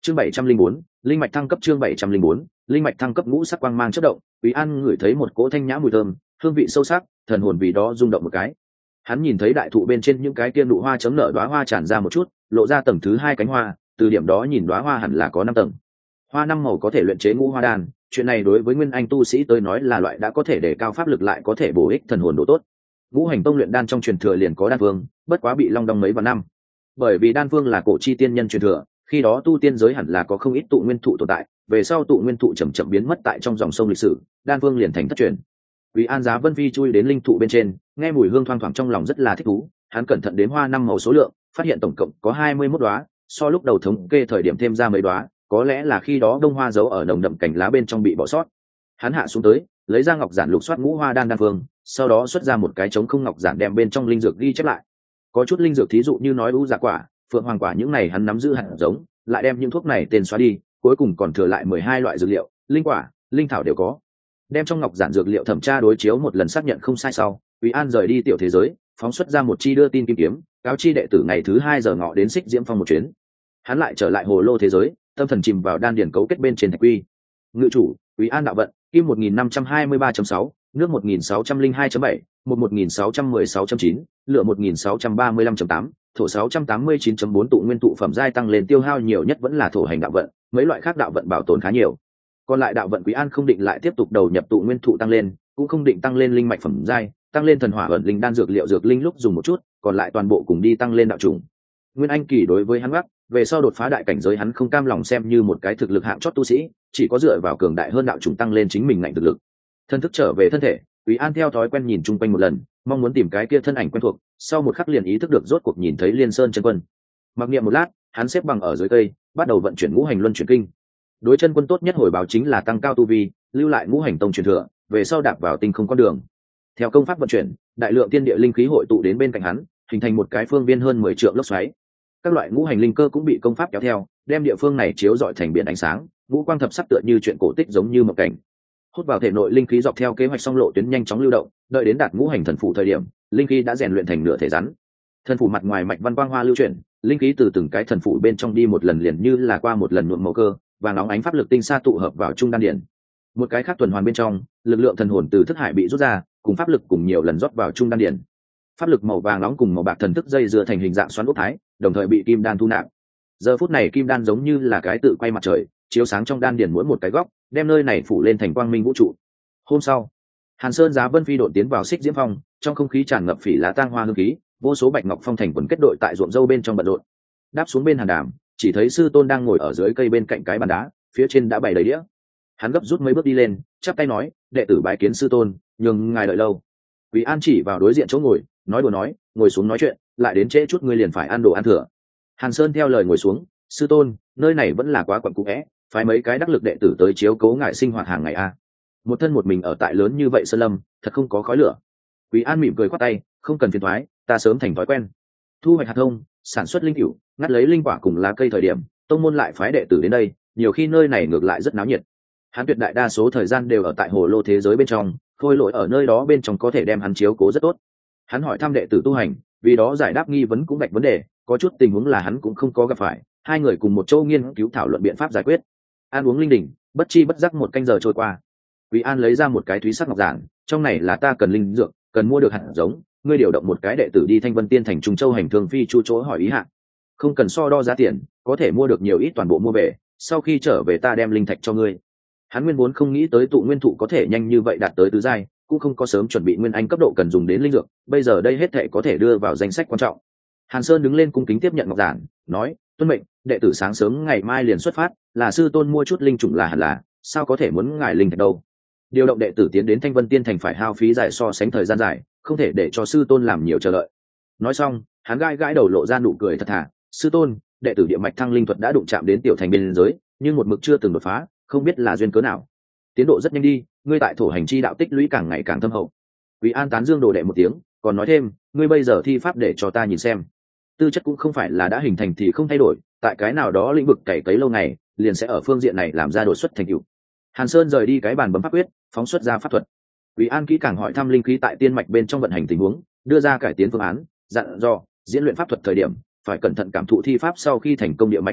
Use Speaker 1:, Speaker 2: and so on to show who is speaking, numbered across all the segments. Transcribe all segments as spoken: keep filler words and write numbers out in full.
Speaker 1: chương bảy trăm linh bốn linh mạch thăng cấp. chương bảy trăm linh bốn linh mạch thăng cấp. ngũ sắc quang mang chất động, Quý An ngửi thấy một cỗ thanh nhã mùi thơm, hương vị sâu sắc, thần hồn vì đó rung động một cái. Hắn nhìn thấy đại thụ bên trên những cái kia nụ hoa chấm nở đóa hoa tràn ra một chút, lộ ra tầng thứ hai cánh hoa, từ điểm đó nhìn đóa hoa hẳn là có năm tầng. Hoa năm màu có thể luyện chế ngũ hoa đan, chuyện này đối với nguyên anh tu sĩ tới nói là loại đã có thể đề cao pháp lực lại có thể bổ ích thần hồn độ tốt. Ngũ hành tông luyện đan trong truyền thừa liền có đan vương, bất quá bị long đong mấy vạn năm. Bởi vì đan vương là cổ chi tiên nhân truyền thừa, khi đó tu tiên giới hẳn là có không ít tụ nguyên thụ tồn tại, về sau tụ nguyên thụ chậm chậm biến mất tại trong dòng sông lịch sử, đan vương liền thành thất truyền. Vì An Giá Vân Phi chui đến linh thụ bên trên, nghe mùi hương thoang thoảng trong lòng rất là thích thú, hắn cẩn thận đếm hoa năm màu số lượng, phát hiện tổng cộng có hai mươi mốt đóa, so lúc đầu thống kê thời điểm thêm ra mấy đóa, có lẽ là khi đó đông hoa giấu ở nồng đậm cành lá bên trong bị bỏ sót. Hắn hạ xuống tới, lấy ra ngọc giản lục soát ngũ hoa đan đan vương, sau đó xuất ra một cái trống không ngọc giản đem bên trong linh dược ghi chép lại. Có chút linh dược thí dụ như nói u dạ quả, phượng hoàng quả những này hắn nắm giữ hạt giống, lại đem những thuốc này tên xóa đi, cuối cùng còn thừa lại mười hai loại dược liệu, linh quả, linh thảo đều có. Đem trong ngọc giản dược liệu thẩm tra đối chiếu một lần xác nhận không sai sau, Quý An rời đi tiểu thế giới, phóng xuất ra một chi đưa tin kim kiếm, cáo chi đệ tử ngày thứ hai giờ ngọ đến Xích Diễm Phong một chuyến. Hắn lại trở lại hồ lô thế giới, tâm thần chìm vào đan điển cấu kết bên trên thạch quy. Ngự chủ, Quý An đạo vận, kim một nghìn năm trăm hai mươi ba chấm sáu, nước một nghìn sáu trăm linh hai chấm bảy, một một nghìn sáu trăm mười sáu chấm chín, lửa một nghìn sáu trăm ba mươi lăm chấm tám, thổ sáu trăm tám mươi chín chấm bốn. Tụ nguyên tụ phẩm giai tăng lên tiêu hao nhiều nhất vẫn là thổ hành đạo vận, mấy loại khác đạo vận bảo tồn khá nhiều. Còn lại đạo vận Quý An không định lại tiếp tục đầu nhập tụ nguyên thụ tăng lên, cũng không định tăng lên linh mạch phẩm giai, tăng lên thần hỏa ẩn linh đan dược liệu dược linh lúc dùng một chút, còn lại toàn bộ cùng đi tăng lên đạo trùng. Nguyên anh kỳ đối với hắn gấp, về sau đột phá đại cảnh giới hắn không cam lòng xem như một cái thực lực hạng chót tu sĩ, chỉ có dựa vào cường đại hơn đạo trùng tăng lên chính mình ngạnh thực lực. Thân thức trở về thân thể, Quý An theo thói quen nhìn chung quanh một lần, mong muốn tìm cái kia thân ảnh quen thuộc, sau một khắc liền ý thức được rốt cuộc nhìn thấy Liên Sơn chân quân. Mặc niệm một lát, hắn xếp bằng ở dưới cây, bắt đầu vận chuyển ngũ hành luân chuyển kinh. Đối chân quân tốt nhất hồi báo chính là tăng cao tu vi, lưu lại ngũ hành tông truyền thừa, về sau đạp vào tinh không con đường. Theo công pháp vận chuyển, đại lượng tiên địa linh khí hội tụ đến bên cạnh hắn, hình thành một cái phương viên hơn mười trượng lốc xoáy. Các loại ngũ hành linh cơ cũng bị công pháp kéo theo, đem địa phương này chiếu rọi thành biển ánh sáng, ngũ quang thập sắc tựa như chuyện cổ tích giống như một cảnh. Hút vào thể nội linh khí dọc theo kế hoạch song lộ tuyến nhanh chóng lưu động, đợi đến đạt ngũ hành thần phủ thời điểm, linh khí đã rèn luyện thành nửa thể rắn. Thần phủ mặt ngoài mạch văn quang hoa lưu chuyển, linh khí từ từng cái thần phủ bên trong đi một lần liền như là qua một lần nhuộm màu cơ, và nóng ánh pháp lực tinh sa tụ hợp vào trung đan điển. Một cái khác tuần hoàn bên trong, lực lượng thần hồn từ thức hải bị rút ra, cùng pháp lực cùng nhiều lần rót vào trung đan điển. Pháp lực màu vàng nóng cùng màu bạc thần thức dây dưa thành hình dạng xoắn ốc thái, đồng thời bị kim đan thu nạp. Giờ phút này kim đan giống như là cái tự quay mặt trời, chiếu sáng trong đan điển mỗi một cái góc, đem nơi này phủ lên thành quang minh vũ trụ. Hôm sau, Hàn Sơn Giá Vân Phi đột tiến vào Xích Diễm Phong, trong không khí tràn ngập phỉ lá tang hoa hương khí, vô số bạch ngọc phong thành quần kết đội tại ruộng dâu bên trong bận rộn. Đáp xuống bên hàn đàm, chỉ thấy sư tôn đang ngồi ở dưới cây bên cạnh cái bàn đá, phía trên đã bày đầy đĩa. Hắn gấp rút mấy bước đi lên, chắp tay nói, đệ tử bái kiến sư tôn, nhưng ngài đợi lâu. Quý An chỉ vào đối diện chỗ ngồi, nói đùa nói, ngồi xuống nói chuyện, lại đến trễ chút ngươi liền phải ăn đồ ăn thừa. Hàn Sơn theo lời ngồi xuống, sư tôn, nơi này vẫn là quá quặn cũ é, phái mấy cái đắc lực đệ tử tới chiếu cố ngài sinh hoạt hàng ngày a. Một thân một mình ở tại lớn như vậy sơn lâm, thật không có khói lửa. Quý An mỉm cười khoát tay, không cần phiền toái, ta sớm thành thói quen. Thu hoạch hạt thông, sản xuất linh cửu, ngắt lấy linh quả cùng lá cây thời điểm, tông môn lại phái đệ tử đến đây, nhiều khi nơi này ngược lại rất náo nhiệt. Hắn tuyệt đại đa số thời gian đều ở tại hồ lô thế giới bên trong, khôi lỗi ở nơi đó bên trong có thể đem hắn chiếu cố rất tốt. Hắn hỏi thăm đệ tử tu hành, vì đó giải đáp nghi vấn cũng vạch vấn đề, có chút tình huống là hắn cũng không có gặp phải, hai người cùng một chỗ nghiên cứu thảo luận biện pháp giải quyết. Ăn uống linh đình, bất chi bất giác một canh giờ trôi qua. Quý An lấy ra một cái thúy sắc ngọc giản, trong này là ta cần linh dược, cần mua được hạt giống, ngươi điều động một cái đệ tử đi Thanh Vân Tiên thành Trung Châu hành thương phi chu chỗ hỏi ý hạn. Không cần so đo giá tiền, có thể mua được nhiều ít toàn bộ mua về, sau khi trở về ta đem linh thạch cho ngươi. Hắn nguyên vốn không nghĩ tới tụ nguyên thụ có thể nhanh như vậy đạt tới tứ giai, cũng không có sớm chuẩn bị nguyên anh cấp độ cần dùng đến linh dược, bây giờ đây hết thảy có thể đưa vào danh sách quan trọng. Hàn Sơn đứng lên cung kính tiếp nhận ngọc giản, nói, tuân mệnh, đệ tử sáng sớm ngày mai liền xuất phát, là sư tôn mua chút linh chủng là hẳn là, sao có thể muốn ngài linh thạch đâu. Điều động đệ tử tiến đến Thanh Vân Tiên thành phải hao phí dài so sánh thời gian dài, không thể để cho sư tôn làm nhiều chờ đợi. Nói xong, hắn gãi gãi đầu lộ ra nụ cười thật thà, sư tôn, đệ tử địa mạch thăng linh thuật đã đụng chạm đến tiểu thành biên giới, nhưng một mực chưa từng đột phá, không biết là duyên cớ nào. Tiến độ rất nhanh đi, ngươi tại thổ hành chi đạo tích lũy càng ngày càng thâm hậu. Quý An tán dương đồ đệ một tiếng, còn nói thêm, ngươi bây giờ thi pháp để cho ta nhìn xem. Tư chất cũng không phải là đã hình thành thì không thay đổi, tại cái nào đó lĩnh vực cày cấy lâu ngày, liền sẽ ở phương diện này làm ra đột xuất thành tựu. Hàn Sơn rời đi cái bàn bấm pháp quyết, phóng xuất ra pháp thuật. Quý An kỹ càng hỏi thăm linh khí tại tiên mạch bên trong vận hành tình huống, đưa ra cải tiến phương án, dặn dò diễn luyện pháp thuật thời điểm phải cẩn thận cảm thụ thi pháp sau khi thành công địa mạch chấn động,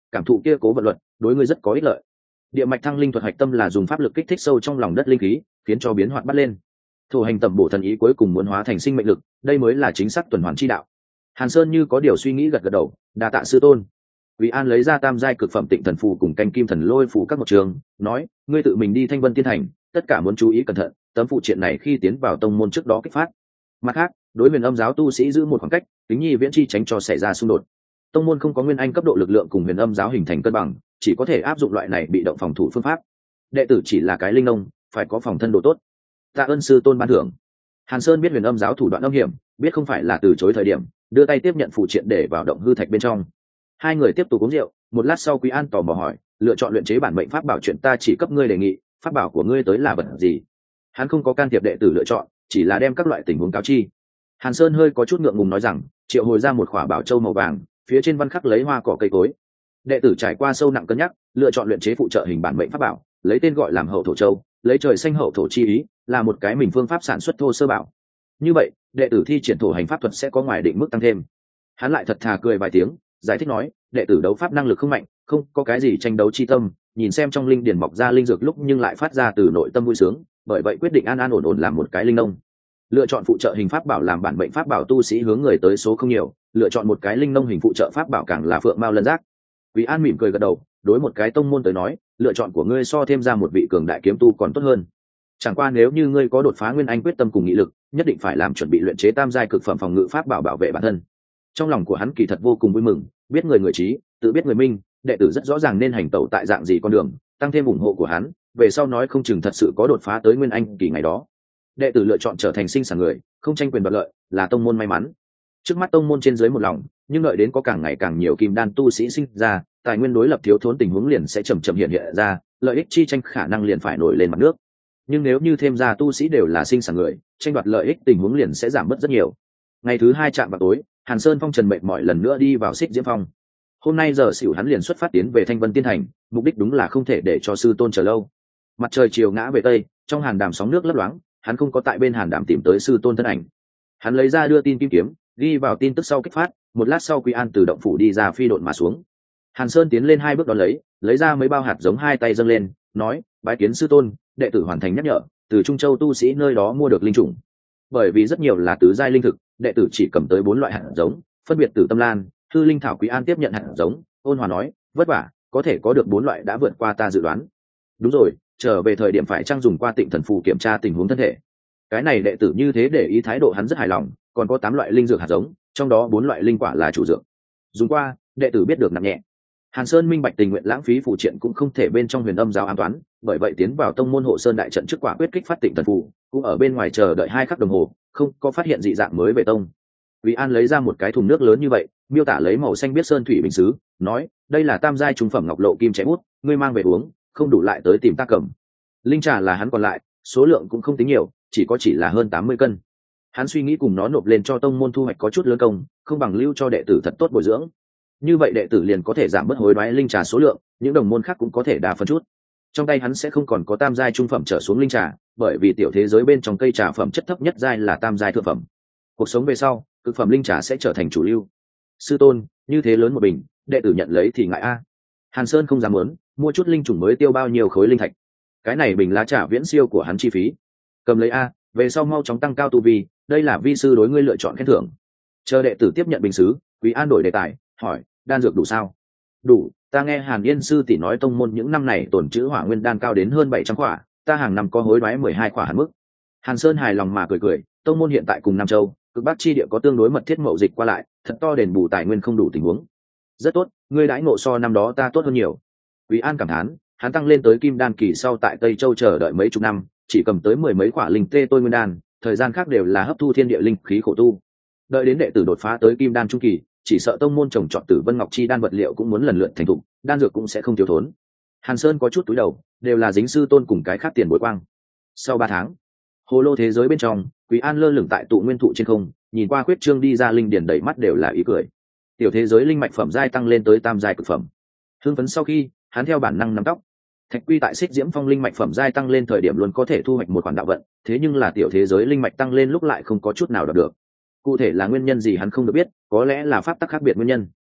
Speaker 1: cảm thụ kia cố vận luật đối ngươi rất có ích lợi. Địa mạch thăng linh thuật hạch tâm là dùng pháp lực kích thích sâu trong lòng đất linh khí, khiến cho biến hoạt bắt lên. Thổ hành tẩm bổ thần ý cuối cùng muốn hóa thành sinh mệnh lực, đây mới là chính xác tuần hoàn chi đạo. Hàn Sơn như có điều suy nghĩ gật gật đầu, đa tạ sư tôn. Quý An lấy ra tam giai cực phẩm tịnh thần phù cùng canh kim thần lôi phù các một trường, nói, ngươi tự mình đi Thanh Vân Tiên Thành, tất cả muốn chú ý cẩn thận, tấm phụ triện này khi tiến vào tông môn trước đó kích phát. Mặt khác, đối huyền âm giáo tu sĩ giữ một khoảng cách, tính nhi viễn chi tránh cho xảy ra xung đột. Tông môn không có nguyên anh cấp độ lực lượng cùng huyền âm giáo hình thành cân bằng, chỉ có thể áp dụng loại này bị động phòng thủ phương pháp. Đệ tử chỉ là cái linh nông, phải có phòng thân độ tốt. Tạ ơn sư tôn ban thưởng. Hàn Sơn biết huyền âm giáo thủ đoạn âm hiểm, biết không phải là từ chối thời điểm, đưa tay tiếp nhận phụ triện để vào động hư thạch bên trong. Hai người tiếp tục uống rượu, một lát sau Quý An tò mò hỏi, lựa chọn luyện chế bản mệnh pháp bảo chuyện ta chỉ cấp ngươi đề nghị, pháp bảo của ngươi tới là vật gì? Hắn không có can thiệp đệ tử lựa chọn, chỉ là đem các loại tình huống cáo chi. Hàn Sơn hơi có chút ngượng ngùng nói rằng, triệu hồi ra một khỏa bảo châu màu vàng, phía trên văn khắc lấy hoa cỏ cây cối. Đệ tử trải qua sâu nặng cân nhắc, lựa chọn luyện chế phụ trợ hình bản mệnh pháp bảo, lấy tên gọi làm hậu thổ châu, lấy trời xanh hậu thổ chi ý, là một cái mình phương pháp sản xuất thô sơ bảo. Như vậy, đệ tử thi triển thổ hành pháp thuật sẽ có ngoài định mức tăng thêm. Hắn lại thật thà cười vài tiếng, giải thích nói, đệ tử đấu pháp năng lực không mạnh, không có cái gì tranh đấu chi tâm, nhìn xem trong linh điển mọc ra linh dược lúc nhưng lại phát ra từ nội tâm vui sướng, bởi vậy quyết định an an ổn ổn làm một cái linh nông. Lựa chọn phụ trợ hình pháp bảo làm bản mệnh pháp bảo tu sĩ hướng người tới số không nhiều, lựa chọn một cái linh nông hình phụ trợ pháp bảo càng là phượng mao lân giác. Quý An mỉm cười gật đầu, đối một cái tông môn tới nói, lựa chọn của ngươi so thêm ra một vị cường đại kiếm tu còn tốt hơn. Chẳng qua nếu như ngươi có đột phá nguyên anh quyết tâm cùng nghị lực, nhất định phải làm chuẩn bị luyện chế tam giai cực phẩm phòng ngự pháp bảo bảo vệ bản thân. Trong lòng của hắn kỳ thật vô cùng vui mừng, biết người người trí, tự biết người minh, đệ tử rất rõ ràng nên hành tẩu tại dạng gì con đường, tăng thêm ủng hộ của hắn, về sau nói không chừng thật sự có đột phá tới nguyên anh kỳ ngày đó. Đệ tử lựa chọn trở thành sinh sản người, không tranh quyền đoạt lợi, là tông môn may mắn. Trước mắt tông môn trên dưới một lòng, nhưng đợi đến có càng ngày càng nhiều kim đan tu sĩ sinh ra, tài nguyên đối lập thiếu thốn tình huống liền sẽ chậm chậm hiện hiện ra, lợi ích chi tranh khả năng liền phải nổi lên mặt nước. Nhưng nếu như thêm ra tu sĩ đều là sinh sản người, tranh đoạt lợi ích tình huống liền sẽ giảm bớt rất nhiều. Ngày thứ hai chạm vào tối, Hàn Sơn phong trần mệt mỏi lần nữa đi vào Xích Diễm Phong. Hôm nay giờ xỉu hắn liền xuất phát tiến về Thanh Vân Tiên Thành, mục đích đúng là không thể để cho sư tôn chờ lâu. Mặt trời chiều ngã về tây, trong hàn đàm sóng nước lấp loáng, hắn không có tại bên hàn đàm tìm tới sư tôn thân ảnh. Hắn lấy ra đưa tin kim kiếm, ghi vào tin tức sau kích phát, một lát sau Quý An từ động phủ đi ra phi độn mà xuống. Hàn Sơn tiến lên hai bước đón lấy, lấy ra mấy bao hạt giống hai tay dâng lên, nói, bái kiến sư tôn, đệ tử hoàn thành nhắc nhở, từ Trung Châu tu sĩ nơi đó mua được linh trùng. Bởi vì rất nhiều là tứ giai linh thực, đệ tử chỉ cầm tới bốn loại hạt giống, phân biệt từ Tâm Lan, Hư Linh Thảo. Quý An tiếp nhận hạt giống, ôn hòa nói, vất vả, có thể có được bốn loại đã vượt qua ta dự đoán. Đúng rồi, trở về thời điểm phải trang dùng qua Tịnh Thần Phù kiểm tra tình huống thân thể. Cái này đệ tử như thế để ý thái độ hắn rất hài lòng, còn có tám loại linh dược hạt giống, trong đó bốn loại linh quả là chủ dược. Dùng qua, đệ tử biết được nặng nhẹ. Hàn Sơn minh bạch tình nguyện lãng phí phụ triện cũng không thể bên trong huyền âm giáo an toán, bởi vậy tiến vào tông môn hộ sơn đại trận trước quả quyết kích phát Tịnh Thần Phù, cũng ở bên ngoài chờ đợi hai khắc đồng hồ, không có phát hiện dị dạng mới về tông. Quý An lấy ra một cái thùng nước lớn như vậy, miêu tả lấy màu xanh biết sơn thủy bình sứ, nói, đây là tam giai trung phẩm ngọc lộ kim chén bút, ngươi mang về uống, không đủ lại tới tìm ta cầm. Linh trà là hắn còn lại, số lượng cũng không tính nhiều, chỉ có chỉ là hơn tám mươi cân. Hắn suy nghĩ cùng nó nộp lên cho tông môn thu hoạch có chút lớn công, không bằng lưu cho đệ tử thật tốt bồi dưỡng. Như vậy đệ tử liền có thể giảm bớt hối đoái linh trà số lượng, những đồng môn khác cũng có thể đa phân chút. Trong tay hắn sẽ không còn có tam giai trung phẩm trở xuống linh trà, bởi vì tiểu thế giới bên trong cây trà phẩm chất thấp nhất giai là tam giai thượng phẩm. Cuộc sống về sau, cực phẩm linh trà sẽ trở thành chủ lưu. Sư tôn, như thế lớn một bình, đệ tử nhận lấy thì ngại a. Hàn Sơn không dám muốn, mua chút linh trùng mới tiêu bao nhiêu khối linh thạch. Cái này bình lá trà viễn siêu của hắn chi phí. Cầm lấy a, về sau mau chóng tăng cao tu vi, đây là vi sư đối ngươi lựa chọn khen thưởng. Chờ đệ tử tiếp nhận bình sứ, Quý An đổi đề tài, hỏi, đan dược đủ sao? Đủ, ta nghe Hàn Yên sư tỷ nói tông môn những năm này tổn trữ hỏa nguyên đan cao đến hơn bảy trăm khỏa, ta hàng năm có hối đoái mười hai khỏa hạn mức. Hàn Sơn hài lòng mà cười cười, tông môn hiện tại cùng Nam Châu, cực Bắc chi địa có tương đối mật thiết mậu dịch qua lại, thật to đền bù tài nguyên không đủ tình huống. Rất tốt, ngươi đãi ngộ so năm đó ta tốt hơn nhiều. Quý An cảm thán, hắn tăng lên tới kim đan kỳ sau tại Tây Châu chờ đợi mấy chục năm, chỉ cầm tới mười mấy quả linh tê tôi nguyên đan, thời gian khác đều là hấp thu thiên địa linh khí khổ tu. Đợi đến đệ tử đột phá tới kim đan trung kỳ, chỉ sợ tông môn trồng trọt Tử Vân Ngọc Chi đan vật liệu cũng muốn lần lượt thành thục, đan dược cũng sẽ không thiếu thốn. Hàn Sơn có chút túi đầu, đều là dính sư tôn cùng cái khác tiền bối quang. Sau ba tháng, hồ lô thế giới bên trong, Quý An lơ lửng tại tụ nguyên thụ trên không, nhìn qua khuyết trương đi ra linh điển đầy mắt đều là ý cười. Tiểu thế giới linh mạch phẩm giai tăng lên tới tam giai cực phẩm. Hưng phấn sau khi, hắn theo bản năng nắm tóc. Thạch Quy tại Xích Diễm Phong linh mạch phẩm giai tăng lên thời điểm luôn có thể thu hoạch một khoản đạo vận, thế nhưng là tiểu thế giới linh mạch tăng lên lúc lại không có chút nào đạt được. Cụ thể là nguyên nhân gì hắn không được biết, có lẽ là pháp tắc khác biệt nguyên nhân.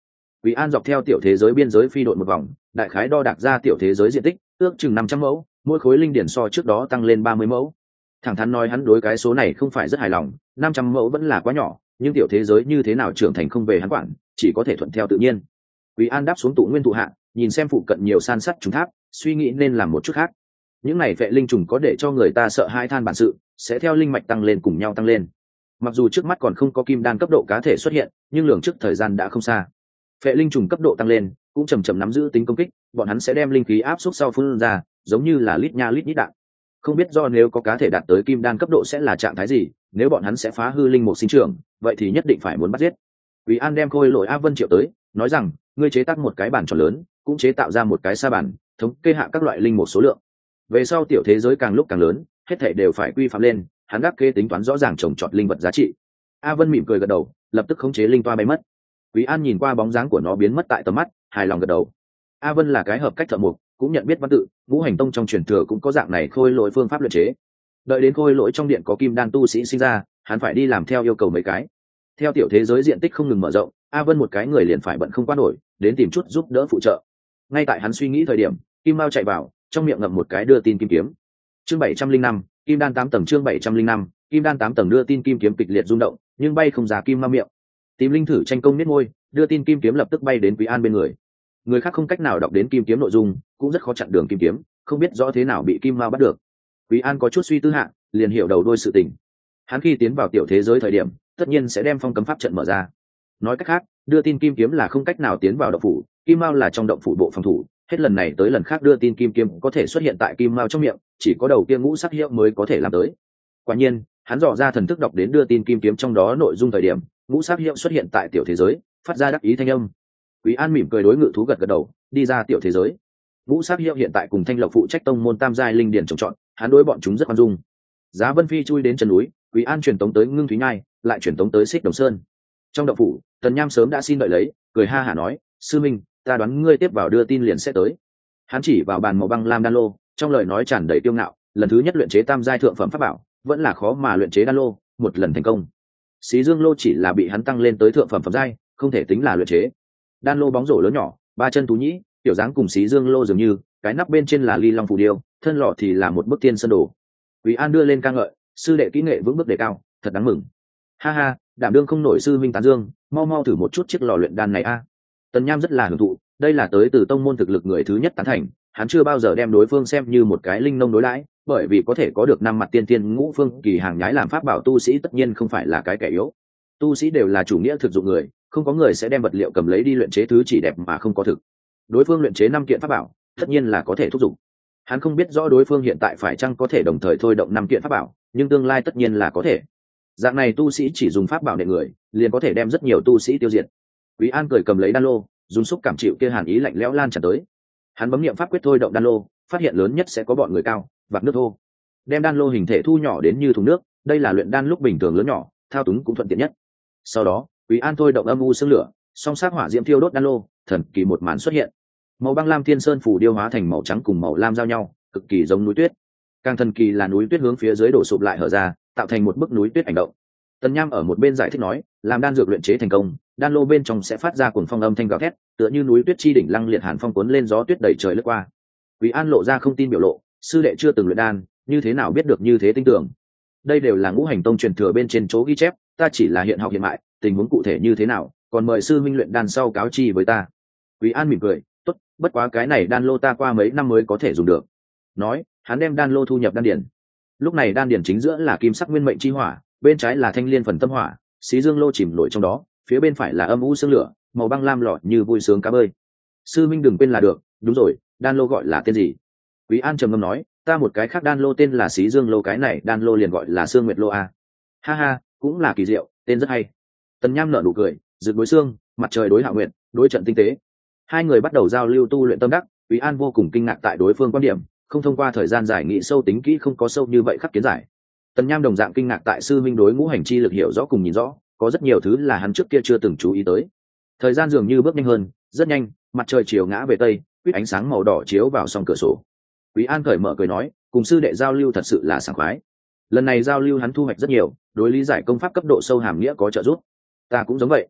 Speaker 1: Quý An dọc theo tiểu thế giới biên giới phi độn một vòng, đại khái đo đạc ra tiểu thế giới diện tích, ước chừng năm trăm mẫu, mỗi khối linh điển so trước đó tăng lên ba mươi mẫu. Thẳng thắn nói hắn đối cái số này không phải rất hài lòng, năm trăm mẫu vẫn là quá nhỏ, nhưng tiểu thế giới như thế nào trưởng thành không về hắn quản, chỉ có thể thuận theo tự nhiên. Quý An đáp xuống tụ nguyên thụ hạ, nhìn xem phụ cận nhiều san sắt trùng tháp, suy nghĩ nên làm một chút khác. Những này vệ linh trùng có để cho người ta sợ hai than bản sự, sẽ theo linh mạch tăng lên cùng nhau tăng lên. Mặc dù trước mắt còn không có kim đan cấp độ cá thể xuất hiện, nhưng lường trước thời gian đã không xa. Vệ linh trùng cấp độ tăng lên, cũng chầm chậm nắm giữ tính công kích, bọn hắn sẽ đem linh khí áp suất sau phun ra, giống như là lít nha lít nhít đạn. Không biết do nếu có cá thể đạt tới kim đan cấp độ sẽ là trạng thái gì, nếu bọn hắn sẽ phá hư linh mục sinh trưởng, vậy thì nhất định phải muốn bắt giết. Quý An đem khôi lỗi A Vân triệu tới, nói rằng, ngươi chế tác một cái bản tròn lớn, cũng chế tạo ra một cái sa bản, thống kê hạ các loại linh mục số lượng. Về sau tiểu thế giới càng lúc càng lớn, hết thảy đều phải quy phạm lên, hắn gác kê tính toán rõ ràng trồng trọt linh vật giá trị. A Vân mỉm cười gật đầu, lập tức khống chế linh toa bay mất. Quý An nhìn qua bóng dáng của nó biến mất tại tầm mắt, hài lòng gật đầu. A Vân là cái hợp cách thợ mộc, cũng nhận biết văn tự, Ngũ Hành Tông trong truyền thừa cũng có dạng này khôi lỗi phương pháp luyện chế. Đợi đến khôi lỗi trong điện có kim đan tu sĩ sinh ra, hắn phải đi làm theo yêu cầu mấy cái. Theo tiểu thế giới diện tích không ngừng mở rộng, A Vân một cái người liền phải bận không qua nổi, đến tìm chút giúp đỡ phụ trợ. Ngay tại hắn suy nghĩ thời điểm, Kim Mao chạy vào, trong miệng ngậm một cái đưa tin kim kiếm. Chương bảy trăm linh năm, Kim đan tám tầng chương bảy trăm linh năm, Kim đan tám tầng đưa tin kim kiếm kịch liệt rung động, nhưng bay không ra Kim Mao miệng. Tìm linh thử tranh công niết môi, đưa tin kim kiếm lập tức bay đến Quý An bên người. Người khác không cách nào đọc đến kim kiếm nội dung, cũng rất khó chặn đường kim kiếm, không biết rõ thế nào bị Kim Mao bắt được. Quý An có chút suy tư hạ, liền hiểu đầu đuôi sự tình. Hắn khi tiến vào tiểu thế giới thời điểm, tất nhiên sẽ đem phong cấm pháp trận mở ra. Nói cách khác, đưa tin kim kiếm là không cách nào tiến vào động phủ, Kim Mao là trong động phủ bộ phòng thủ, hết lần này tới lần khác đưa tin kim kiếm có thể xuất hiện tại Kim Mao trong miệng, chỉ có đầu kia ngũ sắc hiệu mới có thể làm tới. Quả nhiên, hắn dò ra thần thức đọc đến đưa tin kim kiếm trong đó nội dung thời điểm, ngũ sắc hiệu xuất hiện tại tiểu thế giới, phát ra đắc ý thanh âm. Quý An mỉm cười đối ngự thú gật gật đầu, đi ra tiểu thế giới. Ngũ sắc hiệu hiện tại cùng Thanh Lộc phụ trách tông môn tam giai linh điển trồng trọt, hắn đối bọn chúng rất khoan dung. Giá Vân Phi chui đến chân núi, Quý An truyền tống tới Ngưng Thúy Nhai, lại truyền tống tới Xích Đồng Sơn. Trong động phủ, Tần Nham sớm đã xin đợi lấy, cười ha hả nói, sư minh, ta đoán ngươi tiếp vào đưa tin liền sẽ tới. Hắn chỉ vào bàn màu băng lam đan lô, trong lời nói tràn đầy kiêu ngạo, lần thứ nhất luyện chế tam giai thượng phẩm pháp bảo, vẫn là khó mà luyện chế đan lô, một lần thành công. Xí Dương lô chỉ là bị hắn tăng lên tới thượng phẩm phẩm giai, không thể tính là luyện chế. Đan lô bóng rổ lớn nhỏ, ba chân tú nhĩ, tiểu dáng cùng Xí Dương lô dường như, cái nắp bên trên là ly long phù điêu, thân lọ thì là một bức tiên sơn đồ. Quý An đưa lên ca ngợi, sư đệ kỹ nghệ vững bước đề cao, thật đáng mừng. Ha ha, đảm đương không nổi sư minh tán dương, mau mau thử một chút chiếc lò luyện đan này a. Tần Nham rất là hưởng thụ, đây là tới từ tông môn thực lực người thứ nhất tán thành, hắn chưa bao giờ đem đối phương xem như một cái linh nông đối đãi, bởi vì có thể có được năm mặt tiên tiên ngũ phương kỳ hàng nhái làm pháp bảo tu sĩ tất nhiên không phải là cái kẻ yếu. Tu sĩ đều là chủ nghĩa thực dụng người, không có người sẽ đem vật liệu cầm lấy đi luyện chế thứ chỉ đẹp mà không có thực. Đối phương luyện chế năm kiện pháp bảo, tất nhiên là có thể thúc dụng. Hắn không biết rõ đối phương hiện tại phải chăng có thể đồng thời thôi động năm kiện pháp bảo, nhưng tương lai tất nhiên là có thể. Dạng này tu sĩ chỉ dùng pháp bảo nệ người, liền có thể đem rất nhiều tu sĩ tiêu diệt. Quý An cười cầm lấy đan lô, dùng xúc cảm chịu kia hàn ý lạnh lẽo lan tràn tới. Hắn bấm niệm pháp quyết thôi động đan lô, phát hiện lớn nhất sẽ có bọn người cao, vạc nước thô. Đem đan lô hình thể thu nhỏ đến như thùng nước, đây là luyện đan lúc bình thường lớn nhỏ, thao túng cũng thuận tiện nhất. Sau đó, Quý An thôi động âm u sương lửa, song sát hỏa diễm thiêu đốt đan lô, thần kỳ một màn xuất hiện. Màu băng lam thiên sơn phủ điêu hóa thành màu trắng cùng màu lam giao nhau, cực kỳ giống núi tuyết. Càng thần kỳ là núi tuyết hướng phía dưới đổ sụp lại hở ra, tạo thành một bức núi tuyết ảnh động. Tần Nham ở một bên giải thích nói, làm đan dược luyện chế thành công, đan lô bên trong sẽ phát ra cuồng phong âm thanh gào thét, tựa như núi tuyết chi đỉnh lăng liệt hàn phong cuốn lên gió tuyết đầy trời lướt qua. Quý An lộ ra không tin biểu lộ, sư đệ chưa từng luyện đan, như thế nào biết được như thế tinh tưởng? Đây đều là Ngũ Hành Tông truyền thừa bên trên chỗ ghi chép, ta chỉ là hiện học hiện mại, tình huống cụ thể như thế nào, còn mời sư minh luyện đan sau cáo chi với ta. Quý An mỉm cười, tốt, bất quá cái này đan lô ta qua mấy năm mới có thể dùng được. Nói, hắn đem đan lô thu nhập đan điển. Lúc này đan điển chính giữa là kim sắc nguyên mệnh chi hỏa, bên trái là thanh liên phần tâm hỏa, xí dương lô chìm nổi trong đó, phía bên phải là âm u sương lửa, màu băng lam lọt như vui sướng cá bơi. Sư minh đừng quên là được, đúng rồi, đan lô gọi là tên gì? Quý An trầm ngâm nói, ta một cái khác đan lô tên là xí dương lô, cái này đan lô liền gọi là sương nguyệt lô a. Ha ha, cũng là kỳ diệu, tên rất hay. Tần Nham nở nụ cười, rực đối xương, mặt trời đối hạ nguyện, đối trận tinh tế. Hai người bắt đầu giao lưu tu luyện tâm đắc. Quý An vô cùng kinh ngạc tại đối phương quan điểm, không thông qua thời gian giải nghị sâu tính kỹ không có sâu như vậy khắc kiến giải. Tần Nham đồng dạng kinh ngạc tại sư minh đối ngũ hành chi lực hiểu rõ cùng nhìn rõ, có rất nhiều thứ là hắn trước kia chưa từng chú ý tới. Thời gian dường như bước nhanh hơn, rất nhanh, mặt trời chiều ngã về tây, quýt ánh sáng màu đỏ chiếu vào song cửa sổ. Quý An cởi mở cười nói, cùng sư đệ giao lưu thật sự là sảng khoái. Lần này giao lưu hắn thu hoạch rất nhiều, đối lý giải công pháp cấp độ sâu hàm nghĩa có trợ giúp. Ta cũng giống vậy.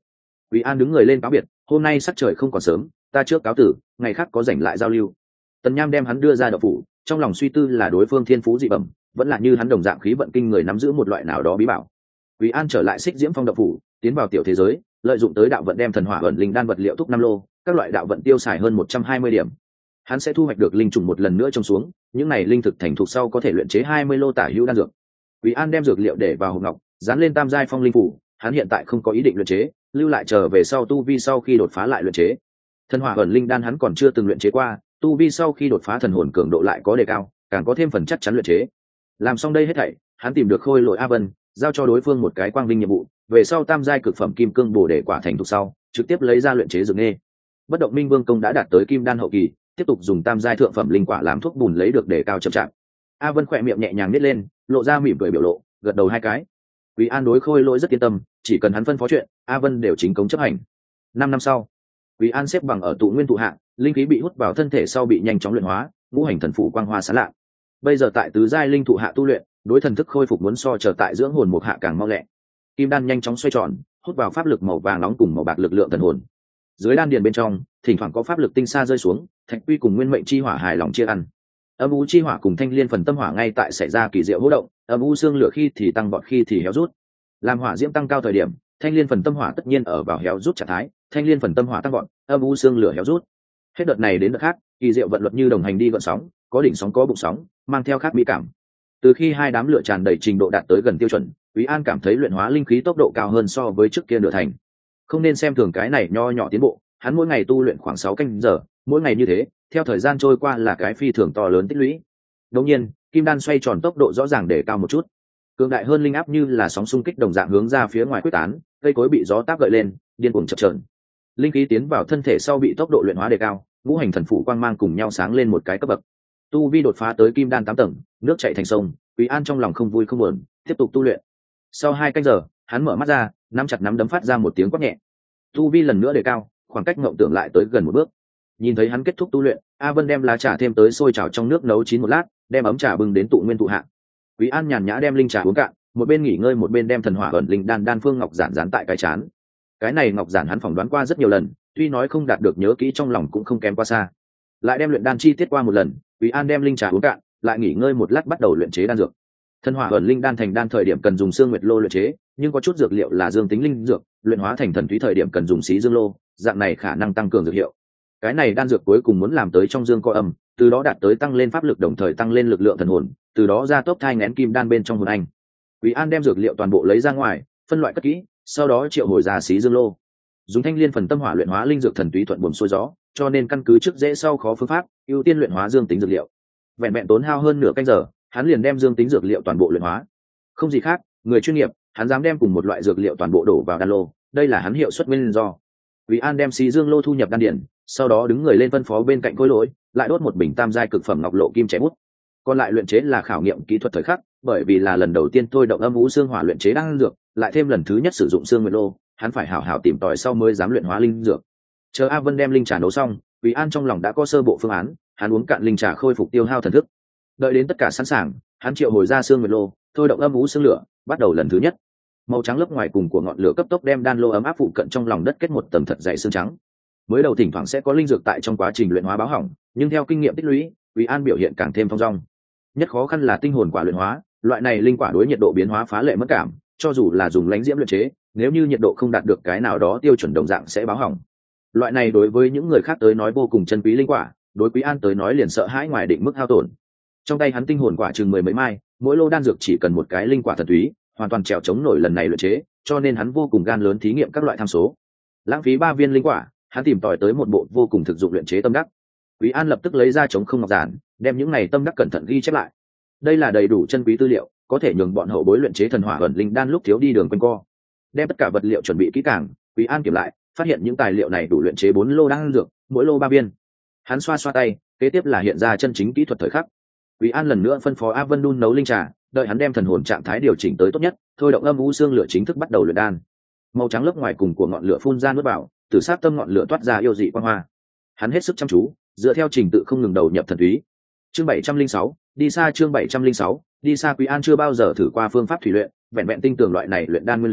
Speaker 1: Quý An đứng người lên cáo biệt, hôm nay sắc trời không còn sớm, ta trước cáo tử, ngày khác có rảnh lại giao lưu. Tần Nham đem hắn đưa ra đậu phủ, trong lòng suy tư là đối phương thiên phú dị bẩm, vẫn là như hắn đồng dạng khí vận kinh người nắm giữ một loại nào đó bí bảo. Quý An trở lại Xích Diễm Phong đậu phủ, tiến vào tiểu thế giới, lợi dụng tới đạo vận đem thần hỏa ẩn linh đan vật liệu thúc năm lô, các loại đạo vận tiêu xài hơn một trăm hai mươi điểm. Hắn sẽ thu hoạch được linh trùng một lần nữa trong xuống, những này linh thực thành thục sau có thể luyện chế hai mươi lô tả hữu đan dược. Quý An đem dược liệu để vào hộp ngọc, dán lên tam giai phong linh phủ, hắn hiện tại không có ý định luyện chế, lưu lại chờ về sau tu vi sau khi đột phá lại luyện chế. Thần hỏa ẩn linh đan hắn còn chưa từng luyện chế qua, tu vi sau khi đột phá thần hồn cường độ lại có đề cao, càng có thêm phần chắc chắn luyện chế. Làm xong đây hết thảy, hắn tìm được Khôi Lỗi A Vân, giao cho đối phương một cái quang linh nhiệm vụ, về sau tam giai cực phẩm kim cương bổ để quả thành thục sau, trực tiếp lấy ra luyện chế dược nghê. Bất động minh vương công đã đạt tới kim đan hậu kỳ, tiếp tục dùng tam giai thượng phẩm linh quả làm thuốc bùn lấy được đề cao chậm chạp. A Vân khỏe miệng nhẹ nhàng nít lên, lộ ra mỉm cười biểu lộ, gật đầu hai cái. Quý An đối Khôi Lỗi rất yên tâm, chỉ cần hắn phân phó chuyện, A Vân đều chính cống chấp hành. Năm năm sau, Quý An xếp bằng ở tụ nguyên tụ hạ, linh khí bị hút vào thân thể sau bị nhanh chóng luyện hóa, ngũ hành thần phụ quang hoa sáng lạ. Bây giờ tại tứ giai linh thụ hạ tu luyện, đối thần thức khôi phục muốn so trở tại dưỡng hồn một hạ càng mau lẹ. Kim đan nhanh chóng xoay tròn, hút vào pháp lực màu vàng nóng cùng màu bạc lực lượng thần hồn. Dưới đan điền bên trong, thỉnh thoảng có pháp lực tinh xa rơi xuống, thạch quy cùng nguyên mệnh chi hỏa hài lòng chia ăn. Âm u chi hỏa cùng thanh liên phần tâm hỏa ngay tại xảy ra kỳ diệu hỗ động, âm u xương lửa khi thì tăng vọt khi thì héo rút. Làm hỏa diễm tăng cao thời điểm, thanh liên phần tâm hỏa tất nhiên ở vào héo rút trạng thái, thanh liên phần tâm hỏa tăng vọt, âm u xương lửa héo rút. Hết đợt này đến đợt khác, kỳ diệu vận luật như đồng hành đi gợn sóng, có đỉnh sóng có bụng sóng, mang theo khác mỹ cảm. Từ khi hai đám lửa tràn đầy trình độ đạt tới gần tiêu chuẩn, Quý An cảm thấy luyện hóa linh khí tốc độ cao hơn so với trước kia nửa thành. Không nên xem thường cái này nho nhỏ tiến bộ, hắn mỗi ngày tu luyện khoảng sáu canh giờ, mỗi ngày như thế, theo thời gian trôi qua là cái phi thường to lớn tích lũy. Đương nhiên, kim đan xoay tròn tốc độ rõ ràng để cao một chút. Cường đại hơn linh áp như là sóng xung kích đồng dạng hướng ra phía ngoài quyết tán, cây cối bị gió táp gợi lên, điên cuồng chập chờn. Linh khí tiến vào thân thể sau bị tốc độ luyện hóa đề cao, ngũ hành thần phụ quang mang cùng nhau sáng lên một cái cấp bậc. Tu vi đột phá tới kim đan tám tầng, nước chảy thành sông, Quý An trong lòng không vui không buồn, tiếp tục tu luyện. Sau hai canh giờ, hắn mở mắt ra, nắm chặt nắm đấm phát ra một tiếng quát nhẹ. Tu vi lần nữa đề cao, khoảng cách ngộng tưởng lại tới gần một bước. Nhìn thấy hắn kết thúc tu luyện, A Vân đem lá trà thêm tới sôi trào trong nước nấu chín một lát, đem ấm trà bưng đến tụ nguyên tụ hạ. Quý An nhàn nhã đem linh trà uống cạn, một bên nghỉ ngơi một bên đem thần hỏa ẩn linh đan đan phương ngọc giản dán tại cái chán. Cái này ngọc giản hắn phỏng đoán qua rất nhiều lần, tuy nói không đạt được nhớ kỹ trong lòng cũng không kém qua xa. Lại đem luyện đan chi tiết qua một lần, Quý An đem linh trà uống cạn, lại nghỉ ngơi một lát bắt đầu luyện chế đan dược. Thần hỏa ẩn linh đan thành đan thời điểm cần dùng xương nguyệt lô luyện chế, nhưng có chút dược liệu là dương tính linh dược, luyện hóa thành thần thúy thời điểm cần dùng xí dương lô, dạng này khả năng tăng cường dược hiệu. Cái này đan dược cuối cùng muốn làm tới trong dương co âm, từ đó đạt tới tăng lên pháp lực đồng thời tăng lên lực lượng thần hồn, từ đó ra tốc thai nghén kim đan bên trong hồn anh. Quý An đem dược liệu toàn bộ lấy ra ngoài, phân loại cất kỹ, sau đó triệu hồi ra xí dương lô. Dùng thanh liên phần tâm hỏa luyện hóa linh dược thần túy thuận buồm xuôi gió, cho nên căn cứ trước dễ sau khó phương pháp, ưu tiên luyện hóa dương tính dược liệu. Vẹn vẹn tốn hao hơn nửa canh giờ, hắn liền đem dương tính dược liệu toàn bộ luyện hóa. Không gì khác, người chuyên nghiệp, hắn dám đem cùng một loại dược liệu toàn bộ đổ vào đan lô, đây là hắn hiệu suất nguyên do. Quý An đem xí dương lô thu nhập đan điển, sau đó đứng người lên phân phó bên cạnh Khôi Lỗi, lại đốt một bình tam giai cực phẩm ngọc lộ kim chém bút. Còn lại luyện chế là khảo nghiệm kỹ thuật thời khắc, bởi vì là lần đầu tiên thôi động âm vũ xương hỏa luyện chế đan dược, lại thêm lần thứ nhất sử dụng xương nguyệt lô, hắn phải hảo hảo tìm tòi sau mới dám luyện hóa linh dược. Chờ A Vân đem linh trà nấu xong, Quý An trong lòng đã có sơ bộ phương án, hắn uống cạn linh trà khôi phục tiêu hao thần thức. Đợi đến tất cả sẵn sàng, hắn triệu hồi ra xương nguyệt lô, thôi động âm vũ xương lửa, bắt đầu lần thứ nhất. Màu trắng lớp ngoài cùng của ngọn lửa cấp tốc đem đan lô ấm áp phụ cận trong lòng đất kết một tầng thật dày xương trắng. Mới đầu thỉnh thoảng sẽ có linh dược tại trong quá trình luyện hóa báo hỏng, nhưng theo kinh nghiệm tích lũy, Quý An biểu hiện càng thêm thong dong. Nhất khó khăn là tinh hồn quả luyện hóa, loại này linh quả đối nhiệt độ biến hóa phá lệ mất cảm, cho dù là dùng lãnh diễm luyện chế, nếu như nhiệt độ không đạt được cái nào đó tiêu chuẩn đồng dạng sẽ báo hỏng. Loại này đối với những người khác tới nói vô cùng chân quý linh quả, đối Quý An tới nói liền sợ hãi ngoài định mức hao tổn. Trong tay hắn tinh hồn quả chừng mười mấy mai, mỗi lô đan dược chỉ cần một cái linh quả thần túy, hoàn toàn trèo chống nổi lần này luyện chế, cho nên hắn vô cùng gan lớn thí nghiệm các loại tham số. Lãng phí ba viên linh quả, hắn tìm tòi tới một bộ vô cùng thực dụng luyện chế tâm đắc. Quý An lập tức lấy ra chống không ngọc giản, đem những này tâm đắc cẩn thận ghi chép lại. Đây là đầy đủ chân quý tư liệu, có thể nhường bọn hậu bối luyện chế thần hỏa ẩn linh đan lúc thiếu đi đường quanh co. Đem tất cả vật liệu chuẩn bị kỹ càng, Quý An kiểm lại, phát hiện những tài liệu này đủ luyện chế bốn lô đan dược, mỗi lô ba viên. Hắn xoa xoa tay, kế tiếp là hiện ra chân chính kỹ thuật thời khắc. Quý An lần nữa phân phó A Vân đun nấu linh trà, đợi hắn đem thần hồn trạng thái điều chỉnh tới tốt nhất, thôi động âm u xương lửa chính thức bắt đầu luyện đan. Màu trắng lớp ngoài cùng của ngọn lửa phun ra nuốt vào, từ sát tâm ngọn lửa toát ra yêu dị quang hoa. Hắn hết sức chăm chú, dựa theo trình tự không ngừng đầu nhập thần túy. Chương bảy trăm linh sáu, đi xa chương bảy trăm linh sáu, đi xa Quý An chưa bao giờ thử qua phương pháp thủy luyện, vẹn vẹn tinh tường loại này luyện đan nguyên lý,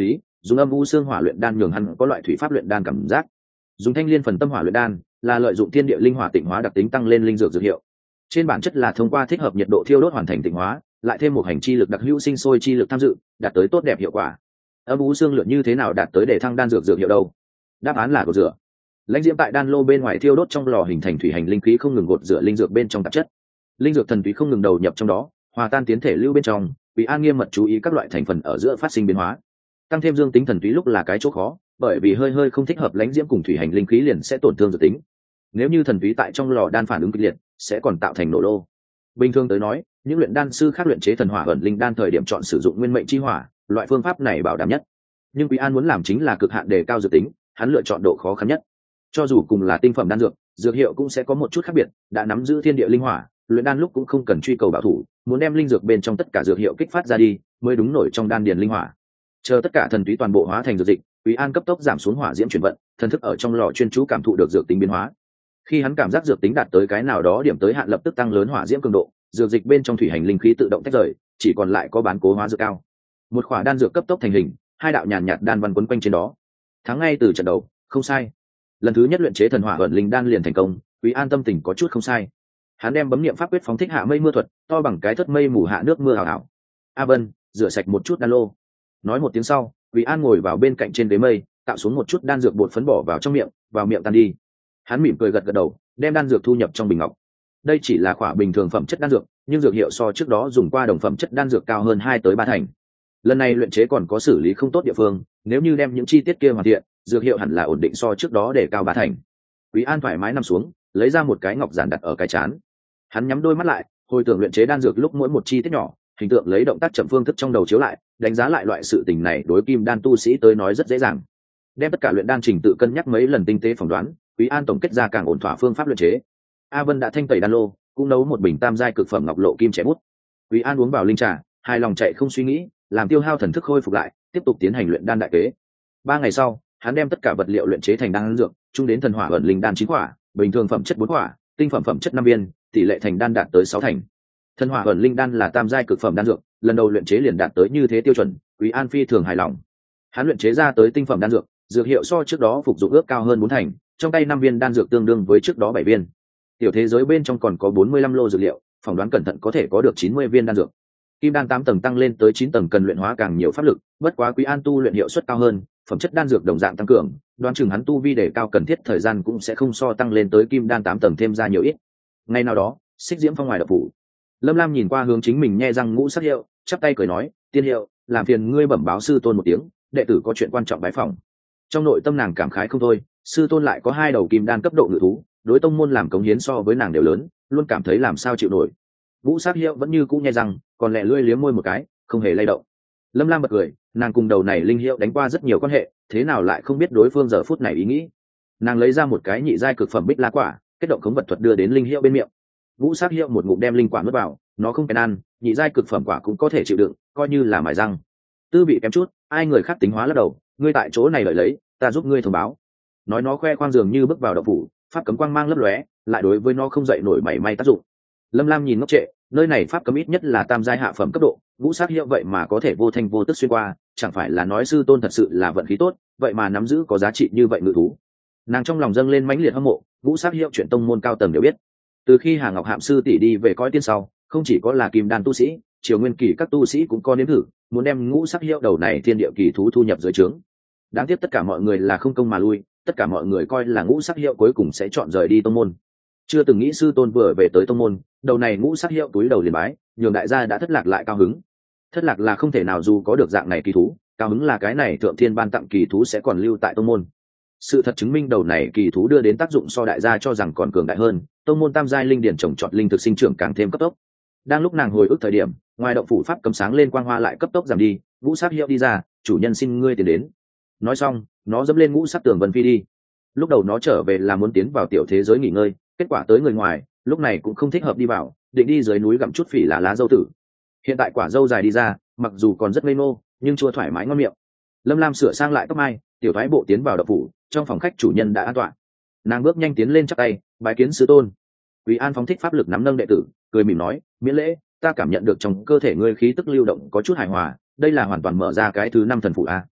Speaker 1: dùng âm u xương hỏa luyện đan nhường hắn có loại thủy pháp luyện đan cảm giác. Dùng thanh liên phần tâm hỏa luyện đan là lợi dụng thiên địa linh hỏa tịnh hóa đặc tính tăng lên linh dược dược hiệu. Trên bản chất là thông qua thích hợp nhiệt độ thiêu đốt hoàn thành tịnh hóa, lại thêm một hành chi lực đặc hữu sinh sôi chi lực tham dự, đạt tới tốt đẹp hiệu quả. Âm u xương luyện như thế nào đạt tới để thăng đan dược dược hiệu đâu? Đáp án là gột rửa. Lãnh diễm tại đan lô bên ngoài thiêu đốt trong lò hình thành thủy hành linh khí không ngừng gột rửa linh dược bên trong tạp chất. Linh dược thần túy không ngừng đầu nhập trong đó, hòa tan tiến thể lưu bên trong. Quý An nghiêm mật chú ý các loại thành phần ở giữa phát sinh biến hóa. Tăng thêm dương tính thần túy lúc là cái chỗ khó, bởi vì hơi hơi không thích hợp lãnh diễm cùng thủy hành linh khí liền sẽ tổn thương dược tính. Nếu như thần túy tại trong lò đan phản ứng kịch liệt, sẽ còn tạo thành nổ lô. Bình thường tới nói, những luyện đan sư khác luyện chế thần hỏa ẩn linh đan thời điểm chọn sử dụng nguyên mệnh chi hỏa, loại phương pháp này bảo đảm nhất. Nhưng Quý An muốn làm chính là cực hạn đề cao dược tính, hắn lựa chọn độ khó khăn nhất. Cho dù cùng là tinh phẩm đan dược, dược hiệu cũng sẽ có một chút khác biệt, đã nắm giữ thiên địa linh hỏa, luyện đan lúc cũng không cần truy cầu bảo thủ, muốn đem linh dược bên trong tất cả dược hiệu kích phát ra đi, mới đúng nổi trong đan điền linh hỏa. Chờ tất cả thần túy toàn bộ hóa thành dược dịch, Quý An cấp tốc giảm xuống hỏa diễm chuyển vận, thần thức ở trong lò chuyên chú cảm thụ được dược tính biến hóa. Khi hắn cảm giác dược tính đạt tới cái nào đó điểm tới hạn lập tức tăng lớn hỏa diễm cường độ, dược dịch bên trong thủy hành linh khí tự động tách rời, chỉ còn lại có bán cố hóa dược cao. Một khỏa đan dược cấp tốc thành hình, hai đạo nhàn nhạt đan văn quấn quanh trên đó. Thắng ngay từ trận đầu, không sai. Lần thứ nhất luyện chế thần hỏa ẩn linh đan liền thành công, Quý An tâm tình có chút không sai. Hắn đem bấm niệm pháp quyết phóng thích hạ mây mưa thuật, to bằng cái thất mây mù hạ nước mưa ảo ảo. A Vân, rửa sạch một chút đan lô. Nói một tiếng sau, Quý An ngồi vào bên cạnh trên ghế mây, tạo xuống một chút đan dược bột phấn bỏ vào trong miệng, vào miệng tan đi. Hắn mỉm cười gật gật đầu, đem đan dược thu nhập trong bình ngọc. Đây chỉ là khỏa bình thường phẩm chất đan dược, nhưng dược hiệu so trước đó dùng qua đồng phẩm chất đan dược cao hơn hai tới ba thành. Lần này luyện chế còn có xử lý không tốt địa phương, nếu như đem những chi tiết kia hoàn thiện, dược hiệu hẳn là ổn định so trước đó để cao ba thành. Quý An thoải mái nằm xuống, lấy ra một cái ngọc giản đặt ở cái chán. Hắn nhắm đôi mắt lại, hồi tưởng luyện chế đan dược lúc mỗi một chi tiết nhỏ, hình tượng lấy động tác chậm phương thức trong đầu chiếu lại, đánh giá lại loại sự tình này đối kim đan tu sĩ tới nói rất dễ dàng. Đem tất cả luyện đan trình tự cân nhắc mấy lần tinh tế phỏng đoán, Quý An tổng kết ra càng ổn thỏa phương pháp luyện chế. A Vân đã thanh tẩy đan lô, cũng nấu một bình tam giai cực phẩm ngọc lộ kim trẻ bút. Quý An uống vào linh trà, hai lòng chạy không suy nghĩ, làm tiêu hao thần thức khôi phục lại, tiếp tục tiến hành luyện đan đại kế. Ba ngày sau, hắn đem tất cả vật liệu luyện chế thành đan dược, chung đến thần hỏa ẩn linh đan chín quả, bình thường phẩm chất bốn quả, tinh phẩm phẩm chất năm viên, tỷ lệ thành đan đạt tới sáu thành. Thần hỏa ẩn linh đan là tam giai cực phẩm đan dược, lần đầu luyện chế liền đạt tới như thế tiêu chuẩn, Quý An phi thường hài lòng. Hắn luyện chế ra tới tinh phẩm đan dược, dược hiệu so trước đó phục dụng ước cao hơn bốn thành, trong tay năm viên đan dược tương đương với trước đó bảy viên. Tiểu thế giới bên trong còn có bốn mươi lăm lô dược liệu, phỏng đoán cẩn thận có thể có được chín mươi viên đan dược. Kim đan tám tầng tăng lên tới chín tầng cần luyện hóa càng nhiều pháp lực, bất quá Quý An tu luyện hiệu suất cao hơn, phẩm chất đan dược đồng dạng tăng cường, đoán chừng hắn tu vi để cao cần thiết thời gian cũng sẽ không so tăng lên tới kim đan tám tầng thêm ra nhiều ít. Ngày nào đó, Xích Diễm Phong ngoài đập phủ, Lâm Lam nhìn qua hướng chính mình nhe răng ngũ sắc hiệu, chắp tay cười nói, "Tiên hiệu, làm phiền ngươi bẩm báo sư tôn một tiếng, đệ tử có chuyện quan trọng bái phỏng." Trong nội tâm nàng cảm khái không thôi, sư tôn lại có hai đầu kim đan cấp độ ngự thú, đối tông môn làm cống hiến so với nàng đều lớn, luôn cảm thấy làm sao chịu nổi. Ngũ sắc hiệu vẫn như cũ nhe răng, còn lẹ lưỡi liếm môi một cái, không hề lay động. Lâm Lam bật cười, nàng cùng đầu này linh hiệu đánh qua rất nhiều quan hệ, thế nào lại không biết đối phương giờ phút này ý nghĩ. Nàng lấy ra một cái nhị giai cực phẩm bích lá quả, kết động khống vật thuật đưa đến linh hiệu bên miệng. Ngũ sắc hiệu một ngụm đem linh quả nuốt vào, nó không kén ăn, nhị giai cực phẩm quả cũng có thể chịu đựng, coi như là mài răng. Tư vị kém chút, ai người khác tính hóa lắc đầu, ngươi tại chỗ này lợi lấy, ta giúp ngươi thông báo. Nói nó khoe khoang dường như bước vào động phủ, pháp cấm quang mang lấp lóe, lại đối với nó không dậy nổi mảy may tác dụng. Lâm Lam nhìn ngốc trệ, nơi này pháp cấm ít nhất là tam giai hạ phẩm cấp độ, ngũ sắc hiệu vậy mà có thể vô thanh vô tức xuyên qua, chẳng phải là nói sư tôn thật sự là vận khí tốt, vậy mà nắm giữ có giá trị như vậy ngự thú. Nàng trong lòng dâng lên mãnh liệt hâm mộ, ngũ sắc hiệu chuyện tông môn cao tầng đều biết. Từ khi Hà Ngọc Hạm sư tỷ đi về coi tiên sau, không chỉ có là kim đan tu sĩ, triều nguyên kỳ các tu sĩ cũng có nếm thử, muốn đem ngũ sắc hiệu đầu này thiên địa kỳ thú thu nhập dưới trướng. Đáng tiếc tất cả mọi người là không công mà lui, tất cả mọi người coi là ngũ sắc hiệu cuối cùng sẽ chọn rời đi tông môn. Chưa từng nghĩ sư tôn vừa về tới tông môn, đầu này ngũ sắc hiệu túi đầu liền bái, nhường đại gia đã thất lạc lại cao hứng. Thất lạc là không thể nào dù có được dạng này kỳ thú, cao hứng là cái này thượng thiên ban tặng kỳ thú sẽ còn lưu tại tông môn. Sự thật chứng minh đầu này kỳ thú đưa đến tác dụng so đại gia cho rằng còn cường đại hơn, tông môn tam giai linh điển trồng trọt linh thực sinh trưởng càng thêm cấp tốc. Đang lúc nàng hồi ức thời điểm, ngoài động phủ pháp cấm sáng lên quang hoa lại cấp tốc giảm đi, ngũ sắc hiệu đi ra, "Chủ nhân xin ngươi tiến đến." Nói xong, nó dẫm lên ngũ sắc tường vân phi đi. Lúc đầu nó trở về là muốn tiến vào tiểu thế giới nghỉ ngơi, kết quả tới người ngoài, lúc này cũng không thích hợp đi vào, định đi dưới núi gặm chút phỉ là lá dâu tử. Hiện tại quả dâu dài đi ra, mặc dù còn rất ngây ngô, nhưng chua thoải mái ngon miệng. Lâm Lam sửa sang lại tóc mai, tiểu thái bộ tiến vào động phủ, trong phòng khách chủ nhân đã an toàn. Nàng bước nhanh tiến lên chắp tay, bái kiến sư tôn. Quý An phóng thích pháp lực nắm nâng đệ tử, cười mỉm nói, "Miễn lễ, ta cảm nhận được trong cơ thể ngươi khí tức lưu động có chút hài hòa, đây là hoàn toàn mở ra cái thứ năm thần phủ a."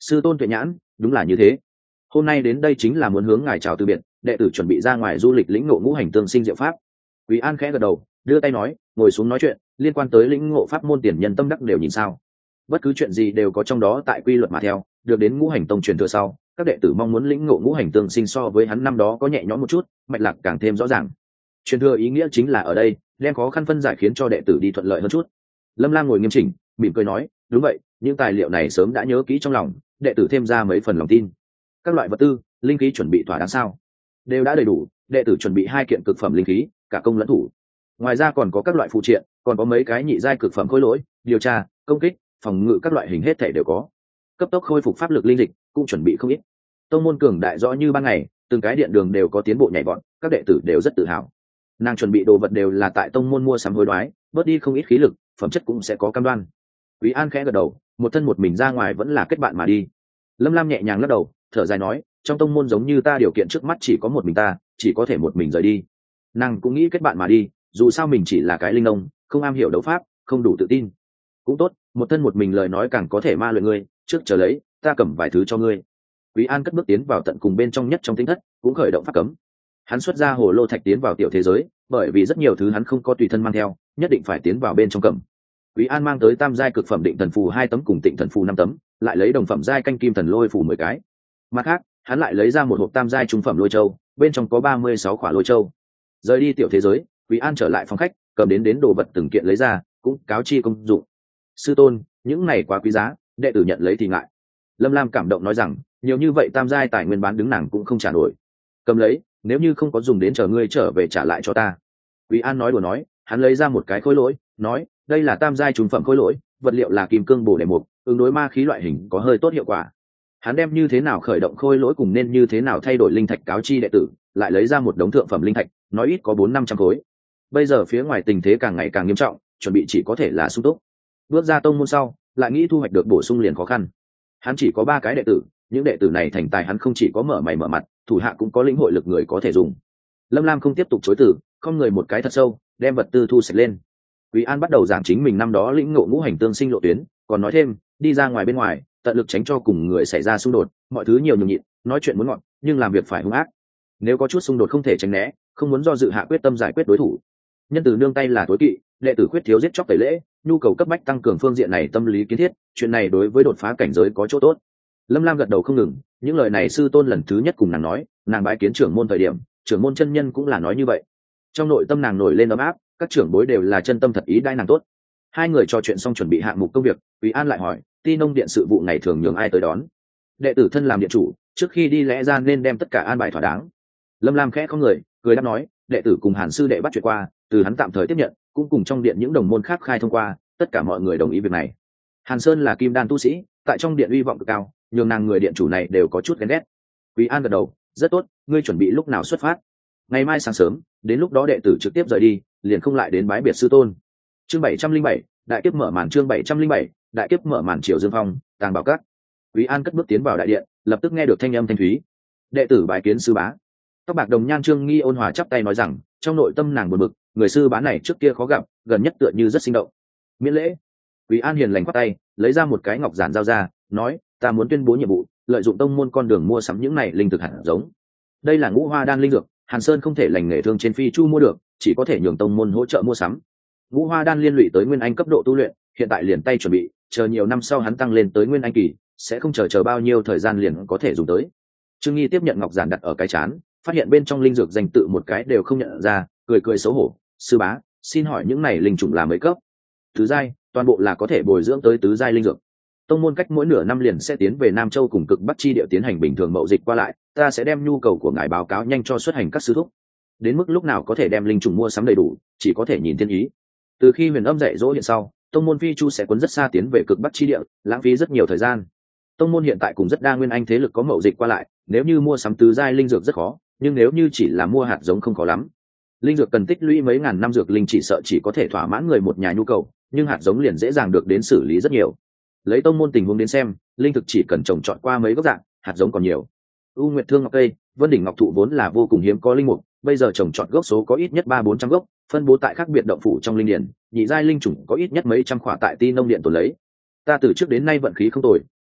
Speaker 1: Sư tôn tuệ nhãn, đúng là như thế. Hôm nay đến đây chính là muốn hướng ngài chào từ biệt, đệ tử chuẩn bị ra ngoài du lịch lĩnh ngộ ngũ hành tương sinh diệu pháp. Quý An khẽ gật đầu, đưa tay nói, ngồi xuống nói chuyện, liên quan tới lĩnh ngộ pháp môn tiền nhân tâm đắc đều nhìn sao. Bất cứ chuyện gì đều có trong đó tại quy luật mà theo, được đến ngũ hành tông truyền thừa sau, các đệ tử mong muốn lĩnh ngộ ngũ hành tương sinh so với hắn năm đó có nhẹ nhõm một chút, mạch lạc càng thêm rõ ràng. Truyền thừa ý nghĩa chính là ở đây, đem khó khăn phân giải khiến cho đệ tử đi thuận lợi hơn chút. Lâm Lam ngồi nghiêm chỉnh, mỉm cười nói, đúng vậy, những tài liệu này sớm đã nhớ kỹ trong lòng, đệ tử thêm ra mấy phần lòng tin. Các loại vật tư, linh khí chuẩn bị thỏa đáng sao? Đều đã đầy đủ, đệ tử chuẩn bị hai kiện cực phẩm linh khí, cả công lẫn thủ. Ngoài ra còn có các loại phụ triện, còn có mấy cái nhị giai cực phẩm khối lỗi, điều tra, công kích, phòng ngự các loại hình hết thể đều có. Cấp tốc khôi phục pháp lực linh dịch cũng chuẩn bị không ít. Tông môn cường đại rõ như ban ngày, từng cái điện đường đều có tiến bộ nhảy vọt, các đệ tử đều rất tự hào. Nàng chuẩn bị đồ vật đều là tại tông môn mua sắm hối đoái, bớt đi không ít khí lực, phẩm chất cũng sẽ có cam đoan. Quý An khẽ gật đầu, một thân một mình ra ngoài vẫn là kết bạn mà đi. Lâm Lam nhẹ nhàng lắc đầu, thở dài nói, trong tông môn giống như ta điều kiện trước mắt chỉ có một mình ta, chỉ có thể một mình rời đi. Nàng cũng nghĩ kết bạn mà đi, dù sao mình chỉ là cái linh nông, không am hiểu đấu pháp, không đủ tự tin. Cũng tốt, một thân một mình lời nói càng có thể ma luyện ngươi, trước chờ lấy, ta cầm vài thứ cho ngươi. Quý An cất bước tiến vào tận cùng bên trong nhất trong tinh thất, cũng khởi động pháp cấm. Hắn xuất ra hồ lô thạch tiến vào tiểu thế giới, bởi vì rất nhiều thứ hắn không có tùy thân mang theo, nhất định phải tiến vào bên trong cầm. Quý An mang tới tam giai cực phẩm định thần phù hai tấm cùng tịnh thần phù năm tấm, lại lấy đồng phẩm giai canh kim thần lôi phù mười cái. Mặt khác, hắn lại lấy ra một hộp tam giai trung phẩm lôi châu, bên trong có ba mươi sáu khỏa lôi châu. Rời đi tiểu thế giới, Quý An trở lại phòng khách, cầm đến đến đồ vật từng kiện lấy ra, cũng cáo chi công dụng. Sư tôn, những này quá quý giá, đệ tử nhận lấy thì ngại. Lâm Lam cảm động nói rằng, nhiều như vậy tam giai tài nguyên bán đứng nàng cũng không trả nổi. Cầm lấy, nếu như không có dùng đến chờ ngươi trở về trả lại cho ta. Quý An nói đùa nói, hắn lấy ra một cái khối lỗi, nói, đây là tam giai trung phẩm khối lỗi, vật liệu là kim cương bổ đề mục, ứng đối ma khí loại hình có hơi tốt hiệu quả. Hắn đem như thế nào khởi động khối lỗi cùng nên như thế nào thay đổi linh thạch cáo chi đệ tử, lại lấy ra một đống thượng phẩm linh thạch, nói ít có bốn năm trăm khối. Bây giờ phía ngoài tình thế càng ngày càng nghiêm trọng, chuẩn bị chỉ có thể là sung túc. Bước ra tông môn sau, lại nghĩ thu hoạch được bổ sung liền khó khăn. Hắn chỉ có ba cái đệ tử, những đệ tử này thành tài hắn không chỉ có mở mày mở mặt, thủ hạ cũng có lĩnh hội lực người có thể dùng. Lâm Lam không tiếp tục chối từ, không người một cái thật sâu, đem vật tư thu sạch lên. Quý An bắt đầu giảng chính mình năm đó lĩnh ngộ ngũ hành tương sinh lộ tuyến, còn nói thêm, đi ra ngoài bên ngoài, tận lực tránh cho cùng người xảy ra xung đột, mọi thứ nhiều nhường nhịn, nói chuyện muốn ngọn, nhưng làm việc phải hung ác. Nếu có chút xung đột không thể tránh né, không muốn do dự hạ quyết tâm giải quyết đối thủ. Nhân từ nương tay là tối kỵ, đệ tử quyết thiếu giết chóc tẩy lễ, nhu cầu cấp bách tăng cường phương diện này tâm lý kiến thiết, chuyện này đối với đột phá cảnh giới có chỗ tốt. Lâm Lam gật đầu không ngừng, những lời này sư tôn lần thứ nhất cùng nàng nói, nàng bái kiến trưởng môn thời điểm, trưởng môn chân nhân cũng là nói như vậy. Trong nội tâm nàng nổi lên ấm áp, các trưởng bối đều là chân tâm thật ý đãi nàng tốt. Hai người trò chuyện xong chuẩn bị hạng mục công việc, Quý An lại hỏi, Ti Nông điện sự vụ ngày thường nhường ai tới đón? Đệ tử thân làm điện chủ, trước khi đi lẽ ra nên đem tất cả an bài thỏa đáng. Lâm Lam khẽ không người, cười đáp nói, đệ tử cùng Hàn sư đệ bắt chuyện qua, từ hắn tạm thời tiếp nhận, cũng cùng trong điện những đồng môn khác khai thông qua, tất cả mọi người đồng ý việc này. Hàn Sơn là kim đan tu sĩ, tại trong điện uy vọng cực cao, nhường nàng người điện chủ này đều có chút ghen ghét. Quý An gật đầu, rất tốt, ngươi chuẩn bị lúc nào xuất phát? Ngày mai sáng sớm, đến lúc đó đệ tử trực tiếp rời đi, liền không lại đến bái biệt sư tôn. Chương bảy trăm linh bảy, đại kiếp mở màn. Chương bảy trăm linh bảy, đại kiếp mở màn. Triều Dương Phong, Tàng Bảo Các. Quý An cất bước tiến vào đại điện, lập tức nghe được thanh âm thanh thúy. Đệ tử bái kiến sư bá. Tóc bạc đồng nhan Trương Nghi ôn hòa chắp tay nói rằng, trong nội tâm nàng buồn bực, người sư bá này trước kia khó gặp, gần nhất tựa như rất sinh động. Miễn lễ. Quý An hiền lành khoát tay, lấy ra một cái ngọc giản giao ra, nói, ta muốn tuyên bố nhiệm vụ, lợi dụng tông môn con đường mua sắm những này linh thực hạt giống. Đây là ngũ hoa đan linh dược, Hàn Sơn không thể lành nghề thương trên phi chu mua được, chỉ có thể nhường tông môn hỗ trợ mua sắm. Ngũ hoa đan liên lụy tới nguyên anh cấp độ tu luyện, hiện tại liền tay chuẩn bị, chờ nhiều năm sau hắn tăng lên tới nguyên anh kỳ, sẽ không chờ chờ bao nhiêu thời gian liền có thể dùng tới. Trương Nghi tiếp nhận ngọc giản đặt ở cái chán, phát hiện bên trong linh dược danh tự một cái đều không nhận ra, cười cười xấu hổ, sư bá, xin hỏi những này linh chủng là mấy cấp? Tứ giai, toàn bộ là có thể bồi dưỡng tới tứ giai linh dược. Tông môn cách mỗi nửa năm liền sẽ tiến về Nam Châu cùng cực Bắc chi địa tiến hành bình thường mậu dịch qua lại, ta sẽ đem nhu cầu của ngài báo cáo nhanh cho xuất hành các sư thúc. Đến mức lúc nào có thể đem linh trùng mua sắm đầy đủ, chỉ có thể nhìn thiên ý. Từ khi Huyền Âm dạy dỗ hiện sau, tông môn phi chu sẽ cuốn rất xa tiến về cực Bắc chi địa, lãng phí rất nhiều thời gian. Tông môn hiện tại cùng rất đa nguyên anh thế lực có mậu dịch qua lại, nếu như mua sắm tứ giai linh dược rất khó, nhưng nếu như chỉ là mua hạt giống không khó lắm. Linh dược cần tích lũy mấy ngàn năm dược linh chỉ sợ chỉ có thể thỏa mãn người một nhà nhu cầu, nhưng hạt giống liền dễ dàng được đến xử lý rất nhiều. Lấy tông môn tình huống đến xem, linh thực chỉ cần trồng trọt qua mấy gốc dạng, hạt giống còn nhiều. U Nguyệt Thương ngọc cây, Vân đỉnh ngọc thụ vốn là vô cùng hiếm có linh mục, bây giờ trồng trọt gốc số có ít nhất ba bốn trăm gốc, phân bố tại các biệt động phủ trong linh điển, nhị giai linh chủng có ít nhất mấy trăm khỏa tại Ti Nông điện tồn lấy. Ta từ trước đến nay vận khí không tồi,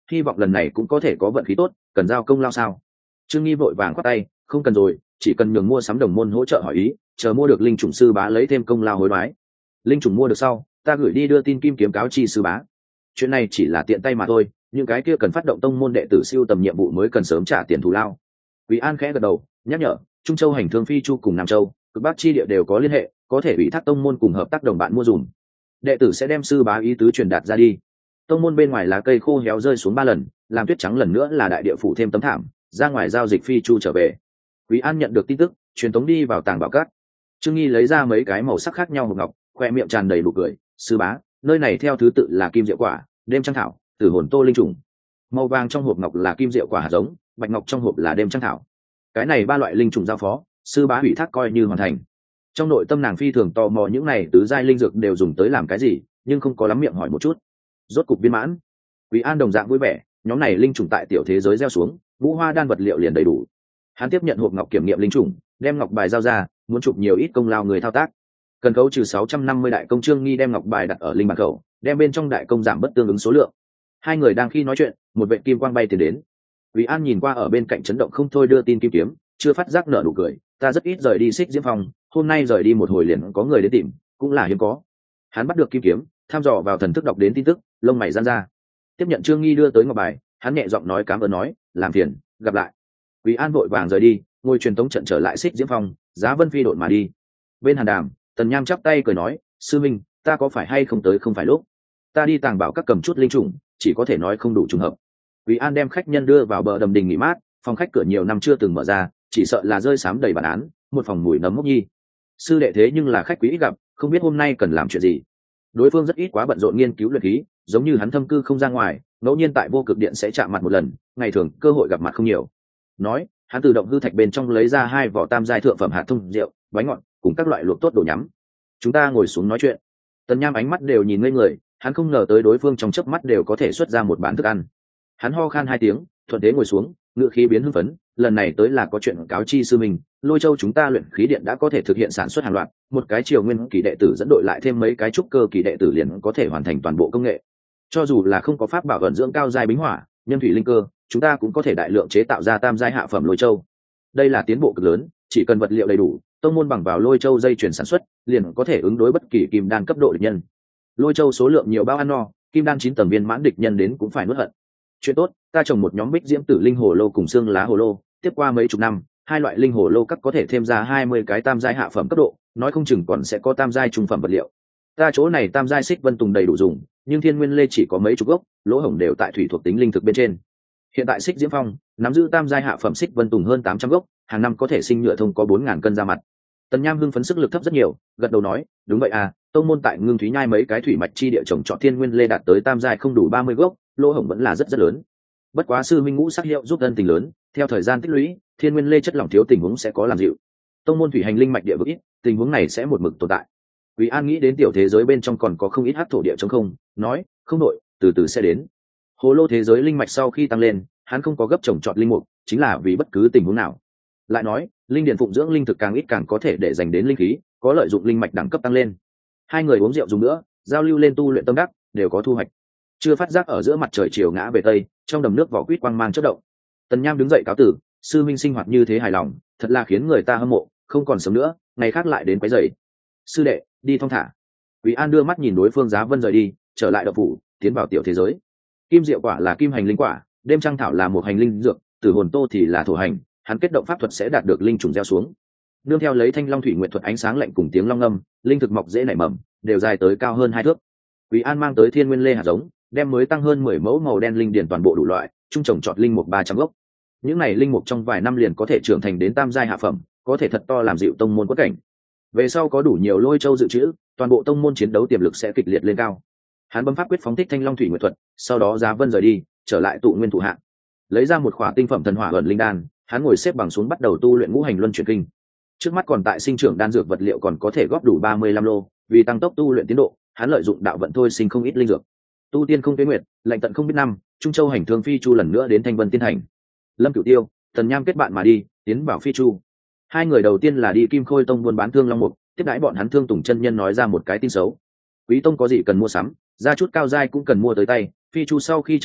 Speaker 1: hy vọng lần này cũng có thể có vận khí tốt, cần giao công lao sao? Trương Nghi vội vàng khoát tay, không cần rồi, chỉ cần nhường mua sắm đồng môn hỗ trợ hỏi ý, chờ mua được linh chủng sư bá lấy thêm công lao hối đoái. Linh chủng mua được sau, ta gửi đi đưa tin kim kiếm cáo chi sư bá. Chuyện này chỉ là tiện tay mà thôi, những cái kia cần phát động tông môn đệ tử siêu tầm nhiệm vụ mới cần sớm trả tiền thù lao. Quý An khẽ gật đầu, nhắc nhở, Trung Châu hành thương phi chu cùng Nam Châu, cực Bắc chi địa đều có liên hệ, có thể ủy thác tông môn cùng hợp tác đồng bạn mua dùm. Đệ tử sẽ đem sư bá ý tứ truyền đạt ra đi. Tông môn bên ngoài lá cây khô héo rơi xuống ba lần, làm tuyết trắng lần nữa là đại địa phủ thêm tấm thảm, ra ngoài giao dịch phi chu trở về. Quý An nhận được tin tức, truyền tống đi vào tàng bảo cát. Trương Nghi lấy ra mấy cái màu sắc khác nhau hộp ngọc, khoe miệng tràn đầy nụ cười, sư bá, nơi này theo thứ tự là kim diệu quả, đêm trăng thảo, tử hồn tô linh trùng. Màu vàng trong hộp ngọc là kim diệu quả hạt giống, bạch ngọc trong hộp là đêm trăng thảo. Cái này ba loại linh trùng giao phó, sư bá ủy thác coi như hoàn thành. Trong nội tâm nàng phi thường tò mò những này tứ giai linh dược đều dùng tới làm cái gì, nhưng không có lắm miệng hỏi một chút. Rốt cục viên mãn. Quý An đồng dạng vui vẻ, nhóm này linh trùng tại tiểu thế giới gieo xuống, ngũ hoa đan vật liệu liền đầy đủ. Hắn tiếp nhận hộp ngọc kiểm nghiệm linh trùng, đem ngọc bài giao ra, muốn chụp nhiều ít công lao người thao tác. Cần khấu trừ sáu trăm năm mươi đại công. Trương Nghi đem ngọc bài đặt ở linh bản khẩu, đem bên trong đại công giảm bất tương ứng số lượng. Hai người đang khi nói chuyện, một vệ kim quang bay tiền đến. Quý An nhìn qua ở bên cạnh chấn động không thôi đưa tin kim kiếm, chưa phát giác nở nụ cười, ta rất ít rời đi Xích Diễm Phòng, hôm nay rời đi một hồi liền có người đến tìm, cũng là hiếm có. Hắn bắt được kim kiếm, tham dò vào thần thức đọc đến tin tức, lông mày giãn ra. Tiếp nhận Trương Nghi đưa tới ngọc bài, hắn nhẹ giọng nói cảm ơn nói, làm phiền, gặp lại. Quý An vội vàng rời đi, ngồi truyền tống trận trở lại Xích Diễm Phòng, Giá Vân Phi độn mà đi. Bên hàn đàm, Tần Nham chắp tay cười nói, sư minh, ta có phải hay không tới không phải lúc. Ta đi tàng bảo các cầm chút linh trùng, chỉ có thể nói không đủ trùng hợp. Quý An đem khách nhân đưa vào bờ đầm đình nghỉ mát, phòng khách cửa nhiều năm chưa từng mở ra, chỉ sợ là rơi sám đầy bản án, một phòng mùi nấm mốc nhi. Sư đệ thế nhưng là khách quý ít gặp, không biết hôm nay cần làm chuyện gì. Đối phương rất ít quá bận rộn nghiên cứu luyện khí, giống như hắn thâm cư không ra ngoài, ngẫu nhiên tại vô cực điện sẽ chạm mặt một lần, ngày thường cơ hội gặp mặt không nhiều. Nói, hắn tự động hư thạch bên trong lấy ra hai vỏ tam giai thượng phẩm hạt thông rượu, bánh ngọt, cùng các loại luộc tốt đồ nhắm. Chúng ta ngồi xuống nói chuyện. Tần Nham ánh mắt đều nhìn ngây người, hắn không ngờ tới đối phương trong chớp mắt đều có thể xuất ra một bản thức ăn. Hắn ho khan hai tiếng, thuận thế ngồi xuống, ngựa khí biến hưng phấn, lần này tới là có chuyện cáo chi sư mình, Lôi Châu chúng ta luyện khí điện đã có thể thực hiện sản xuất hàng loạt, một cái triều nguyên kỳ đệ tử dẫn đội lại thêm mấy cái trúc cơ kỳ đệ tử liền có thể hoàn thành toàn bộ công nghệ. Cho dù là không có pháp bảo vận dưỡng cao giai bính hỏa, nhân thủy linh cơ, chúng ta cũng có thể đại lượng chế tạo ra tam giai hạ phẩm Lôi Châu. Đây là tiến bộ cực lớn, chỉ cần vật liệu đầy đủ, tông môn bằng vào Lôi Châu dây chuyển sản xuất, liền có thể ứng đối bất kỳ kim đan cấp độ địch nhân. Lôi Châu số lượng nhiều bao ăn no, kim đan chín tầng viên mãn địch nhân đến cũng phải nuốt hận. Chuyện tốt, ta trồng một nhóm bích diễm tử linh hồ lô cùng xương lá hồ lô, tiếp qua mấy chục năm, hai loại linh hồ lô các có thể thêm ra hai mươi cái tam giai hạ phẩm cấp độ, nói không chừng còn sẽ có tam giai trung phẩm vật liệu. Ta chỗ này tam giai xích vân tùng đầy đủ dùng, nhưng thiên nguyên lê chỉ có mấy chục gốc, lỗ hổng đều tại thủy thuộc tính linh thực bên trên. Hiện tại Xích Diễm Phong nắm giữ tam giai hạ phẩm xích vân tùng hơn tám trăm gốc, hàng năm có thể sinh nhựa thông có bốn ngàn cân ra mặt. Tần Nham hưng phấn sức lực thấp rất nhiều, gật đầu nói, đúng vậy à, tông môn tại Ngưng Thúy Nhai mấy cái thủy mạch chi địa trồng trọt thiên nguyên lê đạt tới tam giai không đủ ba mươi gốc, lỗ hổng vẫn là rất rất lớn. Bất quá sư minh ngũ sắc hiệu giúp thân tình lớn, theo thời gian tích lũy, thiên nguyên lê chất lỏng thiếu tình huống sẽ có làm dịu. Tông môn thủy hành linh mạch địa vực ít, tình huống này sẽ một mực tồn tại. Quý An nghĩ đến tiểu thế giới bên trong còn có không ít hắc thổ địa trống không, nói, không đội, từ từ sẽ đến. Hồ lô thế giới linh mạch sau khi tăng lên, hắn không có gấp trồng trọt linh mục, chính là vì bất cứ tình huống nào. Lại nói, linh điển phụng dưỡng linh thực càng ít càng có thể để dành đến linh khí, có lợi dụng linh mạch đẳng cấp tăng lên. Hai người uống rượu dùng nữa, giao lưu lên tu luyện tâm đắc, đều có thu hoạch. Chưa phát giác ở giữa mặt trời chiều ngã về tây, trong đầm nước vỏ quýt quang mang chớp động. Tần Nham đứng dậy cáo tử, sư minh sinh hoạt như thế hài lòng, thật là khiến người ta hâm mộ, không còn sớm nữa, ngày khác lại đến quấy rầy. Sư đệ, đi thong thả. Quý An đưa mắt nhìn đối phương Giá Vân rời đi, trở lại động phủ, tiến vào tiểu thế giới. Kim diệu quả là kim hành linh quả, đêm trăng thảo là một hành linh dược, tử hồn tô thì là thổ hành, hắn kết động pháp thuật sẽ đạt được linh trùng gieo xuống. Nương theo lấy thanh long thủy nguyện thuật ánh sáng lạnh cùng tiếng long ngâm, linh thực mọc dễ nảy mầm, đều dài tới cao hơn hai thước. Quý An mang tới thiên nguyên lê hạt giống, đem mới tăng hơn mười mẫu màu đen linh điển toàn bộ đủ loại, trung trồng trọt linh mục ba trăm gốc. Những này linh mục trong vài năm liền có thể trưởng thành đến tam giai hạ phẩm, có thể thật to làm dịu tông môn quất cảnh. Về sau có đủ nhiều lôi châu dự trữ, toàn bộ tông môn chiến đấu tiềm lực sẽ kịch liệt lên cao. Hắn bấm pháp quyết phóng thích thanh long thủy nguyệt thuật, sau đó Giá Vân rời đi, trở lại tụ nguyên thủ hạng, lấy ra một khỏa tinh phẩm thần hỏa ẩn linh đan, hắn ngồi xếp bằng xuống bắt đầu tu luyện ngũ hành luân chuyển kinh. Trước mắt còn tại sinh trưởng đan dược vật liệu còn có thể góp đủ ba mươi lăm lô, vì tăng tốc tu luyện tiến độ, hắn lợi dụng đạo vận thôi sinh không ít linh dược. Tu tiên không tuyết nguyệt, lạnh tận không biết năm, Trung Châu hành thương phi chu lần nữa đến Thanh Vân Tiên Thành. Lâm Cửu Tiêu, Tần Nham kết bạn mà đi, tiến vào phi chu. Hai người đầu tiên là đi Kim Khôi Tông buôn bán thương long mục, tiếp đãi bọn hắn Thương Tùng chân nhân nói ra một cái tin xấu. Quý tông có gì cần mua sắm, ra chút cao giai cũng cần mua tới tay, phi chu sau khi trở về,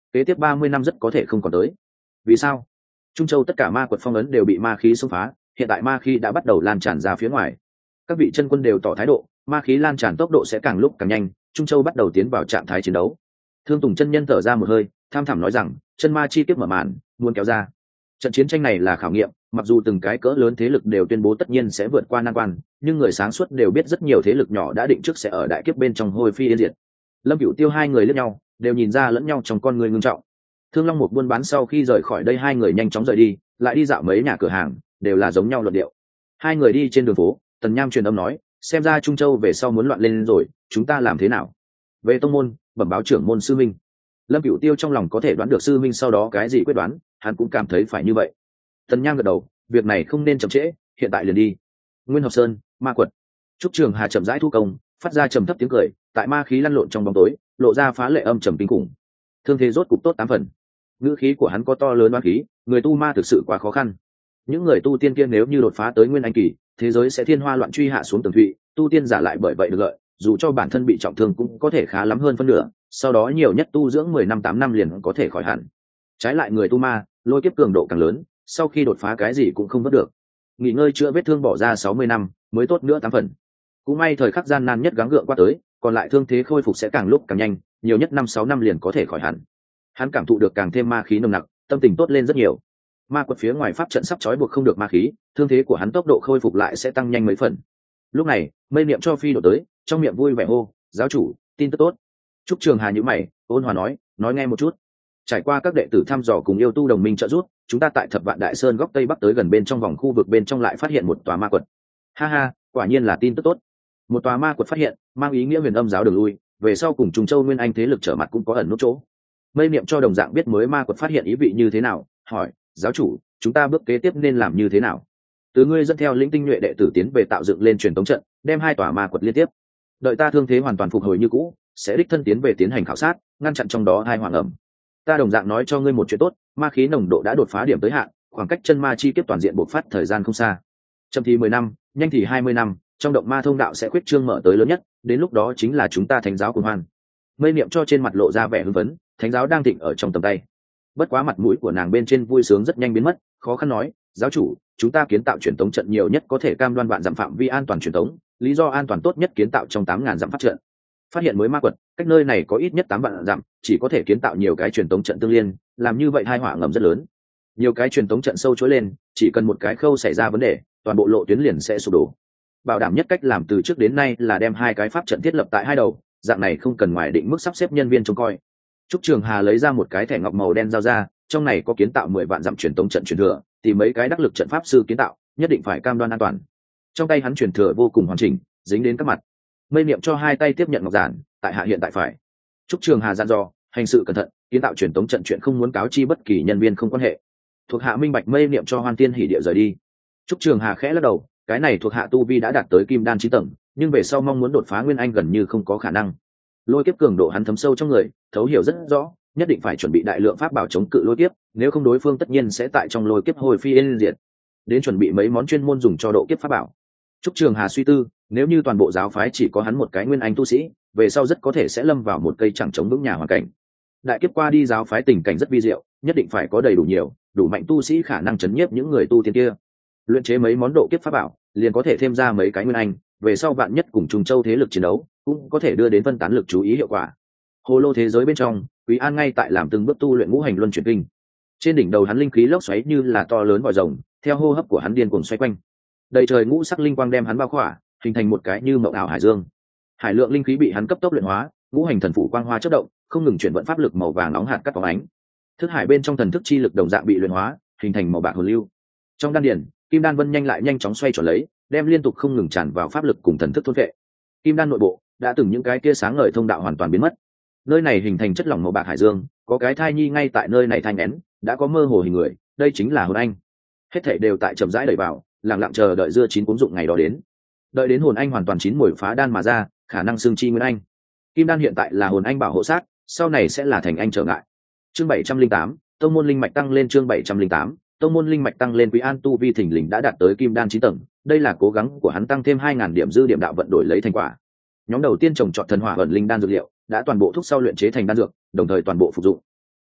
Speaker 1: kế tiếp ba mươi năm rất có thể không còn tới. Vì sao? Trung Châu tất cả ma quật phong ấn đều bị ma khí xông phá, hiện tại ma khí đã bắt đầu lan tràn ra phía ngoài. Các vị chân quân đều tỏ thái độ, ma khí lan tràn tốc độ sẽ càng lúc càng nhanh, Trung Châu bắt đầu tiến vào trạng thái chiến đấu. Thương Tùng chân nhân thở ra một hơi, tham thẳm nói rằng, chân ma chi kiếp mở màn, muốn kéo ra. Trận chiến tranh này là khảo nghiệm, mặc dù từng cái cỡ lớn thế lực đều tuyên bố tất nhiên sẽ vượt qua nan quan, nhưng người sáng suốt đều biết rất nhiều thế lực nhỏ đã định trước sẽ ở đại kiếp bên trong hôi phi yên diệt. Lâm Cửu Tiêu hai người liếc nhau, đều nhìn ra lẫn nhau trong con người ngưng trọng. Thương Long một buôn bán sau khi rời khỏi đây hai người nhanh chóng rời đi, lại đi dạo mấy nhà cửa hàng, đều là giống nhau luận điệu. Hai người đi trên đường phố, Tần Nham truyền âm nói, xem ra Trung Châu về sau muốn loạn lên rồi, chúng ta làm thế nào? Về tông môn, bẩm báo trưởng môn sư minh. Lâm Cửu Tiêu trong lòng có thể đoán được sư minh sau đó cái gì quyết đoán, hắn cũng cảm thấy phải như vậy. Tần Nham gật đầu, việc này không nên chậm trễ, hiện tại liền đi. Nguyên Hợp Sơn, ma quật. Trúc Trường Hà chậm rãi thu công, phát ra trầm thấp tiếng cười, tại ma khí lăn lộn trong bóng tối, lộ ra phá lệ âm trầm kinh khủng. Thương thế rốt cục tốt tám phần. Ngữ khí của hắn có to lớn oán khí, người tu ma thực sự quá khó khăn. Những người tu tiên kia nếu như đột phá tới nguyên anh kỳ, thế giới sẽ thiên hoa loạn truy hạ xuống tầng thụy, tu tiên giả lại bởi vậy được lợi, dù cho bản thân bị trọng thương cũng có thể khá lắm hơn phân nửa, sau đó nhiều nhất tu dưỡng mười năm tám năm liền có thể khỏi hẳn. Trái lại người tu ma, lôi kiếp cường độ càng lớn, sau khi đột phá cái gì cũng không vớt được. Nghỉ ngơi chữa vết thương bỏ ra sáu mươi năm, mới tốt nữa tám phần. Cũng may thời khắc gian nan nhất gắng gượng qua tới, còn lại thương thế khôi phục sẽ càng lúc càng nhanh, nhiều nhất năm sáu năm liền có thể khỏi hẳn. Hắn cảm thụ được càng thêm ma khí nồng nặc, tâm tình tốt lên rất nhiều. Ma quật phía ngoài pháp trận sắp trói buộc không được ma khí, thương thế của hắn tốc độ khôi phục lại sẽ tăng nhanh mấy phần. Lúc này, mây niệm cho phi đổ tới, trong miệng vui vẻ hô, giáo chủ, tin tức tốt. Trúc Trường Hà nhíu mày, ôn hòa nói, nói nghe một chút. Trải qua các đệ tử thăm dò cùng yêu tu đồng minh trợ giúp, chúng ta tại Thập Vạn Đại Sơn góc tây bắc tới gần bên trong vòng khu vực bên trong lại phát hiện một tòa ma quật. Ha ha, quả nhiên là tin tức tốt. Một tòa ma quật phát hiện, mang ý nghĩa huyền âm giáo đường lui, về sau cùng Trung Châu Nguyên Anh thế lực trở mặt cũng có ẩn nút chỗ. Mây niệm cho đồng dạng biết mới ma quật phát hiện ý vị như thế nào, hỏi, giáo chủ, chúng ta bước kế tiếp nên làm như thế nào? Từ ngươi dẫn theo lĩnh tinh nhuệ đệ tử tiến về tạo dựng lên truyền tống trận, đem hai tòa ma quật liên tiếp. Đợi ta thương thế hoàn toàn phục hồi như cũ, sẽ đích thân tiến về tiến hành khảo sát, ngăn chặn trong đó hai hoàng ẩm. Ta đồng dạng nói cho ngươi một chuyện tốt, ma khí nồng độ đã đột phá điểm tới hạn, khoảng cách chân ma chi kiếp toàn diện bộc phát thời gian không xa. Chậm thì mười năm, nhanh thì hai mươi năm, trong động ma thông đạo sẽ khuyết trương mở tới lớn nhất, đến lúc đó chính là chúng ta thánh giáo cùng hoan. Mây niệm cho trên mặt lộ ra vẻ hưng phấn, thánh giáo đang thịnh ở trong tầm tay. Bất quá mặt mũi của nàng bên trên vui sướng rất nhanh biến mất, khó khăn nói, giáo chủ, chúng ta kiến tạo truyền tống trận nhiều nhất có thể cam đoan vạn dặm phạm vi an toàn truyền tống, lý do an toàn tốt nhất kiến tạo trong tám ngàn dặm phát trận. Phát hiện mới ma quật, cách nơi này có ít nhất tám vạn dặm, chỉ có thể kiến tạo nhiều cái truyền tống trận tương liên, làm như vậy hai họa ngầm rất lớn. Nhiều cái truyền tống trận sâu chối lên, chỉ cần một cái khâu xảy ra vấn đề, toàn bộ lộ tuyến liền sẽ sụp đổ. Bảo đảm nhất cách làm từ trước đến nay là đem hai cái pháp trận thiết lập tại hai đầu, dạng này không cần ngoài định mức sắp xếp nhân viên trông coi. Trúc Trường Hà lấy ra một cái thẻ ngọc màu đen giao ra, trong này có kiến tạo mười vạn dặm truyền tống trận truyền thừa, tìm mấy cái đắc lực trận pháp sư kiến tạo, nhất định phải cam đoan an toàn. Trong tay hắn truyền thừa vô cùng hoàn chỉnh, dính đến các mặt. Mây niệm cho hai tay tiếp nhận ngọc giản, tại hạ hiện tại phải. Trúc Trường Hà dặn dò, hành sự cẩn thận, kiến tạo truyền tống trận chuyện không muốn cáo chi bất kỳ nhân viên không quan hệ. Thuộc hạ minh bạch. Mây niệm cho Hoan Tiên hỉ địa rời đi. Trúc Trường Hà khẽ lắc đầu, cái này thuộc hạ tu vi đã đạt tới kim đan chín tầng, nhưng về sau mong muốn đột phá nguyên anh gần như không có khả năng. Lôi kiếp cường độ hắn thấm sâu trong người, thấu hiểu rất rõ, nhất định phải chuẩn bị đại lượng pháp bảo chống cự lôi kiếp, nếu không đối phương tất nhiên sẽ tại trong lôi kiếp hồi phi yên diệt. Đến chuẩn bị mấy món chuyên môn dùng cho độ kiếp pháp bảo. Trúc Trường Hà suy tư, nếu như toàn bộ giáo phái chỉ có hắn một cái nguyên anh tu sĩ, về sau rất có thể sẽ lâm vào một cây chẳng chống vững nhà hoàn cảnh. Đại kiếp qua đi giáo phái tình cảnh rất vi diệu, nhất định phải có đầy đủ nhiều, đủ mạnh tu sĩ khả năng chấn nhiếp những người tu tiên kia. Luyện chế mấy món độ kiếp pháp bảo, liền có thể thêm ra mấy cái nguyên anh, về sau bạn nhất cùng Trung Châu thế lực chiến đấu, cũng có thể đưa đến phân tán lực chú ý hiệu quả. Hồ lô thế giới bên trong, Quý An ngay tại làm từng bước tu luyện ngũ hành luân chuyển kinh. Trên đỉnh đầu hắn linh khí lốc xoáy như là to lớn vòi rồng, theo hô hấp của hắn điên cuồng xoay quanh. Đầy trời ngũ sắc linh quang đem hắn bao khỏa, hình thành một cái như mộng ảo hải dương. Hải lượng linh khí bị hắn cấp tốc luyện hóa, ngũ hành thần phủ quang hoa chớp động, không ngừng chuyển vận pháp lực màu vàng nóng hạt cắt phóng ánh. Thức hải bên trong thần thức chi lực đồng dạng bị luyện hóa, hình thành màu bạc hồn lưu. Trong đan điền, kim đan vân nhanh lại nhanh chóng xoay tròn lấy, đem liên tục không ngừng tràn vào pháp lực cùng thần thức thôn vệ. Kim đan nội bộ đã từng những cái kia sáng ngời thông đạo hoàn toàn biến mất. Nơi này hình thành chất lỏng màu bạc hải dương, có cái thai nhi ngay tại nơi này thai nghén, đã có mơ hồ hình người, đây chính là hồn anh. Hết thảy đều tại chậm rãi đẩy vào, lặng lặng chờ đợi dưa chín cuống dụng ngày đó đến. Đợi đến hồn anh hoàn toàn chín mùi phá đan mà ra, khả năng xương chi nguyên anh. Kim đan hiện tại là hồn anh bảo hộ sát, sau này sẽ là thành anh trở ngại. Chương bảy trăm linh tám, tông môn linh mạch tăng lên. Chương bảy trăm linh tám, tông môn linh mạch tăng lên. Quý An tu vi thỉnh lình đã đạt tới kim đan chín tầng, đây là cố gắng của hắn tăng thêm hai ngàn điểm dư điểm đạo vận đổi lấy thành quả. Nhóm đầu tiên trồng trọt thần hỏa ẩn linh đan dược liệu, đã toàn bộ thuốc sau luyện chế thành đan dược, đồng thời toàn bộ phục dụng.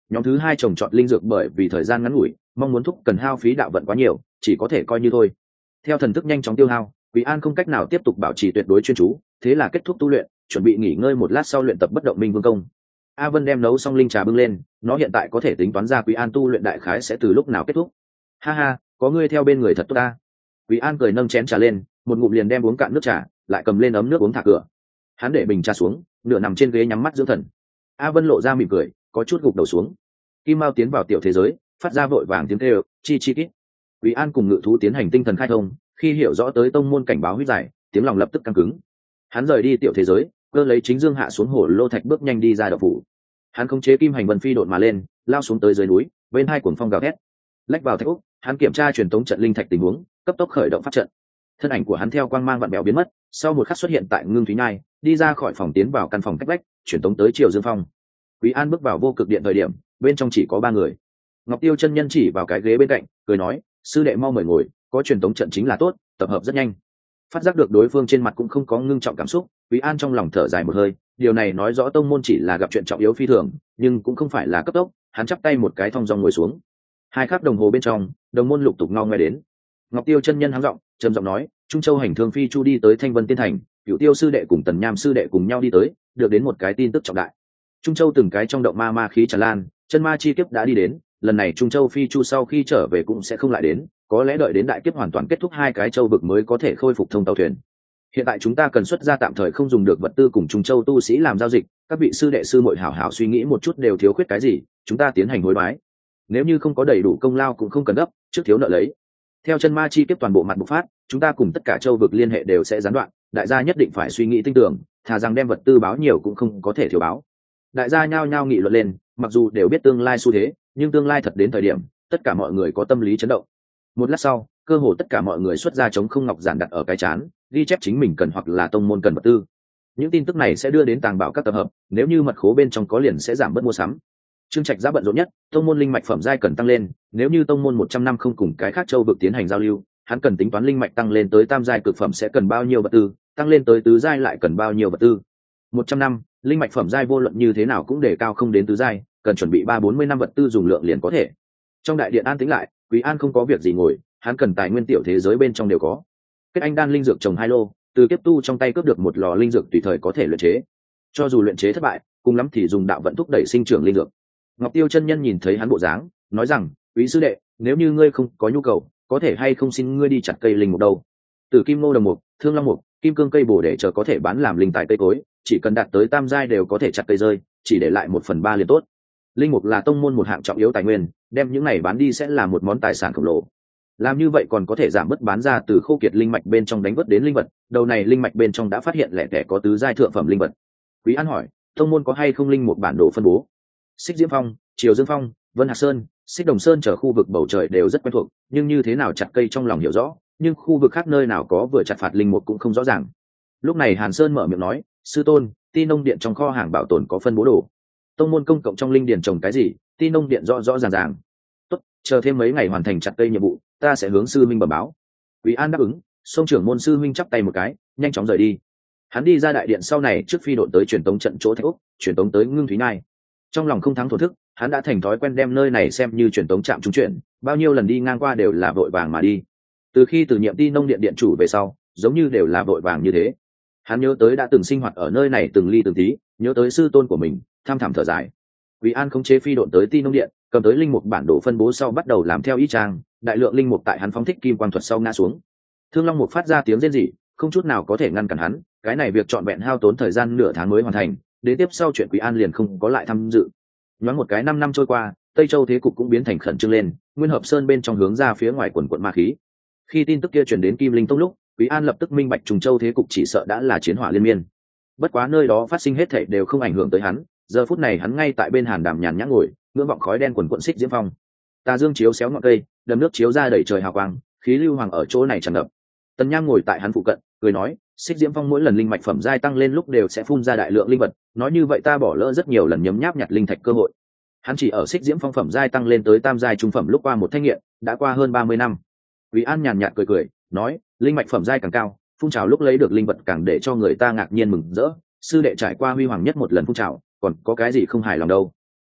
Speaker 1: Nhóm thứ hai trồng trọt linh dược bởi vì thời gian ngắn ngủi, mong muốn thúc cần hao phí đạo vận quá nhiều, chỉ có thể coi như thôi. Theo thần thức nhanh chóng tiêu hao, Quý An không cách nào tiếp tục bảo trì tuyệt đối chuyên chú, thế là kết thúc tu luyện, chuẩn bị nghỉ ngơi một lát sau luyện tập bất động minh vương công. A Vân đem nấu xong linh trà bưng lên, nó hiện tại có thể tính toán ra Quý An tu luyện đại khái sẽ từ lúc nào kết thúc. Ha ha, có ngươi theo bên người thật tốt ta. Quý An cười nâng chén trà lên, một ngụm liền đem uống cạn nước trà, lại cầm lên ấm nước uống thả cửa. Hắn để bình trà xuống, nửa nằm trên ghế nhắm mắt dưỡng thần. A Vân lộ ra mỉm cười, có chút gục đầu xuống. Kim Mao tiến vào tiểu thế giới, phát ra vội vàng tiếng kêu, chi chi kít. Quý An cùng ngự thú tiến hành tinh thần khai thông, khi hiểu rõ tới tông môn cảnh báo huyết giải, tiếng lòng lập tức căng cứng. Hắn rời đi tiểu thế giới, cơ lấy chính dương hạ xuống hồ lô thạch bước nhanh đi ra đậu phủ. Hắn khống chế kim hành vân phi độn mà lên, lao xuống tới dưới núi, bên hai cuồng phong gào thét. Lách vào thạch úc, hắn kiểm tra truyền tống trận linh thạch tình huống, cấp tốc khởi động pháp trận. Thân ảnh của hắn theo quang mang vặn bèo biến mất, sau một khắc xuất hiện tại Ngưng Thúy Nhai, đi ra khỏi phòng tiến vào căn phòng cách vách, truyền tống tới Triều Dương Phong. Quý An bước vào vô cực điện thời điểm, bên trong chỉ có ba người. Ngọc Tiêu chân nhân chỉ vào cái ghế bên cạnh, cười nói, sư đệ mau mời ngồi, có truyền tống trận chính là tốt, tập hợp rất nhanh. Phát giác được đối phương trên mặt cũng không có ngưng trọng cảm xúc, Quý An trong lòng thở dài một hơi, điều này nói rõ tông môn chỉ là gặp chuyện trọng yếu phi thường, nhưng cũng không phải là cấp tốc. Hắn chắp tay một cái thong dong ngồi xuống. Hai khắc đồng hồ bên trong, đồng môn lục tục ngao ngoe đến. Ngọc Tiêu chân nhân hắng giọng, trầm giọng nói, Trung Châu hành thương phi chu đi tới Thanh Vân Tiên Thành, Cửu Tiêu sư đệ cùng Tần Nham sư đệ cùng nhau đi tới, được đến một cái tin tức trọng đại. Trung Châu từng cái trong động ma ma khí tràn lan, chân ma chi kiếp đã đi đến, lần này Trung Châu phi chu sau khi trở về cũng sẽ không lại đến, có lẽ đợi đến đại kiếp hoàn toàn kết thúc hai cái châu vực mới có thể khôi phục thông tàu thuyền. Hiện tại chúng ta cần xuất ra tạm thời không dùng được vật tư cùng Trung Châu tu sĩ làm giao dịch, các vị sư đệ sư muội hảo hảo suy nghĩ một chút đều thiếu khuyết cái gì, chúng ta tiến hành hối đoái. Nếu như không có đầy đủ công lao cũng không cần gấp, trước thiếu nợ lấy. Theo chân ma chi kiếp toàn bộ mặt bộc phát, chúng ta cùng tất cả châu vực liên hệ đều sẽ gián đoạn, đại gia nhất định phải suy nghĩ tinh tưởng, thà rằng đem vật tư báo nhiều cũng không có thể thiếu báo. Đại gia nhao nhao nghị luận lên, mặc dù đều biết tương lai xu thế, nhưng tương lai thật đến thời điểm, tất cả mọi người có tâm lý chấn động. Một lát sau, cơ hồ tất cả mọi người xuất ra chống không ngọc giản đặt ở cái chán, ghi chép chính mình cần hoặc là tông môn cần vật tư. Những tin tức này sẽ đưa đến tàng bảo các tập hợp, nếu như mật khố bên trong có liền sẽ giảm bớt mua sắm. Trương Trạch giá bận rộn nhất, tông môn linh mạch phẩm giai cần tăng lên, nếu như tông môn một trăm năm không cùng cái khác châu vực tiến hành giao lưu, hắn cần tính toán linh mạch tăng lên tới tam giai cực phẩm sẽ cần bao nhiêu vật tư, tăng lên tới tứ giai lại cần bao nhiêu vật tư. một trăm năm, linh mạch phẩm giai vô luận như thế nào cũng đề cao không đến tứ giai, cần chuẩn bị ba bốn mươi năm vật tư dùng lượng liền có thể. Trong đại điện an tĩnh lại, Quý An không có việc gì ngồi, hắn cần tài nguyên tiểu thế giới bên trong đều có. Kết anh đan linh dược trồng hai lô, từ kiếp tu trong tay cướp được một lò linh dược tùy thời có thể luyện chế. Cho dù luyện chế thất bại, cùng lắm thì dùng đạo vận thúc đẩy sinh trưởng linh dược. Ngọc Tiêu chân nhân nhìn thấy hắn bộ dáng, nói rằng, "Quý sư đệ, nếu như ngươi không có nhu cầu, có thể hay không xin ngươi đi chặt cây linh mục đâu? Từ kim ngô đồng mục, thương long mục, kim cương cây bổ để chờ có thể bán làm linh tài cây cối, chỉ cần đạt tới tam giai đều có thể chặt cây rơi, chỉ để lại một phần ba liền tốt. Linh mục là tông môn một hạng trọng yếu tài nguyên, đem những này bán đi sẽ là một món tài sản khổng lồ. Làm như vậy còn có thể giảm bớt bán ra từ khô kiệt linh mạch bên trong đánh vớt đến linh vật, đầu này linh mạch bên trong đã phát hiện lẻ tẻ có tứ giai thượng phẩm linh vật." Quý An hỏi, tông môn có hay không linh một bản đồ phân bố? Xích Diễm Phong, Triều Dương Phong, Vân Hạc Sơn, Xích Đồng Sơn chờ khu vực bầu trời đều rất quen thuộc, nhưng như thế nào chặt cây trong lòng hiểu rõ, nhưng khu vực khác nơi nào có vừa chặt phạt linh mục cũng không rõ ràng. Lúc này Hàn Sơn mở miệng nói, sư tôn, Ti Nông Điện trong kho hàng bảo tồn có phân bố đồ. Tông môn công cộng trong linh điền trồng cái gì, Ti Nông Điện rõ rõ ràng ràng. Tốt, chờ thêm mấy ngày hoàn thành chặt cây nhiệm vụ, ta sẽ hướng sư minh bẩm báo. Quý An đáp ứng, sông trưởng môn sư minh chắp tay một cái, nhanh chóng rời đi. Hắn đi ra đại điện sau này trước phi độn tới truyền tống trận chỗ Thạch Úc, truyền tống tới Ngưng Thúy Nhai. Trong lòng không thắng thổ thức, hắn đã thành thói quen đem nơi này xem như truyền tống trạm trung chuyển, bao nhiêu lần đi ngang qua đều là vội vàng mà đi. Từ khi từ nhiệm Ti Nông Điện điện chủ về sau, giống như đều là vội vàng như thế. Hắn nhớ tới đã từng sinh hoạt ở nơi này từng ly từng tí, nhớ tới sư tôn của mình, tham thảm thở dài. Quý An khống chế phi độn tới Ti Nông Điện, cầm tới linh mục bản đồ phân bố sau bắt đầu làm theo ý trang, đại lượng linh mục tại hắn phóng thích kim quang thuật sau ngã xuống. Thương Long mục phát ra tiếng rên rỉ, không chút nào có thể ngăn cản hắn, cái này việc trọn vẹn hao tốn thời gian nửa tháng mới hoàn thành, đến tiếp sau chuyện Quý An liền không có lại tham dự. Nhoáng một cái năm năm trôi qua, Tây Châu thế cục cũng biến thành khẩn trương lên, Nguyên Hợp Sơn bên trong hướng ra phía ngoài quần quận ma khí. Khi tin tức kia truyền đến Kim Linh Tông lúc, Quý An lập tức minh bạch Trùng Châu thế cục chỉ sợ đã là chiến hỏa liên miên. Bất quá nơi đó phát sinh hết thảy đều không ảnh hưởng tới hắn, giờ phút này hắn ngay tại bên hàn đàm nhàn nhã ngồi, ngưỡng vọng khói đen quần quận Xích Diễm Phong. Tà dương chiếu xéo ngọn cây, đầm nước chiếu ra đầy trời hào quang, khí lưu hoàng ở chỗ này tràn ngập. Tần Nham ngồi tại hắn phụ cận, cười nói, Xích Diễm Phong mỗi lần linh mạch phẩm giai tăng lên lúc đều sẽ phun ra đại lượng linh vật, nói như vậy ta bỏ lỡ rất nhiều lần nhấm nháp nhặt linh thạch cơ hội. Hắn chỉ ở Xích Diễm Phong phẩm giai tăng lên tới tam giai trung phẩm lúc qua một thanh nghiện, đã qua hơn ba mươi năm. Quý An nhàn nhạt cười cười, nói, linh mạch phẩm giai càng cao, phun trào lúc lấy được linh vật càng để cho người ta ngạc nhiên mừng rỡ, sư đệ trải qua huy hoàng nhất một lần phun trào, còn có cái gì không hài lòng đâu.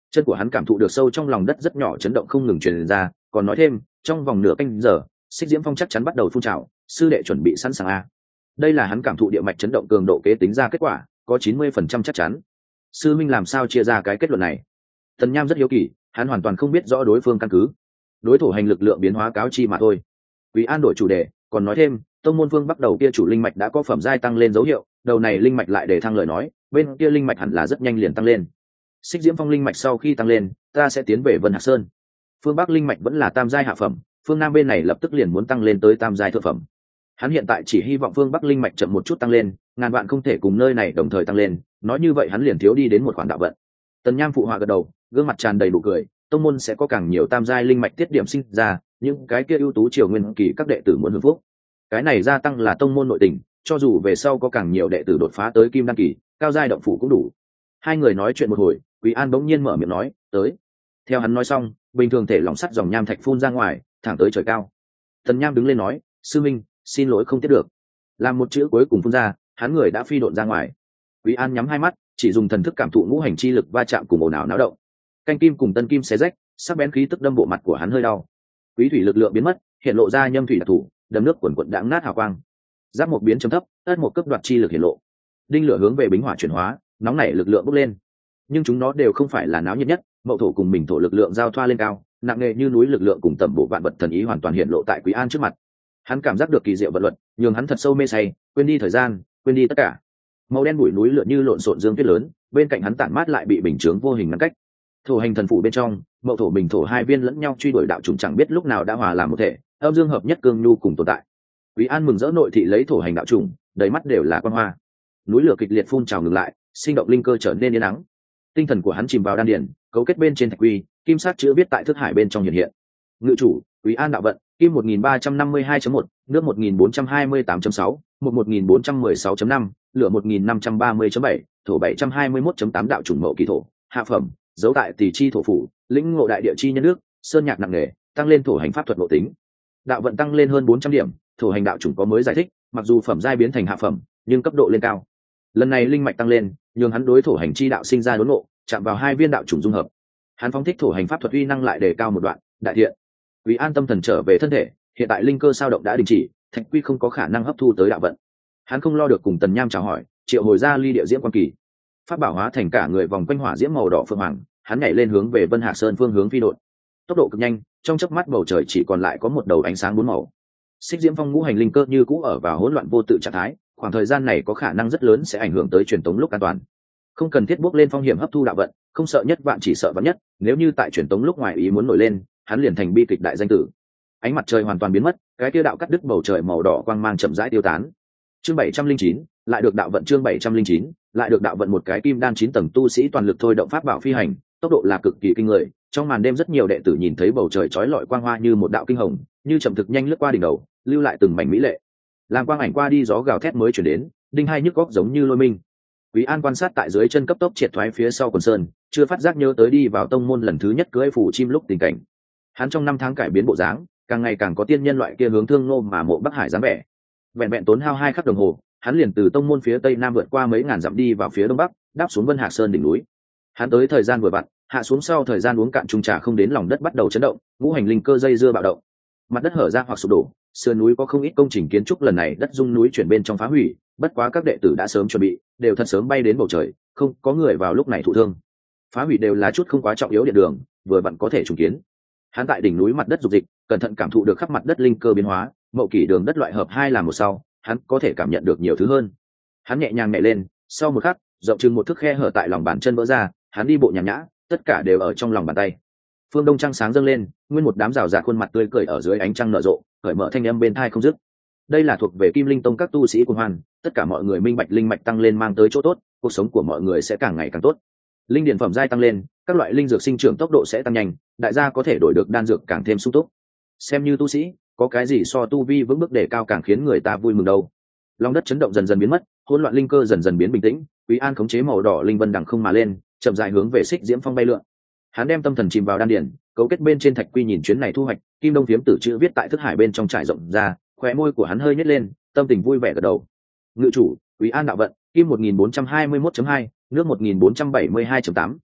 Speaker 1: Chân của hắn cảm thụ được sâu trong lòng đất rất nhỏ chấn động không ngừng truyền ra, còn nói thêm, trong vòng nửa canh giờ, xích diễm phong chắc chắn bắt đầu phun trào, sư đệ chuẩn bị sẵn sàng a. Đây là hắn cảm thụ địa mạch chấn động cường độ kế tính ra kết quả, có chín mươi phần trăm chắc chắn. Sư minh làm sao chia ra cái kết luận này? Tần Nham rất hiếu kỳ, hắn hoàn toàn không biết rõ đối phương căn cứ. Đối thủ hành lực lượng biến hóa cáo chi mà thôi. Quý An đổi chủ đề, còn nói thêm, tông môn vương bắt đầu kia chủ linh mạch đã có phẩm giai tăng lên dấu hiệu, đầu này linh mạch lại để thăng lời nói, bên kia linh mạch hẳn là rất nhanh liền tăng lên. Xích diễm phong linh mạch sau khi tăng lên, ta sẽ tiến về Vân Hạc Sơn. Phương Bắc linh mạch vẫn là tam giai hạ phẩm, phương Nam bên này lập tức liền muốn tăng lên tới tam giai thượng phẩm. Hắn hiện tại chỉ hy vọng phương Bắc linh mạch chậm một chút tăng lên, ngàn vạn không thể cùng nơi này đồng thời tăng lên, nói như vậy hắn liền thiếu đi đến một khoản đạo vận. Tần Nham phụ họa gật đầu, gương mặt tràn đầy nụ cười, tông môn sẽ có càng nhiều tam giai linh mạch tiết điểm sinh ra, những cái kia ưu tú triều nguyên kỳ các đệ tử muốn hưởng phúc. Cái này gia tăng là tông môn nội tình, cho dù về sau có càng nhiều đệ tử đột phá tới kim đan kỳ, cao giai động phủ cũng đủ. Hai người nói chuyện một hồi, Quý An bỗng nhiên mở miệng nói, tới. Theo hắn nói xong, bình thường thể lỏng sắt dòng nham thạch phun ra ngoài, thẳng tới trời cao. Tần Nham đứng lên nói, sư minh, xin lỗi không tiếp được. Làm một chữ cuối cùng phun ra, hắn người đã phi độn ra ngoài. Quý An nhắm hai mắt, chỉ dùng thần thức cảm thụ ngũ hành chi lực va chạm cùng ồn ào náo động. Canh kim cùng tân kim xé rách, sắc bén khí tức đâm bộ mặt của hắn hơi đau. Quý thủy lực lượng biến mất, hiện lộ ra nhâm thủy đặc thủ, đầm nước quần quần đãng nát hào quang. Giáp một biến chấm thấp, ất một cấp đoạt chi lực hiện lộ. Đinh lửa hướng về bính hỏa chuyển hóa, nóng nảy lực lượng bốc lên. Nhưng chúng nó đều không phải là náo nhiệt nhất, mậu thổ cùng mình thổ lực lượng giao thoa lên cao, nặng nề như núi lực lượng cùng tầm bộ vạn vật thần ý hoàn toàn hiện lộ tại Quý An trước mặt. Hắn cảm giác được kỳ diệu vật luật, nhường hắn thật sâu mê say, quên đi thời gian, quên đi tất cả. Màu đen bụi núi lượn như lộn xộn dương tuyết lớn, bên cạnh hắn tản mát lại bị bình chướng vô hình ngăn cách. Thổ hành thần phủ bên trong, mậu thổ bình thổ hai viên lẫn nhau truy đuổi đạo trùng chẳng biết lúc nào đã hòa làm một thể, âm dương hợp nhất cương nhu cùng tồn tại. Quý An mừng rỡ nội thị lấy thổ hành đạo trùng, đầy mắt đều là quang hoa. Núi lửa kịch liệt phun trào ngừng lại, sinh động linh cơ trở nên yên ắng. Tinh thần của hắn chìm vào đan điền, cấu kết bên trên thạch quy, kim sắc chữ viết tại thức hải bên trong hiện hiện. Ngự chủ, Quý An đạo vận, kim một nghìn ba trăm năm mươi hai chấm một, nước một nghìn bốn trăm hai mươi tám chấm sáu, một một nghìn bốn trăm mười sáu chấm năm, lửa một nghìn năm trăm ba mươi chấm bảy, thổ bảy trăm hai mươi mốt chấm tám đạo chủng mậu kỳ thổ, hạ phẩm, dấu tại tỷ chi thổ phủ, lĩnh ngộ đại địa chi nhân nước, sơn nhạc nặng nghề, tăng lên thổ hành pháp thuật nội tính. Đạo vận tăng lên hơn bốn trăm điểm, thổ hành đạo chủng có mới giải thích, mặc dù phẩm giai biến thành hạ phẩm, nhưng cấp độ lên cao. Lần này linh mạch tăng lên, nhường hắn đối thổ hành chi đạo sinh ra đốn ngộ, chạm vào hai viên đạo chủng dung hợp. Hắn phóng thích thổ hành pháp thuật uy năng lại đề cao một đoạn, đại thiện. Vì an tâm thần trở về thân thể, hiện tại linh cơ sao động đã đình chỉ, thạch quy không có khả năng hấp thu tới đạo vận. Hắn không lo được cùng Tần Nham chào hỏi, triệu hồi ra ly địa diễm quan kỳ, pháp bảo hóa thành cả người vòng quanh hỏa diễm màu đỏ phượng hoàng, hắn nhảy lên hướng về Vân Hạ Sơn phương hướng phi đột. Tốc độ cực nhanh, trong chớp mắt bầu trời chỉ còn lại có một đầu ánh sáng bốn màu. Xích diễm phong ngũ hành linh cơ như cũ ở vào hỗn loạn vô tự trạng thái, khoảng thời gian này có khả năng rất lớn sẽ ảnh hưởng tới truyền tống lúc an toàn. Không cần thiết bước lên phong hiểm hấp thu đạo vận, không sợ nhất vạn chỉ sợ vạn nhất, nếu như tại truyền tống lúc ngoài ý muốn nổi lên, hắn liền thành bi kịch đại danh tử. Ánh mặt trời hoàn toàn biến mất, cái tiêu đạo cắt đứt bầu trời màu đỏ quang mang chậm rãi tiêu tán. Chương bảy trăm linh chín, lại được đạo vận chương bảy trăm linh chín, lại được đạo vận một cái kim đan chín tầng tu sĩ toàn lực thôi động pháp bảo phi hành, tốc độ là cực kỳ kinh người. Trong màn đêm rất nhiều đệ tử nhìn thấy bầu trời chói lọi quang hoa như một đạo kinh hồng, như chậm thực nhanh lướt qua đỉnh đầu, lưu lại từng mảnh mỹ lệ. Làm quang ảnh qua đi gió gào thét mới chuyển đến, đinh hai nhức góc giống như lôi minh. Quý An quan sát tại dưới chân cấp tốc triệt thoái phía sau quần sơn, chưa phát giác nhớ tới đi vào tông môn lần thứ nhất cưỡi phủ chim lúc tình cảnh. Hắn trong năm tháng cải biến bộ dáng, càng ngày càng có tiên nhân loại kia hướng thương nô mà mộ Bắc Hải dáng vẻ. Vẹn vẹn tốn hao hai khắc đồng hồ, hắn liền từ tông môn phía tây nam vượt qua mấy ngàn dặm đi vào phía đông bắc, đáp xuống Vân Hạc Sơn đỉnh núi. Hắn tới thời gian vừa vặn, hạ xuống sau thời gian uống cạn chung trà không đến lòng đất bắt đầu chấn động, ngũ hành linh cơ dây dưa bạo động. Mặt đất hở ra hoặc sụp đổ, sườn núi có không ít công trình kiến trúc lần này đất rung núi chuyển bên trong phá hủy, bất quá các đệ tử đã sớm chuẩn bị, đều thật sớm bay đến bầu trời, không có người vào lúc này thụ thương. Phá hủy đều là chút không quá trọng yếu điện đường, vừa vặn có thể trùng kiến. Hắn tại đỉnh núi mặt đất dục dịch, cẩn thận cảm thụ được khắp mặt đất linh cơ biến hóa, mậu kỷ đường đất loại hợp hai làm một sau, hắn có thể cảm nhận được nhiều thứ hơn. Hắn nhẹ nhàng nhảy lên, sau một khắc, rộng chừng một thước khe hở tại lòng bàn chân vỡ ra, hắn đi bộ nhàn nhã, tất cả đều ở trong lòng bàn tay. Phương đông trăng sáng dâng lên, nguyên một đám rào rạt khuôn mặt tươi cười ở dưới ánh trăng nở rộ, cởi mở thanh âm bên tai không dứt. Đây là thuộc về Kim Linh Tông các tu sĩ của Hoan, tất cả mọi người minh bạch linh mạch tăng lên mang tới chỗ tốt, cuộc sống của mọi người sẽ càng ngày càng tốt. Linh điển phẩm giai tăng lên, các loại linh dược sinh trưởng tốc độ sẽ tăng nhanh, đại gia có thể đổi được đan dược càng thêm sung túc. Xem như tu sĩ, có cái gì so tu vi vững bước đề cao càng khiến người ta vui mừng đâu. Lòng đất chấn động dần dần biến mất, hỗn loạn linh cơ dần dần biến bình tĩnh, Quý An khống chế màu đỏ linh vân đằng không mà lên, chậm rãi hướng về Xích Diễm Phong bay lượn. Hắn đem tâm thần chìm vào đan điển, cấu kết bên trên thạch quy nhìn chuyến này thu hoạch, kim đông phiếm tử chữ viết tại thức hải bên trong trải rộng ra, khóe môi của hắn hơi nhếch lên, tâm tình vui vẻ gật đầu. Ngự chủ, Quý An đạo vận, kim một nghìn bốn trăm hai mươi mốt chấm hai, nước một nghìn bốn trăm bảy mươi hai chấm tám,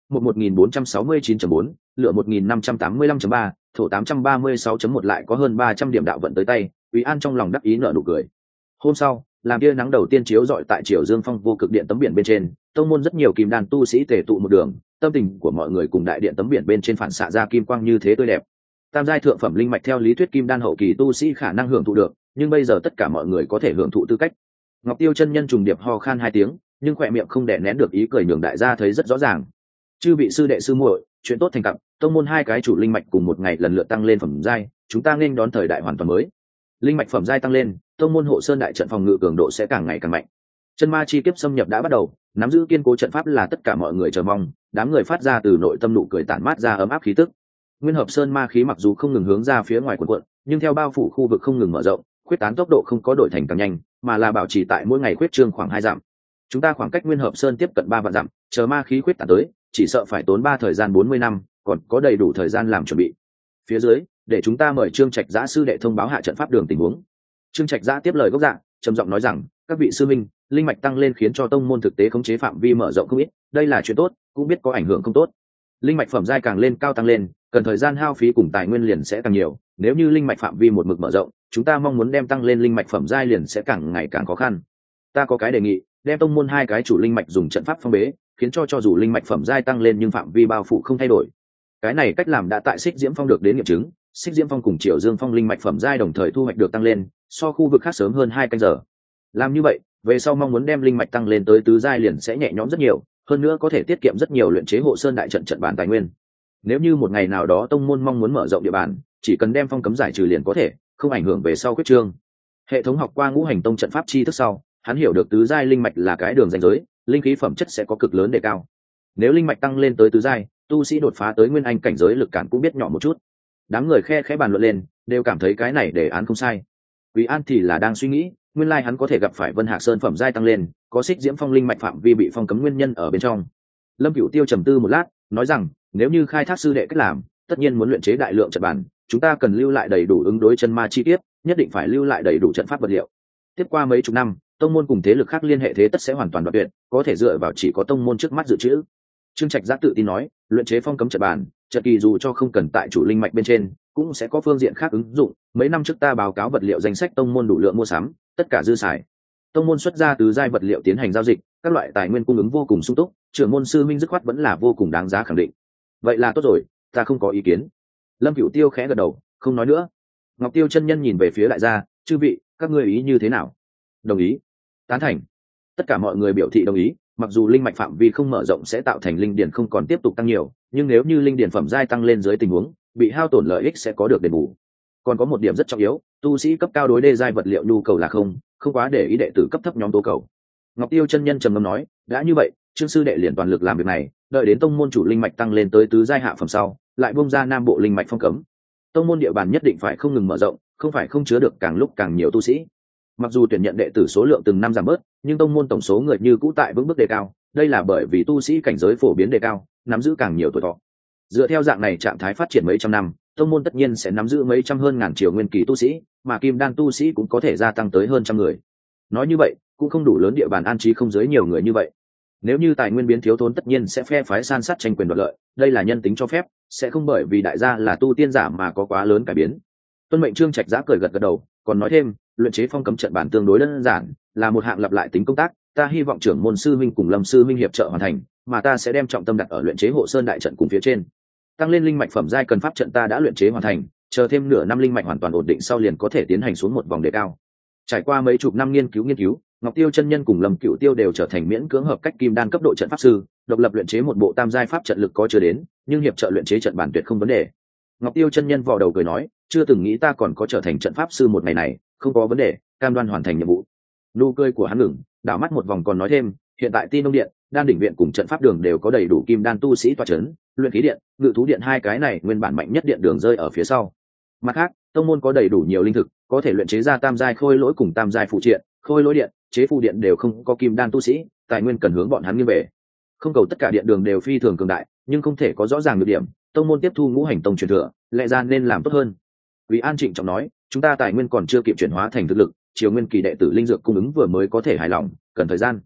Speaker 1: một một nghìn bốn trăm sáu mươi chín chấm bốn, lựa một nghìn năm trăm tám mươi lăm chấm ba, thổ tám trăm ba mươi sáu chấm một lại có hơn ba trăm điểm đạo vận tới tay, Quý An trong lòng đắc ý nở nụ cười. Hôm sau, làm tia nắng đầu tiên chiếu rọi tại Triều Dương Phong vô cực điện tấm biển bên trên, tông môn rất nhiều kim đan tu sĩ tề tụ một đường, tâm tình của mọi người cùng đại điện tấm biển bên trên phản xạ ra kim quang như thế tươi đẹp. Tam giai thượng phẩm linh mạch theo lý thuyết kim đan hậu kỳ tu sĩ khả năng hưởng thụ được, nhưng bây giờ tất cả mọi người có thể hưởng thụ tư cách. Ngọc Tiêu chân nhân trùng điệp ho khan hai tiếng, nhưng khỏe miệng không đè nén được ý cười nhường đại gia thấy rất rõ ràng. Chư vị sư đệ sư muội, chuyện tốt thành cặp, tông môn hai cái chủ linh mạch cùng một ngày lần lượt tăng lên phẩm giai, chúng ta nghênh đón thời đại hoàn toàn mới. Linh mạch phẩm giai tăng lên, tông môn hộ sơn đại trận phòng ngự cường độ sẽ càng ngày càng mạnh. Chân ma chi kiếp xâm nhập đã bắt đầu, nắm giữ kiên cố trận pháp là tất cả mọi người chờ mong, đám người phát ra từ nội tâm nụ cười tản mát ra ấm áp khí tức. Nguyên hợp sơn ma khí mặc dù không ngừng hướng ra phía ngoài quần quận, nhưng theo bao phủ khu vực không ngừng mở rộng, khuyết tán tốc độ không có đổi thành càng nhanh, mà là bảo trì tại mỗi ngày khuyết trương khoảng hai dặm. Chúng ta khoảng cách Nguyên hợp sơn tiếp cận ba vạn dặm, chờ ma khí khuyết tán tới, chỉ sợ phải tốn ba thời gian bốn mươi năm, còn có đầy đủ thời gian làm chuẩn bị. Phía dưới, để chúng ta mời Trương Trạch Giã sư đệ thông báo hạ trận pháp đường tình huống. Trương Trạch Giã tiếp lời gốc dạng, trầm giọng nói rằng, các vị sư minh, linh mạch tăng lên khiến cho tông môn thực tế khống chế phạm vi mở rộng không ít, đây là chuyện tốt, cũng biết có ảnh hưởng không tốt. Linh mạch phẩm giai càng lên cao tăng lên, cần thời gian hao phí cùng tài nguyên liền sẽ càng nhiều, nếu như linh mạch phạm vi một mực mở rộng, chúng ta mong muốn đem tăng lên linh mạch phẩm giai liền sẽ càng ngày càng khó khăn. Ta có cái đề nghị, đem tông môn hai cái chủ linh mạch dùng trận pháp phong bế, khiến cho cho dù linh mạch phẩm giai tăng lên nhưng phạm vi bao phủ không thay đổi. Cái này cách làm đã tại Xích Diễm Phong được đến nghiệm chứng, Xích Diễm Phong cùng Triều Dương Phong linh mạch phẩm giai đồng thời thu hoạch được tăng lên, so khu vực khác sớm hơn hai canh giờ. Làm như vậy, về sau mong muốn đem linh mạch tăng lên tới tứ giai liền sẽ nhẹ nhõm rất nhiều, hơn nữa có thể tiết kiệm rất nhiều luyện chế hộ sơn đại trận trận bản tài nguyên. Nếu như một ngày nào đó tông môn mong muốn mở rộng địa bàn, chỉ cần đem phong cấm giải trừ liền có thể, không ảnh hưởng về sau quyết trương. Hệ thống học qua ngũ hành tông trận pháp chi thức sau, hắn hiểu được tứ giai linh mạch là cái đường ranh giới, linh khí phẩm chất sẽ có cực lớn đề cao. Nếu linh mạch tăng lên tới tứ giai, tu sĩ đột phá tới nguyên anh cảnh giới lực cản cũng biết nhỏ một chút. Đám người khe khẽ bàn luận lên, đều cảm thấy cái này đề án không sai. Quý An thì là đang suy nghĩ, nguyên lai hắn có thể gặp phải Vân Hạc Sơn phẩm giai tăng lên, có Xích Diễm Phong linh mạch phạm vi bị phong cấm nguyên nhân ở bên trong. Lâm Cửu Tiêu trầm tư một lát, nói rằng, nếu như khai thác sư đệ cách làm, tất nhiên muốn luyện chế đại lượng trận bản, chúng ta cần lưu lại đầy đủ ứng đối chân ma chi tiết, nhất định phải lưu lại đầy đủ trận pháp vật liệu. Tiếp qua mấy chục năm, tông môn cùng thế lực khác liên hệ thế tất sẽ hoàn toàn đoạn tuyệt, có thể dựa vào chỉ có tông môn trước mắt dự trữ. Trương Trạch Giác tự tin nói, luyện chế phong cấm trận bản, trận kỳ dù cho không cần tại chủ linh mạch bên trên, cũng sẽ có phương diện khác ứng dụng. Mấy năm trước ta báo cáo vật liệu danh sách tông môn đủ lượng mua sắm, tất cả dư xài. Tông môn xuất ra từ giai vật liệu tiến hành giao dịch, các loại tài nguyên cung ứng vô cùng sung túc, trưởng môn sư minh dứt khoát vẫn là vô cùng đáng giá khẳng định. Vậy là tốt rồi, ta không có ý kiến. Lâm Cửu Tiêu khẽ gật đầu, không nói nữa. Ngọc Tiêu chân nhân nhìn về phía đại gia, chư vị, các ngươi ý như thế nào? Đồng ý, tán thành. Tất cả mọi người biểu thị đồng ý. Mặc dù linh mạch phạm vi không mở rộng sẽ tạo thành linh điển không còn tiếp tục tăng nhiều, nhưng nếu như linh điển phẩm giai tăng lên dưới tình huống, bị hao tổn lợi ích sẽ có được đền bù. Còn có một điểm rất trọng yếu, tu sĩ cấp cao đối đê giai vật liệu nhu cầu là không, không quá để ý đệ tử cấp thấp nhóm tố cầu. Ngọc Tiêu chân nhân trầm ngâm nói, đã như vậy, Trương sư đệ liền toàn lực làm việc này, đợi đến tông môn chủ linh mạch tăng lên tới tứ giai hạ phẩm sau, lại bung ra nam bộ linh mạch phong cấm. Tông môn địa bàn nhất định phải không ngừng mở rộng, không phải không chứa được càng lúc càng nhiều tu sĩ. Mặc dù tuyển nhận đệ tử số lượng từng năm giảm bớt, nhưng tông môn tổng số người như cũ tại vững bước đề cao, đây là bởi vì tu sĩ cảnh giới phổ biến đề cao, nắm giữ càng nhiều tuổi thọ. Dựa theo dạng này trạng thái phát triển mấy trăm năm, tông môn tất nhiên sẽ nắm giữ mấy trăm hơn ngàn triệu nguyên kỳ tu sĩ, mà kim đan tu sĩ cũng có thể gia tăng tới hơn trăm người. Nói như vậy, cũng không đủ lớn địa bàn an trí không dưới nhiều người như vậy. Nếu như tài nguyên biến thiếu thốn tất nhiên sẽ phe phái san sát tranh quyền đoạt lợi, đây là nhân tính cho phép, sẽ không bởi vì đại gia là tu tiên giả mà có quá lớn cải biến. Tuân mệnh Trương Trạch Giã cười gật gật đầu, còn nói thêm, luyện chế phong cấm trận bản tương đối đơn giản, là một hạng lặp lại tính công tác, ta hy vọng trưởng môn sư minh cùng Lâm sư minh hiệp trợ hoàn thành, mà ta sẽ đem trọng tâm đặt ở luyện chế hộ sơn đại trận cùng phía trên. Tăng lên linh mạch phẩm giai cần pháp trận ta đã luyện chế hoàn thành, chờ thêm nửa năm linh mạch hoàn toàn ổn định sau liền có thể tiến hành xuống một vòng đề cao. Trải qua mấy chục năm nghiên cứu nghiên cứu, Ngọc Tiêu chân nhân cùng Lâm Cửu Tiêu đều trở thành miễn cưỡng hợp cách kim đan cấp độ trận pháp sư, độc lập luyện chế một bộ tam giai pháp trận lực có chưa đến, nhưng hiệp trợ luyện chế trận bản tuyệt không vấn đề. Ngọc Tiêu chân nhân vò đầu cười nói, chưa từng nghĩ ta còn có trở thành trận pháp sư một ngày này, không có vấn đề, cam đoan hoàn thành nhiệm vụ. Nụ cười của hắn ngừng, đảo mắt một vòng còn nói thêm, hiện tại Ti Nông điện, Đan đỉnh viện cùng trận pháp đường đều có đầy đủ kim đan tu sĩ tọa chấn, luyện khí điện, ngự thú điện hai cái này nguyên bản mạnh nhất điện đường rơi ở phía sau. Mặt khác, tông môn có đầy đủ nhiều linh thực, có thể luyện chế ra tam giai khôi lỗi cùng tam giai phụ triện, khôi lỗi điện, chế phù điện đều không có kim đan tu sĩ, tài nguyên cần hướng bọn hắn nghiêng về. Không cầu tất cả điện đường đều phi thường cường đại, nhưng không thể có rõ ràng được điểm, tông môn tiếp thu ngũ hành tông truyền thừa, lẽ ra nên làm tốt hơn. Quý An trịnh trọng nói, chúng ta tài nguyên còn chưa kịp chuyển hóa thành thực lực, triều nguyên kỳ đệ tử linh dược cung ứng vừa mới có thể hài lòng, cần thời gian.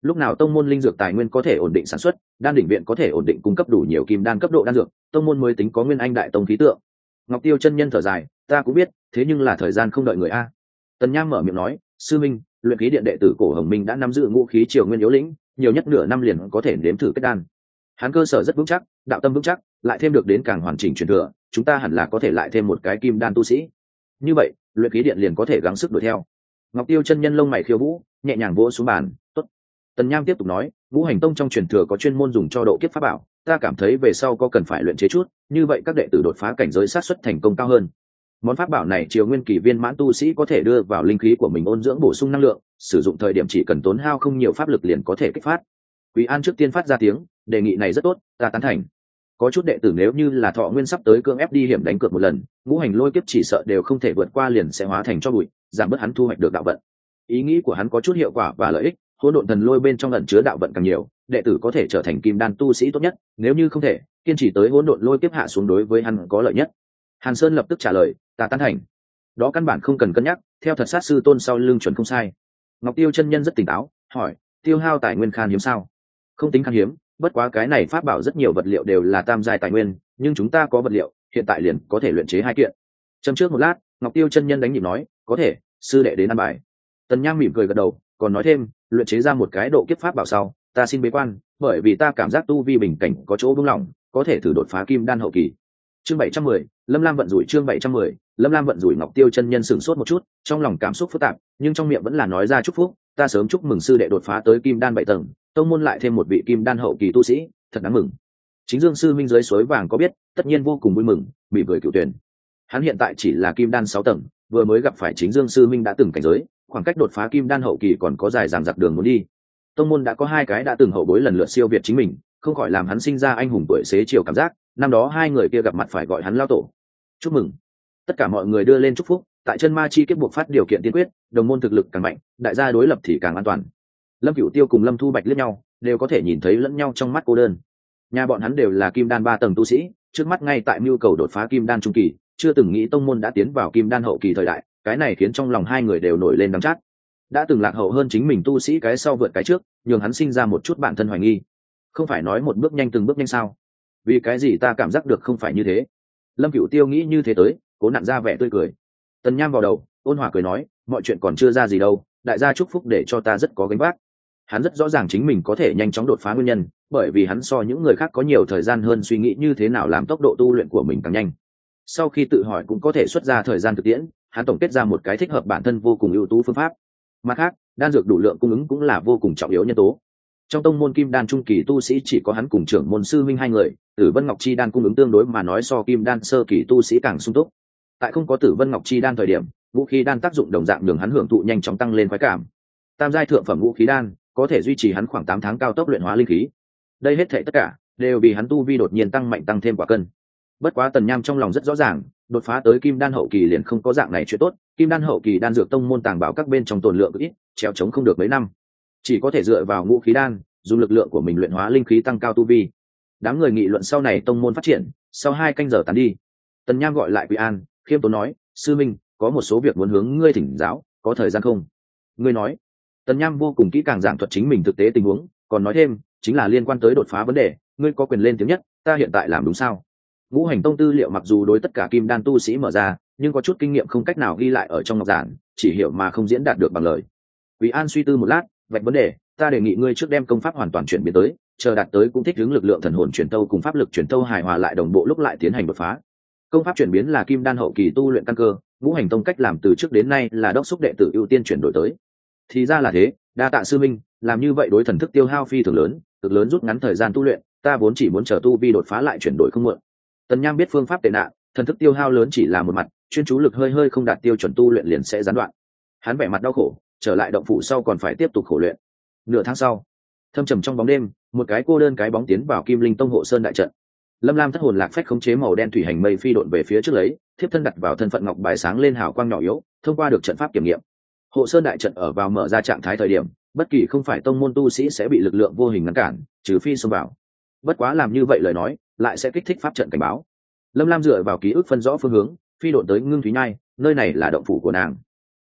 Speaker 1: lúc nào tông môn linh dược tài nguyên có thể ổn định sản xuất, đan đỉnh viện có thể ổn định cung cấp đủ nhiều kim đan cấp độ đan dược, tông môn mới tính có nguyên anh đại tông khí tượng. Ngọc Tiêu chân nhân thở dài, ta cũng biết, thế nhưng là thời gian không đợi người a. Tần Nham mở miệng nói, sư minh, luyện khí điện đệ tử cổ Hồng Minh đã nắm giữ ngũ khí triều nguyên yếu lĩnh, nhiều nhất nửa năm liền có thể nếm thử kết đan. Hắn cơ sở rất vững chắc, đạo tâm vững chắc, lại thêm được đến càng hoàn chỉnh truyền thừa, chúng ta hẳn là có thể lại thêm một cái kim đan tu sĩ. Như vậy, luyện khí điện liền có thể gắng sức đuổi theo. Ngọc Tiêu chân nhân lông mày khiêu vũ, nhẹ nhàng vỗ xuống bàn, tốt. Tần Nham tiếp tục nói, Ngũ Hành Tông trong truyền thừa có chuyên môn dùng cho độ kiếp pháp bảo, ta cảm thấy về sau có cần phải luyện chế chút, như vậy các đệ tử đột phá cảnh giới sát suất thành công cao hơn. Món pháp bảo này triều nguyên kỳ viên mãn tu sĩ có thể đưa vào linh khí của mình ôn dưỡng bổ sung năng lượng, sử dụng thời điểm chỉ cần tốn hao không nhiều pháp lực liền có thể kích phát. Quý An trước tiên phát ra tiếng, đề nghị này rất tốt, ta tán thành. Có chút đệ tử nếu như là thọ nguyên sắp tới cưỡng ép đi hiểm đánh cược một lần, ngũ hành lôi kiếp chỉ sợ đều không thể vượt qua liền sẽ hóa thành cho bụi, giảm bớt hắn thu hoạch được đạo vận. Ý nghĩ của hắn có chút hiệu quả và lợi ích, hỗn độn thần lôi bên trong ẩn chứa đạo vận càng nhiều, đệ tử có thể trở thành kim đan tu sĩ tốt nhất, nếu như không thể, kiên trì tới hỗn độn lôi kiếp hạ xuống đối với hắn có lợi nhất. Hàn Sơn lập tức trả lời, ta tán thành. Đó căn bản không cần cân nhắc, theo thật sát sư tôn sau lưng chuẩn không sai. Ngọc Tiêu chân nhân rất tỉnh táo, hỏi, tiêu hao tài nguyên khan hiếm sao? Không tính khan hiếm, bất quá cái này pháp bảo rất nhiều vật liệu đều là tam giai tài nguyên, nhưng chúng ta có vật liệu, hiện tại liền có thể luyện chế hai kiện. Châm trước một lát, Ngọc Tiêu chân nhân đánh nhịp nói, có thể, sư đệ đến ăn bài. Tần Nham mỉm cười gật đầu, còn nói thêm, luyện chế ra một cái độ kiếp pháp bảo sau, ta xin bế quan, bởi vì ta cảm giác tu vi bình cảnh có chỗ buông lỏng, có thể thử đột phá kim đan hậu kỳ. Chương bảy trăm mười, Lâm Lam vận rủi chương bảy trăm mười, Lâm Lam vận rủi. Ngọc Tiêu chân nhân sửng sốt một chút, trong lòng cảm xúc phức tạp, nhưng trong miệng vẫn là nói ra chúc phúc, ta sớm chúc mừng sư đệ đột phá tới kim đan bảy tầng, tông môn lại thêm một vị kim đan hậu kỳ tu sĩ, thật đáng mừng. Chính Dương sư minh dưới suối vàng có biết, tất nhiên vô cùng vui mừng, bị cười cửu tuyển. Hắn hiện tại chỉ là kim đan sáu tầng, vừa mới gặp phải Chính Dương sư minh đã từng cảnh giới, khoảng cách đột phá kim đan hậu kỳ còn có dài dằng dặc đường muốn đi. Tông môn đã có hai cái đã từng hậu bối lần lượt siêu việt chính mình, không khỏi làm hắn sinh ra anh hùng tuổi xế chiều cảm giác, năm đó hai người kia gặp mặt phải gọi hắn lao tổ. Chúc mừng. Tất cả mọi người đưa lên chúc phúc, tại chân ma chi kiếp buộc phát điều kiện tiên quyết, đồng môn thực lực càng mạnh, đại gia đối lập thì càng an toàn. Lâm Cửu Tiêu cùng Lâm Thu Bạch liếc nhau, đều có thể nhìn thấy lẫn nhau trong mắt cô đơn. Nhà bọn hắn đều là kim đan ba tầng tu sĩ, trước mắt ngay tại mưu cầu đột phá kim đan trung kỳ, chưa từng nghĩ tông môn đã tiến vào kim đan hậu kỳ thời đại, cái này khiến trong lòng hai người đều nổi lên đắng chát. Đã từng lạc hậu hơn chính mình tu sĩ cái sau vượt cái trước, nhường hắn sinh ra một chút bản thân hoài nghi. Không phải nói một bước nhanh từng bước nhanh sao? Vì cái gì ta cảm giác được không phải như thế? Lâm Cửu Tiêu nghĩ như thế tới, cố nặn ra vẻ tươi cười. Tần Nham vào đầu, ôn hòa cười nói, mọi chuyện còn chưa ra gì đâu, đại gia chúc phúc để cho ta rất có gánh vác. Hắn rất rõ ràng chính mình có thể nhanh chóng đột phá nguyên nhân, bởi vì hắn so những người khác có nhiều thời gian hơn suy nghĩ như thế nào làm tốc độ tu luyện của mình càng nhanh. Sau khi tự hỏi cũng có thể xuất ra thời gian thực tiễn, hắn tổng kết ra một cái thích hợp bản thân vô cùng ưu tú phương pháp. Mặt khác, đan dược đủ lượng cung ứng cũng là vô cùng trọng yếu nhân tố. Trong tông môn kim đan trung kỳ tu sĩ chỉ có hắn cùng trưởng môn sư minh hai người, Tử Vân Ngọc Chi đan cung ứng tương đối mà nói so kim đan sơ kỳ tu sĩ càng sung túc. Tại không có Tử Vân Ngọc Chi đan thời điểm, vũ khí đan tác dụng đồng dạng nhường hắn hưởng thụ nhanh chóng tăng lên khoái cảm. Tam giai thượng phẩm vũ khí đan có thể duy trì hắn khoảng tám tháng cao tốc luyện hóa linh khí. Đây hết thảy tất cả đều vì hắn tu vi đột nhiên tăng mạnh tăng thêm quả cân. Bất quá Tần Nham trong lòng rất rõ ràng, đột phá tới kim đan hậu kỳ liền không có dạng này chuyện tốt, kim đan hậu kỳ đan dược tông môn tàng bảo các bên trong tồn lượng ít, trèo chống không được mấy năm. Chỉ có thể dựa vào ngũ khí đan, dùng lực lượng của mình luyện hóa linh khí tăng cao tu vi. Đám người nghị luận sau này tông môn phát triển, sau hai canh giờ tán đi. Tần Nham gọi lại Quý An, khiêm tốn nói, sư minh, có một số việc muốn hướng ngươi thỉnh giáo, có thời gian không? Ngươi nói. Tần Nham vô cùng kỹ càng giảng thuật chính mình thực tế tình huống, còn nói thêm, chính là liên quan tới đột phá vấn đề, ngươi có quyền lên tiếng nhất, ta hiện tại làm đúng sao? Ngũ Hành Tông tư liệu mặc dù đối tất cả kim đan tu sĩ mở ra, nhưng có chút kinh nghiệm không cách nào ghi lại ở trong ngọc giản, chỉ hiểu mà không diễn đạt được bằng lời. Quý An suy tư một lát, vạch vấn đề, ta đề nghị ngươi trước đem công pháp hoàn toàn chuyển biến tới, chờ đạt tới cũng thích ứng lực lượng thần hồn truyền tâu cùng pháp lực truyền tâu hài hòa lại đồng bộ lúc lại tiến hành đột phá. Công pháp chuyển biến là kim đan hậu kỳ tu luyện căn cơ, Ngũ Hành Tông cách làm từ trước đến nay là đốc thúc đệ tử ưu tiên chuyển đổi tới. Thì ra là thế, đa tạ sư minh, làm như vậy đối thần thức tiêu hao phi thường lớn, cực lớn rút ngắn thời gian tu luyện, ta vốn chỉ muốn chờ tu vi đột phá lại chuyển đổi không muộn. Tần Nham biết phương pháp tệ nạn, thần thức tiêu hao lớn chỉ là một mặt, chuyên chú lực hơi hơi không đạt tiêu chuẩn tu luyện liền sẽ gián đoạn. Hắn vẻ mặt đau khổ, trở lại động phủ sau còn phải tiếp tục khổ luyện. Nửa tháng sau, thâm trầm trong bóng đêm, một cái cô đơn cái bóng tiến vào Kim Linh Tông hộ sơn đại trận. Lâm Lam thất hồn lạc phách khống chế màu đen thủy hành mây phi độn về phía trước lấy, thiếp thân đặt vào thân phận ngọc bài sáng lên hào quang nhỏ yếu, thông qua được trận pháp kiểm nghiệm. Hộ sơn đại trận ở vào mở ra trạng thái thời điểm, bất kỳ không phải tông môn tu sĩ sẽ bị lực lượng vô hình ngăn cản, trừ phi xông vào. Bất quá làm như vậy lời nói, lại sẽ kích thích pháp trận cảnh báo. Lâm Lam dựa vào ký ức phân rõ phương hướng, phi độn tới Ngưng Thúy Nhai, nơi này là động phủ của nàng.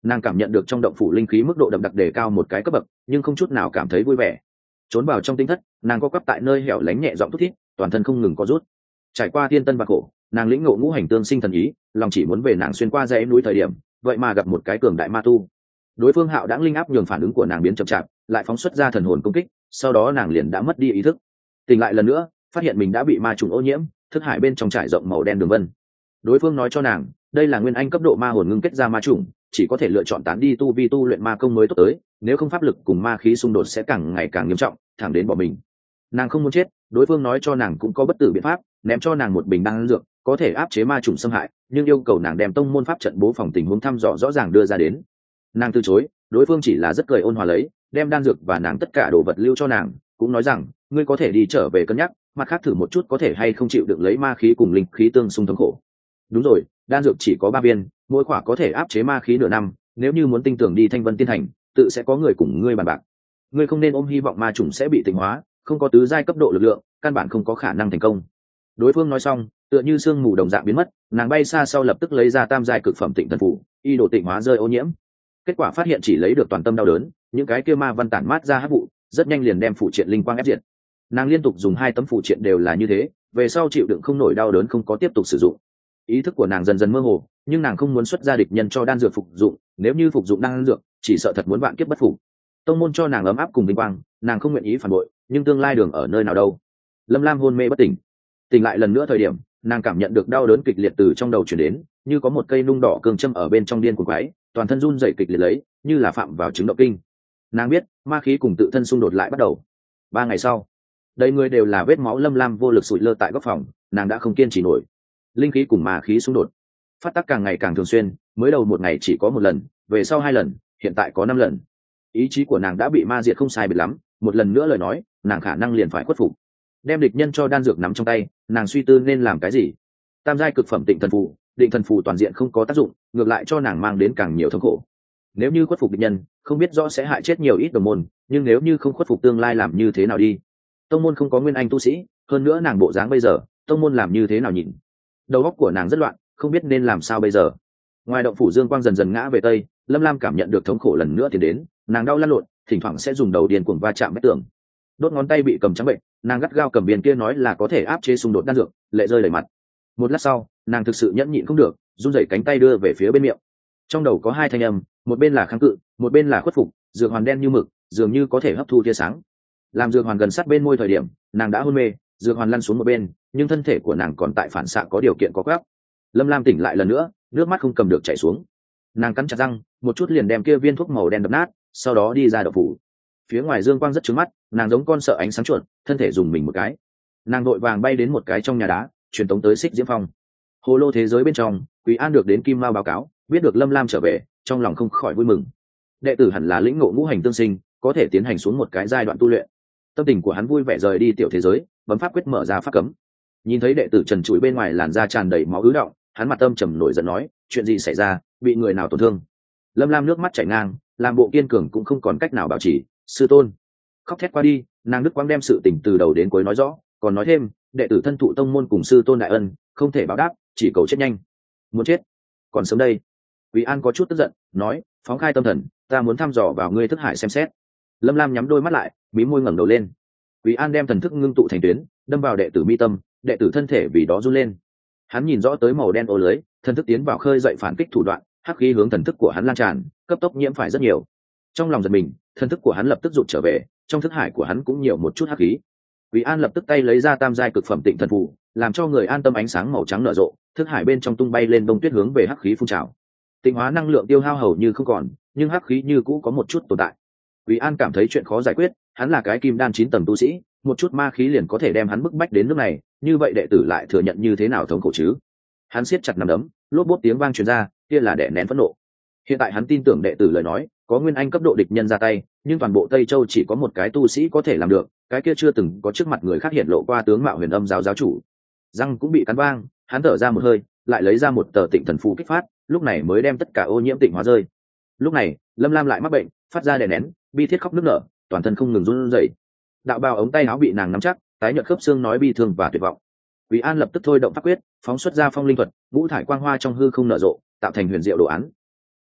Speaker 1: Nàng cảm nhận được trong động phủ linh khí mức độ đậm đặc đề cao một cái cấp bậc, nhưng không chút nào cảm thấy vui vẻ. Trốn vào trong tinh thất, nàng co quắp tại nơi hẻo lánh nhẹ giọng thút thít, toàn thân không ngừng co rút. Trải qua thiên tân và khổ, nàng lĩnh ngộ ngũ hành tương sinh thần ý, lòng chỉ muốn về nàng xuyên qua dãy núi thời điểm, vậy mà gặp một cái cường đại ma tu. Đối phương hạo đãng linh áp nhường phản ứng của nàng biến chậm chạp, lại phóng xuất ra thần hồn công kích, sau đó nàng liền đã mất đi ý thức. Tỉnh lại lần nữa, phát hiện mình đã bị ma trùng ô nhiễm, thức hải bên trong trải rộng màu đen đường vân. Đối phương nói cho nàng, đây là nguyên anh cấp độ ma hồn ngưng kết ra ma trùng, chỉ có thể lựa chọn tán đi tu vi tu luyện ma công mới tốt tới, nếu không pháp lực cùng ma khí xung đột sẽ càng ngày càng nghiêm trọng, thẳng đến bỏ mình. Nàng không muốn chết, đối phương nói cho nàng cũng có bất tử biện pháp, ném cho nàng một bình đan dược, có thể áp chế ma trùng xâm hại, nhưng yêu cầu nàng đem tông môn pháp trận bố phòng tình huống thăm dò rõ ràng đưa ra đến. Nàng từ chối, đối phương chỉ là rất cười ôn hòa lấy, đem đan dược và nàng tất cả đồ vật lưu cho nàng, cũng nói rằng, ngươi có thể đi trở về cân nhắc, mặt khác thử một chút có thể hay không chịu được lấy ma khí cùng linh khí tương xung thống khổ. Đúng rồi, đan dược chỉ có ba viên, mỗi khỏa có thể áp chế ma khí nửa năm, nếu như muốn tinh tưởng đi Thanh Vân Tiên Thành, tự sẽ có người cùng ngươi bàn bạc. Ngươi không nên ôm hy vọng ma trùng sẽ bị tịnh hóa, không có tứ giai cấp độ lực lượng, căn bản không có khả năng thành công. Đối phương nói xong, tựa như sương mù đồng dạng biến mất, nàng bay xa sau lập tức lấy ra tam giai cực phẩm tịnh thần phủ, y đồ tịnh hóa rơi ô nhiễm. Kết quả phát hiện chỉ lấy được toàn tâm đau đớn, những cái kia ma văn tản mát ra hắc vụ, rất nhanh liền đem phụ triện linh quang ép diệt. Nàng liên tục dùng hai tấm phụ triện đều là như thế, về sau chịu đựng không nổi đau đớn không có tiếp tục sử dụng. Ý thức của nàng dần dần mơ hồ, nhưng nàng không muốn xuất ra địch nhân cho đan dược phục dụng, nếu như phục dụng đan dược, chỉ sợ thật muốn vạn kiếp bất phục. Tông môn cho nàng ấm áp cùng vinh quang, nàng không nguyện ý phản bội, nhưng tương lai đường ở nơi nào đâu? Lâm Lam hôn mê bất tỉnh, tỉnh lại lần nữa thời điểm, nàng cảm nhận được đau đớn kịch liệt từ trong đầu truyền đến, như có một cây nung đỏ cường châm ở bên trong điên cuồng quái, toàn thân run rẩy kịch liệt lấy, như là phạm vào chứng động kinh. Nàng biết, ma khí cùng tự thân xung đột lại bắt đầu. Ba ngày sau, đầy người đều là vết máu, Lâm Lam vô lực sụi lơ tại góc phòng, nàng đã không kiên trì nổi. Linh khí cùng ma khí xung đột, phát tác càng ngày càng thường xuyên, mới đầu một ngày chỉ có một lần, về sau hai lần, hiện tại có năm lần. Ý chí của nàng đã bị ma diệt không sai biệt lắm, một lần nữa lời nói, nàng khả năng liền phải khuất phục. Đem địch nhân cho đan dược nắm trong tay, nàng suy tư nên làm cái gì. Tam giai cực phẩm Tịnh thần phù, định thần phù toàn diện không có tác dụng, ngược lại cho nàng mang đến càng nhiều thống khổ. Nếu như khuất phục địch nhân, không biết rõ sẽ hại chết nhiều ít đồng môn, nhưng nếu như không khuất phục tương lai làm như thế nào đi. Tông môn không có nguyên anh tu sĩ, hơn nữa nàng bộ dáng bây giờ, tông môn làm như thế nào nhìn. Đầu óc của nàng rất loạn, không biết nên làm sao bây giờ. Ngoài động phủ dương quang dần dần ngã về tây, Lâm Lam cảm nhận được thống khổ lần nữa tiến đến, nàng đau lăn lộn, thỉnh thoảng sẽ dùng đầu điên cuồng va chạm vách tường. Đốt ngón tay bị cầm trắng bệnh, nàng gắt gao cầm viên kia nói là có thể áp chế xung đột đan dược, lệ rơi đầy mặt. Một lát sau, nàng thực sự nhẫn nhịn không được, run rẩy cánh tay đưa về phía bên miệng. Trong đầu có hai thanh âm, một bên là kháng cự, một bên là khuất phục, dược hoàn đen như mực, dường như có thể hấp thu tia sáng. Làm dược hoàn gần sát bên môi thời điểm, nàng đã hôn mê, dược hoàn lăn xuống một bên, nhưng thân thể của nàng còn tại phản xạ có điều kiện có quắc. Lâm Lam tỉnh lại lần nữa, nước mắt không cầm được chảy xuống. Nàng cắn chặt răng, một chút liền đem kia viên thuốc màu đen đập nát, sau đó đi ra động phủ. Phía ngoài dương quang rất trướng mắt, nàng giống con sợ ánh sáng chuột, thân thể dùng mình một cái. Nàng vội vàng bay đến một cái trong nhà đá, truyền tống tới Xích Diễm Phong. Hồ lô thế giới bên trong, Quý An được đến Kim Mao báo cáo, biết được Lâm Lam trở về, trong lòng không khỏi vui mừng. Đệ tử hẳn là lĩnh ngộ ngũ hành tương sinh, có thể tiến hành xuống một cái giai đoạn tu luyện. Tâm tình của hắn vui vẻ rời đi tiểu thế giới, bấm pháp quyết mở ra pháp cấm. Nhìn thấy đệ tử trần trụi bên ngoài làn da tràn đầy máu ứ động, hắn mặt tâm trầm nổi giận nói, chuyện gì xảy ra, bị người nào tổn thương? Lâm Lam nước mắt chảy ngang, làm bộ kiên cường cũng không còn cách nào bảo trì. Sư tôn. Khóc thét qua đi, nàng đức quang đem sự tình từ đầu đến cuối nói rõ, còn nói thêm, đệ tử thân thụ tông môn cùng sư tôn đại ân, không thể báo đáp, chỉ cầu chết nhanh. Muốn chết? Còn sớm đây. Quý An có chút tức giận, nói, phóng khai tâm thần, ta muốn thăm dò vào ngươi thức hải xem xét. Lâm Lam nhắm đôi mắt lại, mí môi ngẩng đầu lên. Quý An đem thần thức ngưng tụ thành tuyến, đâm vào đệ tử mi tâm, đệ tử thân thể vì đó run lên. Hắn nhìn rõ tới màu đen ô lưới, thần thức tiến vào khơi dậy phản kích thủ đoạn, hắc khí hướng thần thức của hắn lan tràn, cấp tốc nhiễm phải rất nhiều. Trong lòng giật mình, thần thức của hắn lập tức rụt trở về, trong thức hải của hắn cũng nhiều một chút hắc khí. Quý An lập tức tay lấy ra tam giai cực phẩm Tịnh thần phù, làm cho người an tâm, ánh sáng màu trắng nở rộ, thức hải bên trong tung bay lên đông tuyết hướng về hắc khí phun trào. Tịnh hóa năng lượng tiêu hao hầu như không còn, nhưng hắc khí như cũ có một chút tồn tại. Quý An cảm thấy chuyện khó giải quyết, hắn là cái kim đan chín tầng tu sĩ, một chút ma khí liền có thể đem hắn bức bách đến nước này, như vậy đệ tử lại thừa nhận như thế nào thống khổ chứ? Hắn siết chặt nắm đấm, lốp bốp tiếng vang truyền ra, kia là đè nén phẫn nộ. Hiện tại hắn tin tưởng đệ tử lời nói, có nguyên anh cấp độ địch nhân ra tay, nhưng toàn bộ Tây Châu chỉ có một cái tu sĩ có thể làm được, cái kia chưa từng có trước mặt người khác hiện lộ qua tướng mạo Huyền Âm giáo giáo chủ. Răng cũng bị cắn vang, hắn thở ra một hơi, lại lấy ra một tờ Tịnh thần phù kích phát, lúc này mới đem tất cả ô nhiễm tịnh hóa rơi. Lúc này, Lâm Lam lại mắc bệnh, phát ra đè nén, bi thiết khóc nức nở, toàn thân không ngừng run rẩy. Đạo bào ống tay áo bị nàng nắm chắc, tái nhợt khớp xương nói bi thương và tuyệt vọng. Quý An lập tức thôi động pháp quyết, phóng xuất ra phong linh thuật, ngũ thải quang hoa trong hư không nở rộ, tạo thành huyền diệu đồ án.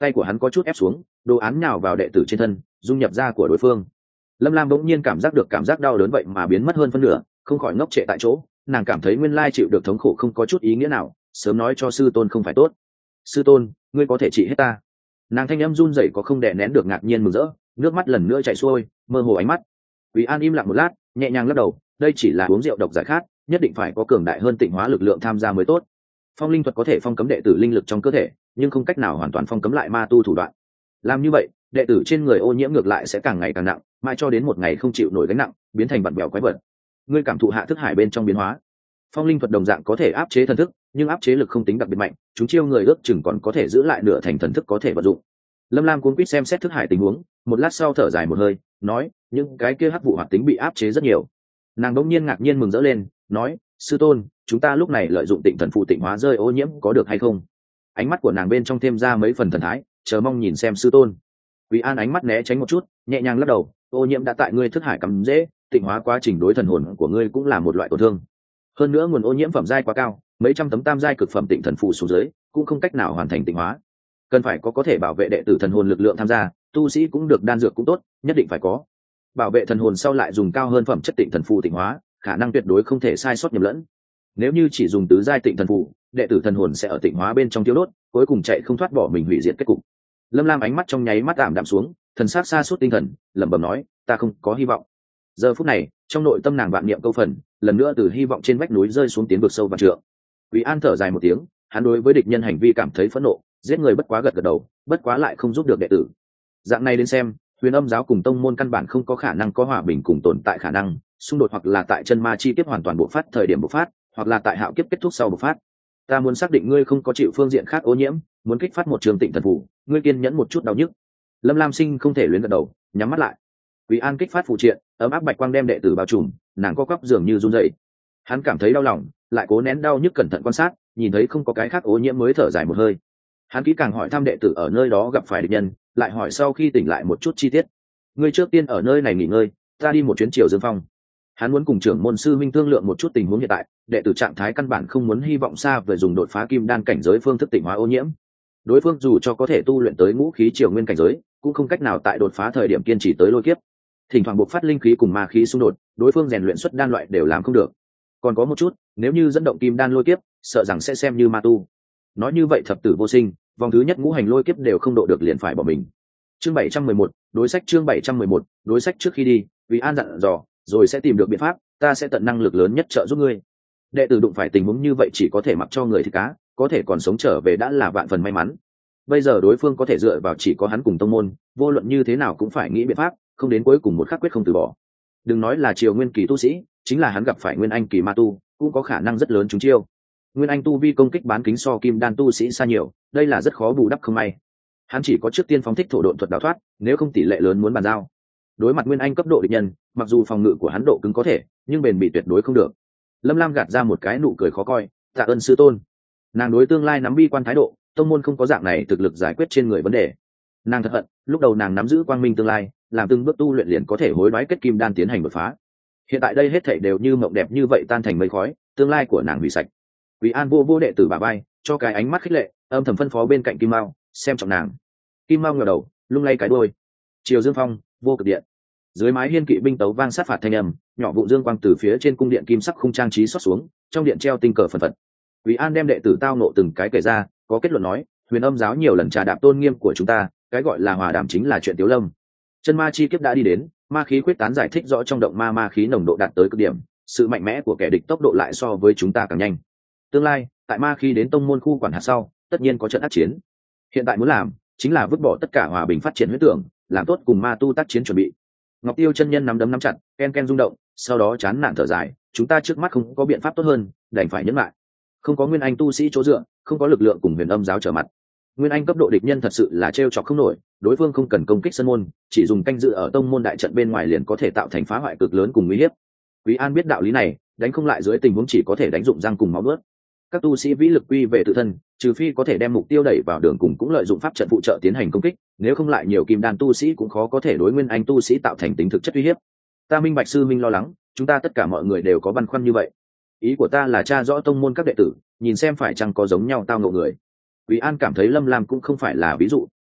Speaker 1: tay của hắn có chút ép xuống, đồ án nhào vào đệ tử trên thân, dung nhập da của đối phương. Lâm Lam bỗng nhiên cảm giác được cảm giác đau đớn vậy mà biến mất hơn phân nửa, không khỏi ngốc trệ tại chỗ. Nàng cảm thấy nguyên lai chịu được thống khổ không có chút ý nghĩa nào, sớm nói cho sư tôn không phải tốt. Sư tôn, ngươi có thể trị hết ta. Nàng thanh âm run rẩy có không đè nén được ngạc nhiên mừng rỡ, nước mắt lần nữa chảy xuôi, mơ hồ ánh mắt. Quý An im lặng một lát, nhẹ nhàng lắc đầu, đây chỉ là uống rượu độc giải khát, nhất định phải có cường đại hơn tịnh hóa lực lượng tham gia mới tốt. Phong linh thuật có thể phong cấm đệ tử linh lực trong cơ thể, nhưng không cách nào hoàn toàn phong cấm lại ma tu thủ đoạn. Làm như vậy, đệ tử trên người ô nhiễm ngược lại sẽ càng ngày càng nặng, mãi cho đến một ngày không chịu nổi gánh nặng, biến thành vặn vẹo quái vật. Ngươi cảm thụ hạ thức hải bên trong biến hóa. Phong linh thuật đồng dạng có thể áp chế thần thức, nhưng áp chế lực không tính đặc biệt mạnh, chúng chiêu người ước chừng còn có thể giữ lại nửa thành thần thức có thể vận dụng. Lâm Lam cuống quýt xem xét thức hải tình huống, một lát sau thở dài một hơi, nói, những cái kia hắc vụ hoạt tính bị áp chế rất nhiều. Nàng đống nhiên ngạc nhiên mừng rỡ lên, nói, sư tôn, chúng ta lúc này lợi dụng tịnh thần phụ tịnh hóa rơi ô nhiễm có được hay không? Ánh mắt của nàng bên trong thêm ra mấy phần thần thái, chờ mong nhìn xem sư tôn. Quý An ánh mắt né tránh một chút, nhẹ nhàng lắc đầu, ô nhiễm đã tại ngươi thức hải cắm dễ, tịnh hóa quá trình đối thần hồn của ngươi cũng là một loại tổn thương. Hơn nữa nguồn ô nhiễm phẩm giai quá cao, mấy trăm tấm tam giai cực phẩm tịnh thần phụ xuống dưới, cũng không cách nào hoàn thành tịnh hóa. Cần phải có có thể bảo vệ đệ tử thần hồn lực lượng tham gia, tu sĩ cũng được, đan dược cũng tốt, nhất định phải có. Bảo vệ thần hồn sau lại dùng cao hơn phẩm chất tịnh thần phụ tịnh hóa, khả năng tuyệt đối không thể sai sót nhầm lẫn. Nếu như chỉ dùng tứ giai tịnh thần phụ, đệ tử thần hồn sẽ ở tịnh hóa bên trong tiêu đốt, cuối cùng chạy không thoát bỏ mình hủy diệt kết cục. Lâm Lam ánh mắt trong nháy mắt ảm đạm xuống, thần sắc xa suốt tinh thần, lẩm bẩm nói, ta không có hy vọng. Giờ phút này, trong nội tâm nàng vạn niệm câu phần, lần nữa từ hy vọng trên vách núi rơi xuống tiến vực sâu vạn trượng. Quý An thở dài một tiếng, hắn đối với địch nhân hành vi cảm thấy phẫn nộ, giết người bất quá gật gật đầu, bất quá lại không giúp được đệ tử. Dạng này đến xem, Huyền Âm giáo cùng tông môn căn bản không có khả năng có hòa bình cùng tồn tại khả năng, xung đột hoặc là tại chân ma chi kiếp hoàn toàn bộc phát thời điểm bộc phát, hoặc là tại hạo kiếp kết thúc sau bộc phát. Ta muốn xác định ngươi không có chịu phương diện khác ô nhiễm, muốn kích phát một trường tịnh thần phù, ngươi kiên nhẫn một chút đau nhức. Lâm Lam Sinh không thể luyến gật đầu, nhắm mắt lại. Quý An kích phát phụ triện, ấm áp bạch quang đem đệ tử bao trùm, nàng co quắp dường như run rẩy. Hắn cảm thấy đau lòng, lại cố nén đau nhức cẩn thận quan sát, nhìn thấy không có cái khác ô nhiễm mới thở dài một hơi. Hắn kỹ càng hỏi thăm đệ tử ở nơi đó gặp phải địch nhân, lại hỏi sau khi tỉnh lại một chút chi tiết. Ngươi trước tiên ở nơi này nghỉ ngơi, ta đi một chuyến Triều Dương Phong. Hắn muốn cùng trưởng môn sư minh thương lượng một chút tình huống hiện tại, đệ tử trạng thái căn bản không muốn hy vọng xa về dùng đột phá kim đan cảnh giới phương thức tịnh hóa ô nhiễm. Đối phương dù cho có thể tu luyện tới ngũ khí triều nguyên cảnh giới, cũng không cách nào tại đột phá thời điểm kiên trì tới lôi kiếp. Thỉnh thoảng bộc phát linh khí cùng ma khí xung đột, đối phương rèn luyện xuất đan loại đều làm không được. Còn có một chút, nếu như dẫn động kim đan lôi kiếp, sợ rằng sẽ xem như ma tu. Nói như vậy thập tử vô sinh, vòng thứ nhất ngũ hành lôi kiếp đều không độ được liền phải bỏ mình. Chương bảy trăm mười một, đối sách chương bảy trăm mười một, đối sách trước khi đi, Quý An dặn dò, rồi sẽ tìm được biện pháp, ta sẽ tận năng lực lớn nhất trợ giúp ngươi. Đệ tử đụng phải tình huống như vậy chỉ có thể mặc cho người thịt cá, có thể còn sống trở về đã là vạn phần may mắn. Bây giờ đối phương có thể dựa vào chỉ có hắn cùng tông môn, vô luận như thế nào cũng phải nghĩ biện pháp, không đến cuối cùng một khắc quyết không từ bỏ. Đừng nói là triều nguyên kỳ tu sĩ, chính là hắn gặp phải nguyên anh kỳ ma tu, cũng có khả năng rất lớn trúng chiêu. Nguyên anh tu vi công kích bán kính so kim đan tu sĩ xa nhiều, đây là rất khó bù đắp không may. Hắn chỉ có trước tiên phóng thích thổ độn thuật đào thoát, nếu không tỷ lệ lớn muốn bàn giao. Đối mặt nguyên anh cấp độ địch nhân, mặc dù phòng ngự của hắn độ cứng có thể, nhưng bền bỉ tuyệt đối không được. Lâm Lam gạt ra một cái nụ cười khó coi, tạ ơn sư tôn. Nàng đối tương lai nắm bi quan thái độ, tông môn không có dạng này thực lực giải quyết trên người vấn đề. Nàng thật hận, lúc đầu nàng nắm giữ quang minh tương lai, làm từng bước tu luyện liền có thể hối đoái kết kim đan tiến hành đột phá. Hiện tại đây hết thảy đều như mộng đẹp như vậy tan thành mây khói, tương lai của nàng hủy sạch. Quý An vô vô đệ tử bà bay, cho cái ánh mắt khích lệ, âm thầm phân phó bên cạnh Kim Mao, xem trọng nàng. Kim Mao ngửa đầu, lung lay cái đuôi. Triều Dương Phong, vô cực điện. Dưới mái hiên kỵ binh tấu vang sát phạt thanh âm, nhỏ vụ dương quang từ phía trên cung điện kim sắc khung trang trí xót xuống, trong điện treo tinh cờ phần phật. Quý An đem đệ tử tao nộ từng cái kể ra, có kết luận nói, Huyền Âm giáo nhiều lần trà đạp tôn nghiêm của chúng ta, cái gọi là hòa đàm chính là chuyện tiếu lâm. Chân ma chi kiếp đã đi đến, ma khí quyết tán giải thích rõ trong động ma ma khí nồng độ đạt tới cực điểm, sự mạnh mẽ của kẻ địch tốc độ lại so với chúng ta càng nhanh. Tương lai, tại ma khí đến tông môn khu quản hạt sau, tất nhiên có trận ác chiến. Hiện tại muốn làm, chính là vứt bỏ tất cả hòa bình phát triển huyết tưởng, làm tốt cùng ma tu tác chiến chuẩn bị. Ngọc Tiêu chân nhân nắm đấm nắm chặt, ken ken rung động, sau đó chán nản thở dài, chúng ta trước mắt không có biện pháp tốt hơn, đành phải nhẫn lại. Không có nguyên anh tu sĩ chỗ dựa, không có lực lượng cùng Huyền Âm giáo trở mặt. Nguyên anh cấp độ địch nhân thật sự là trêu chọc không nổi, đối phương không cần công kích sân môn, chỉ dùng canh dự ở tông môn đại trận bên ngoài liền có thể tạo thành phá hoại cực lớn cùng nguy hiểm. Quý An biết đạo lý này, đánh không lại dưới tình huống chỉ có thể đánh dụng răng cùng máu nuốt. Các tu sĩ vĩ lực quy về tự thân, trừ phi có thể đem mục tiêu đẩy vào đường cùng cũng lợi dụng pháp trận phụ trợ tiến hành công kích, nếu không lại nhiều kim đan tu sĩ cũng khó có thể đối nguyên anh tu sĩ tạo thành tính thực chất uy hiếp. Ta minh bạch sư minh lo lắng, chúng ta tất cả mọi người đều có băn khoăn như vậy. Ý của ta là tra rõ tông môn các đệ tử, nhìn xem phải chăng có giống nhau tao ngộ người. Quý An cảm thấy Lâm Lam cũng không phải là ví dụ,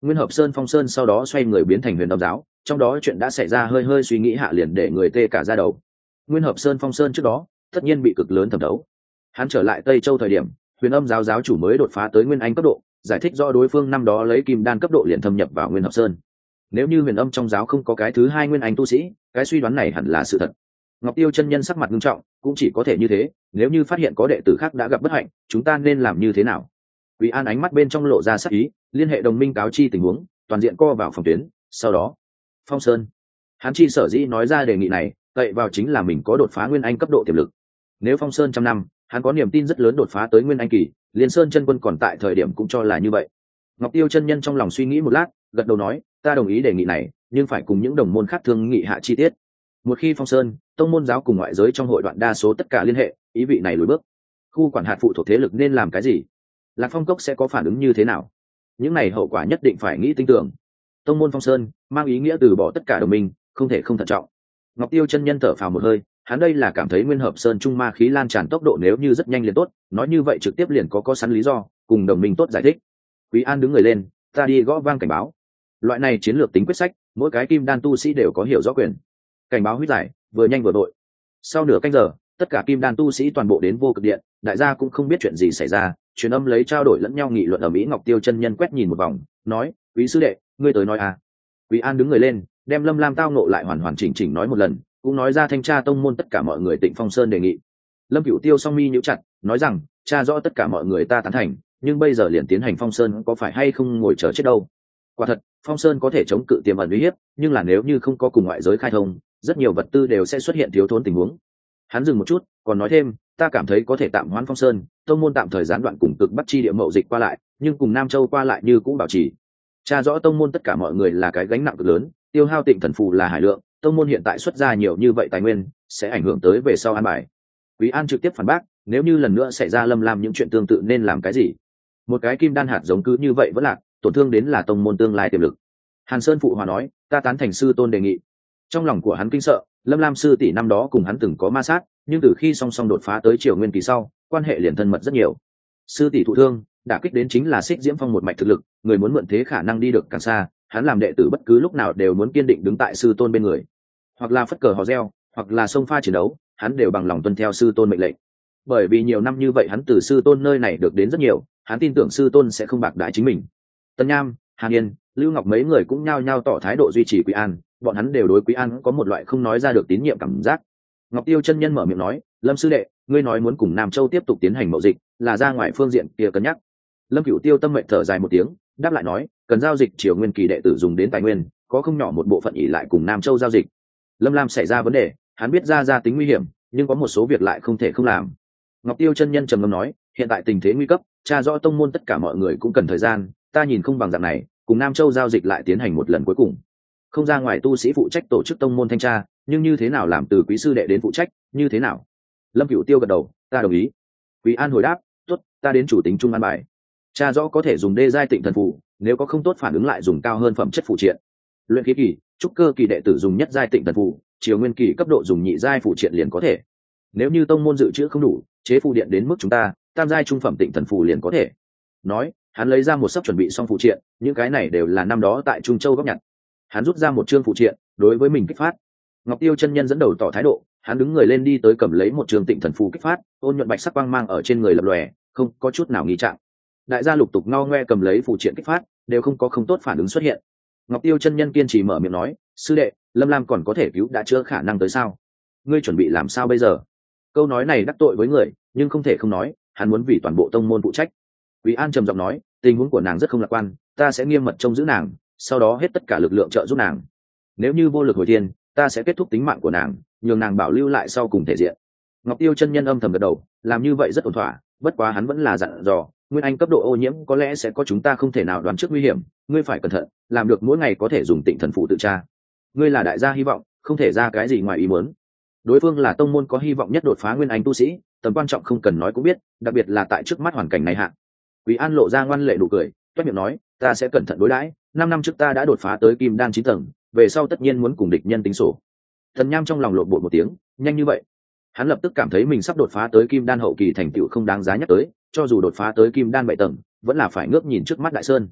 Speaker 1: Nguyên Hợp Sơn Phong Sơn sau đó xoay người biến thành Huyền Âm giáo, trong đó chuyện đã xảy ra hơi hơi suy nghĩ hạ liền để người tê cả da đầu. Nguyên Hợp Sơn Phong Sơn trước đó tất nhiên bị cực lớn thẩm thấu. Hắn trở lại Tây Châu thời điểm, Huyền Âm giáo giáo chủ mới đột phá tới Nguyên Anh cấp độ, giải thích rõ đối phương năm đó lấy kim đan cấp độ liền thâm nhập vào Nguyên Hợp Sơn. Nếu như Huyền Âm trong giáo không có cái thứ hai Nguyên Anh tu sĩ, cái suy đoán này hẳn là sự thật. Ngọc Tiêu chân nhân sắc mặt nghiêm trọng, cũng chỉ có thể như thế, nếu như phát hiện có đệ tử khác đã gặp bất hạnh, chúng ta nên làm như thế nào? Quý An ánh mắt bên trong lộ ra sắc ý, liên hệ đồng minh cáo chi tình huống, toàn diện co vào phòng tuyến, sau đó, Phong Sơn. Hắn chi sở dĩ nói ra đề nghị này, cậy vào chính là mình có đột phá Nguyên Anh cấp độ tiềm lực. Nếu Phong Sơn trăm năm, hắn có niềm tin rất lớn đột phá tới Nguyên Anh kỳ, Liên Sơn chân quân còn tại thời điểm cũng cho là như vậy. Ngọc Tiêu chân nhân trong lòng suy nghĩ một lát, gật đầu nói, ta đồng ý đề nghị này, nhưng phải cùng những đồng môn khác thương nghị hạ chi tiết. Một khi Phong Sơn, tông môn giáo cùng ngoại giới trong hội đoạn đa số tất cả liên hệ, ý vị này lùi bước. Khu quản hạt phụ thuộc thế lực nên làm cái gì? Lạc Phong cốc sẽ có phản ứng như thế nào? Những này hậu quả nhất định phải nghĩ tinh tưởng. Tông môn Phong Sơn mang ý nghĩa từ bỏ tất cả đồng minh, không thể không thận trọng. Ngọc Tiêu chân nhân thở phào một hơi, hắn đây là cảm thấy Nguyên Hợp Sơn trung ma khí lan tràn tốc độ nếu như rất nhanh liền tốt, nói như vậy trực tiếp liền có có sẵn lý do, cùng đồng minh tốt giải thích. Quý An đứng người lên, ta đi gõ vang cảnh báo. Loại này chiến lược tính quyết sách, mỗi cái kim đan tu sĩ đều có hiểu rõ quyền. Cảnh báo huyết giải, vừa nhanh vừa đội. Sau nửa canh giờ, tất cả kim đan tu sĩ toàn bộ đến vô cực điện, đại gia cũng không biết chuyện gì xảy ra, truyền âm lấy trao đổi lẫn nhau nghị luận ở Mỹ. Ngọc Tiêu chân nhân quét nhìn một vòng, nói, quý sư đệ, ngươi tới nói à? Quý An đứng người lên, đem Lâm Lam tao nộ lại hoàn hoàn chỉnh chỉnh nói một lần, cũng nói ra thanh tra tông môn tất cả mọi người Tịnh Phong Sơn đề nghị. Lâm Cửu Tiêu song mi nhíu chặt, nói rằng, tra rõ tất cả mọi người ta tán thành, nhưng bây giờ liền tiến hành Phong Sơn có phải hay không ngồi chờ chết đâu? Quả thật, Phong Sơn có thể chống cự tiềm ẩn uy hiếp, nhưng là nếu như không có cùng ngoại giới khai thông, rất nhiều vật tư đều sẽ xuất hiện thiếu thốn tình huống. Hắn dừng một chút, còn nói thêm, ta cảm thấy có thể tạm hoãn Phong Sơn, tông môn tạm thời gián đoạn cùng cực Bắc chi địa mậu dịch qua lại, nhưng cùng Nam Châu qua lại như cũ bảo trì. Tra rõ tông môn tất cả mọi người là cái gánh nặng cực lớn, tiêu hao Tịnh thần phù là hải lượng, tông môn hiện tại xuất ra nhiều như vậy tài nguyên, sẽ ảnh hưởng tới về sau an bài. Quý An trực tiếp phản bác, nếu như lần nữa xảy ra Lâm Lam những chuyện tương tự nên làm cái gì? Một cái kim đan hạt giống cứ như vậy vẫn lạc, tổn thương đến là tông môn tương lai tiềm lực. Hàn Sơn phụ hòa nói, ta tán thành sư tôn đề nghị. Trong lòng của hắn kinh sợ, Lâm Lam sư tỷ năm đó cùng hắn từng có ma sát, nhưng từ khi song song đột phá tới Triều Nguyên kỳ sau, quan hệ liền thân mật rất nhiều. Sư tỷ thụ thương, đả kích đến chính là Xích Diễm Phong một mạch thực lực, người muốn mượn thế khả năng đi được càng xa, hắn làm đệ tử bất cứ lúc nào đều muốn kiên định đứng tại sư tôn bên người. Hoặc là phất cờ hò reo, hoặc là xông pha chiến đấu, hắn đều bằng lòng tuân theo sư tôn mệnh lệnh. Bởi vì nhiều năm như vậy hắn từ sư tôn nơi này được đến rất nhiều, hắn tin tưởng sư tôn sẽ không bạc đãi chính mình. Tân Nham, Hàn Yên, Lưu Ngọc mấy người cũng nhao nhao tỏ thái độ duy trì Quý An, bọn hắn đều đối Quý An có một loại không nói ra được tín nhiệm cảm giác. Ngọc Tiêu chân nhân mở miệng nói, Lâm sư đệ, ngươi nói muốn cùng Nam Châu tiếp tục tiến hành mậu dịch, là ra ngoài phương diện kia cân nhắc. Lâm Cửu Tiêu tâm mệnh thở dài một tiếng, đáp lại nói, cần giao dịch Triều Nguyên kỳ đệ tử dùng đến tài nguyên, có không nhỏ một bộ phận ỷ lại cùng Nam Châu giao dịch. Lâm Lam xảy ra vấn đề, hắn biết ra ra tính nguy hiểm, nhưng có một số việc lại không thể không làm. Ngọc Tiêu chân nhân trầm ngâm nói, hiện tại tình thế nguy cấp, tra rõ tông môn tất cả mọi người cũng cần thời gian, ta nhìn không bằng dạng này, cùng Nam Châu giao dịch lại tiến hành một lần cuối cùng. Không ra ngoài tu sĩ phụ trách tổ chức tông môn thanh tra, nhưng như thế nào làm từ quý sư đệ đến phụ trách, như thế nào? Lâm Cửu Tiêu gật đầu, ta đồng ý. Quý An hồi đáp, tốt, ta đến chủ tính trung an bài. Tra rõ có thể dùng đê giai Tịnh thần phù, nếu có không tốt phản ứng lại dùng cao hơn phẩm chất phụ triện. Luyện khí kỳ, trúc cơ kỳ đệ tử dùng nhất giai Tịnh thần phù, Triều Nguyên kỳ cấp độ dùng nhị giai phụ triện liền có thể. Nếu như tông môn dự trữ không đủ, chế phù điện đến mức chúng ta, tam giai trung phẩm Tịnh thần phù liền có thể. Nói, hắn lấy ra một sấp chuẩn bị xong phụ triện, những cái này đều là năm đó tại Trung Châu góp nhặt. Hắn rút ra một chương phụ triện, đối với mình kích phát. Ngọc Tiêu chân nhân dẫn đầu tỏ thái độ, hắn đứng người lên đi tới cầm lấy một trường Tịnh thần phù kích phát, ôn nhuận bạch sắc quang mang ở trên người lập lòe, không có chút nào nghi trạng. Đại gia lục tục ngao ngoe cầm lấy phụ triện kích phát, đều không có không tốt phản ứng xuất hiện. Ngọc Tiêu chân nhân kiên trì mở miệng nói, sư đệ, Lâm Lam còn có thể cứu đã chữa khả năng tới sao? Ngươi chuẩn bị làm sao bây giờ? Câu nói này đắc tội với người, nhưng không thể không nói, hắn muốn vì toàn bộ tông môn phụ trách. Quý An trầm giọng nói, tình huống của nàng rất không lạc quan, ta sẽ nghiêm mật trông giữ nàng, sau đó hết tất cả lực lượng trợ giúp nàng. Nếu như vô lực hồi thiên, ta sẽ kết thúc tính mạng của nàng, nhường nàng bảo lưu lại sau cùng thể diện. Ngọc Tiêu chân nhân âm thầm gật đầu, làm như vậy rất ổn thỏa, bất quá hắn vẫn là dặn dò, Nguyên Anh cấp độ ô nhiễm có lẽ sẽ có chúng ta không thể nào đoán trước nguy hiểm, ngươi phải cẩn thận, làm được mỗi ngày có thể dùng Tịnh thần phù tự tra. Ngươi là đại gia hy vọng, không thể ra cái gì ngoài ý muốn. Đối phương là tông môn có hy vọng nhất đột phá Nguyên Anh tu sĩ, tầm quan trọng không cần nói cũng biết, đặc biệt là tại trước mắt hoàn cảnh này hạ. Quý An lộ ra ngoan lệ nụ cười, toét miệng nói, ta sẽ cẩn thận đối đãi, năm năm trước ta đã đột phá tới kim đan chín tầng, về sau tất nhiên muốn cùng địch nhân tính sổ. Thần Nham trong lòng lộn bột một tiếng, nhanh như vậy? Hắn lập tức cảm thấy mình sắp đột phá tới kim đan hậu kỳ thành tựu không đáng giá nhắc tới, cho dù đột phá tới kim đan bảy tầng, vẫn là phải ngước nhìn trước mắt đại sơn.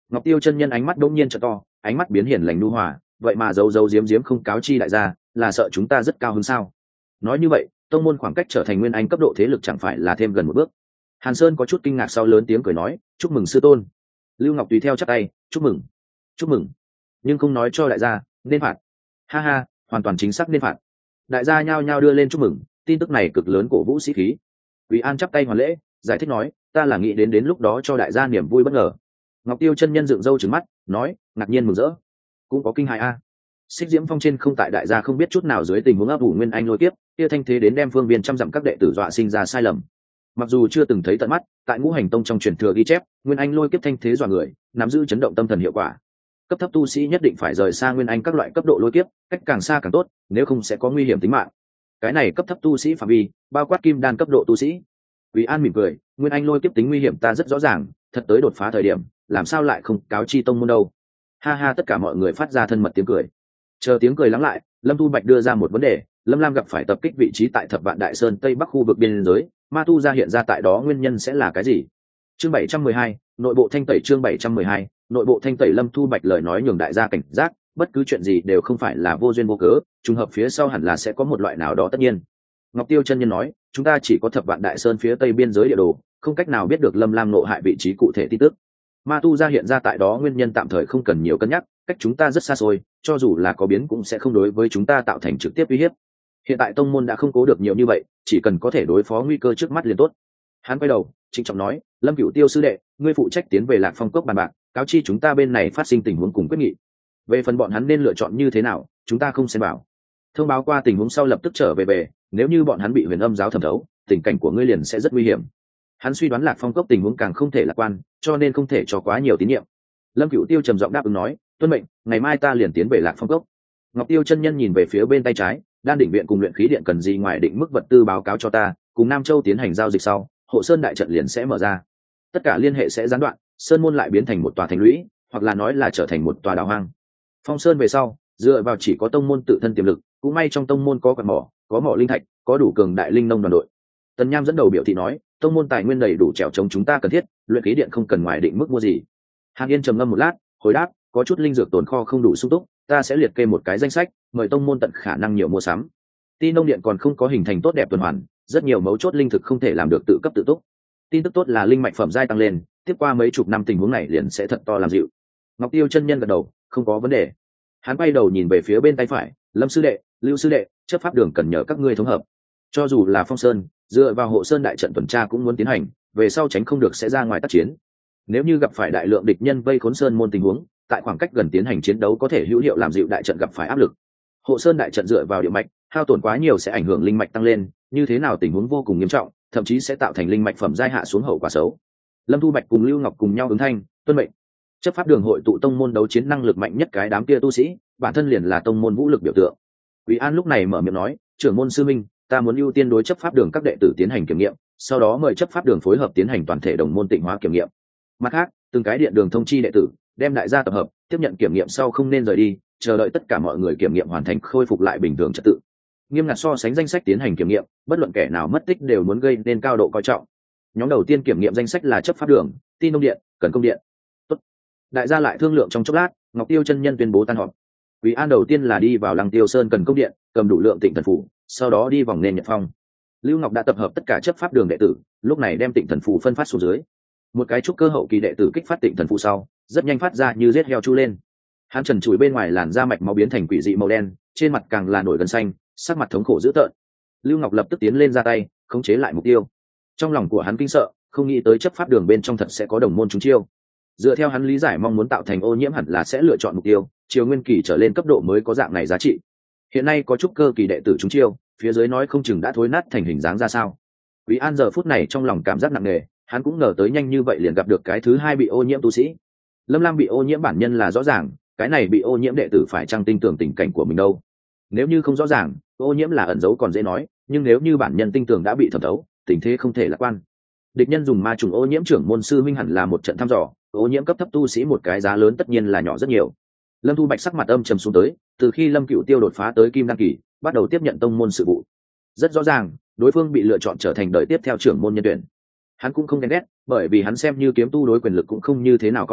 Speaker 1: Ngọc Tiêu chân nhân ánh mắt đống nhiên trợ to, ánh mắt biến hiền lành nhu hòa, vậy mà giấu giấu giếm giếm không cáo chi đại gia, là sợ chúng ta rất cao hơn sao? Nói như vậy, tông môn khoảng cách trở thành nguyên anh cấp độ thế lực chẳng phải là thêm gần một bước. Hàn Sơn có chút kinh ngạc sau lớn tiếng cười nói, chúc mừng sư tôn. Lưu Ngọc tùy theo chắp tay, chúc mừng, chúc mừng, nhưng không nói cho đại gia, nên phạt. Ha ha, hoàn toàn chính xác nên phạt. Đại gia nhao nhao đưa lên chúc mừng, tin tức này cực lớn cổ vũ sĩ khí. Quý An chắp tay hoàn lễ, giải thích nói, ta là nghĩ đến đến lúc đó cho đại gia niềm vui bất ngờ. Ngọc Tiêu chân nhân dựng râu trừng mắt, nói, ngạc nhiên mừng rỡ, cũng có kinh hại a. Xích Diễm Phong trên không tại đại gia không biết chút nào dưới tình huống ấp ủ nguyên anh lôi kiếp, kia thanh thế đến đem phương viên trăm dặm các đệ tử dọa sinh ra sai lầm. Mặc dù chưa từng thấy tận mắt, tại Ngũ Hành Tông trong truyền thừa ghi chép, nguyên anh lôi kiếp thanh thế dọa người, nắm giữ chấn động tâm thần hiệu quả. Cấp thấp tu sĩ nhất định phải rời xa nguyên anh các loại cấp độ lôi kiếp, cách càng xa càng tốt, nếu không sẽ có nguy hiểm tính mạng. Cái này cấp thấp tu sĩ phạm vi, bao quát kim đan cấp độ tu sĩ. Quý An mỉm cười, nguyên anh lôi kiếp tính nguy hiểm ta rất rõ ràng, thật tới đột phá thời điểm, làm sao lại không cáo chi tông môn đâu. Ha ha, tất cả mọi người phát ra thân mật tiếng cười. Chờ tiếng cười lắng lại, Lâm Tu Bạch đưa ra một vấn đề, Lâm Lam gặp phải tập kích vị trí tại Thập Vạn Đại Sơn tây bắc khu vực biên giới, ma tu ra hiện ra tại đó nguyên nhân sẽ là cái gì? Chương bảy trăm mười hai, nội bộ thanh tẩy. Chương bảy trăm mười hai, nội bộ thanh tẩy. Lâm Tu Bạch lời nói nhường đại gia cảnh giác, bất cứ chuyện gì đều không phải là vô duyên vô cớ, trùng hợp phía sau hẳn là sẽ có một loại nào đó tất nhiên. Ngọc Tiêu chân nhân nói, chúng ta chỉ có Thập Vạn Đại Sơn phía tây biên giới địa đồ, không cách nào biết được Lâm Lam nộ hại vị trí cụ thể tin tức. Ma tu ra hiện ra tại đó nguyên nhân tạm thời không cần nhiều cân nhắc, cách chúng ta rất xa xôi, cho dù là có biến cũng sẽ không đối với chúng ta tạo thành trực tiếp uy hiếp. Hiện tại tông môn đã không cố được nhiều như vậy, chỉ cần có thể đối phó nguy cơ trước mắt liền tốt. Hắn quay đầu trịnh trọng nói, Lâm Cửu Tiêu sư đệ, ngươi phụ trách tiến về Lạc Phong cốc bàn bạc, cáo chi chúng ta bên này phát sinh tình huống cùng quyết nghị. Về phần bọn hắn nên lựa chọn như thế nào, chúng ta không xem bảo. Thông báo qua tình huống sau lập tức trở về về, nếu như bọn hắn bị huyền âm giáo thẩm thấu, tình cảnh của ngươi liền sẽ rất nguy hiểm. Hắn suy đoán Lạc Phong cốc tình huống càng không thể lạc quan, cho nên không thể cho quá nhiều tín nhiệm. Lâm Cửu Tiêu trầm giọng đáp ứng nói, tuân mệnh, ngày mai ta liền tiến về Lạc Phong cốc. Ngọc Tiêu chân nhân nhìn về phía bên tay trái, đan đỉnh viện cùng luyện khí điện cần gì ngoài định mức vật tư báo cáo cho ta, cùng Nam Châu tiến hành giao dịch sau, Hộ Sơn đại trận liền sẽ mở ra. Tất cả liên hệ sẽ gián đoạn, sơn môn lại biến thành một tòa thành lũy, hoặc là nói là trở thành một tòa đảo hoang. Phong Sơn về sau, dựa vào chỉ có tông môn tự thân tiềm lực, cũng may trong tông môn có quặng mỏ, có mỏ linh thạch, có đủ cường đại linh nông đoàn đội. Tần Nham dẫn đầu biểu thị nói, tông môn tài nguyên đầy đủ trèo chống chúng ta cần thiết, luyện khí điện không cần ngoài định mức mua gì. Hàn Yên trầm ngâm một lát, hồi đáp, có chút linh dược tồn kho không đủ sung túc, ta sẽ liệt kê một cái danh sách, mời tông môn tận khả năng nhiều mua sắm. Tin nông điện còn không có hình thành tốt đẹp tuần hoàn, rất nhiều mấu chốt linh thực không thể làm được tự cấp tự túc. Tin tức tốt là linh mạch phẩm giai tăng lên, tiếp qua mấy chục năm tình huống này liền sẽ thật to làm dịu. Ngọc Tiêu chân nhân gật đầu, không có vấn đề. Hắn quay đầu nhìn về phía bên tay phải, Lâm sư đệ, Lưu sư đệ, chấp pháp đường cần nhờ các ngươi thống hợp. Cho dù là Phong Sơn, dựa vào Hộ Sơn đại trận tuần tra cũng muốn tiến hành, về sau tránh không được sẽ ra ngoài tác chiến. Nếu như gặp phải đại lượng địch nhân vây khốn sơn môn tình huống, tại khoảng cách gần tiến hành chiến đấu có thể hữu hiệu làm dịu đại trận gặp phải áp lực. Hộ Sơn đại trận dựa vào địa mạch, hao tổn quá nhiều sẽ ảnh hưởng linh mạch tăng lên, như thế nào tình huống vô cùng nghiêm trọng, thậm chí sẽ tạo thành linh mạch phẩm giai hạ xuống hậu quả xấu. Lâm Thu Bạch cùng Lưu Ngọc cùng nhau ứng thanh, tuân mệnh. Chấp pháp đường hội tụ tông môn đấu chiến năng lực mạnh nhất cái đám kia tu sĩ, bản thân liền là tông môn vũ lực biểu tượng. Quý An lúc này mở miệng nói, trưởng môn sư minh, ta muốn ưu tiên đối chấp pháp đường các đệ tử tiến hành kiểm nghiệm, sau đó mời chấp pháp đường phối hợp tiến hành toàn thể đồng môn tịnh hóa kiểm nghiệm. Mặt khác, từng cái điện đường thông chi đệ tử, đem đại gia tập hợp, tiếp nhận kiểm nghiệm sau không nên rời đi, chờ đợi tất cả mọi người kiểm nghiệm hoàn thành khôi phục lại bình thường trật tự. Nghiêm ngặt so sánh danh sách tiến hành kiểm nghiệm, bất luận kẻ nào mất tích đều muốn gây nên cao độ coi trọng. Nhóm đầu tiên kiểm nghiệm danh sách là chấp pháp đường, tin nông điện, cần công điện. Tốt. Đại gia lại thương lượng trong chốc lát, Ngọc Tiêu chân nhân tuyên bố tan họp. Quý An đầu tiên là đi vào Lăng Tiêu Sơn cần công điện, cầm đủ lượng Tịnh Thần Phủ, sau đó đi vòng nên Nhật Phong. Lưu Ngọc đã tập hợp tất cả chấp pháp đường đệ tử, lúc này đem Tịnh Thần Phủ phân phát xuống dưới. Một cái trúc cơ hậu kỳ đệ tử kích phát Tịnh Thần Phủ sau, rất nhanh phát ra như giết heo chu lên. Hắn trần trụi bên ngoài làn da mạch máu biến thành quỷ dị màu đen, trên mặt càng là nổi gân xanh, sắc mặt thống khổ dữ tợn. Lưu Ngọc lập tức tiến lên ra tay, khống chế lại mục tiêu. Trong lòng của hắn kinh sợ, không nghĩ tới chấp pháp đường bên trong thật sẽ có đồng môn chúng chiêu. Dựa theo hắn lý giải, mong muốn tạo thành ô nhiễm hẳn là sẽ lựa chọn mục tiêu chiều nguyên kỳ trở lên cấp độ mới có dạng này giá trị. Hiện nay có trúc cơ kỳ đệ tử chúng chiêu, phía dưới nói không chừng đã thối nát thành hình dáng ra sao. Quý An giờ phút này trong lòng cảm giác nặng nề, hắn cũng ngờ tới nhanh như vậy liền gặp được cái thứ hai bị ô nhiễm tu sĩ. Lâm Lam bị ô nhiễm bản nhân là rõ ràng, cái này bị ô nhiễm đệ tử phải chăng tin tưởng tình cảnh của mình đâu. Nếu như không rõ ràng, ô nhiễm là ẩn giấu còn dễ nói, nhưng nếu như bản nhân tin tưởng đã bị thẩm thấu, tình thế không thể lạc quan. Địch nhân dùng ma trùng ô nhiễm trưởng môn sư minh hẳn là một trận thăm dò, ô nhiễm cấp thấp tu sĩ một cái giá lớn tất nhiên là nhỏ rất nhiều. Lâm Thu Bạch sắc mặt âm trầm xuống tới, từ khi Lâm Cửu Tiêu đột phá tới kim đăng kỳ, bắt đầu tiếp nhận tông môn sự vụ. Rất rõ ràng, đối phương bị lựa chọn trở thành đời tiếp theo trưởng môn nhân tuyển. Hắn cũng không ghen ghét, bởi vì hắn xem như kiếm tu đối quyền lực cũng không như thế nào coi trọng,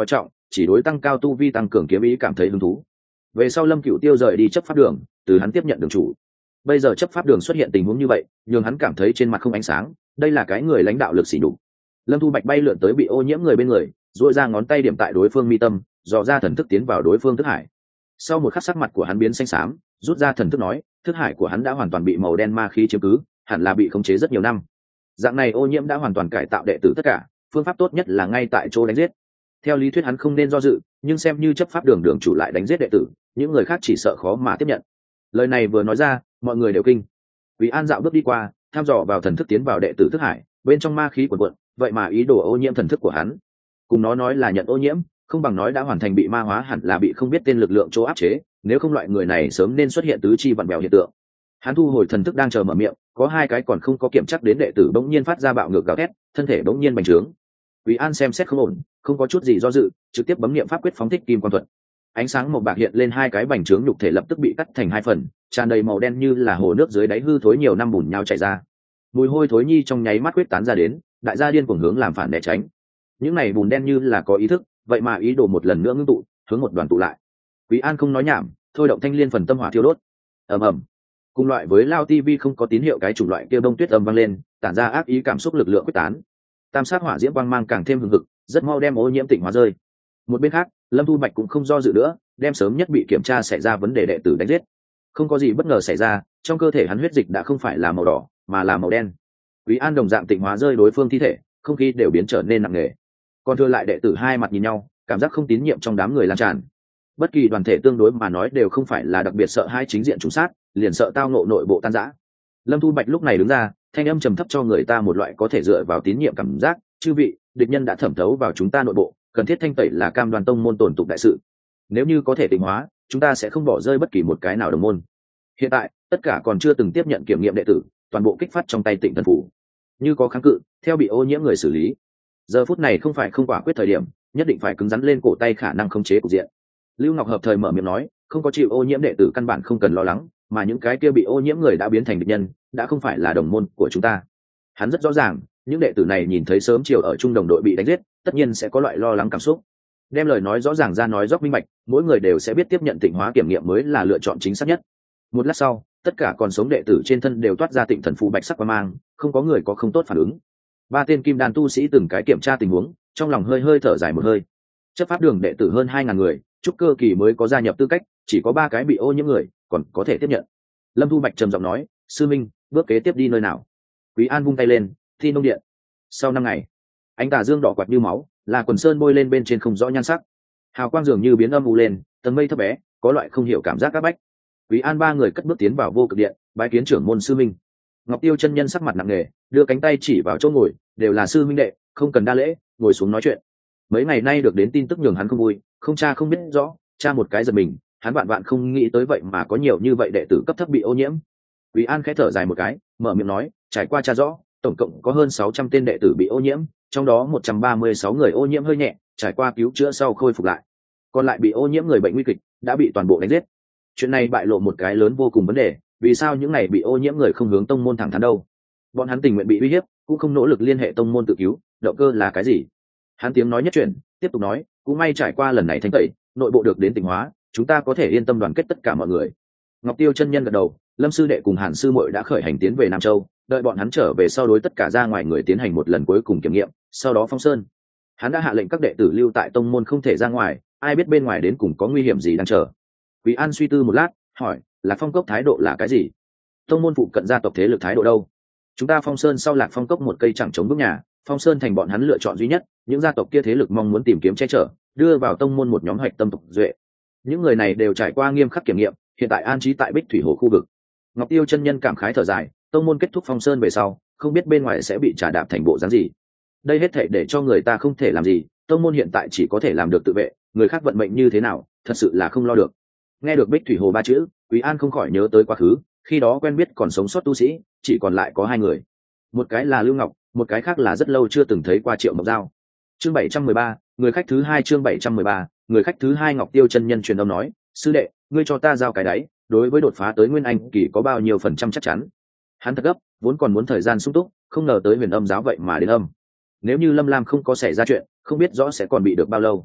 Speaker 1: chỉ đối tăng cao tu vi tăng cường kiếm ý cảm thấy hứng thú. Về sau Lâm Cửu Tiêu rời đi chấp pháp đường, từ hắn tiếp nhận đường chủ. Bây giờ chấp pháp đường xuất hiện tình huống như vậy, nhường hắn cảm thấy trên mặt không ánh sáng, đây là cái người lãnh đạo lực sỉ nhục. Lâm Thu Bạch bay lượn tới bị ô nhiễm người bên người, duỗi ra ngón tay điểm tại đối phương mi tâm, dò ra thần thức tiến vào đối phương thức hải. Sau một khắc sắc mặt của hắn biến xanh xám, rút ra thần thức nói, thức hải của hắn đã hoàn toàn bị màu đen ma khí chiếm cứ, hẳn là bị khống chế rất nhiều năm. Dạng này ô nhiễm đã hoàn toàn cải tạo đệ tử tất cả, phương pháp tốt nhất là ngay tại chỗ đánh giết. Theo lý thuyết hắn không nên do dự, nhưng xem như chấp pháp đường đường chủ lại đánh giết đệ tử, những người khác chỉ sợ khó mà tiếp nhận. Lời này vừa nói ra, mọi người đều kinh. Vì An dạo bước đi qua, tham dò vào thần thức tiến vào đệ tử thức hải, bên trong ma khí cuồn cuộn, vậy mà ý đồ ô nhiễm thần thức của hắn. Cùng nó nói là nhận ô nhiễm, không bằng nói đã hoàn thành bị ma hóa, hẳn là bị không biết tên lực lượng chỗ áp chế, nếu không loại người này sớm nên xuất hiện tứ chi vặn vẹo hiện tượng. Hắn thu hồi thần thức đang chờ mở miệng, có hai cái còn không có kiểm chắc đến đệ tử bỗng nhiên phát ra bạo ngược gào thét, thân thể bỗng nhiên bành trướng. Quý An xem xét không ổn, không có chút gì do dự, trực tiếp bấm niệm pháp quyết phóng thích kim quang thuật. Ánh sáng màu bạc hiện lên, hai cái bành trướng nhục thể lập tức bị cắt thành hai phần, tràn đầy màu đen như là hồ nước dưới đáy hư thối nhiều năm bùn nhau chảy ra. Mùi hôi thối nhi trong nháy mắt quyết tán ra đến, đại gia điên cuồng hướng làm phản né tránh. Những này bùn đen như là có ý thức, vậy mà ý đồ một lần nữa ngưng tụ, hướng một đoàn tụ lại. Quý An không nói nhảm, thôi động thanh liên phần tâm hỏa thiêu đốt. Ầm ầm. Cùng loại với lao tivi không có tín hiệu cái chủng loại kia bông tuyết âm vang lên, tản ra ác ý cảm xúc lực lượng quyết tán. Tam sát hỏa diễm quang mang càng thêm hừng hực, rất mau đem ô nhiễm tịnh hóa rơi. Một bên khác, Lâm Thu Bạch cũng không do dự nữa, đem sớm nhất bị kiểm tra xảy ra vấn đề đệ tử đánh giết. Không có gì bất ngờ xảy ra, trong cơ thể hắn huyết dịch đã không phải là màu đỏ, mà là màu đen. Quý An đồng dạng tịnh hóa rơi đối phương thi thể, không khí đều biến trở nên nặng nề. Còn thừa lại đệ tử hai mặt nhìn nhau, cảm giác không tín nhiệm trong đám người lan tràn. Bất kỳ đoàn thể tương đối mà nói đều không phải là đặc biệt sợ hai chính diện trùng sát, liền sợ tao ngộ nội bộ tan rã. Lâm Thu Bạch lúc này đứng ra, thanh âm trầm thấp cho người ta một loại có thể dựa vào tín nhiệm cảm giác, chư vị, địch nhân đã thẩm thấu vào chúng ta nội bộ, cần thiết thanh tẩy là cam đoan tông môn tổn tục đại sự. Nếu như có thể tịnh hóa, chúng ta sẽ không bỏ rơi bất kỳ một cái nào đồng môn. Hiện tại, tất cả còn chưa từng tiếp nhận kiểm nghiệm đệ tử, toàn bộ kích phát trong tay Tịnh Thần phủ. Như có kháng cự, theo bị ô nhiễm người xử lý. Giờ phút này không phải không quả quyết thời điểm, nhất định phải cứng rắn lên cổ tay khả năng khống chế cục diện. Lưu Ngọc hợp thời mở miệng nói, không có chịu ô nhiễm đệ tử căn bản không cần lo lắng, mà những cái kia bị ô nhiễm người đã biến thành địch nhân, đã không phải là đồng môn của chúng ta. Hắn rất rõ ràng, những đệ tử này nhìn thấy sớm chiều ở chung đồng đội bị đánh giết, tất nhiên sẽ có loại lo lắng cảm xúc. Đem lời nói rõ ràng ra nói dốc minh bạch, mỗi người đều sẽ biết tiếp nhận tịnh hóa kiểm nghiệm mới là lựa chọn chính xác nhất. Một lát sau, tất cả còn sống đệ tử trên thân đều toát ra Tịnh Thần phù bạch sắc quang mang, không có người có không tốt phản ứng. Ba tên kim đan tu sĩ từng cái kiểm tra tình huống, trong lòng hơi hơi thở dài một hơi. Chấp pháp đường đệ tử hơn hai ngàn người, trúc cơ kỳ mới có gia nhập tư cách, chỉ có ba cái bị ô nhiễm người, còn có thể tiếp nhận. Lâm Thu Bạch trầm giọng nói, sư minh, bước kế tiếp đi nơi nào? Quý An vung tay lên, Thi Nông Điện. Sau năm ngày, ánh tà dương đỏ quạt như máu, là quần sơn bôi lên bên trên không rõ nhan sắc, hào quang dường như biến âm u lên, tầng mây thấp bé, có loại không hiểu cảm giác áp bách. Quý An ba người cất bước tiến vào vô cực điện, bái kiến trưởng môn sư minh. Ngọc Tiêu chân nhân sắc mặt nặng nề, đưa cánh tay chỉ vào chỗ ngồi, đều là sư minh đệ, không cần đa lễ, ngồi xuống nói chuyện. Mấy ngày nay được đến tin tức nhường hắn không vui, không cha không biết rõ, cha một cái giật mình, hắn vạn vạn không nghĩ tới vậy mà có nhiều như vậy đệ tử cấp thấp bị ô nhiễm. Quý An khẽ thở dài một cái, mở miệng nói, trải qua cha rõ, tổng cộng có hơn sáu trăm tên đệ tử bị ô nhiễm, trong đó một trăm ba mươi sáu người ô nhiễm hơi nhẹ, trải qua cứu chữa sau khôi phục lại. Còn lại bị ô nhiễm người bệnh nguy kịch, đã bị toàn bộ đánh giết. Chuyện này bại lộ một cái lớn vô cùng vấn đề, vì sao những này bị ô nhiễm người không hướng tông môn thẳng thắn đâu? Bọn hắn tình nguyện bị uy hiếp, cũng không nỗ lực liên hệ tông môn tự cứu, động cơ là cái gì? Hắn tiếng nói nhất chuyển, tiếp tục nói, cũng may trải qua lần này thanh tẩy, nội bộ được đến tịnh hóa, chúng ta có thể yên tâm đoàn kết tất cả mọi người. Ngọc Tiêu chân nhân gật đầu, Lâm sư đệ cùng Hàn sư muội đã khởi hành tiến về Nam Châu, đợi bọn hắn trở về sau đối tất cả ra ngoài người tiến hành một lần cuối cùng kiểm nghiệm, sau đó phong sơn. Hắn đã hạ lệnh các đệ tử lưu tại tông môn không thể ra ngoài, ai biết bên ngoài đến cùng có nguy hiểm gì đang chờ. Quý An suy tư một lát, hỏi, Lạc Phong Cốc thái độ là cái gì? Tông môn phụ cận gia tộc thế lực thái độ đâu? Chúng ta phong sơn sau Lạc Phong Cốc một cây chẳng chống bước nhà, phong sơn thành bọn hắn lựa chọn duy nhất, những gia tộc kia thế lực mong muốn tìm kiếm che chở, đưa vào tông môn một nhóm hoạch tâm tục duệ. Những người này đều trải qua nghiêm khắc kiểm nghiệm, hiện tại an trí tại Bích Thủy Hồ khu vực. Ngọc Tiêu chân nhân cảm khái thở dài, tông môn kết thúc phong sơn về sau, không biết bên ngoài sẽ bị trả đạp thành bộ dáng gì. Đây hết thảy để cho người ta không thể làm gì, tông môn hiện tại chỉ có thể làm được tự vệ, người khác vận mệnh như thế nào, thật sự là không lo được. Nghe được Bích Thủy Hồ ba chữ, Quý An không khỏi nhớ tới quá khứ, khi đó quen biết còn sống sót tu sĩ, chỉ còn lại có hai người. Một cái là Lưu Ngọc, một cái khác là rất lâu chưa từng thấy qua Triệu Mộc Giao. Chương bảy trăm mười ba, người khách thứ hai chương bảy trăm mười ba, người khách thứ hai Ngọc Tiêu chân nhân truyền âm nói, sư đệ, ngươi cho ta giao cái đấy, đối với đột phá tới Nguyên Anh kỳ có bao nhiêu phần trăm chắc chắn? Hắn thật gấp, vốn còn muốn thời gian sung túc, không ngờ tới Huyền Âm giáo vậy mà đến âm. Nếu như Lâm Lam không có xảy ra chuyện, không biết rõ sẽ còn bị được bao lâu.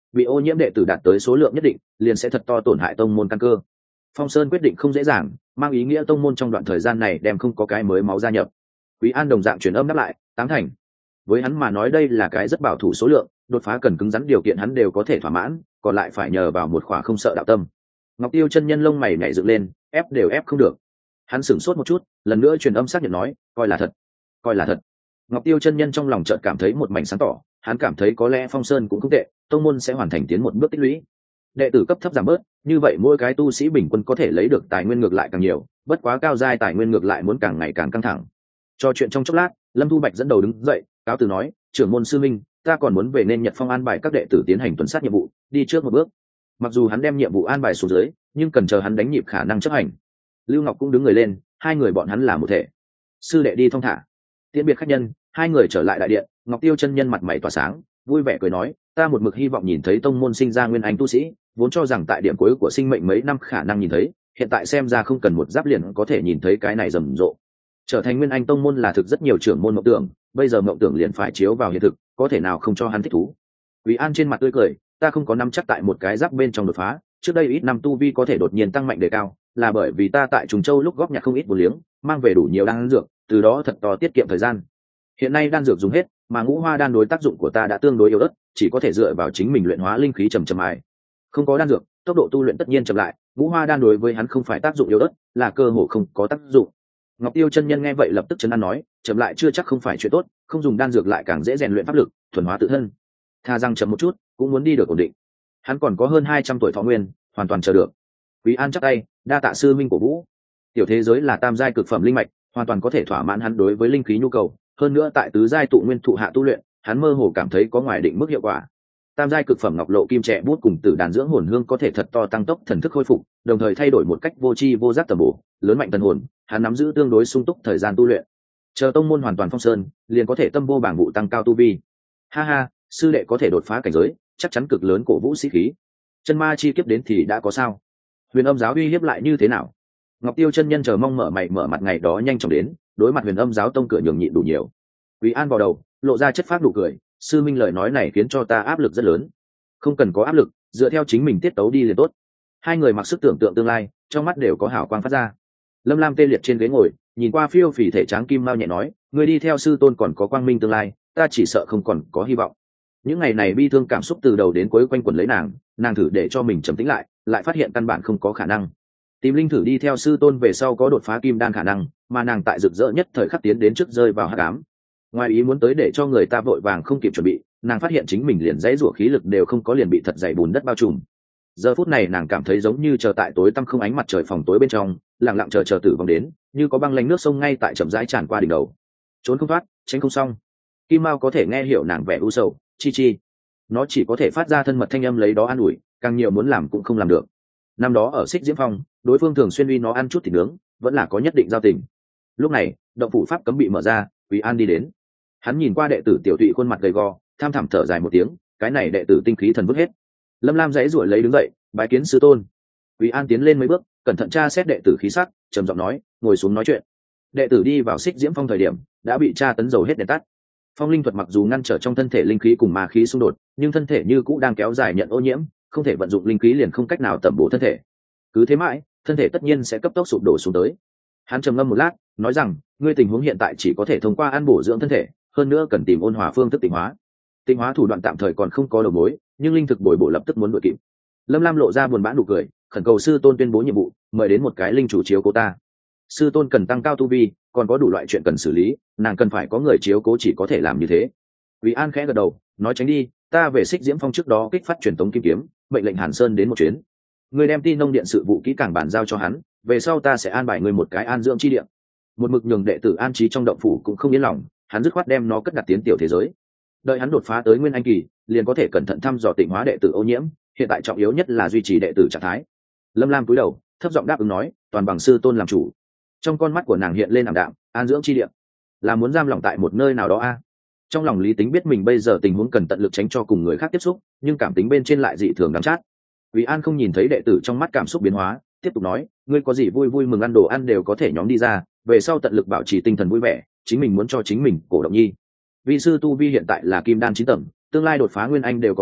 Speaker 1: bị ô nhiễm đệ tử đạt tới số lượng nhất định liền sẽ thật to tổn hại tông môn căn cơ. Phong Sơn quyết định không dễ dàng, mang ý nghĩa tông môn trong đoạn thời gian này đem không có cái mới máu gia nhập. Quý An đồng dạng truyền âm đáp lại, tám thành. Với hắn mà nói đây là cái rất bảo thủ số lượng, đột phá cần cứng rắn điều kiện hắn đều có thể thỏa mãn, còn lại phải nhờ vào một khỏa không sợ đạo tâm. Ngọc Tiêu chân nhân lông mày nhảy dựng lên, ép đều ép không được. Hắn sửng sốt một chút, lần nữa truyền âm xác nhận nói, coi là thật, coi là thật. Ngọc Tiêu chân nhân trong lòng chợt cảm thấy một mảnh sáng tỏ, hắn cảm thấy có lẽ Phong Sơn cũng không tệ, tông môn sẽ hoàn thành tiến một bước tích lũy. Đệ tử cấp thấp giảm bớt, như vậy mỗi cái tu sĩ bình quân có thể lấy được tài nguyên ngược lại càng nhiều, bất quá cao giai tài nguyên ngược lại muốn càng ngày càng căng thẳng. Cho chuyện trong chốc lát, Lâm Thu Bạch dẫn đầu đứng dậy, cáo từ nói, trưởng môn sư minh, ta còn muốn về nên Nhật Phong an bài các đệ tử tiến hành tuần sát nhiệm vụ, đi trước một bước. Mặc dù hắn đem nhiệm vụ an bài xuống dưới, nhưng cần chờ hắn đánh nhịp khả năng chấp hành. Lưu Ngọc cũng đứng người lên, hai người bọn hắn là một thể. Sư đệ đi thong thả. Tiễn biệt khách nhân, hai người trở lại đại điện. Ngọc Tiêu chân nhân mặt mày tỏa sáng, vui vẻ cười nói, ta một mực hy vọng nhìn thấy tông môn sinh ra nguyên anh tu sĩ, vốn cho rằng tại điểm cuối của sinh mệnh mấy năm khả năng nhìn thấy, hiện tại xem ra không cần một giáp liền có thể nhìn thấy cái này rầm rộ. Trở thành nguyên anh tông môn là thực rất nhiều trưởng môn mộng tưởng, bây giờ mộng tưởng liền phải chiếu vào hiện thực, có thể nào không cho hắn thích thú. Quý An trên mặt tươi cười, ta không có nắm chắc tại một cái giáp bên trong đột phá, trước đây ít năm tu vi có thể đột nhiên tăng mạnh đề cao, là bởi vì ta tại Trùng Châu lúc góp nhặt không ít bổ liếng, mang về đủ nhiều đan dược, từ đó thật to tiết kiệm thời gian. Hiện nay đan dược dùng hết, mà ngũ hoa đan đối tác dụng của ta đã tương đối yếu ớt, chỉ có thể dựa vào chính mình luyện hóa linh khí trầm trầm ải. Không có đan dược, tốc độ tu luyện tất nhiên chậm lại, ngũ hoa đan đối với hắn không phải tác dụng yếu ớt, là cơ hồ không có tác dụng. Ngọc Tiêu chân nhân nghe vậy lập tức chấn an nói, chậm lại chưa chắc không phải chuyện tốt, không dùng đan dược lại càng dễ rèn luyện pháp lực, thuần hóa tự thân. Tha rằng chậm một chút, cũng muốn đi được ổn định. Hắn còn có hơn hai trăm tuổi thọ nguyên, hoàn toàn chờ được. Quý An chắp tay, đa tạ sư minh của Vũ. Tiểu thế giới là tam giai cực phẩm linh mạch, hoàn toàn có thể thỏa mãn hắn đối với linh khí nhu cầu, hơn nữa tại tứ giai tụ nguyên thụ hạ tu luyện, hắn mơ hồ cảm thấy có ngoài định mức hiệu quả. Tam giai cực phẩm ngọc lộ kim trẻ bút cùng tử đàn dưỡng hồn hương có thể thật to tăng tốc thần thức khôi phục, đồng thời thay đổi một cách vô tri vô giác tầm bổ, lớn mạnh thần hồn, hắn nắm giữ tương đối sung túc thời gian tu luyện. Chờ tông môn hoàn toàn phong sơn, liền có thể tâm vô bảng vụ tăng cao tu vi. Ha ha, sư đệ có thể đột phá cảnh giới, chắc chắn cực lớn cổ vũ sĩ khí. Chân ma chi kiếp đến thì đã có sao? Huyền Âm giáo uy hiếp lại như thế nào? Ngọc Tiêu chân nhân chờ mong mở mày mở mặt ngày đó nhanh chóng đến, đối mặt Huyền Âm giáo tông cửa nhường nhịn đủ nhiều. Quý An vào đầu, lộ ra chất phát nụ cười, sư minh lời nói này khiến cho ta áp lực rất lớn. Không cần có áp lực, dựa theo chính mình tiết tấu đi liền tốt. Hai người mặc sức tưởng tượng tương lai, trong mắt đều có hào quang phát ra. Lâm Lam tê liệt trên ghế ngồi, nhìn qua phiêu phì thể tráng kim mao nhẹ nói, người đi theo sư tôn còn có quang minh tương lai, ta chỉ sợ không còn có hy vọng. Những ngày này bi thương cảm xúc từ đầu đến cuối quanh quẩn lấy nàng, nàng thử để cho mình trầm tĩnh lại, lại phát hiện căn bản không có khả năng. Tìm linh thử đi theo sư tôn về sau có đột phá kim đan khả năng, mà nàng tại rực rỡ nhất thời khắc tiến đến trước rơi vào hắc ám. Ngoài ý muốn tới để cho người ta vội vàng không kịp chuẩn bị, nàng phát hiện chính mình liền dãy rủa khí lực đều không có, liền bị thật dày bùn đất bao trùm. Giờ phút này nàng cảm thấy giống như chờ tại tối tăm không ánh mặt trời phòng tối bên trong, lặng lặng chờ chờ tử vong đến, như có băng lạnh nước sông ngay tại chậm rãi tràn qua đỉnh đầu. Trốn không thoát, tránh không xong. Kim Mao có thể nghe hiểu nàng vẻ u sầu, chi chi. Nó chỉ có thể phát ra thân mật thanh âm lấy đó an ủi, càng nhiều muốn làm cũng không làm được. Năm đó ở Xích Diễm Phong, đối phương thường xuyên uy nó ăn chút thịt nướng, vẫn là có nhất định giao tình. Lúc này, động phủ pháp cấm bị mở ra, Quý An đi đến. Hắn nhìn qua đệ tử tiểu tụy khuôn mặt gầy gò, tham thẳm thở dài một tiếng, cái này đệ tử tinh khí thần vứt hết. Lâm Lam dãy ruổi lấy đứng dậy, bái kiến sư tôn. Quý An tiến lên mấy bước, cẩn thận tra xét đệ tử khí sắc, trầm giọng nói, ngồi xuống nói chuyện. Đệ tử đi vào Xích Diễm Phong thời điểm, đã bị tra tấn dầu hết đèn tắt. Phong linh thuật mặc dù ngăn trở trong thân thể linh khí cùng ma khí xung đột, nhưng thân thể như cũ đang kéo dài nhận ô nhiễm, không thể vận dụng linh khí liền không cách nào tẩm bổ thân thể. Cứ thế mãi, thân thể tất nhiên sẽ cấp tốc sụp đổ xuống tới. Hắn trầm ngâm một lát, nói rằng, ngươi tình huống hiện tại chỉ có thể thông qua ăn bổ dưỡng thân thể, hơn nữa cần tìm ôn hòa phương thức tịnh hóa. Tịnh hóa thủ đoạn tạm thời còn không có đầu mối, nhưng linh thực bồi bổ lập tức muốn đuổi kịp. Lâm Lam lộ ra buồn bã nụ cười, khẩn cầu sư tôn tuyên bố nhiệm vụ, mời đến một cái linh chủ chiếu cố ta. Sư tôn cần tăng cao tu vi, còn có đủ loại chuyện cần xử lý, nàng cần phải có người chiếu cố chỉ có thể làm như thế. Quý An khẽ gật đầu, nói tránh đi, ta về Xích Diễm Phong trước đó kích phát truyền tống kim kiếm, mệnh lệnh Hàn Sơn đến một chuyến. Người đem tin nông điện sự vụ kỹ càng bàn giao cho hắn, về sau ta sẽ an bài người một cái an dưỡng chi điện. Một mực nhường đệ tử an trí trong động phủ cũng không yên lòng, hắn dứt khoát đem nó cất đặt tiến tiểu thế giới. Đợi hắn đột phá tới nguyên anh kỳ, liền có thể cẩn thận thăm dò tịnh hóa đệ tử ô nhiễm, hiện tại trọng yếu nhất là duy trì đệ tử trạng thái. Lâm Lam cúi đầu, thấp giọng đáp ứng nói, toàn bằng sư tôn làm chủ. Trong con mắt của nàng hiện lên ảm đạm, an dưỡng chi điện là muốn giam lỏng tại một nơi nào đó a? À? Trong lòng lý tính biết mình bây giờ tình huống cần tận lực tránh cho cùng người khác tiếp xúc, nhưng cảm tính bên trên lại dị thường đắng chát. Quý An không nhìn thấy đệ tử trong mắt cảm xúc biến hóa, tiếp tục nói, ngươi có gì vui vui mừng ăn đồ ăn đều có thể nhóm đi ra, về sau tận lực bảo trì tinh thần vui vẻ, chính mình muốn cho chính mình cổ động nhi. Vi sư tu vi hiện tại là kim đan chín tầng, tương lai đột phá nguyên anh đều có thể,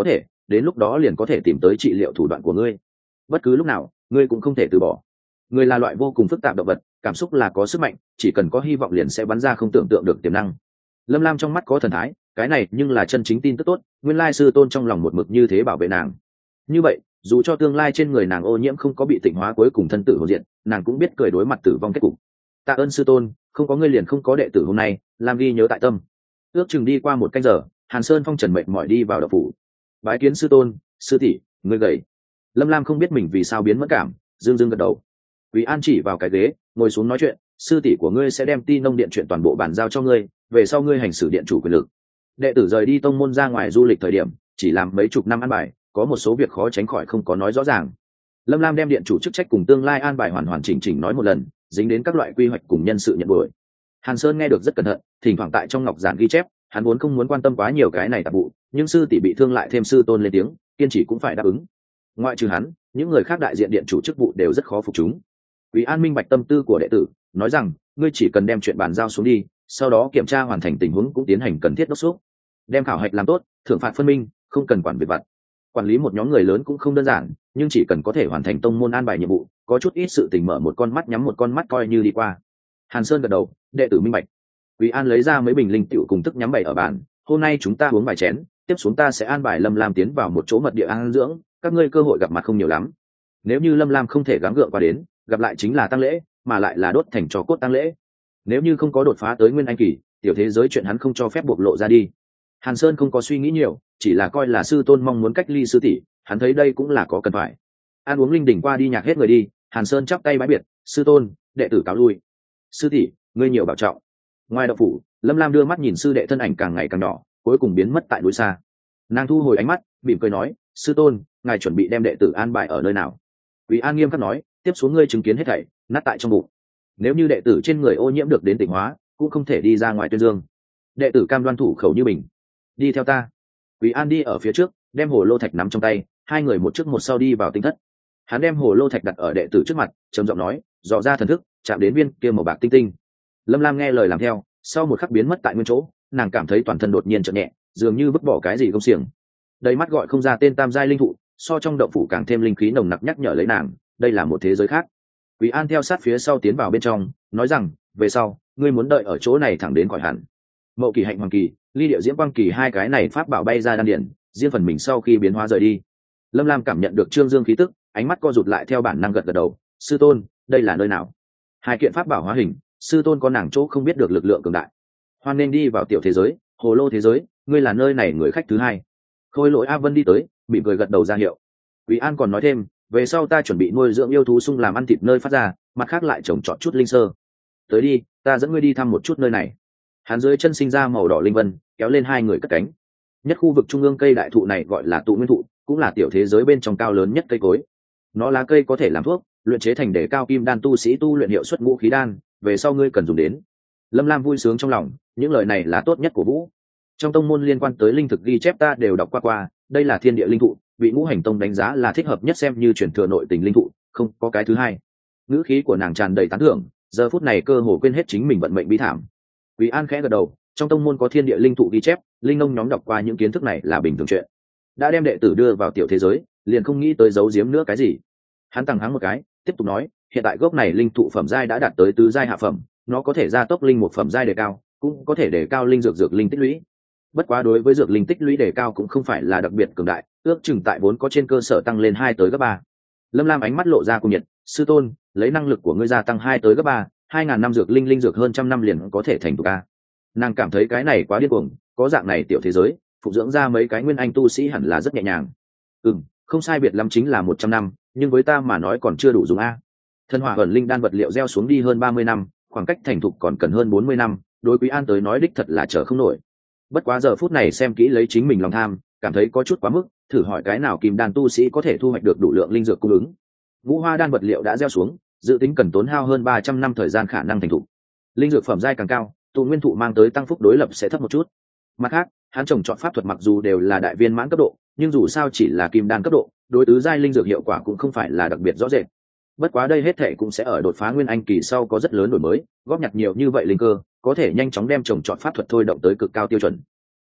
Speaker 1: đến lúc đó liền có thể tìm tới trị liệu thủ đoạn của ngươi. Bất cứ lúc nào ngươi cũng không thể từ bỏ. Người là loại vô cùng phức tạp động vật, cảm xúc là có sức mạnh, chỉ cần có hy vọng liền sẽ bắn ra không tưởng tượng được tiềm năng. Lâm Lam trong mắt có thần thái, cái này nhưng là chân chính tin tức tốt, nguyên lai sư tôn trong lòng một mực như thế bảo vệ nàng. Như vậy dù cho tương lai trên người nàng ô nhiễm không có bị tịnh hóa, cuối cùng thân tử hồn diện, nàng cũng biết cười đối mặt tử vong kết cục. Tạ ơn sư tôn, không có ngươi liền không có đệ tử hôm nay, làm ghi nhớ tại tâm. Ước chừng đi qua một canh giờ, Hàn Sơn Phong trần mệt mỏi đi vào đậu phủ. Bái kiến sư tôn. Sư tỷ, ngươi gầy. Lâm Lam không biết mình vì sao biến mất cảm, dương dương gật đầu. Quý An chỉ vào cái ghế, ngồi xuống nói chuyện. Sư tỷ của ngươi sẽ đem Ti Nông Điện chuyện toàn bộ bàn giao cho ngươi, về sau ngươi hành xử điện chủ quyền lực. Đệ tử rời đi tông môn ra ngoài du lịch thời điểm, chỉ làm mấy chục năm ăn bài, có một số việc khó tránh khỏi không có nói rõ ràng. Lâm Lam đem điện chủ chức trách cùng tương lai an bài hoàn hoàn chỉnh chỉnh nói một lần, dính đến các loại quy hoạch cùng nhân sự nhận đuổi. Hàn Sơn nghe được rất cẩn thận, thỉnh thoảng tại trong ngọc giản ghi chép, hắn vốn không muốn quan tâm quá nhiều cái này tạp vụ, nhưng sư tỷ bị thương lại thêm sư tôn lên tiếng, kiên trì cũng phải đáp ứng. Ngoại trừ hắn, những người khác đại diện điện chủ chức vụ đều rất khó phục chúng. Quý An minh bạch tâm tư của đệ tử, nói rằng, ngươi chỉ cần đem chuyện bàn giao xuống đi, sau đó kiểm tra hoàn thành tình huống cũng tiến hành cần thiết đốc thúc. Đem khảo hạch làm tốt, thưởng phạt phân minh, không cần quản việc vặt. Quản lý một nhóm người lớn cũng không đơn giản, nhưng chỉ cần có thể hoàn thành tông môn an bài nhiệm vụ, có chút ít sự tình mở một con mắt nhắm một con mắt coi như đi qua. Hàn Sơn gật đầu, đệ tử minh bạch. Quý An lấy ra mấy bình linh tiểu cùng thức nhắm bày ở bàn, hôm nay chúng ta uống vài chén, tiếp xuống ta sẽ an bài Lâm Lam tiến vào một chỗ mật địa an dưỡng, các ngươi cơ hội gặp mặt không nhiều lắm. Nếu như Lâm Lam không thể gắng gượng qua đến, gặp lại chính là tang lễ, mà lại là đốt thành trò cốt tang lễ. Nếu như không có đột phá tới nguyên anh kỳ, tiểu thế giới chuyện hắn không cho phép bộc lộ ra đi. Hàn Sơn không có suy nghĩ nhiều, chỉ là coi là sư tôn mong muốn cách ly sư tỷ, hắn thấy đây cũng là có cần phải. Ăn uống linh đỉnh qua đi nhạc hết người đi, Hàn Sơn chắp tay bái biệt, sư tôn, đệ tử cáo lui. Sư tỷ, ngươi nhiều bảo trọng. Ngoài đậu phủ, Lâm Lam đưa mắt nhìn sư đệ thân ảnh càng ngày càng nhỏ, cuối cùng biến mất tại núi xa. Nàng thu hồi ánh mắt, mỉm cười nói, sư tôn, ngài chuẩn bị đem đệ tử an bài ở nơi nào? Quý An nghiêm khắc nói, tiếp xuống ngươi chứng kiến hết thảy, nát tại trong bụng. Nếu như đệ tử trên người ô nhiễm được đến tịnh hóa, cũng không thể đi ra ngoài tuyên dương. Đệ tử cam đoan thủ khẩu như mình. Đi theo ta. Quý An đi ở phía trước, đem hồ lô thạch nắm trong tay, hai người một trước một sau đi vào tinh thất. Hắn đem hồ lô thạch đặt ở đệ tử trước mặt, trầm giọng nói, dò ra thần thức, chạm đến viên kia màu bạc tinh tinh. Lâm Lam nghe lời làm theo, sau một khắc biến mất tại nguyên chỗ, nàng cảm thấy toàn thân đột nhiên chợt nhẹ, dường như vứt bỏ cái gì công xiềng. Đầy mắt gọi không ra tên tam giai linh thụ, so trong động phủ càng thêm linh khí nồng nặc nhắc nhở lấy nàng, đây là một thế giới khác. Quý An theo sát phía sau tiến vào bên trong, nói rằng, về sau, ngươi muốn đợi ở chỗ này thẳng đến khỏi hẳn. Mậu kỳ hạnh hoàng kỳ, ly điệu diễm quang kỳ hai cái này pháp bảo bay ra đan điển, riêng phần mình sau khi biến hóa rời đi. Lâm Lam cảm nhận được trương dương khí tức, ánh mắt co rụt lại theo bản năng gật gật đầu, sư tôn, đây là nơi nào? Hai kiện pháp bảo hóa hình, sư tôn có nàng chỗ không biết được lực lượng cường đại. Hoan nên đi vào tiểu thế giới, hồ lô thế giới, ngươi là nơi này người khách thứ hai. Khôi Lỗi A Vân đi tới, mỉm cười gật đầu ra hiệu. Quý An còn nói thêm, về sau ta chuẩn bị nuôi dưỡng yêu thú sung làm ăn thịt nơi phát ra, mặt khác lại trồng trọt chút linh sơ. Tới đi, ta dẫn ngươi đi thăm một chút nơi này. Hắn dưới chân sinh ra màu đỏ linh vân, kéo lên hai người cất cánh. Nhất khu vực trung ương cây đại thụ này gọi là tụ nguyên thụ, cũng là tiểu thế giới bên trong cao lớn nhất cây cối. Nó lá cây có thể làm thuốc, luyện chế thành để cao kim đan tu sĩ tu luyện hiệu suất ngũ khí đan, về sau ngươi cần dùng đến. Lâm Lam vui sướng trong lòng, những lời này là tốt nhất của Vũ. Trong tông môn liên quan tới linh thực ghi chép ta đều đọc qua qua, đây là thiên địa linh thụ, vị Ngũ Hành Tông đánh giá là thích hợp nhất xem như truyền thừa nội tình linh thụ, không có cái thứ hai. Ngữ khí của nàng tràn đầy tán thưởng, giờ phút này cơ hồ quên hết chính mình vận mệnh bi thảm. Quý An khẽ gật đầu, trong tông môn có thiên địa linh thụ ghi chép, linh nông nhóm đọc qua những kiến thức này là bình thường chuyện. Đã đem đệ tử đưa vào tiểu thế giới, liền không nghĩ tới giấu giếm nữa cái gì. Hắn tăng hắng một cái, tiếp tục nói, hiện tại gốc này linh thụ phẩm giai đã đạt tới tứ giai hạ phẩm, nó có thể gia tốc linh một phẩm giai đề cao, cũng có thể đề cao linh dược dược linh tích lũy. Bất quá đối với dược linh tích lũy đề cao cũng không phải là đặc biệt cường đại, ước chừng tại vốn có trên cơ sở tăng lên hai tới gấp ba. Lâm Lam ánh mắt lộ ra cùng nhiệt, sư tôn, lấy năng lực của ngươi gia tăng hai tới gấp ba, hai ngàn năm dược linh linh dược hơn trăm năm liền có thể thành tụ ca. Nàng cảm thấy cái này quá điên cuồng, có dạng này tiểu thế giới, phục dưỡng ra mấy cái nguyên anh tu sĩ hẳn là rất nhẹ nhàng. Ừm, không sai biệt lắm chính là một trăm năm, nhưng với ta mà nói còn chưa đủ dùng a. Thân hỏa ẩn linh đan vật liệu gieo xuống đi hơn ba mươi năm, khoảng cách thành thục còn cần hơn bốn mươi năm, đối Quý An tới nói đích thật là chờ không nổi. Bất quá giờ phút này xem kỹ lấy chính mình lòng tham, cảm thấy có chút quá mức, thử hỏi cái nào kim đan tu sĩ có thể thu hoạch được đủ lượng linh dược cung ứng. Ngũ hoa đan vật liệu đã gieo xuống, dự tính cần tốn hao hơn ba trăm năm thời gian khả năng thành thục. Linh dược phẩm giai càng cao, tụ nguyên thụ mang tới tăng phúc đối lập sẽ thấp một chút. Mặt khác, hắn trồng chọn pháp thuật mặc dù đều là đại viên mãn cấp độ, nhưng dù sao chỉ là kim đan cấp độ, đối tứ giai linh dược hiệu quả cũng không phải là đặc biệt rõ rệt. Bất quá đây hết thể cũng sẽ ở đột phá nguyên anh kỳ sau có rất lớn đổi mới, góp nhặt nhiều như vậy linh cơ, có thể nhanh chóng đem trồng chọn pháp thuật thôi động tới cực cao tiêu chuẩn.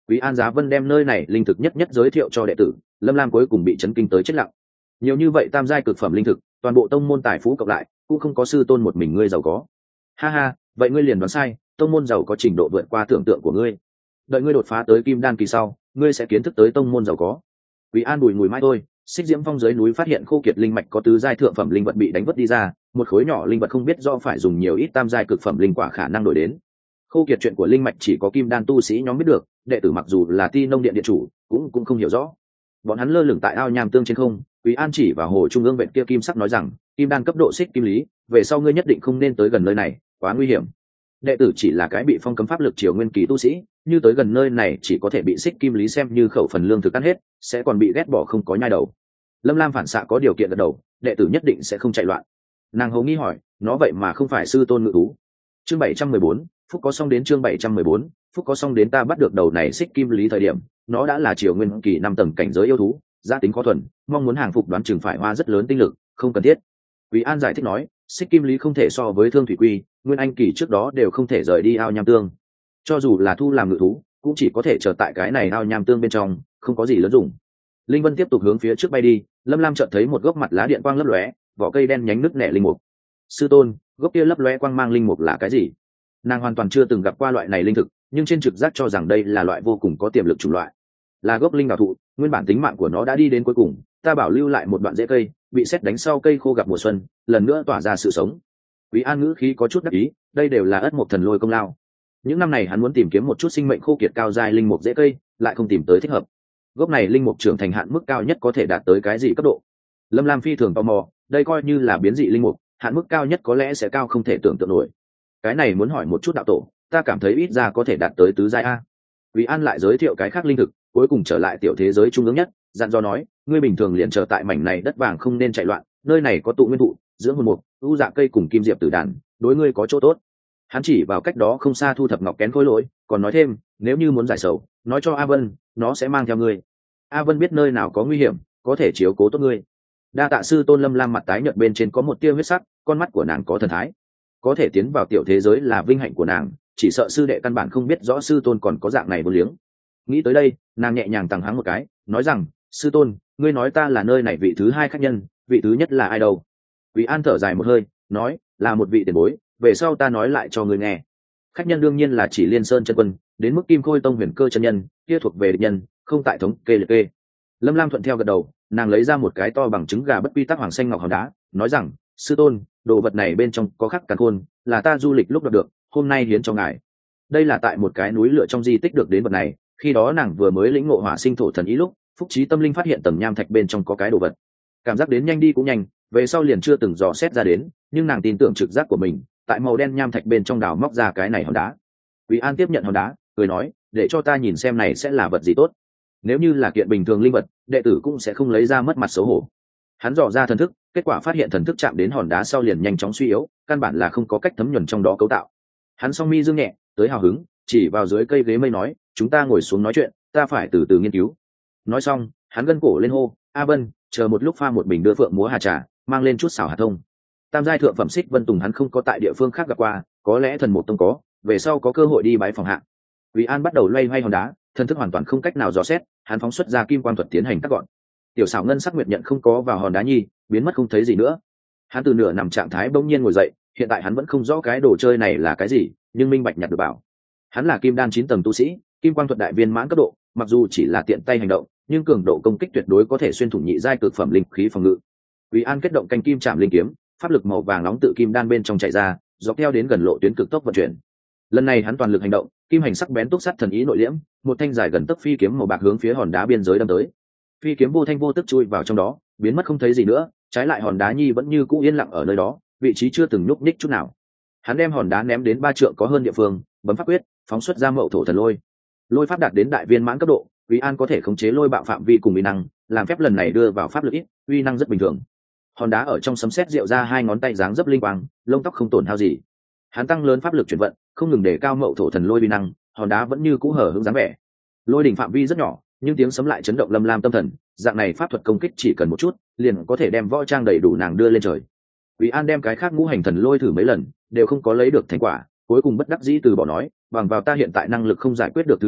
Speaker 1: Quý An Giá Vân đem nơi này linh thực nhất nhất giới thiệu cho đệ tử, Lâm Lam cuối cùng bị chấn kinh tới chết lặng. Nhiều như vậy tam giai cực phẩm linh thực, toàn bộ tông môn tài phú cộng lại, cũng không có sư tôn một mình ngươi giàu có. Ha ha, vậy ngươi liền đoán sai, tông môn giàu có trình độ vượt qua tưởng tượng của ngươi. Đợi ngươi đột phá tới kim đan kỳ sau, ngươi sẽ kiến thức tới tông môn giàu có. Quý An bùi ngùi mãi thôi, Xích Diễm Phong dưới núi phát hiện khô kiệt linh mạch có tứ giai thượng phẩm linh vật bị đánh vứt đi ra, một khối nhỏ linh vật không biết do phải dùng nhiều ít tam giai cực phẩm linh quả khả năng đổi đến. Khô kiệt chuyện của linh mạch chỉ có kim đan tu sĩ nhóm biết được, đệ tử mặc dù là Ti Nông Điện điện chủ, cũng cũng không hiểu rõ. Bọn hắn lơ lửng tại ao nham tương trên không, Quý An chỉ vào hồ trung ương vẹn kia kim sắc nói rằng, kim đan cấp độ xích kim lý, về sau ngươi nhất định không nên tới gần nơi này, quá nguy hiểm. Đệ tử chỉ là cái bị phong cấm pháp lực triều nguyên kỳ tu sĩ, như tới gần nơi này chỉ có thể bị xích kim lý xem như khẩu phần lương thực ăn hết, sẽ còn bị ghét bỏ không có nhai đầu. Lâm Lam phản xạ có điều kiện gật đầu, đệ tử nhất định sẽ không chạy loạn. Nàng hầu nghi hỏi, nó vậy mà không phải sư tôn ngự thú? Chương bảy trăm mười bốn, phúc có xong đến chương bảy trăm mười bốn, phúc có xong đến ta bắt được đầu này xích kim lý thời điểm, nó đã là triều nguyên kỳ năm tầng cảnh giới yêu thú, gia tính khó thuần, mong muốn hàng phục đoán chừng phải hoa rất lớn tinh lực, không cần thiết. Quý An giải thích nói, xích kim lý không thể so với thương thủy quy, nguyên anh kỳ trước đó đều không thể rời đi ao nham tương, cho dù là thu làm ngự thú cũng chỉ có thể chờ tại cái này ao nham tương bên trong, không có gì lớn dùng. Linh Vân tiếp tục hướng phía trước bay đi, Lâm Lam chợt thấy một gốc mặt lá điện quang lấp lóe, vỏ cây đen nhánh nứt nẻ linh mục. Sư tôn, gốc kia lấp lóe quang mang linh mục là cái gì? Nàng hoàn toàn chưa từng gặp qua loại này linh thực, nhưng trên trực giác cho rằng đây là loại vô cùng có tiềm lực chủng loại, là gốc linh đào thụ. Nguyên bản tính mạng của nó đã đi đến cuối cùng, ta bảo lưu lại một đoạn rễ cây, bị sét đánh sau cây khô gặp mùa xuân, lần nữa tỏa ra sự sống. Quý An ngữ khí có chút đắc ý, đây đều là ất mộc thần lôi công lao. Những năm này hắn muốn tìm kiếm một chút sinh mệnh khô kiệt cao giai linh mục rễ cây, lại không tìm tới thích hợp. Gốc này linh mục trưởng thành hạn mức cao nhất có thể đạt tới cái gì cấp độ? Lâm Lam phi thường tò mò, đây coi như là biến dị linh mục, hạn mức cao nhất có lẽ sẽ cao không thể tưởng tượng nổi. Cái này muốn hỏi một chút đạo tổ, ta cảm thấy ít ra có thể đạt tới tứ giai a. Quý An lại giới thiệu cái khác linh thực, cuối cùng trở lại tiểu thế giới trung ương nhất, dặn dò nói, ngươi bình thường liền chờ tại mảnh này đất vàng không nên chạy loạn, nơi này có tụ nguyên thụ, dưỡng hồn mục, u dạ cây cùng kim diệp tử đàn, đối ngươi có chỗ tốt. Hắn chỉ vào cách đó không xa thu thập ngọc kén khối lỗi, còn nói thêm, nếu như muốn giải sầu, nói cho A Vân, nó sẽ mang theo ngươi. A Vân biết nơi nào có nguy hiểm, có thể chiếu cố tốt ngươi. Đa tạ sư tôn. Lâm Lam mặt tái nhợt bên trên có một tia huyết sắc, con mắt của nàng có thần thái. Có thể tiến vào tiểu thế giới là vinh hạnh của nàng, chỉ sợ sư đệ căn bản không biết rõ sư tôn còn có dạng này vô liếng. Nghĩ tới đây, nàng nhẹ nhàng tằng hắng một cái, nói rằng, sư tôn, ngươi nói ta là nơi này vị thứ hai khách nhân, vị thứ nhất là ai đâu? Quý An thở dài một hơi, nói, là một vị tiền bối, về sau ta nói lại cho ngươi nghe. Khách nhân đương nhiên là chỉ Liên Sơn chân quân, đến mức Kim Khôi Tông huyền cơ chân nhân, kia thuộc về địch nhân, không tại thống kê liệt kê. Lâm Lam thuận theo gật đầu, nàng lấy ra một cái to bằng trứng gà bất quy tắc hoàng xanh ngọc hòn đá, nói rằng, sư tôn, đồ vật này bên trong có khắc càn khôn, là ta du lịch lúc đọc được, hôm nay hiến cho ngài. Đây là tại một cái núi lửa trong di tích được đến vật này, khi đó nàng vừa mới lĩnh ngộ hỏa sinh thổ thần ý lúc, phúc trí tâm linh phát hiện tầng nham thạch bên trong có cái đồ vật. Cảm giác đến nhanh đi cũng nhanh, về sau liền chưa từng dò xét ra đến, nhưng nàng tin tưởng trực giác của mình, tại màu đen nham thạch bên trong đào móc ra cái này hòn đá. Quý An tiếp nhận hòn đá, cười nói, để cho ta nhìn xem này sẽ là vật gì tốt. Nếu như là kiện bình thường linh vật, đệ tử cũng sẽ không lấy ra mất mặt xấu hổ. Hắn dò ra thần thức, kết quả phát hiện thần thức chạm đến hòn đá sau liền nhanh chóng suy yếu, căn bản là không có cách thấm nhuần trong đó cấu tạo. Hắn song mi dương nhẹ, tới hào hứng, chỉ vào dưới cây ghế mây nói, chúng ta ngồi xuống nói chuyện, ta phải từ từ nghiên cứu. Nói xong, hắn gân cổ lên hô, A Vân, chờ một lúc pha một bình đưa phượng múa hà trà, mang lên chút xào hạt thông. Tam giai thượng phẩm xích vân tùng hắn không có tại địa phương khác gặp qua, có lẽ thần một tông có, về sau có cơ hội đi bái phòng hạ. Quý An bắt đầu loay hoay hòn đá, thần thức hoàn toàn không cách nào dò xét, hắn phóng xuất ra kim quang thuật tiến hành cắt gọn. Tiểu xảo ngân sắc nguyệt nhận không có vào hòn đá nhi, biến mất không thấy gì nữa. Hắn từ nửa nằm trạng thái bỗng nhiên ngồi dậy, hiện tại hắn vẫn không rõ cái đồ chơi này là cái gì, nhưng minh bạch nhặt được bảo. Hắn là kim đan chín tầng tu sĩ, kim quang thuật đại viên mãn cấp độ, mặc dù chỉ là tiện tay hành động, nhưng cường độ công kích tuyệt đối có thể xuyên thủng nhị giai cực phẩm linh khí phòng ngự. Quý An kết động canh kim chạm linh kiếm, pháp lực màu vàng nóng tự kim đan bên trong chạy ra, dọc theo đến gần lộ tuyến cực tốc vận chuyển. Lần này hắn toàn lực hành động, kim hành sắc bén túc sắt thần ý nội liễm, một thanh dài gần tấc phi kiếm màu bạc hướng phía hòn đá biên giới đâm tới. Phi kiếm vô thanh vô tức chui vào trong đó, biến mất không thấy gì nữa, trái lại hòn đá nhi vẫn như cũ yên lặng ở nơi đó, vị trí chưa từng nhúc nhích chút nào. Hắn đem hòn đá ném đến ba trượng có hơn địa phương, bấm pháp quyết, phóng xuất ra mậu thổ thần lôi. Lôi pháp đạt đến đại viên mãn cấp độ, Quý An có thể khống chế lôi bạo phạm vi cùng uy năng, làm phép lần này đưa vào pháp lực ít, uy năng rất bình thường. Hòn đá ở trong sấm sét rượu ra hai ngón tay dáng dấp linh quang, lông tóc không tổn hao gì. Hắn tăng lớn pháp lực chuyển vận, không ngừng để cao mậu thổ thần lôi uy năng, hòn đá vẫn như cũ hở hững dáng vẻ. Lôi đỉnh phạm vi rất nhỏ, nhưng tiếng sấm lại chấn động Lâm Lam tâm thần, dạng này pháp thuật công kích chỉ cần một chút, liền có thể đem võ trang đầy đủ nàng đưa lên trời. Quý An đem cái khác ngũ hành thần lôi thử mấy lần, đều không có lấy được thành quả, cuối cùng bất đắc dĩ từ bỏ nói, bằng vào ta hiện tại năng lực không giải quyết được thứ này,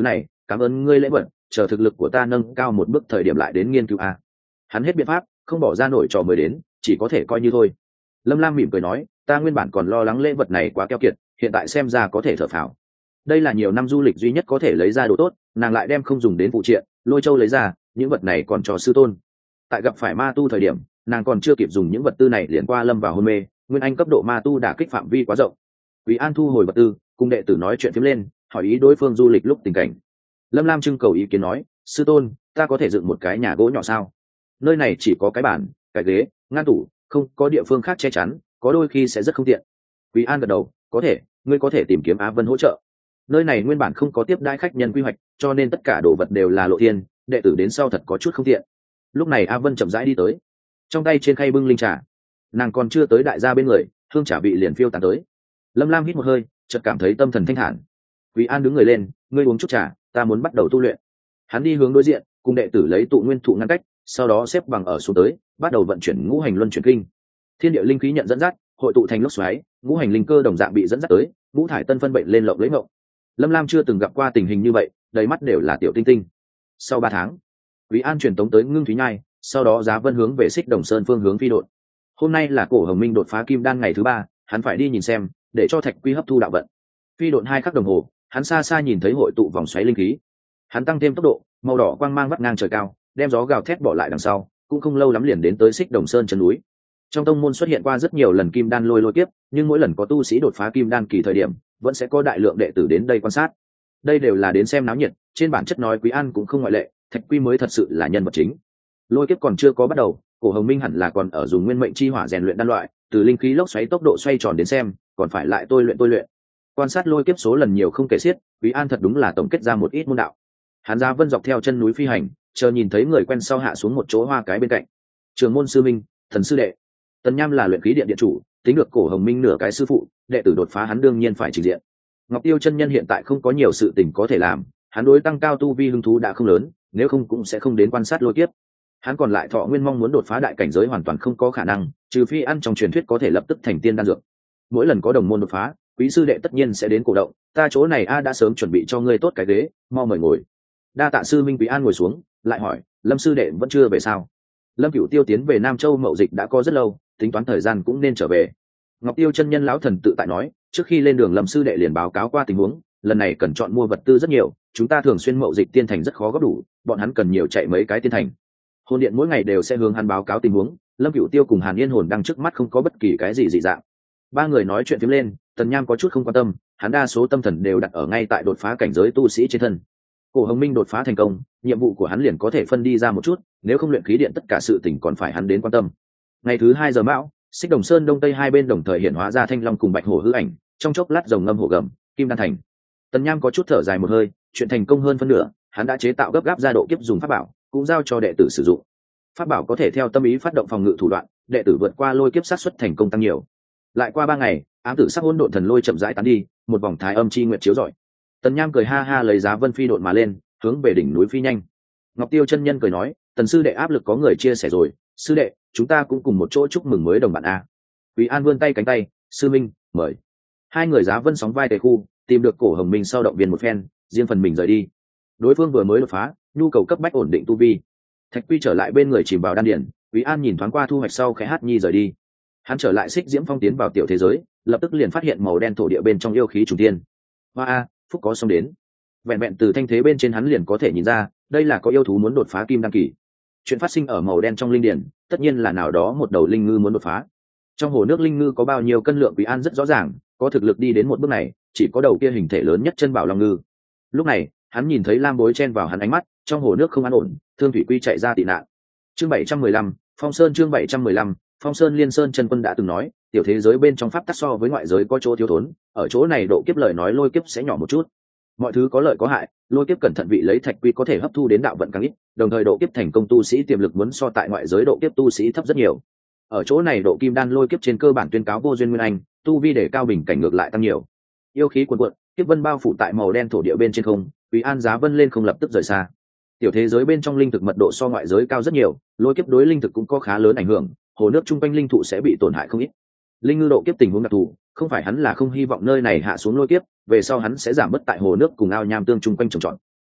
Speaker 1: cảm ơn ngươi lễ vật, chờ thực lực của ta nâng cao một bước thời điểm lại đến nghiên cứu a. Hắn hết biện pháp, không bỏ ra nổi trò mới đến, chỉ có thể coi như thôi. Lâm Lam mỉm cười nói, ta nguyên bản còn lo lắng lễ vật này quá keo kiệt, hiện tại xem ra có thể thở phào. Đây là nhiều năm du lịch duy nhất có thể lấy ra đồ tốt, nàng lại đem không dùng đến phụ triện, lôi châu lấy ra, những vật này còn cho sư tôn. Tại gặp phải ma tu thời điểm, nàng còn chưa kịp dùng những vật tư này liền qua lâm vào hôn mê, nguyên anh cấp độ ma tu đả kích phạm vi quá rộng. Quý An thu hồi vật tư, cùng đệ tử nói chuyện phím lên, hỏi ý đối phương du lịch lúc tình cảnh. Lâm Lam trưng cầu ý kiến nói, sư tôn, ta có thể dựng một cái nhà gỗ nhỏ sao? Nơi này chỉ có cái bàn, cái ghế, ngăn tủ, không có địa phương khác che chắn, có đôi khi sẽ rất không tiện. Quý An gật đầu, có thể, ngươi có thể tìm kiếm Á Vân hỗ trợ. Nơi này nguyên bản không có tiếp đãi khách nhân quy hoạch, cho nên tất cả đồ vật đều là lộ thiên, đệ tử đến sau thật có chút không tiện. Lúc này A Vân chậm rãi đi tới, trong tay trên khay bưng linh trà, nàng còn chưa tới đại gia bên người, hương trà vị liền phiêu tán tới. Lâm Lam hít một hơi, chợt cảm thấy tâm thần thanh thản. Quý An đứng người lên, ngươi uống chút trà, ta muốn bắt đầu tu luyện. Hắn đi hướng đối diện, cùng đệ tử lấy tụ nguyên thụ ngăn cách, sau đó xếp bằng ở xuống tới, bắt đầu vận chuyển ngũ hành luân chuyển kinh. Thiên địa linh khí nhận dẫn dắt, hội tụ thành lốc xoáy, ngũ hành linh cơ đồng dạng bị dẫn dắt tới, ngũ thải tân phân bệnh lên lộng lấy ngộng. Lâm Lam chưa từng gặp qua tình hình như vậy, đầy mắt đều là tiểu tinh tinh. Sau ba tháng, Quý An truyền tống tới Ngưng Thúy Nhai, sau đó Giá Vân hướng về Xích Đồng Sơn phương hướng phi độn. Hôm nay là Cổ Hồng Minh đột phá kim đan ngày thứ ba, hắn phải đi nhìn xem, để cho Thạch Quy hấp thu đạo vận. Phi độn hai khắc đồng hồ, hắn xa xa nhìn thấy hội tụ vòng xoáy linh khí. Hắn tăng thêm tốc độ, màu đỏ quang mang vắt ngang trời cao, đem gió gào thét bỏ lại đằng sau, cũng không lâu lắm liền đến tới Xích Đồng Sơn chân núi. Trong tông môn xuất hiện qua rất nhiều lần kim đan lôi lôi kiếp, nhưng mỗi lần có tu sĩ đột phá kim đan kỳ thời điểm, vẫn sẽ có đại lượng đệ tử đến đây quan sát. Đây đều là đến xem náo nhiệt, trên bản chất nói Quý An cũng không ngoại lệ, Thạch Quy mới thật sự là nhân vật chính. Lôi kiếp còn chưa có bắt đầu, Cổ Hồng Minh hẳn là còn ở dùng nguyên mệnh chi hỏa rèn luyện đan loại, từ linh khí lốc xoáy tốc độ xoay tròn đến xem, còn phải lại tôi luyện tôi luyện. Quan sát lôi kiếp số lần nhiều không kể xiết, Quý An thật đúng là tổng kết ra một ít môn đạo. Hắn Giá Vân dọc theo chân núi phi hành, chờ nhìn thấy người quen sau hạ xuống một chỗ hoa cái bên cạnh. Trường môn sư minh, thần sư đệ. Tần Nham là luyện khí điện điện chủ, tính được Cổ Hồng Minh nửa cái sư phụ, đệ tử đột phá hắn đương nhiên phải trình diện. Ngọc Tiêu chân nhân hiện tại không có nhiều sự tình có thể làm, hắn đối tăng cao tu vi hứng thú đã không lớn, nếu không cũng sẽ không đến quan sát lôi kiếp. Hắn còn lại Thọ Nguyên mong muốn đột phá đại cảnh giới hoàn toàn không có khả năng, trừ phi ăn trong truyền thuyết có thể lập tức thành tiên đan dược. Mỗi lần có đồng môn đột phá, quý sư đệ tất nhiên sẽ đến cổ động, ta chỗ này a đã sớm chuẩn bị cho ngươi tốt cái ghế, mau mời ngồi. Đa tạ sư minh. Quý An ngồi xuống, lại hỏi, Lâm sư đệ vẫn chưa về sao? Lâm Cửu Tiêu tiến về Nam Châu mậu dịch đã có rất lâu, tính toán thời gian cũng nên trở về. Ngọc Tiêu chân nhân lão thần tự tại nói, trước khi lên đường Lâm sư đệ liền báo cáo qua tình huống, lần này cần chọn mua vật tư rất nhiều, chúng ta thường xuyên mậu dịch tiên thành rất khó góp đủ, bọn hắn cần nhiều chạy mấy cái tiên thành. Hồn điện mỗi ngày đều sẽ hướng hắn báo cáo tình huống, Lâm Cửu Tiêu cùng Hàn Yên Hồn đang trước mắt không có bất kỳ cái gì dị dạng. Ba người nói chuyện phím lên, Tần Nham có chút không quan tâm, hắn đa số tâm thần đều đặt ở ngay tại đột phá cảnh giới tu sĩ trên thân. Cổ Hồng Minh đột phá thành công, nhiệm vụ của hắn liền có thể phân đi ra một chút, nếu không luyện khí điện tất cả sự tình còn phải hắn đến quan tâm. Ngày thứ hai giờ mão, Xích Đồng Sơn đông tây hai bên đồng thời hiện hóa ra thanh long cùng bạch hổ hư ảnh, trong chốc lát rồng ngâm hổ gầm, kim đan thành. Tần Nham có chút thở dài một hơi, chuyện thành công hơn phân nửa, hắn đã chế tạo gấp gáp ra độ kiếp dùng pháp bảo, cũng giao cho đệ tử sử dụng. Pháp bảo có thể theo tâm ý phát động phòng ngự thủ đoạn, đệ tử vượt qua lôi kiếp sát suất thành công tăng nhiều. Lại qua ba ngày, ám tử sắc hỗn độn thần lôi chậm rãi tán đi, một vòng thái âm chi nguyệt chiếu rọi. Tần Nham cười ha ha lấy Giá Vân phi độn mà lên, hướng về đỉnh núi phi nhanh. Ngọc Tiêu chân nhân cười nói, Tần sư đệ áp lực có người chia sẻ rồi, sư đệ, chúng ta cũng cùng một chỗ chúc mừng mới đồng bạn a. Quý An vươn tay cánh tay, sư minh, mời. Hai người Giá Vân sóng vai tề khu, tìm được Cổ Hồng Minh sau động viên một phen, riêng phần mình rời đi. Đối phương vừa mới đột phá, nhu cầu cấp bách ổn định tu vi. Thạch Quy trở lại bên người chìm vào đan điển, Quý An nhìn thoáng qua thu hoạch sau khẽ hát nhi rời đi. Hắn trở lại Xích Diễm Phong tiến vào tiểu thế giới, lập tức liền phát hiện màu đen thổ địa bên trong yêu khí trùng tiên. Hoa a, phúc có xong đến. Vẹn vẹn từ thanh thế bên trên hắn liền có thể nhìn ra, đây là có yêu thú muốn đột phá kim đan kỳ. Chuyện phát sinh ở màu đen trong linh điển, tất nhiên là nào đó một đầu linh ngư muốn đột phá. Trong hồ nước linh ngư có bao nhiêu cân lượng Quý An rất rõ ràng, có thực lực đi đến một bước này, chỉ có đầu kia hình thể lớn nhất chân bảo long ngư. Lúc này, hắn nhìn thấy lam bối chen vào hắn ánh mắt, trong hồ nước không an ổn, Thương Thủy Quy chạy ra tị nạn. Chương bảy trăm mười lăm, Phong Sơn chương bảy trăm mười lăm, Phong Sơn Liên Sơn chân quân đã từng nói, tiểu thế giới bên trong pháp tắc so với ngoại giới có chỗ thiếu thốn, ở chỗ này độ kiếp lời nói lôi kiếp sẽ nhỏ một chút. Mọi thứ có lợi có hại, lôi kiếp cẩn thận vị lấy Thạch Quy có thể hấp thu đến đạo vận càng ít, đồng thời độ kiếp thành công tu sĩ tiềm lực muốn so tại ngoại giới độ kiếp tu sĩ thấp rất nhiều. Ở chỗ này độ kim đan lôi kiếp trên cơ bản tuyên cáo vô duyên nguyên anh, tu vi để cao bình cảnh ngược lại tăng nhiều. Yêu khí cuồn cuộn, kiếp vân bao phủ tại màu đen thổ địa bên trên không, Quý An Giá Vân lên không lập tức rời xa. Tiểu thế giới bên trong linh thực mật độ so ngoại giới cao rất nhiều, lôi kiếp đối linh thực cũng có khá lớn ảnh hưởng, hồ nước chung quanh linh thụ sẽ bị tổn hại không ít. Linh ngư độ kiếp tình huống đặc thù, không phải hắn là không hy vọng nơi này hạ xuống lôi kiếp, về sau hắn sẽ giảm bớt tại hồ nước cùng ao nham tương chung quanh trồng trọt.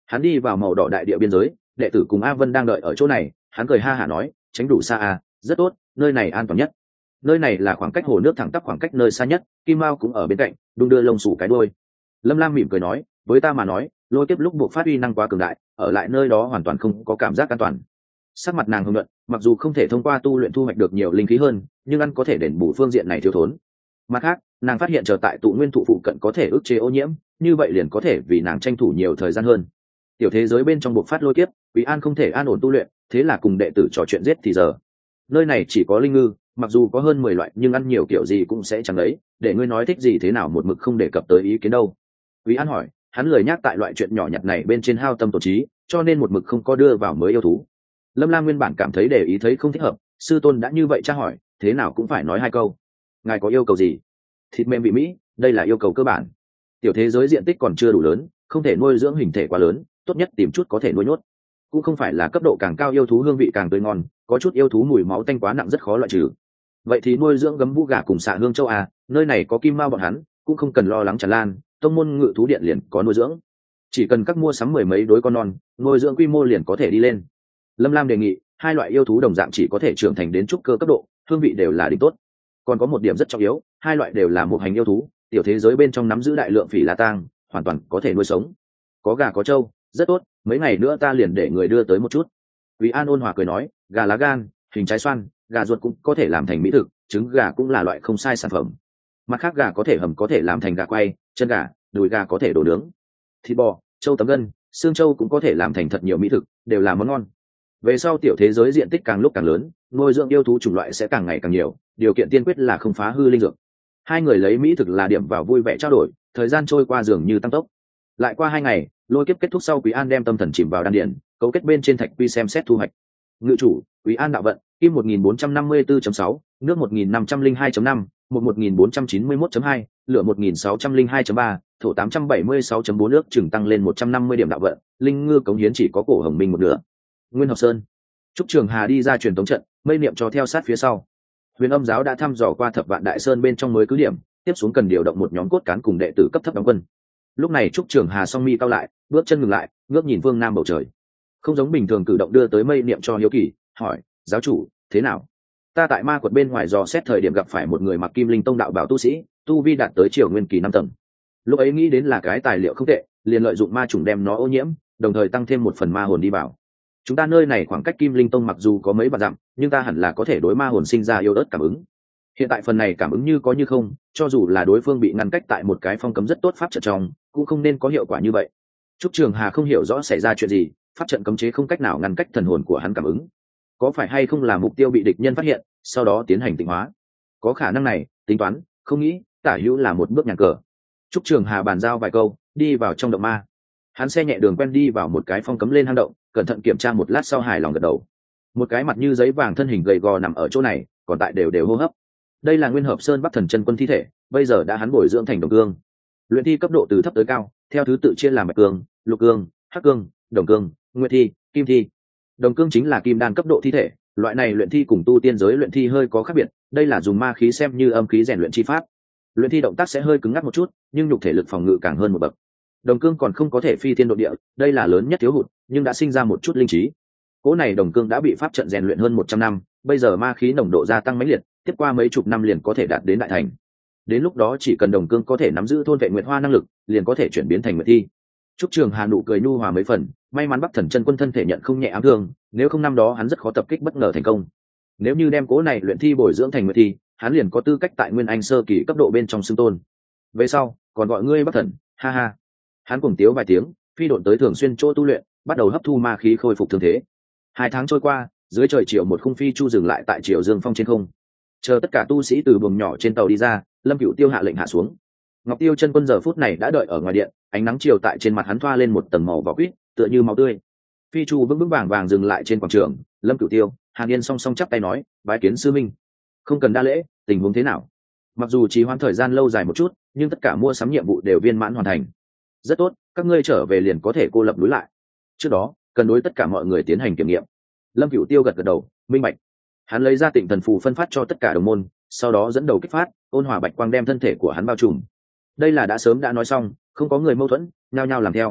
Speaker 1: Hắn đi vào màu đỏ đại địa biên giới, đệ tử cùng A Vân đang đợi ở chỗ này, hắn cười ha hả nói, tránh đủ xa à, rất tốt, nơi này an toàn nhất. Nơi này là khoảng cách hồ nước thẳng tắp khoảng cách nơi xa nhất, Kim Mao cũng ở bên cạnh, đung đưa lông xù cái đuôi. Lâm Lam mỉm cười nói, với ta mà nói, lôi kiếp lúc buộc phát uy năng quá cường đại, ở lại nơi đó hoàn toàn không có cảm giác an toàn. Sắc mặt nàng hưng luận, mặc dù không thể thông qua tu luyện thu hoạch được nhiều linh khí hơn, nhưng ăn có thể đền bù phương diện này thiếu thốn. Mặt khác, nàng phát hiện chờ tại tụ nguyên thụ phụ cận có thể ức chế ô nhiễm, như vậy liền có thể vì nàng tranh thủ nhiều thời gian hơn. Tiểu thế giới bên trong buộc phát lôi kiếp, Quý An không thể an ổn tu luyện, thế là cùng đệ tử trò chuyện giết thì giờ. Nơi này chỉ có linh ngư, mặc dù có hơn mười loại nhưng ăn nhiều kiểu gì cũng sẽ chẳng lấy, để ngươi nói thích gì thế nào một mực không đề cập tới ý kiến đâu. Quý An hỏi, hắn lười nhắc tại loại chuyện nhỏ nhặt này bên trên hao tâm tổn trí, cho nên một mực không có đưa vào mới yêu thú. Lâm Lam nguyên bản cảm thấy để ý thấy không thích hợp, sư tôn đã như vậy tra hỏi, thế nào cũng phải nói hai câu. Ngài có yêu cầu gì? Thịt mềm vị mỹ, đây là yêu cầu cơ bản. Tiểu thế giới diện tích còn chưa đủ lớn, không thể nuôi dưỡng hình thể quá lớn, tốt nhất tìm chút có thể nuôi nhốt. Cũng không phải là cấp độ càng cao yêu thú hương vị càng tươi ngon, có chút yêu thú mùi máu tanh quá nặng rất khó loại trừ. Vậy thì nuôi dưỡng gấm vũ gà cùng xạ hương châu à, nơi này có Kim Mao bọn hắn, cũng không cần lo lắng tràn lan, tông môn ngự thú điện liền có nuôi dưỡng. Chỉ cần các mua sắm mười mấy đối con non, nuôi dưỡng quy mô liền có thể đi lên. Lâm Lam đề nghị, hai loại yêu thú đồng dạng chỉ có thể trưởng thành đến trúc cơ cấp độ, hương vị đều là đỉnh tốt. Còn có một điểm rất trọng yếu, hai loại đều là một hành yêu thú, tiểu thế giới bên trong nắm giữ đại lượng phỉ la tang, hoàn toàn có thể nuôi sống. Có gà có trâu, rất tốt, mấy ngày nữa ta liền để người đưa tới một chút. Quý An ôn hòa cười nói, gà lá gan, hình trái xoan, gà ruột cũng có thể làm thành mỹ thực, trứng gà cũng là loại không sai sản phẩm. Mặt khác gà có thể hầm có thể làm thành gà quay, chân gà, đùi gà có thể đổ nướng. Thịt bò, trâu tấm gân, xương trâu cũng có thể làm thành thật nhiều mỹ thực, đều là món ngon. Về sau tiểu thế giới diện tích càng lúc càng lớn, nuôi dưỡng yêu thú chủng loại sẽ càng ngày càng nhiều, điều kiện tiên quyết là không phá hư linh dược. Hai người lấy mỹ thực là điểm vào vui vẻ trao đổi, thời gian trôi qua dường như tăng tốc. Lại qua hai ngày, lôi kiếp kết thúc sau, Quý An đem tâm thần chìm vào đan điển, cấu kết bên trên thạch quy xem xét thu hoạch. Ngự chủ, Quý An đạo vận, kim một nghìn bốn trăm năm mươi tư chấm sáu, nước một nghìn năm trăm linh hai chấm năm, một một nghìn bốn trăm chín mươi mốt chấm hai, lửa một nghìn sáu trăm linh hai chấm ba, thổ tám trăm bảy mươi sáu chấm bốn, nước chừng tăng lên một trăm năm mươi điểm đạo vận, linh ngư cống hiến chỉ có cổ hồng minh một nửa. Nguyên Hợp Sơn, Trúc Trường Hà đi ra truyền tống trận, mây niệm cho theo sát phía sau. Huyền Âm giáo đã thăm dò qua Thập Vạn Đại Sơn bên trong mới cứ điểm, tiếp xuống cần điều động một nhóm cốt cán cùng đệ tử cấp thấp đóng quân. Lúc này Trúc Trường Hà song mi cao lại, bước chân ngừng lại, ngước nhìn phương nam bầu trời. Không giống bình thường cử động đưa tới mây niệm cho hiếu kỳ, hỏi, giáo chủ, thế nào? Ta tại ma quật bên ngoài dò xét thời điểm gặp phải một người mặc Kim Linh Tông đạo bảo tu sĩ, tu vi đạt tới triều nguyên kỳ năm tầng. Lúc ấy nghĩ đến là cái tài liệu không tệ, liền lợi dụng ma trùng đem nó ô nhiễm, đồng thời tăng thêm một phần ma hồn đi vào. Chúng ta nơi này khoảng cách Kim Linh Tông mặc dù có mấy vạn dặm, nhưng ta hẳn là có thể đối ma hồn sinh ra yêu ớt cảm ứng. Hiện tại phần này cảm ứng như có như không, cho dù là đối phương bị ngăn cách tại một cái phong cấm rất tốt pháp trận trong, cũng không nên có hiệu quả như vậy. Trúc Trường Hà không hiểu rõ xảy ra chuyện gì, pháp trận cấm chế không cách nào ngăn cách thần hồn của hắn cảm ứng. Có phải hay không là mục tiêu bị địch nhân phát hiện, sau đó tiến hành tịnh hóa? Có khả năng này, tính toán, không nghĩ, tả hữu là một bước nhàn cờ. Trúc Trường Hà bàn giao vài câu, đi vào trong động ma. Hắn xe nhẹ đường quen đi vào một cái phong cấm lên hang động, cẩn thận kiểm tra một lát sau hài lòng gật đầu. Một cái mặt như giấy vàng thân hình gầy gò nằm ở chỗ này, còn tại đều đều hô hấp. Đây là Nguyên Hợp Sơn Bắc Thần Chân Quân thi thể, bây giờ đã hắn bồi dưỡng thành đồng cương. Luyện thi cấp độ từ thấp tới cao, theo thứ tự chia làm bạch cương, lục cương, hắc cương, đồng cương, nguyệt thi, kim thi. Đồng cương chính là kim đan cấp độ thi thể, loại này luyện thi cùng tu tiên giới luyện thi hơi có khác biệt, đây là dùng ma khí xem như âm khí rèn luyện chi pháp. Luyện thi động tác sẽ hơi cứng ngắc một chút, nhưng nhục thể lực phòng ngự càng hơn một bậc. Đồng cương còn không có thể phi thiên độ địa, đây là lớn nhất thiếu hụt, nhưng đã sinh ra một chút linh trí. Cỗ này đồng cương đã bị pháp trận rèn luyện hơn một trăm năm, bây giờ ma khí nồng độ gia tăng mãnh liệt, tiếp qua mấy chục năm liền có thể đạt đến đại thành. Đến lúc đó chỉ cần đồng cương có thể nắm giữ thôn vệ nguyệt hoa năng lực, liền có thể chuyển biến thành nguyệt thi. Trúc Trường Hà nụ cười nhu hòa mấy phần, may mắn Bắc Thần Chân Quân thân thể nhận không nhẹ ám thương, nếu không năm đó hắn rất khó tập kích bất ngờ thành công. Nếu như đem cố này luyện thi bồi dưỡng thành nguyệt thi, hắn liền có tư cách tại Nguyên Anh sơ kỳ cấp độ bên trong xưng tôn. Về sau, còn gọi ngươi Bắc Thần, ha ha. Hắn cuồng tiếu vài tiếng, phi độn tới thường xuyên chỗ tu luyện, bắt đầu hấp thu ma khí khôi phục thương thế. Hai tháng trôi qua, dưới trời chiều một khung phi chu dừng lại tại Triều Dương Phong trên không. Chờ tất cả tu sĩ từ buồng nhỏ trên tàu đi ra, Lâm Cửu Tiêu hạ lệnh hạ xuống. Ngọc Tiêu Chân Quân giờ phút này đã đợi ở ngoài điện, ánh nắng chiều tại trên mặt hắn thoa lên một tầng màu vỏ quýt, tựa như máu tươi. Phi chu vững vững vàng vàng dừng lại trên quảng trường, Lâm Cửu Tiêu, Hàn Yên song song chắp tay nói, bái kiến sư minh. Không cần đa lễ, tình huống thế nào? Mặc dù trì hoãn thời gian lâu dài một chút, nhưng tất cả mua sắm nhiệm vụ đều viên mãn hoàn thành. Rất tốt, các ngươi trở về liền có thể cô lập núi lại. Trước đó, cần đối tất cả mọi người tiến hành kiểm nghiệm. Lâm Cửu Tiêu gật gật đầu, minh bạch. Hắn lấy ra Tịnh Thần phù phân phát cho tất cả đồng môn, sau đó dẫn đầu kích phát, ôn hòa bạch quang đem thân thể của hắn bao trùm. Đây là đã sớm đã nói xong, không có người mâu thuẫn, nhao nhao làm theo.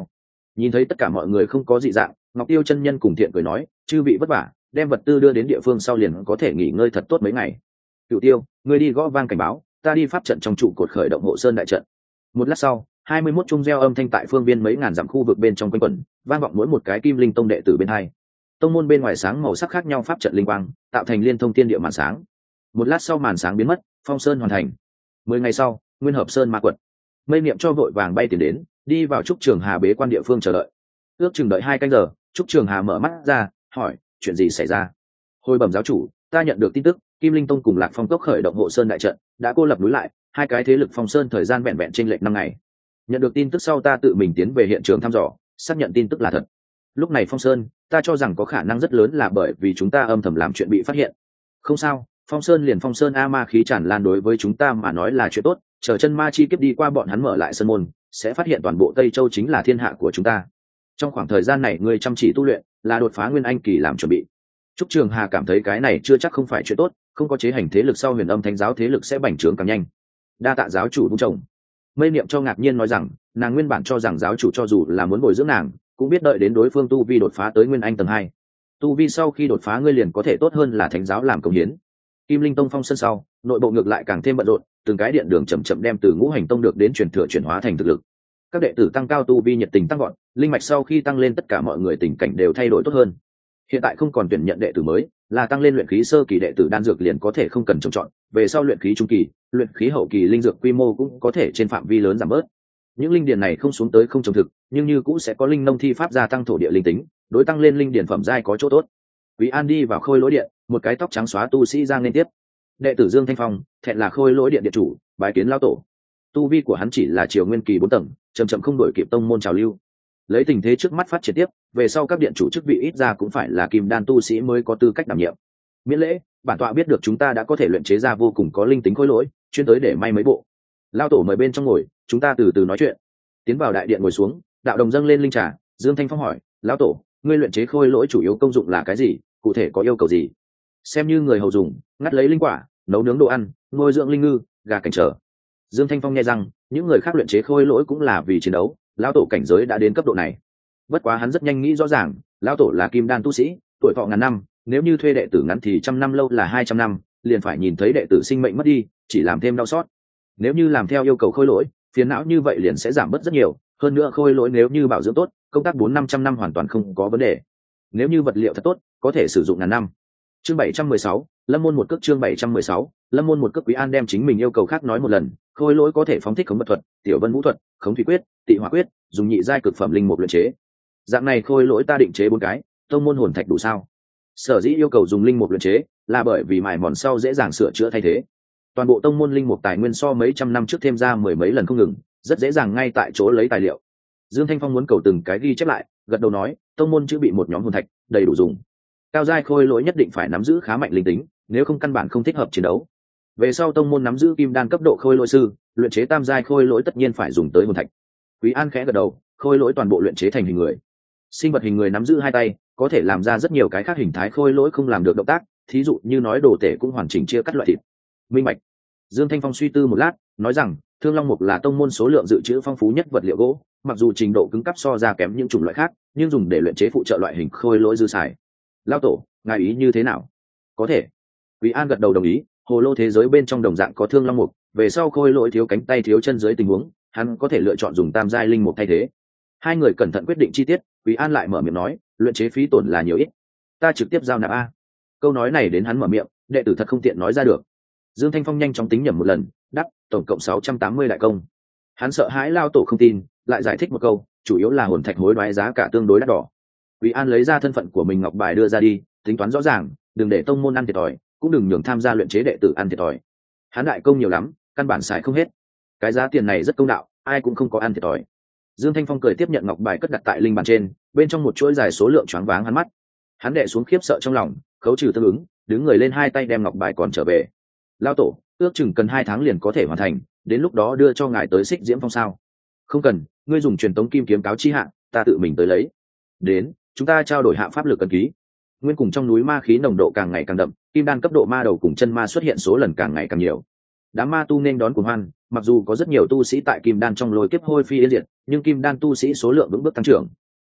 Speaker 1: Nhìn thấy tất cả mọi người không có dị dạng, Ngọc Tiêu chân nhân cùng Thiện cười nói, chư vị vất vả, đem vật tư đưa đến địa phương sau liền có thể nghỉ ngơi thật tốt mấy ngày. Cửu Tiêu, ngươi đi gõ vang cảnh báo, ta đi pháp trận trong trụ cột khởi động hộ sơn đại trận. Một lát sau, hai mươi mốt chung reo âm thanh tại phương viên mấy ngàn dặm khu vực bên trong quanh quẩn, vang vọng mỗi một cái Kim Linh tông đệ tử bên hai. Tông môn bên ngoài sáng màu sắc khác nhau pháp trận linh quang, tạo thành liên thông thiên địa màn sáng. Một lát sau màn sáng biến mất, phong sơn hoàn thành. Mười ngày sau, Nguyên Hợp Sơn ma quật. Mây niệm cho vội vàng bay tiền đến, đi vào trúc trường hà bế quan địa phương chờ đợi. Ước chừng đợi hai canh giờ, trúc trường hà mở mắt ra, hỏi, chuyện gì xảy ra? Hồi bẩm giáo chủ, ta nhận được tin tức, Kim Linh tông cùng Lạc Phong cốc khởi động hộ sơn đại trận, đã cô lập núi lại, hai cái thế lực phong sơn thời gian vẹn vẹn chênh lệch năm ngày. Nhận được tin tức sau ta tự mình tiến về hiện trường thăm dò, xác nhận tin tức là thật. Lúc này phong sơn, ta cho rằng có khả năng rất lớn là bởi vì chúng ta âm thầm làm chuyện bị phát hiện. Không sao, phong sơn liền phong sơn a, ma khí tràn lan đối với chúng ta mà nói là chuyện tốt, chờ chân ma chi kiếp đi qua bọn hắn mở lại sơn môn, sẽ phát hiện toàn bộ Tây Châu chính là thiên hạ của chúng ta. Trong khoảng thời gian này ngươi chăm chỉ tu luyện, là đột phá nguyên anh kỳ làm chuẩn bị. Trúc Trường Hà cảm thấy cái này chưa chắc không phải chuyện tốt, không có chế hành thế lực sau Huyền Âm Thánh giáo thế lực sẽ bành trướng càng nhanh. Đa tạ giáo chủ vung chồng. Mây Niệm cho ngạc nhiên nói rằng, nàng nguyên bản cho rằng giáo chủ cho dù là muốn bồi dưỡng nàng, cũng biết đợi đến đối phương tu vi đột phá tới nguyên anh tầng hai. Tu vi sau khi đột phá ngươi liền có thể tốt hơn là thánh giáo làm công hiến. Kim Linh tông phong sơn sau, nội bộ ngược lại càng thêm bận rộn, từng cái điện đường chậm chậm đem từ ngũ hành tông được đến truyền thừa chuyển hóa thành thực lực. Các đệ tử tăng cao tu vi, nhiệt tình tăng gọn, linh mạch sau khi tăng lên tất cả mọi người tình cảnh đều thay đổi tốt hơn. Hiện tại không còn tuyển nhận đệ tử mới, là tăng lên luyện khí sơ kỳ đệ tử đan dược liền có thể không cần trồng trọt, về sau luyện khí trung kỳ, luyện khí hậu kỳ linh dược quy mô cũng có thể trên phạm vi lớn giảm bớt. Những linh điền này không xuống tới không trồng thực, nhưng như cũng sẽ có linh nông thi pháp gia tăng thổ địa linh tính, đối tăng lên linh điền phẩm giai có chỗ tốt. Quý An đi vào khôi lỗi điện, một cái tóc trắng xóa tu sĩ giang lên tiếp. Đệ tử Dương Thanh Phong, thẹn là khôi lỗi điện điện chủ, bái kiến lão tổ. Tu vi của hắn chỉ là triều nguyên kỳ bốn tầng, chậm chậm không đổi kịp tông môn trào lưu. Lấy tình thế trước mắt phát triển tiếp, về sau các điện chủ chức vị ít ra cũng phải là kim đan tu sĩ mới có tư cách đảm nhiệm. Miễn lễ, bản tọa biết được chúng ta đã có thể luyện chế ra vô cùng có linh tính khôi lỗi, chuyên tới để may mấy bộ. Lão tổ mời bên trong ngồi, chúng ta từ từ nói chuyện. Tiến vào đại điện ngồi xuống, đạo đồng dâng lên linh trà. Dương Thanh Phong hỏi, lão tổ, ngươi luyện chế khôi lỗi chủ yếu công dụng là cái gì, cụ thể có yêu cầu gì? Xem như người hầu dùng, ngắt lấy linh quả, nấu nướng đồ ăn, nuôi dưỡng linh ngư, gà cảnh trở. Dương Thanh Phong nghe rằng những người khác luyện chế khôi lỗi cũng là vì chiến đấu, lão tổ cảnh giới đã đến cấp độ này. Bất quá hắn rất nhanh nghĩ rõ ràng, lão tổ là kim đan tu sĩ, tuổi thọ ngàn năm, nếu như thuê đệ tử ngắn thì trăm năm lâu là hai trăm năm, liền phải nhìn thấy đệ tử sinh mệnh mất đi, chỉ làm thêm đau xót. Nếu như làm theo yêu cầu khôi lỗi, phiền não như vậy liền sẽ giảm bớt rất nhiều, hơn nữa khôi lỗi nếu như bảo dưỡng tốt, công tác bốn năm trăm năm hoàn toàn không có vấn đề. Nếu như vật liệu thật tốt, có thể sử dụng ngàn năm. Chương bảy trăm mười sáu, Lâm môn một cước. Chương bảy trăm mười sáu, Lâm môn một cước. Quý An đem chính mình yêu cầu khác nói một lần, khôi lỗi có thể phóng thích khống vật thuật, tiểu vân vũ thuật, khống thủy quyết, tị hỏa quyết, dùng nhị giai cực phẩm linh mục luyện chế. Dạng này khôi lỗi ta định chế bốn cái, tông môn hồn thạch đủ sao? Sở dĩ yêu cầu dùng linh mục luyện chế, là bởi vì mài mòn sau dễ dàng sửa chữa thay thế. Toàn bộ tông môn linh mục tài nguyên so mấy trăm năm trước thêm ra mười mấy lần không ngừng, rất dễ dàng ngay tại chỗ lấy tài liệu. Dương Thanh Phong muốn cầu từng cái ghi chép lại, gật đầu nói, tông môn chữ bị một nhóm hồn thạch, đầy đủ dùng. Cao giai khôi lỗi nhất định phải nắm giữ khá mạnh linh tính, nếu không căn bản không thích hợp chiến đấu. Về sau tông môn nắm giữ kim đan cấp độ khôi lỗi sư, luyện chế tam giai khôi lỗi tất nhiên phải dùng tới hồn thạch. Quý An khẽ gật đầu, khôi lỗi toàn bộ luyện chế thành hình người. Sinh vật hình người nắm giữ hai tay, có thể làm ra rất nhiều cái khác hình thái khôi lỗi không làm được động tác, thí dụ như nói đồ tể cũng hoàn chỉnh chia cắt loại thịt. Minh bạch. Dương Thanh Phong suy tư một lát, nói rằng, Thương Long mục là tông môn số lượng dự trữ phong phú nhất vật liệu gỗ, mặc dù trình độ cứng cấp so ra kém những chủng loại khác, nhưng dùng để luyện chế phụ trợ loại hình khôi lỗi dư xài. Lão tổ, ngài ý như thế nào? Có thể. Quý An gật đầu đồng ý, hồ lô thế giới bên trong đồng dạng có Thương Long mục, về sau khôi lỗi thiếu cánh tay thiếu chân dưới tình huống, hắn có thể lựa chọn dùng tam giai linh mục thay thế. Hai người cẩn thận quyết định chi tiết, Quý An lại mở miệng nói, luyện chế phí tổn là nhiều ít, ta trực tiếp giao nạp a. Câu nói này đến hắn mở miệng, đệ tử thật không tiện nói ra được. Dương Thanh Phong nhanh chóng tính nhẩm một lần, đáp, tổng cộng sáu trăm tám mươi đại công. Hắn sợ hãi lao tổ không tin, lại giải thích một câu, chủ yếu là hồn thạch hối đoái giá cả tương đối đắt đỏ. Quý An lấy ra thân phận của mình ngọc bài đưa ra đi, tính toán rõ ràng, đừng để tông môn ăn thiệt thòi, cũng đừng nhường tham gia luyện chế đệ tử ăn thiệt thòi. Hắn đại công nhiều lắm, căn bản xài không hết. Cái giá tiền này rất công đạo, ai cũng không có ăn thiệt thòi. Dương Thanh Phong cười tiếp nhận ngọc bài cất đặt tại linh bàn trên, bên trong một chuỗi dài số lượng choáng váng hắn mắt. Hắn đệ xuống khiếp sợ trong lòng, khấu trừ tương ứng, đứng người lên hai tay đem ngọc bài còn trở về. Lao tổ, ước chừng cần hai tháng liền có thể hoàn thành, đến lúc đó đưa cho ngài tới Xích Diễm Phong sao? Không cần, ngươi dùng truyền tống kim kiếm cáo chi hạ, ta tự mình tới lấy. Đến, chúng ta trao đổi hạ pháp lực cần ký. Nguyên cùng trong núi ma khí nồng độ càng ngày càng đậm, kim đan cấp độ ma đầu cùng chân ma xuất hiện số lần càng ngày càng nhiều. Đám ma tu nên đón cuồng hoan, mặc dù có rất nhiều tu sĩ tại kim đan trong lôi kiếp hôi phi yên diệt, nhưng kim đan tu sĩ số lượng vững bước tăng trưởng,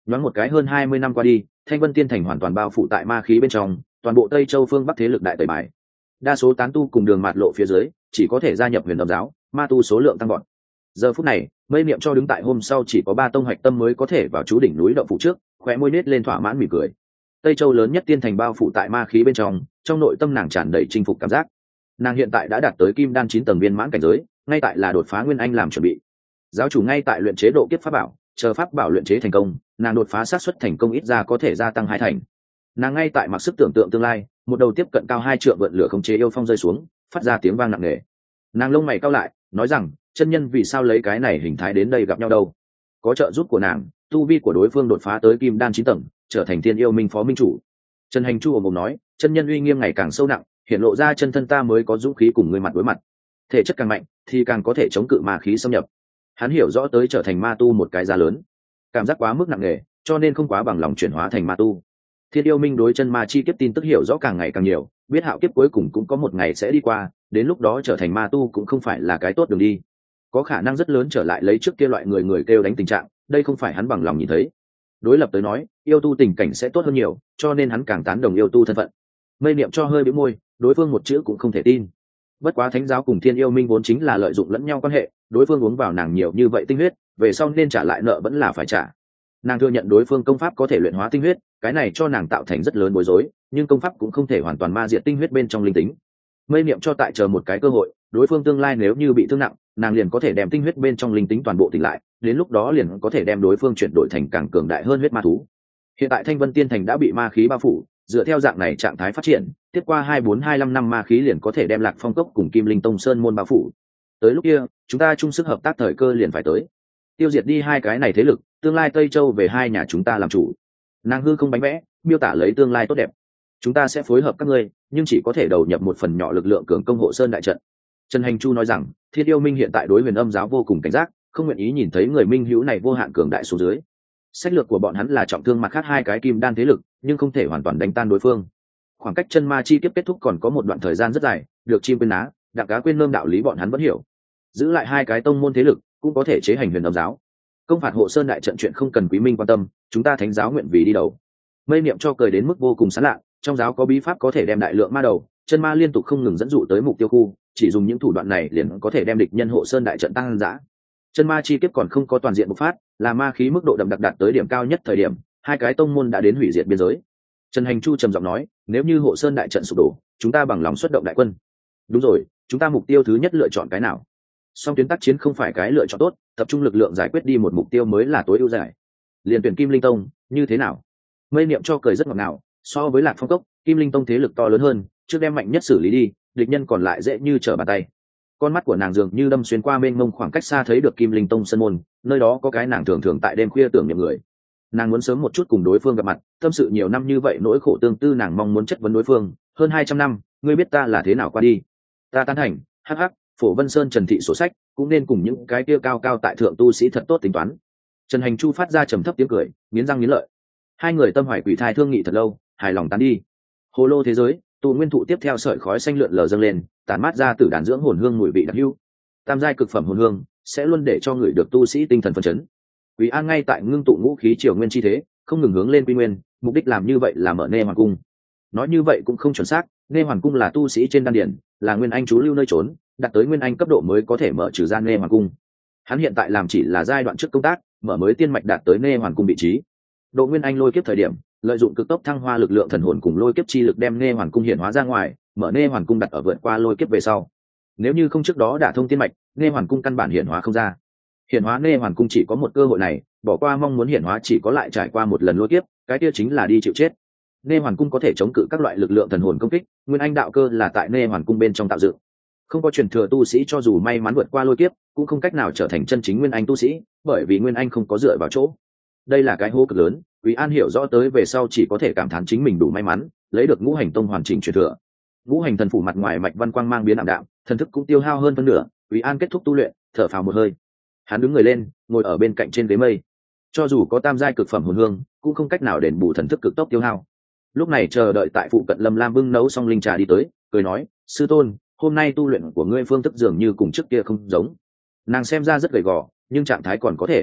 Speaker 1: nhoáng một cái hơn hai mươi năm qua đi, Thanh Vân Tiên Thành hoàn toàn bao phủ tại ma khí bên trong, toàn bộ Tây Châu phương Bắc thế lực đại tẩy bài. Đa số tán tu cùng đường mạt lộ phía dưới, chỉ có thể gia nhập Huyền Âm giáo, ma tu số lượng tăng vọt. Giờ phút này, Mây Niệm cho đứng tại hôm sau chỉ có ba tông hoạch tâm mới có thể vào chú đỉnh núi động phủ trước, khóe môi nết lên thỏa mãn mỉm cười. Tây Châu lớn nhất tiên thành bao phủ tại ma khí bên trong, trong nội tâm nàng tràn đầy chinh phục cảm giác. Nàng hiện tại đã đạt tới kim đan chín tầng viên mãn cảnh giới, ngay tại là đột phá nguyên anh làm chuẩn bị. Giáo chủ ngay tại luyện chế độ kiếp pháp bảo, chờ pháp bảo luyện chế thành công, nàng đột phá xác suất thành công ít ra có thể gia tăng hai thành. Nàng ngay tại mặc sức tưởng tượng tương lai, một đầu tiếp cận cao hai trượng vượn lửa khống chế yêu phong rơi xuống, phát ra tiếng vang nặng nề. Nàng lông mày cau lại, nói rằng, chân nhân vì sao lấy cái này hình thái đến đây gặp nhau đâu? Có trợ giúp của nàng, tu vi của đối phương đột phá tới kim đan chín tầng, trở thành thiên yêu minh phó minh chủ. Trần Hành Chu ồm ồm nói, chân nhân uy nghiêm ngày càng sâu nặng, hiện lộ ra chân thân ta mới có dũng khí cùng người mặt đối mặt. Thể chất càng mạnh, thì càng có thể chống cự ma khí xâm nhập. Hắn hiểu rõ tới trở thành ma tu một cái giá lớn, cảm giác quá mức nặng nề, cho nên không quá bằng lòng chuyển hóa thành ma tu. Thiên yêu minh đối chân ma chi kiếp tin tức hiểu rõ càng ngày càng nhiều, biết hạo kiếp cuối cùng cũng có một ngày sẽ đi qua, đến lúc đó trở thành ma tu cũng không phải là cái tốt đường đi, có khả năng rất lớn trở lại lấy trước kia loại người người kêu đánh tình trạng, đây không phải hắn bằng lòng nhìn thấy. Đối lập tới nói, yêu tu tình cảnh sẽ tốt hơn nhiều, cho nên hắn càng tán đồng yêu tu thân phận. Mây Niệm cho hơi bĩu môi, đối phương một chữ cũng không thể tin. Bất quá thánh giáo cùng thiên yêu minh vốn chính là lợi dụng lẫn nhau quan hệ, đối phương uống vào nàng nhiều như vậy tinh huyết, về sau nên trả lại nợ vẫn là phải trả. Nàng thừa nhận đối phương công pháp có thể luyện hóa tinh huyết, cái này cho nàng tạo thành rất lớn bối rối, nhưng công pháp cũng không thể hoàn toàn ma diệt tinh huyết bên trong linh tính. Mây Niệm cho tại chờ một cái cơ hội, đối phương tương lai nếu như bị thương nặng, nàng liền có thể đem tinh huyết bên trong linh tính toàn bộ tỉnh lại, đến lúc đó liền có thể đem đối phương chuyển đổi thành càng cường đại hơn huyết ma thú. Hiện tại Thanh Vân Tiên Thành đã bị ma khí bao phủ, dựa theo dạng này trạng thái phát triển, tiếp qua hai bốn hai lăm năm ma khí liền có thể đem Lạc Phong Cốc cùng Kim Linh Tông Sơn môn bao phủ. Tới lúc kia, chúng ta chung sức hợp tác thời cơ liền phải tới. Tiêu diệt đi hai cái này thế lực, tương lai Tây Châu về hai nhà chúng ta làm chủ. Nàng hư không bánh vẽ, miêu tả lấy tương lai tốt đẹp. Chúng ta sẽ phối hợp các ngươi, nhưng chỉ có thể đầu nhập một phần nhỏ lực lượng cường công hộ sơn đại trận. Trần Hành Chu nói rằng, Thiên Yêu Minh hiện tại đối Huyền Âm giáo vô cùng cảnh giác, không nguyện ý nhìn thấy người minh hữu này vô hạn cường đại xuống dưới. Sách lược của bọn hắn là trọng thương mặt khác hai cái kim đan thế lực, nhưng không thể hoàn toàn đánh tan đối phương. Khoảng cách chân ma chi kiếp kết thúc còn có một đoạn thời gian rất dài, được chim quên ná, đặng cá quên nơm đạo lý bọn hắn vẫn hiểu. Giữ lại hai cái tông môn thế lực, cũng có thể chế hành Huyền Âm giáo. Công phạt hộ sơn đại trận chuyện không cần Quý Minh quan tâm, chúng ta thánh giáo nguyện vì đi đầu. Mây Niệm cho cười đến mức vô cùng sán lạ, trong giáo có bí pháp có thể đem đại lượng ma đầu, chân ma liên tục không ngừng dẫn dụ tới mục tiêu khu, chỉ dùng những thủ đoạn này liền có thể đem địch nhân hộ sơn đại trận tăng dã. Chân ma chi kiếp còn không có toàn diện bộc phát, là ma khí mức độ đậm đặc đạt tới điểm cao nhất thời điểm, hai cái tông môn đã đến hủy diệt biên giới. Trần Hành Chu trầm giọng nói, nếu như hộ sơn đại trận sụp đổ, chúng ta bằng lòng xuất động đại quân. Đúng rồi, chúng ta mục tiêu thứ nhất lựa chọn cái nào? Song tuyến tác chiến không phải cái lựa chọn tốt, tập trung lực lượng giải quyết đi một mục tiêu mới là tối ưu giải. Liên tuyển Kim Linh Tông, như thế nào? Mây Niệm cho cười rất ngọt ngào, so với Lạc Phong Cốc, Kim Linh Tông thế lực to lớn hơn, trước đem mạnh nhất xử lý đi, địch nhân còn lại dễ như trở bàn tay. Con mắt của nàng dường như đâm xuyên qua mênh mông khoảng cách xa thấy được Kim Linh Tông sân môn, nơi đó có cái nàng thường thường tại đêm khuya tưởng niệm người. Nàng muốn sớm một chút cùng đối phương gặp mặt, tâm sự nhiều năm như vậy nỗi khổ tương tư nàng mong muốn chất vấn đối phương, hơn hai trăm năm, ngươi biết ta là thế nào qua đi? Ta tán thành, hắc hắc, Phổ Vân Sơn Trần thị sổ sách, cũng nên cùng những cái kia cao cao tại thượng tu sĩ thật tốt tính toán. Trần Hành Chu phát ra trầm thấp tiếng cười, nghiến răng nghiến lợi. Hai người tâm hoài quỷ thai thương nghị thật lâu, hài lòng tán đi. Hồ lô thế giới, tụ nguyên thụ tiếp theo sợi khói xanh lượn lờ dâng lên, tản mát ra từ đàn dưỡng hồn hương mùi vị đặc hữu. Tam giai cực phẩm hồn hương sẽ luôn để cho người được tu sĩ tinh thần phấn chấn. Quý An ngay tại ngưng tụ ngũ khí triều nguyên chi thế, không ngừng hướng lên quy nguyên, mục đích làm như vậy là mở Nê Hoàn cung. Nói như vậy cũng không chuẩn xác, Nê Hoàn cung là tu sĩ trên đan điển, là nguyên anh trú lưu nơi trốn, đạt tới nguyên anh cấp độ mới có thể mở trừ ra Nê Hoàn cung. Hắn hiện tại làm chỉ là giai đoạn trước công tác, mở mới tiên mạch đạt tới Nê Hoàn cung vị trí. Độ nguyên anh lôi kiếp thời điểm, lợi dụng cực tốc thăng hoa lực lượng thần hồn cùng lôi kiếp chi lực đem Nê Hoàn cung hiện hóa ra ngoài, mở Nê Hoàn cung đặt ở vượt qua lôi kiếp về sau. Nếu như không trước đó đả thông tiên mạch, Nê Hoàn cung căn bản hiện hóa không ra. Hiện hóa Nê Hoàn cung chỉ có một cơ hội này, bỏ qua mong muốn hiện hóa chỉ có lại trải qua một lần lôi kiếp, cái kia chính là đi chịu chết. Nê Hoàn cung có thể chống cự các loại lực lượng thần hồn công kích, nguyên anh đạo cơ là tại Nê Hoàn cung bên trong tạo dựng. Không có truyền thừa tu sĩ cho dù may mắn vượt qua lôi kiếp, cũng không cách nào trở thành chân chính nguyên anh tu sĩ, bởi vì nguyên anh không có dựa vào chỗ. Đây là cái hố cực lớn, Quý An hiểu rõ tới về sau chỉ có thể cảm thán chính mình đủ may mắn, lấy được Ngũ Hành Tông hoàn chỉnh truyền thừa. Ngũ Hành thần phủ mặt ngoài mạch văn quang mang biến ảm đạm, thần thức cũng tiêu hao hơn phân nửa, Quý An kết thúc tu luyện, thở phào một hơi. Hắn đứng người lên, ngồi ở bên cạnh trên ghế mây. Cho dù có tam giai cực phẩm hồn hương, cũng không cách nào đền bù thần thức cực tốc tiêu hao. Lúc này chờ đợi tại phụ cận Lâm Lam bưng nấu xong linh trà đi tới, cười nói, sư tôn, hôm nay tu luyện của ngươi phương thức dường như cùng trước kia không giống. Nàng xem ra rất gầy gò, nhưng trạng thái còn có thể.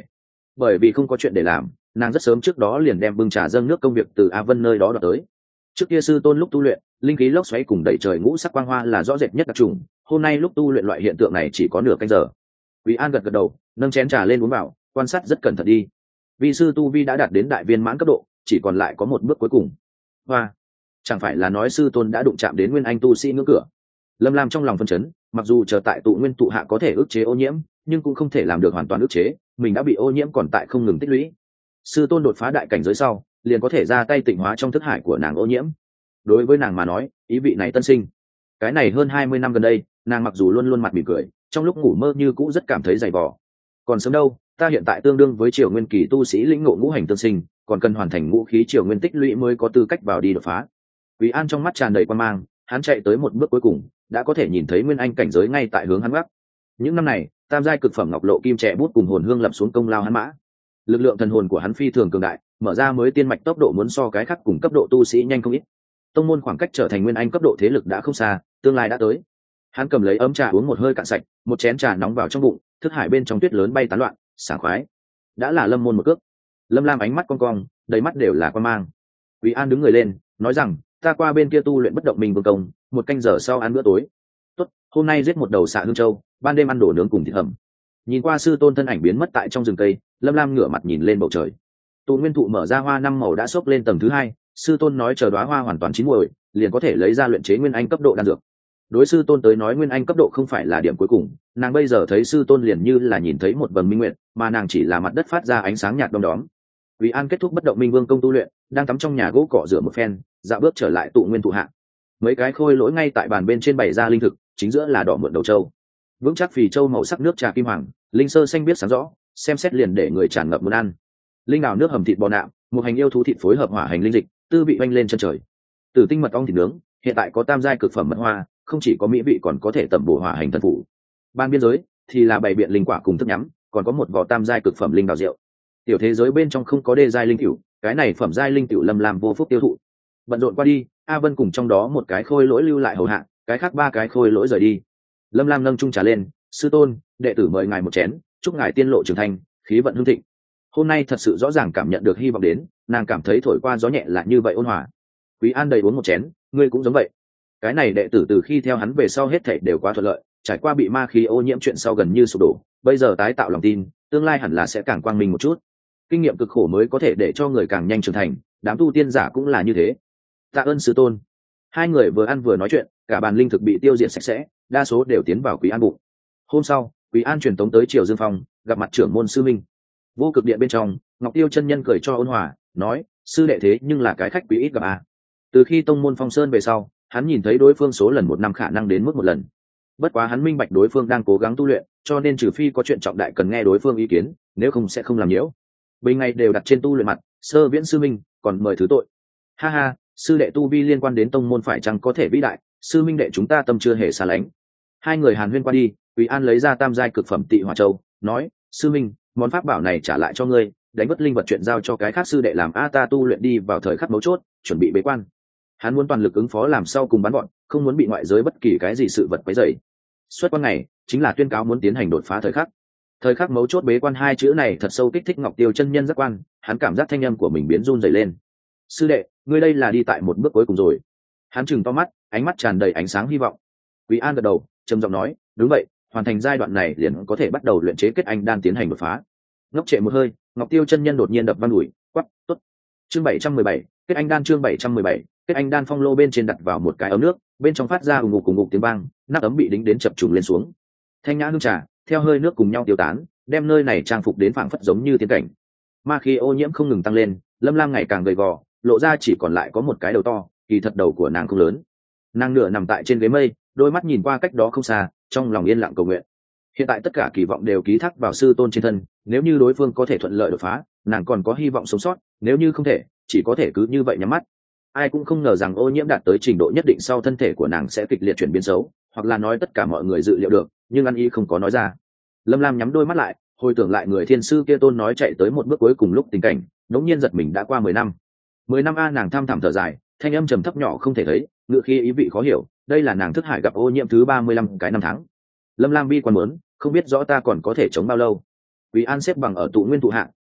Speaker 1: bởi vì không có chuyện để làm, nàng rất sớm trước đó liền đem bưng trà dâng nước công việc từ A Vân nơi đó đoạt tới. Trước kia sư tôn lúc tu luyện, linh khí lốc xoáy cùng đẩy trời ngũ sắc quang hoa là rõ rệt nhất đặc trùng, hôm nay lúc tu luyện loại hiện tượng này chỉ có nửa canh giờ. Quý An gật gật đầu, nâng chén trà lên uống vào, quan sát rất cẩn thận đi. Vi sư tu vi đã đạt đến đại viên mãn cấp độ, chỉ còn lại có một bước cuối cùng. Hoa, chẳng phải là nói sư tôn đã đụng chạm đến nguyên anh tu sĩ ngưỡng cửa. Lâm Lam trong lòng phân chấn, mặc dù chờ tại tụ nguyên tụ hạ có thể ức chế ô nhiễm, nhưng cũng không thể làm được hoàn toàn ức chế, mình đã bị ô nhiễm còn tại không ngừng tích lũy. Sư tôn đột phá đại cảnh giới sau, liền có thể ra tay tịnh hóa trong thức hải của nàng ô nhiễm. Đối với nàng mà nói, ý vị này tân sinh. Cái này hơn hai mươi năm gần đây, nàng mặc dù luôn luôn mặt mỉm cười, trong lúc ngủ mơ như cũ rất cảm thấy dày vò. Còn sớm đâu, ta hiện tại tương đương với triều nguyên kỳ tu sĩ lĩnh ngộ ngũ hành tương sinh, còn cần hoàn thành ngũ khí triều nguyên tích lũy mới có tư cách vào đi đột phá. Quý An trong mắt tràn đầy quan mang, hắn chạy tới một bước cuối cùng, đã có thể nhìn thấy nguyên anh cảnh giới ngay tại hướng hắn gác. Những năm này, tam giai cực phẩm ngọc lộ kim trẻ bút cùng hồn hương lập xuống công lao hắn mã. Lực lượng thần hồn của hắn phi thường cường đại, mở ra mới tiên mạch tốc độ muốn so cái khác cùng cấp độ tu sĩ nhanh không ít. Tông môn khoảng cách trở thành nguyên anh cấp độ thế lực đã không xa, tương lai đã tới. Hắn cầm lấy ấm trà uống một hơi cạn sạch, một chén trà nóng vào trong bụng, thức hải bên trong tuyết lớn bay tán loạn, sảng khoái. Đã là Lâm môn một cước. Lâm Lam ánh mắt cong cong, đầy mắt đều là quan mang. Quý An đứng người lên, nói rằng, ta qua bên kia tu luyện bất động mình vương công, một canh giờ sau ăn bữa tối. Tốt, hôm nay giết một đầu xạ hương châu, ban đêm ăn đồ nướng cùng thịt hầm. Nhìn qua sư tôn thân ảnh biến mất tại trong rừng cây, Lâm Lam ngửa mặt nhìn lên bầu trời. Tụ nguyên thụ mở ra hoa năm màu đã xốc lên tầng thứ hai, sư tôn nói chờ đóa hoa hoàn toàn chín muồi, liền có thể lấy ra luyện chế nguyên anh cấp độ đan dược. Đối sư tôn tới nói nguyên anh cấp độ không phải là điểm cuối cùng, nàng bây giờ thấy sư tôn liền như là nhìn thấy một vầng minh nguyệt, mà nàng chỉ là mặt đất phát ra ánh sáng nhạt đom đóm. Vì An kết thúc bất động minh vương công tu luyện, đang tắm trong nhà gỗ cỏ rửa một phen, dạo bước trở lại tụ nguyên thụ hạ. Mấy cái khôi lỗi ngay tại bàn bên trên bày ra linh thực, chính giữa là đỏ mượn đầu châu. Vững chắc phì châu màu sắc nước trà kim hoàng, linh sơ xanh biết sáng rõ, xem xét liền để người tràn ngập muốn ăn. Linh đào nước hầm thịt bò nạm, một hành yêu thú thịt phối hợp hỏa hành linh dịch, tư vị oanh lên chân trời. Tử tinh mật ong thịt nướng, hiện tại có tam giai cực phẩm mật hoa, không chỉ có mỹ vị còn có thể tẩm bổ hỏa hành thần phủ. Ban biên giới thì là bày biện linh quả cùng thức nhắm, còn có một vò tam giai cực phẩm linh đào rượu. Tiểu thế giới bên trong không có đê giai linh cửu, cái này phẩm giai linh cửu Lâm Lam vô phúc tiêu thụ. Bận rộn qua đi, A Vân cùng trong đó một cái khôi lỗi lưu lại hầu hạ, cái khác ba cái khôi lỗi rời đi. Lâm Lam nâng chung trà lên, sư tôn, đệ tử mời ngài một chén, chúc ngài tiên lộ trưởng thành, khí vận hưng thịnh. Hôm nay thật sự rõ ràng cảm nhận được hy vọng đến, nàng cảm thấy thổi qua gió nhẹ là như vậy ôn hòa. Quý An đầy uống một chén, ngươi cũng giống vậy. Cái này đệ tử từ khi theo hắn về sau hết thảy đều quá thuận lợi, trải qua bị ma khí ô nhiễm chuyện sau gần như sụp đổ, bây giờ tái tạo lòng tin, tương lai hẳn là sẽ càng quang minh một chút. Kinh nghiệm cực khổ mới có thể để cho người càng nhanh trưởng thành, đám tu tiên giả cũng là như thế. Tạ ơn sư tôn. Hai người vừa ăn vừa nói chuyện, cả bàn linh thực bị tiêu diệt sạch sẽ, đa số đều tiến vào Quý An bụng. Hôm sau, Quý An truyền tống tới Triều Dương Phong, gặp mặt trưởng môn sư minh. Vô cực điện bên trong, Ngọc Tiêu chân nhân cười cho ôn hòa, nói, sư đệ thế nhưng là cái khách quý ít gặp à. Từ khi tông môn Phong Sơn về sau, hắn nhìn thấy đối phương số lần một năm khả năng đến mức một lần. Bất quá hắn minh bạch đối phương đang cố gắng tu luyện, cho nên trừ phi có chuyện trọng đại cần nghe đối phương ý kiến, nếu không sẽ không làm nhiễu. Bình ngày đều đặt trên tu luyện mặt, sơ viễn sư minh, còn mời thứ tội. Ha ha, sư đệ tu vi liên quan đến tông môn phải chăng có thể vĩ đại, sư minh đệ chúng ta tâm chưa hề xa lánh. Hai người hàn huyên qua đi, Quý An lấy ra tam giai cực phẩm Tị Hỏa Châu, nói, sư minh, món pháp bảo này trả lại cho ngươi, đánh mất linh vật chuyện giao cho cái khác sư đệ làm a ta tu luyện đi vào thời khắc mấu chốt, chuẩn bị bế quan. Hắn muốn toàn lực ứng phó làm sau cùng bắn bọn, không muốn bị ngoại giới bất kỳ cái gì sự vật quấy rầy. Xuất quan này chính là tuyên cáo muốn tiến hành đột phá thời khắc. Thời khắc mấu chốt bế quan hai chữ này thật sâu kích thích Ngọc Tiêu chân nhân giác quan, hắn cảm giác thanh âm của mình biến run rẩy lên. Sư đệ, ngươi đây là đi tại một bước cuối cùng rồi. Hắn chừng to mắt, ánh mắt tràn đầy ánh sáng hy vọng. Quý An gật đầu, trầm giọng nói, đúng vậy, hoàn thành giai đoạn này liền có thể bắt đầu luyện chế kết anh đan tiến hành đột phá. Ngốc trệ một hơi, Ngọc Tiêu chân nhân đột nhiên đập văn đùi, quắc, tốt. Chương bảy trăm mười bảy, kết anh đan chương bảy trăm mười bảy, kết anh đan phong lô bên trên đặt vào một cái ấm nước, bên trong phát ra ùng ục cùng ngục tiếng vang, nắp ấm bị đính đến chập trùng lên xuống. Thanh nhã hương trà, theo hơi nước cùng nhau tiêu tán, đem nơi này trang phục đến phảng phất giống như tiên cảnh. Ma khí ô nhiễm không ngừng tăng lên, Lâm Lam ngày càng gầy gò, lộ ra chỉ còn lại có một cái đầu to, kỳ thật đầu của nàng không lớn. Nàng nửa nằm tại trên ghế mây, đôi mắt nhìn qua cách đó không xa, trong lòng yên lặng cầu nguyện. Hiện tại tất cả kỳ vọng đều ký thác vào sư tôn trên thân, nếu như đối phương có thể thuận lợi đột phá, nàng còn có hy vọng sống sót, nếu như không thể, chỉ có thể cứ như vậy nhắm mắt. Ai cũng không ngờ rằng ô nhiễm đạt tới trình độ nhất định sau thân thể của nàng sẽ kịch liệt chuyển biến xấu, hoặc là nói tất cả mọi người dự liệu được, nhưng ăn y không có nói ra. Lâm Lam nhắm đôi mắt lại, hồi tưởng lại người thiên sư kia tôn nói chạy tới một bước cuối cùng lúc tình cảnh, đống nhiên giật mình đã qua mười năm. Mười năm a nàng tham thẳm thở dài, thanh âm trầm thấp nhỏ không thể thấy, ngựa khi ý vị khó hiểu, đây là nàng thức hải gặp ô nhiễm thứ ba mươi lăm cái năm tháng. Lâm Lam bi quan muốn, không biết rõ ta còn có thể chống bao lâu. Quý An xếp bằng ở tụ nguyên tụ hạ,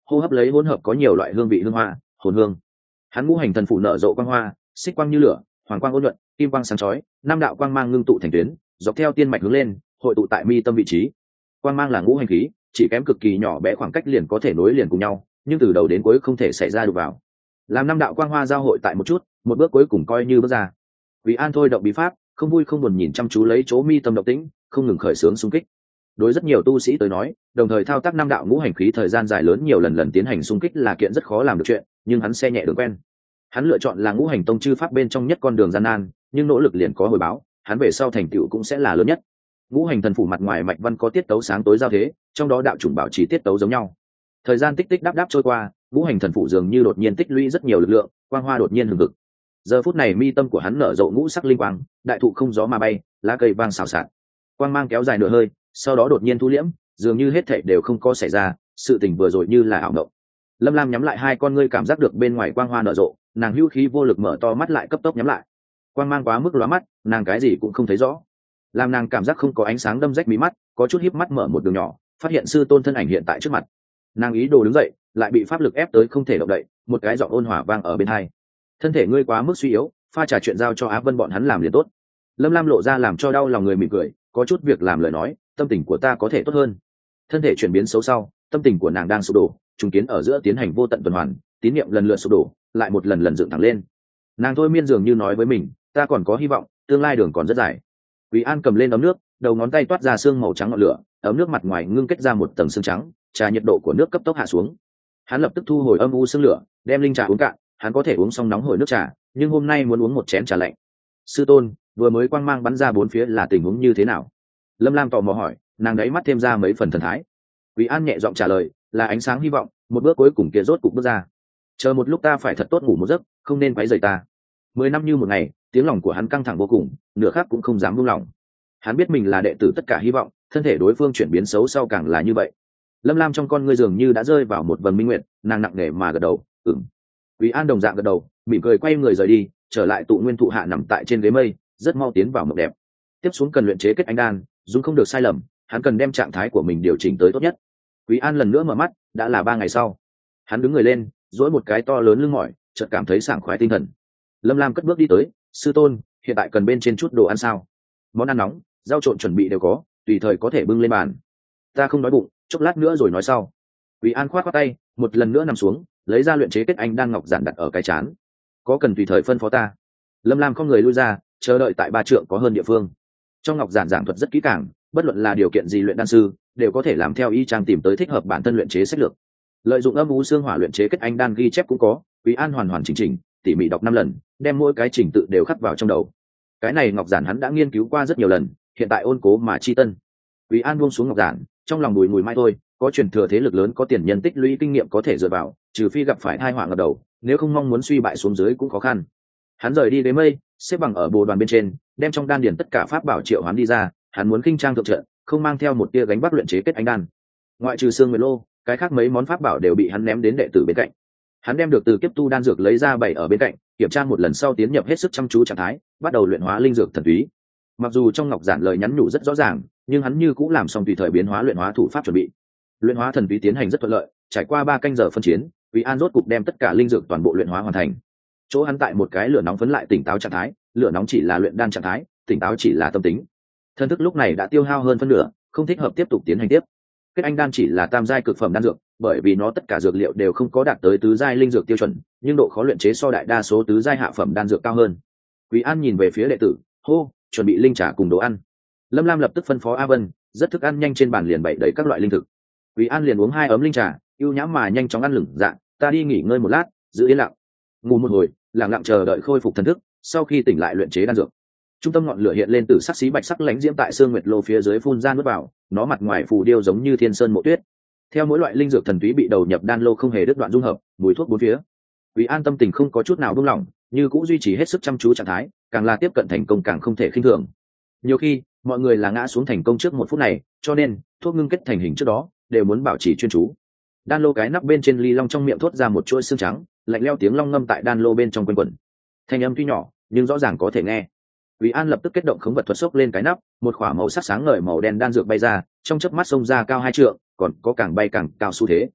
Speaker 1: hô hấp lấy hỗn hợp có nhiều loại hương vị hương hoa hồn hương. Hắn ngũ hành thần phủ nở rộ quang hoa, xích quang như lửa, hoàng quang ôn nhuận, kim quang sáng chói, năm đạo quang mang ngưng tụ thành tuyến, dọc theo tiên mạch hướng lên, hội tụ tại mi tâm vị trí. Quang mang là ngũ hành khí, chỉ kém cực kỳ nhỏ bé khoảng cách liền có thể nối liền cùng nhau, nhưng từ đầu đến cuối không thể xảy ra đụng vào. Làm năm đạo quang hoa giao hội tại một chút, một bước cuối cùng coi như bước ra. Vì an thôi động bí pháp, không vui không buồn nhìn chăm chú lấy chỗ mi tâm động tĩnh, không ngừng khởi xướng xung kích. Đối rất nhiều tu sĩ tới nói, đồng thời thao tác năm đạo ngũ hành khí thời gian dài lớn nhiều lần lần tiến hành xung kích là kiện rất khó làm được chuyện, nhưng hắn xe nhẹ đường quen. Hắn lựa chọn là ngũ hành tông chư pháp bên trong nhất con đường gian nan, nhưng nỗ lực liền có hồi báo, hắn về sau thành tựu cũng sẽ là lớn nhất. Ngũ hành thần phủ mặt ngoài mạch văn có tiết tấu sáng tối giao thế, trong đó đạo chủng bảo trì tiết tấu giống nhau. Thời gian tích tích đáp đáp trôi qua, ngũ hành thần phủ dường như đột nhiên tích lũy rất nhiều lực lượng, quang hoa đột nhiên hừng hực. Giờ phút này mi tâm của hắn nở rộ ngũ sắc linh quang, đại thụ không gió mà bay, lá cây vang xào xạc. Quang mang kéo dài nửa hơi, sau đó đột nhiên thu liễm, dường như hết thảy đều không có xảy ra, sự tình vừa rồi như là ảo mộng. Lâm Lam nhắm lại hai con ngươi cảm giác được bên ngoài quang hoa nở rộ, nàng hưu khí vô lực mở to mắt lại cấp tốc nhắm lại. Quang mang quá mức lóa mắt, nàng cái gì cũng không thấy rõ. Làm nàng cảm giác không có ánh sáng đâm rách mí mắt, có chút híp mắt mở một đường nhỏ, phát hiện sư tôn thân ảnh hiện tại trước mặt. Nàng ý đồ đứng dậy, lại bị pháp lực ép tới không thể động đậy, một cái giọng ôn hòa vang ở bên tai. Thân thể ngươi quá mức suy yếu, pha trà chuyện giao cho Á Vân bọn hắn làm liền tốt. Lâm Lam lộ ra làm cho đau lòng người mỉm cười, có chút việc làm lời nói, tâm tình của ta có thể tốt hơn. Thân thể chuyển biến xấu sau, tâm tình của nàng đang sụp đổ, trùng kiến ở giữa tiến hành vô tận tuần hoàn, tín niệm lần lượt sụp đổ, lại một lần lần dựng thẳng lên. Nàng thôi miên dường như nói với mình, ta còn có hy vọng, tương lai đường còn rất dài. Quý An cầm lên ấm nước, đầu ngón tay toát ra xương màu trắng ngọn lửa, ấm nước mặt ngoài ngưng kết ra một tầng xương trắng, trà nhiệt độ của nước cấp tốc hạ xuống. Hắn lập tức thu hồi âm u xương lửa, đem linh trà uống cạn, hắn có thể uống xong nóng hổi nước trà, nhưng hôm nay muốn uống một chén trà lạnh. Sư tôn, vừa mới quang mang bắn ra bốn phía là tình huống như thế nào? Lâm Lam tò mò hỏi, nàng đáy mắt thêm ra mấy phần thần thái. Quý An nhẹ giọng trả lời, là ánh sáng hy vọng, một bước cuối cùng kia rốt cục bước ra. Chờ một lúc ta phải thật tốt ngủ một giấc, không nên quấy rầy ta. Mười năm như một ngày, tiếng lòng của hắn căng thẳng vô cùng, nửa khắc cũng không dám buông lỏng. Hắn biết mình là đệ tử tất cả hy vọng, thân thể đối phương chuyển biến xấu sau càng là như vậy. Lâm Lam trong con ngươi dường như đã rơi vào một vầng minh nguyệt, nàng nặng nề mà gật đầu, ừm. Quý An đồng dạng gật đầu, mỉm cười quay người rời đi, trở lại tụ nguyên thụ hạ nằm tại trên ghế mây, rất mau tiến vào mộng đẹp. Tiếp xuống cần luyện chế kết anh đan, dùng không được sai lầm, hắn cần đem trạng thái của mình điều chỉnh tới tốt nhất. Quý An lần nữa mở mắt, đã là ba ngày sau. Hắn đứng người lên, duỗi một cái to lớn lưng mỏi, chợt cảm thấy sảng khoái tinh thần. Lâm Lam cất bước đi tới, sư tôn, hiện tại cần bên trên chút đồ ăn sao? Món ăn nóng, rau trộn chuẩn bị đều có, tùy thời có thể bưng lên bàn. Ta không đói bụng, chốc lát nữa rồi nói sau. Quý An khoát khoát tay, một lần nữa nằm xuống, lấy ra luyện chế kết anh đan ngọc giản đặt ở cái chán. Có cần tùy thời phân phó ta. Lâm Lam không người lui ra, chờ đợi tại ba trượng có hơn địa phương. Trong ngọc giản giảng thuật rất kỹ càng, bất luận là điều kiện gì luyện đan sư đều có thể làm theo y chang tìm tới thích hợp bản thân luyện chế sách lược. Lợi dụng âm u xương hỏa luyện chế kết anh đan ghi chép cũng có, Quý An hoàn hoàn chỉnh chỉnh, tỉ mỉ đọc năm lần, đem mỗi cái trình tự đều khắc vào trong đầu. Cái này ngọc giản hắn đã nghiên cứu qua rất nhiều lần, hiện tại ôn cố mà chi tân. Quý An buông xuống ngọc giản, trong lòng mùi mùi mai thôi, có truyền thừa thế lực lớn có tiền nhân tích lũy kinh nghiệm có thể dựa vào, trừ phi gặp phải tai họa ngập đầu, nếu không mong muốn suy bại xuống dưới cũng khó khăn. Hắn rời đi đến mây, xếp bằng ở bồ đoàn bên trên, đem trong đan điển tất cả pháp bảo triệu hoán đi ra, hắn muốn khinh trang thượng trận, không mang theo một tia gánh vác luyện chế kết anh đan. Ngoại trừ xương nguyệt lô, cái khác mấy món pháp bảo đều bị hắn ném đến đệ tử bên cạnh. Hắn đem được từ kiếp tu đan dược lấy ra bày ở bên cạnh, kiểm tra một lần sau tiến nhập hết sức chăm chú trạng thái, bắt đầu luyện hóa linh dược thần túy. Mặc dù trong ngọc giản lời nhắn nhủ rất rõ ràng, nhưng hắn như cũng làm xong tùy thời biến hóa luyện hóa thủ pháp chuẩn bị. Luyện hóa thần túy tiến hành rất thuận lợi, trải qua ba canh giờ phân chiến, Quý An rốt cục đem tất cả linh dược toàn bộ luyện hóa hoàn thành. Chỗ hắn tại một cái lửa nóng phấn lại tỉnh táo trạng thái, lửa nóng chỉ là luyện đan trạng thái, tỉnh táo chỉ là tâm tính. Thân thức lúc này đã tiêu hao hơn phân nửa, không thích hợp tiếp tục tiến hành tiếp. Kết anh đan chỉ là tam giai cực phẩm đan dược, bởi vì nó tất cả dược liệu đều không có đạt tới tứ giai linh dược tiêu chuẩn, nhưng độ khó luyện chế so đại đa số tứ giai hạ phẩm đan dược cao hơn. Quý An nhìn về phía đệ tử, hô, chuẩn bị linh trà cùng đồ ăn. Lâm Lam lập tức phân phó A Vân, rất thức ăn nhanh trên bàn liền bày đầy các loại linh thực. Quý An liền uống hai ấm linh trà, ưu nhãm mà nhanh chóng ăn lửng dạ, ta đi nghỉ ngơi một lát, giữ yên lặng. Ngủ một hồi, lặng lặng chờ đợi khôi phục thần thức, sau khi tỉnh lại luyện chế đan dược. Trung tâm ngọn lửa hiện lên từ sắc xí bạch sắc lánh diễm tại xương nguyệt lô phía dưới phun ra nuốt vào, nó mặt ngoài phù điêu giống như thiên sơn mộ tuyết. Theo mỗi loại linh dược thần túy bị đầu nhập đan lô không hề đứt đoạn dung hợp, mùi thuốc bốn phía. Quý An tâm tình không có chút nào buông lỏng, như cũng duy trì hết sức chăm chú trạng thái, càng là tiếp cận thành công càng không thể khinh thường. Nhiều khi, mọi người là ngã xuống thành công trước một phút này, cho nên thuốc ngưng kết thành hình trước đó đều muốn bảo trì chuyên chú. Đan lô cái nắp bên trên ly long trong miệng thốt ra một chuỗi xương trắng, lạnh lẽo tiếng long ngâm tại đan lô bên trong quanh quẩn. Thanh âm tuy nhỏ, nhưng rõ ràng có thể nghe. Quý An lập tức kết động khống vật thuật xốc lên cái nắp, một khỏa màu sắc sáng ngời màu đen đan dược bay ra, trong chớp mắt xông ra cao hai trượng, còn có càng bay càng cao xu thế.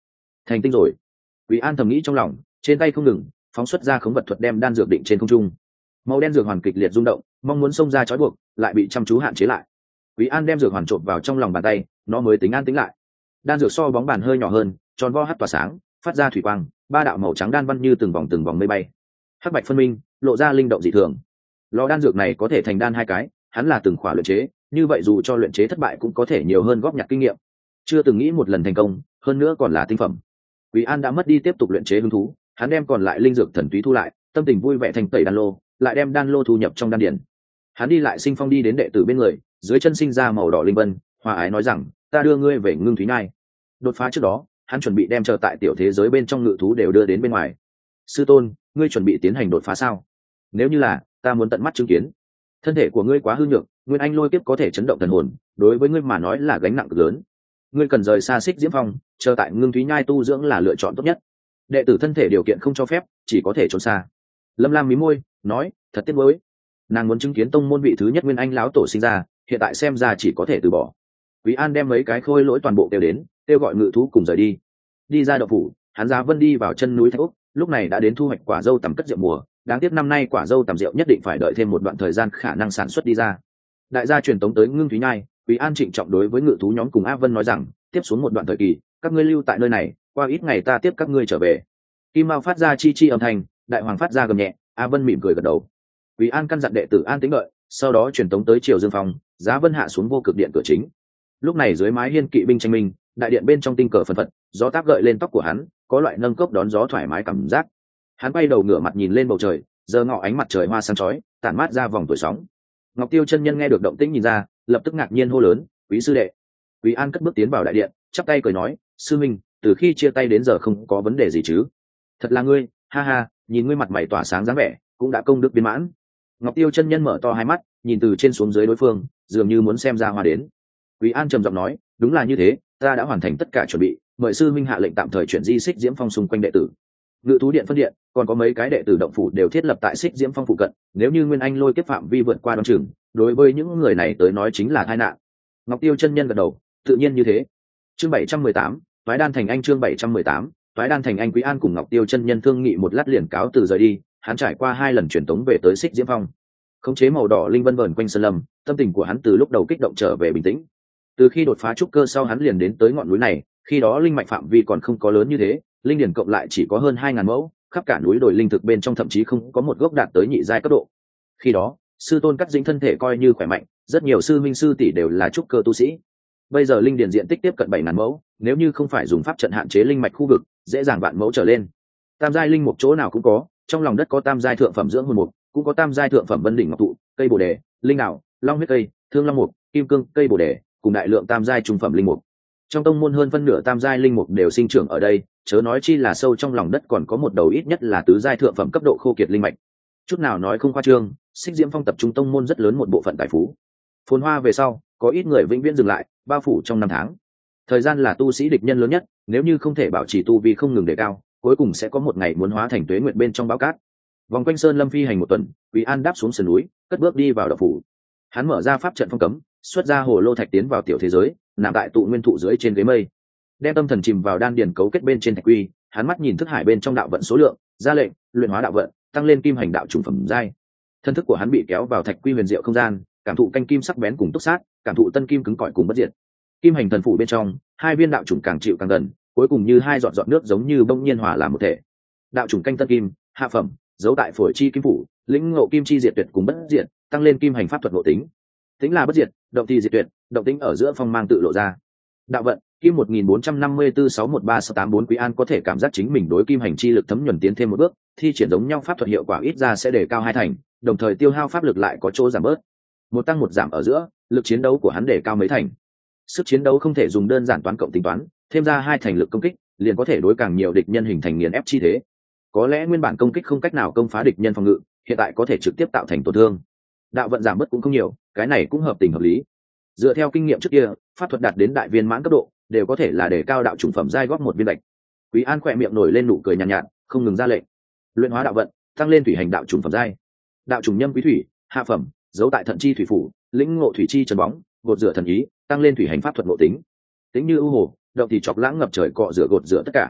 Speaker 1: thành tinh rồi. Quý An thầm nghĩ trong lòng, trên tay không ngừng phóng xuất ra khống vật thuật đem đan dược định trên không trung. Màu đen dược hoàn kịch liệt rung động, mong muốn xông ra trói buộc, lại bị chăm chú hạn chế lại. Quý An đem dược hoàn trộn vào trong lòng bàn tay, nó mới tính an tĩnh lại. Đan dược so bóng bàn hơi nhỏ hơn, tròn vo hắt tỏa sáng, phát ra thủy quang, ba đạo màu trắng đan văn như từng vòng từng vòng mây bay, hắc bạch phân minh, lộ ra linh động dị thường. Lò đan dược này có thể thành đan hai cái, hắn là từng khỏa luyện chế, như vậy dù cho luyện chế thất bại cũng có thể nhiều hơn góp nhặt kinh nghiệm. Chưa từng nghĩ một lần thành công, hơn nữa còn là tinh phẩm. Quý An đã mất đi tiếp tục luyện chế hứng thú, hắn đem còn lại linh dược thần túy thu lại, tâm tình vui vẻ thành tẩy đan lô, lại đem đan lô thu nhập trong đan điển. Hắn đi lại Sinh Phong đi đến đệ tử bên người, dưới chân sinh ra màu đỏ linh vân, hòa ái nói rằng, ta đưa ngươi về Ngưng Thúy Nhai. Đột phá trước đó, hắn chuẩn bị đem chờ tại tiểu thế giới bên trong ngự thú đều đưa đến bên ngoài. Sư tôn, ngươi chuẩn bị tiến hành đột phá sao? Nếu như là, ta muốn tận mắt chứng kiến. Thân thể của ngươi quá hư nhược, nguyên anh lôi kiếp có thể chấn động thần hồn, đối với ngươi mà nói là gánh nặng cực lớn. Ngươi cần rời xa Xích Diễm Phong, chờ tại Ngưng Thúy Nhai tu dưỡng là lựa chọn tốt nhất. Đệ tử thân thể điều kiện không cho phép, chỉ có thể trốn xa. Lâm Lam mí môi, nói, thật tiếc nuối. Nàng muốn chứng kiến tông môn vị thứ nhất nguyên anh lão tổ sinh ra, hiện tại xem ra chỉ có thể từ bỏ. Quý An đem mấy cái khôi lỗi toàn bộ đều đến, kêu gọi ngự thú cùng rời đi. Đi ra động phủ, hắn ra vân đi vào chân núi Thạch Úc, lúc này đã đến thu hoạch quả dâu tầm cất rượu mùa, đáng tiếc năm nay quả dâu tầm rượu nhất định phải đợi thêm một đoạn thời gian khả năng sản xuất đi ra. Đại gia truyền tống tới Ngưng Thúy Nhai, Quý An trịnh trọng đối với ngự thú nhóm cùng A Vân nói rằng, tiếp xuống một đoạn thời kỳ, các ngươi lưu tại nơi này, qua ít ngày ta tiếp các ngươi trở về. Kim Mao phát ra chi chi âm thanh, Đại Hoàng phát ra gầm nhẹ, A Vân mỉm cười gật đầu. Quý An căn dặn đệ tử an tĩnh đợi, sau đó truyền tống tới Triều Dương Phòng, Giá Vân hạ xuống vô cực điện cửa chính. Lúc này dưới mái hiên kỵ binh tranh minh, đại điện bên trong tinh cờ phân phật, gió táp gợi lên tóc của hắn, có loại nâng cốc đón gió thoải mái cảm giác. Hắn quay đầu ngửa mặt nhìn lên bầu trời, giờ ngọ ánh mặt trời hoa sáng chói, tản mát ra vòng tuổi sóng. Ngọc Tiêu chân nhân nghe được động tĩnh nhìn ra, lập tức ngạc nhiên hô lớn, "Quý sư đệ!" Quý An cất bước tiến vào đại điện, chắp tay cười nói, "Sư minh, từ khi chia tay đến giờ không có vấn đề gì chứ?" "Thật là ngươi, ha ha, nhìn ngươi mặt mày tỏa sáng dáng vẻ, cũng đã công đức viên mãn." Ngọc Tiêu chân nhân mở to hai mắt, nhìn từ trên xuống dưới đối phương, dường như muốn xem ra hoa đến. Quý An trầm giọng nói, "Đúng là như thế, ta đã hoàn thành tất cả chuẩn bị, mời sư minh hạ lệnh tạm thời chuyển di Xích Diễm Phong xung quanh đệ tử. Ngự thú điện phân điện, còn có mấy cái đệ tử động phủ đều thiết lập tại Xích Diễm Phong phụ cận, nếu như Nguyên Anh lôi kiếp phạm vi vượt qua đoán chừng, đối với những người này tới nói chính là tai nạn." Ngọc Tiêu chân nhân gật đầu, tự nhiên như thế. Chương bảy trăm mười tám, Toái Đan thành anh chương bảy trăm mười tám, Toái Đan thành anh. Quý An cùng Ngọc Tiêu chân nhân thương nghị một lát liền cáo từ rời đi, hắn trải qua hai lần truyền tống về tới Xích Diễm Phong. Khống chế màu đỏ linh vân vờn quanh sơn lâm, tâm tình của hắn từ lúc đầu kích động trở về bình tĩnh. Từ khi đột phá trúc cơ sau hắn liền đến tới ngọn núi này, khi đó linh mạch phạm vi còn không có lớn như thế, linh điển cộng lại chỉ có hơn hai ngàn mẫu, khắp cả núi đồi linh thực bên trong thậm chí không có một gốc đạt tới nhị giai cấp độ. Khi đó, sư tôn cắt dĩnh thân thể coi như khỏe mạnh, rất nhiều sư minh sư tỷ đều là trúc cơ tu sĩ. Bây giờ linh điển diện tích tiếp cận bảy ngàn mẫu, nếu như không phải dùng pháp trận hạn chế linh mạch khu vực, dễ dàng vạn mẫu trở lên. Tam giai linh mục chỗ nào cũng có, trong lòng đất có tam giai thượng phẩm dưỡng hồn mục, cũng có tam giai thượng phẩm vân đỉnh ngọc tụ, cây bồ đề, linh đảo, long huyết cây, thương long mục, kim cương, cây bồ đề, cùng đại lượng tam giai trung phẩm linh mục. Trong tông môn hơn phân nửa tam giai linh mục đều sinh trưởng ở đây, chớ nói chi là sâu trong lòng đất còn có một đầu ít nhất là tứ giai thượng phẩm cấp độ khô kiệt linh mạch. Chút nào nói không khoa trương, Xích Diễm Phong tập trung tông môn rất lớn một bộ phận tài phú. Phồn hoa về sau, có ít người vĩnh viễn dừng lại, bao phủ trong năm tháng. Thời gian là tu sĩ địch nhân lớn nhất, nếu như không thể bảo trì tu vi không ngừng đề cao, cuối cùng sẽ có một ngày muốn hóa thành tuế nguyệt bên trong bão cát. Vòng quanh sơn lâm phi hành một tuần, Quý An đáp xuống sườn núi, cất bước đi vào động phủ. Hắn mở ra pháp trận phong cấm, xuất ra hồ lô thạch tiến vào tiểu thế giới, nằm tại tụ nguyên thụ dưới trên ghế mây, đem tâm thần chìm vào đan điền cấu kết bên trên thạch quy. Hắn mắt nhìn thức hải bên trong đạo vận số lượng, ra lệnh luyện hóa đạo vận, tăng lên kim hành đạo trùng phẩm giai. Thân thức của hắn bị kéo vào thạch quy huyền diệu không gian, cảm thụ canh kim sắc bén cùng túc sát, cảm thụ tân kim cứng cỏi cùng bất diệt. Kim hành thần phủ bên trong, hai viên đạo trùng càng chịu càng gần, cuối cùng như hai giọt giọt nước giống như bỗng nhiên hòa làm một thể. Đạo trùng canh tân kim, hạ phẩm, giấu tại phổi chi kim phủ, lĩnh ngộ kim chi diệt tuyệt cùng bất diệt, tăng lên kim hành pháp thuật ngộ tính. Tính là bất diệt, động thì diệt tuyệt, động tính ở giữa phong mang tự lộ ra. Đạo vận, kim một nghìn bốn trăm năm mươi tư sáu một ba sáu tám bốn. Quý An có thể cảm giác chính mình đối kim hành chi lực thấm nhuần tiến thêm một bước, thi triển giống nhau pháp thuật hiệu quả ít ra sẽ đề cao hai thành, đồng thời tiêu hao pháp lực lại có chỗ giảm bớt. Một tăng một giảm ở giữa, lực chiến đấu của hắn đề cao mấy thành. Sức chiến đấu không thể dùng đơn giản toán cộng tính toán, thêm ra hai thành lực công kích, liền có thể đối càng nhiều địch nhân hình thành nghiền ép chi thế. Có lẽ nguyên bản công kích không cách nào công phá địch nhân phòng ngự, hiện tại có thể trực tiếp tạo thành tổn thương. Đạo vận giảm bớt cũng không nhiều, cái này cũng hợp tình hợp lý. Dựa theo kinh nghiệm trước kia, pháp thuật đạt đến đại viên mãn cấp độ, đều có thể là để cao đạo chủng phẩm giai góp một viên bạch. Quý An khỏe miệng nổi lên nụ cười nhàn nhạt, nhạt, không ngừng ra lệnh. Luyện hóa đạo vận, tăng lên thủy hành đạo chủng phẩm giai. Đạo chủng nhâm quý thủy, hạ phẩm, giấu tại thận chi thủy phủ, lĩnh ngộ thủy chi trần bóng, gột rửa thần ý, tăng lên thủy hành pháp thuật ngộ tính. Tính như ưu hồ, động thì chọc lãng ngập trời cọ rửa gột rửa tất cả.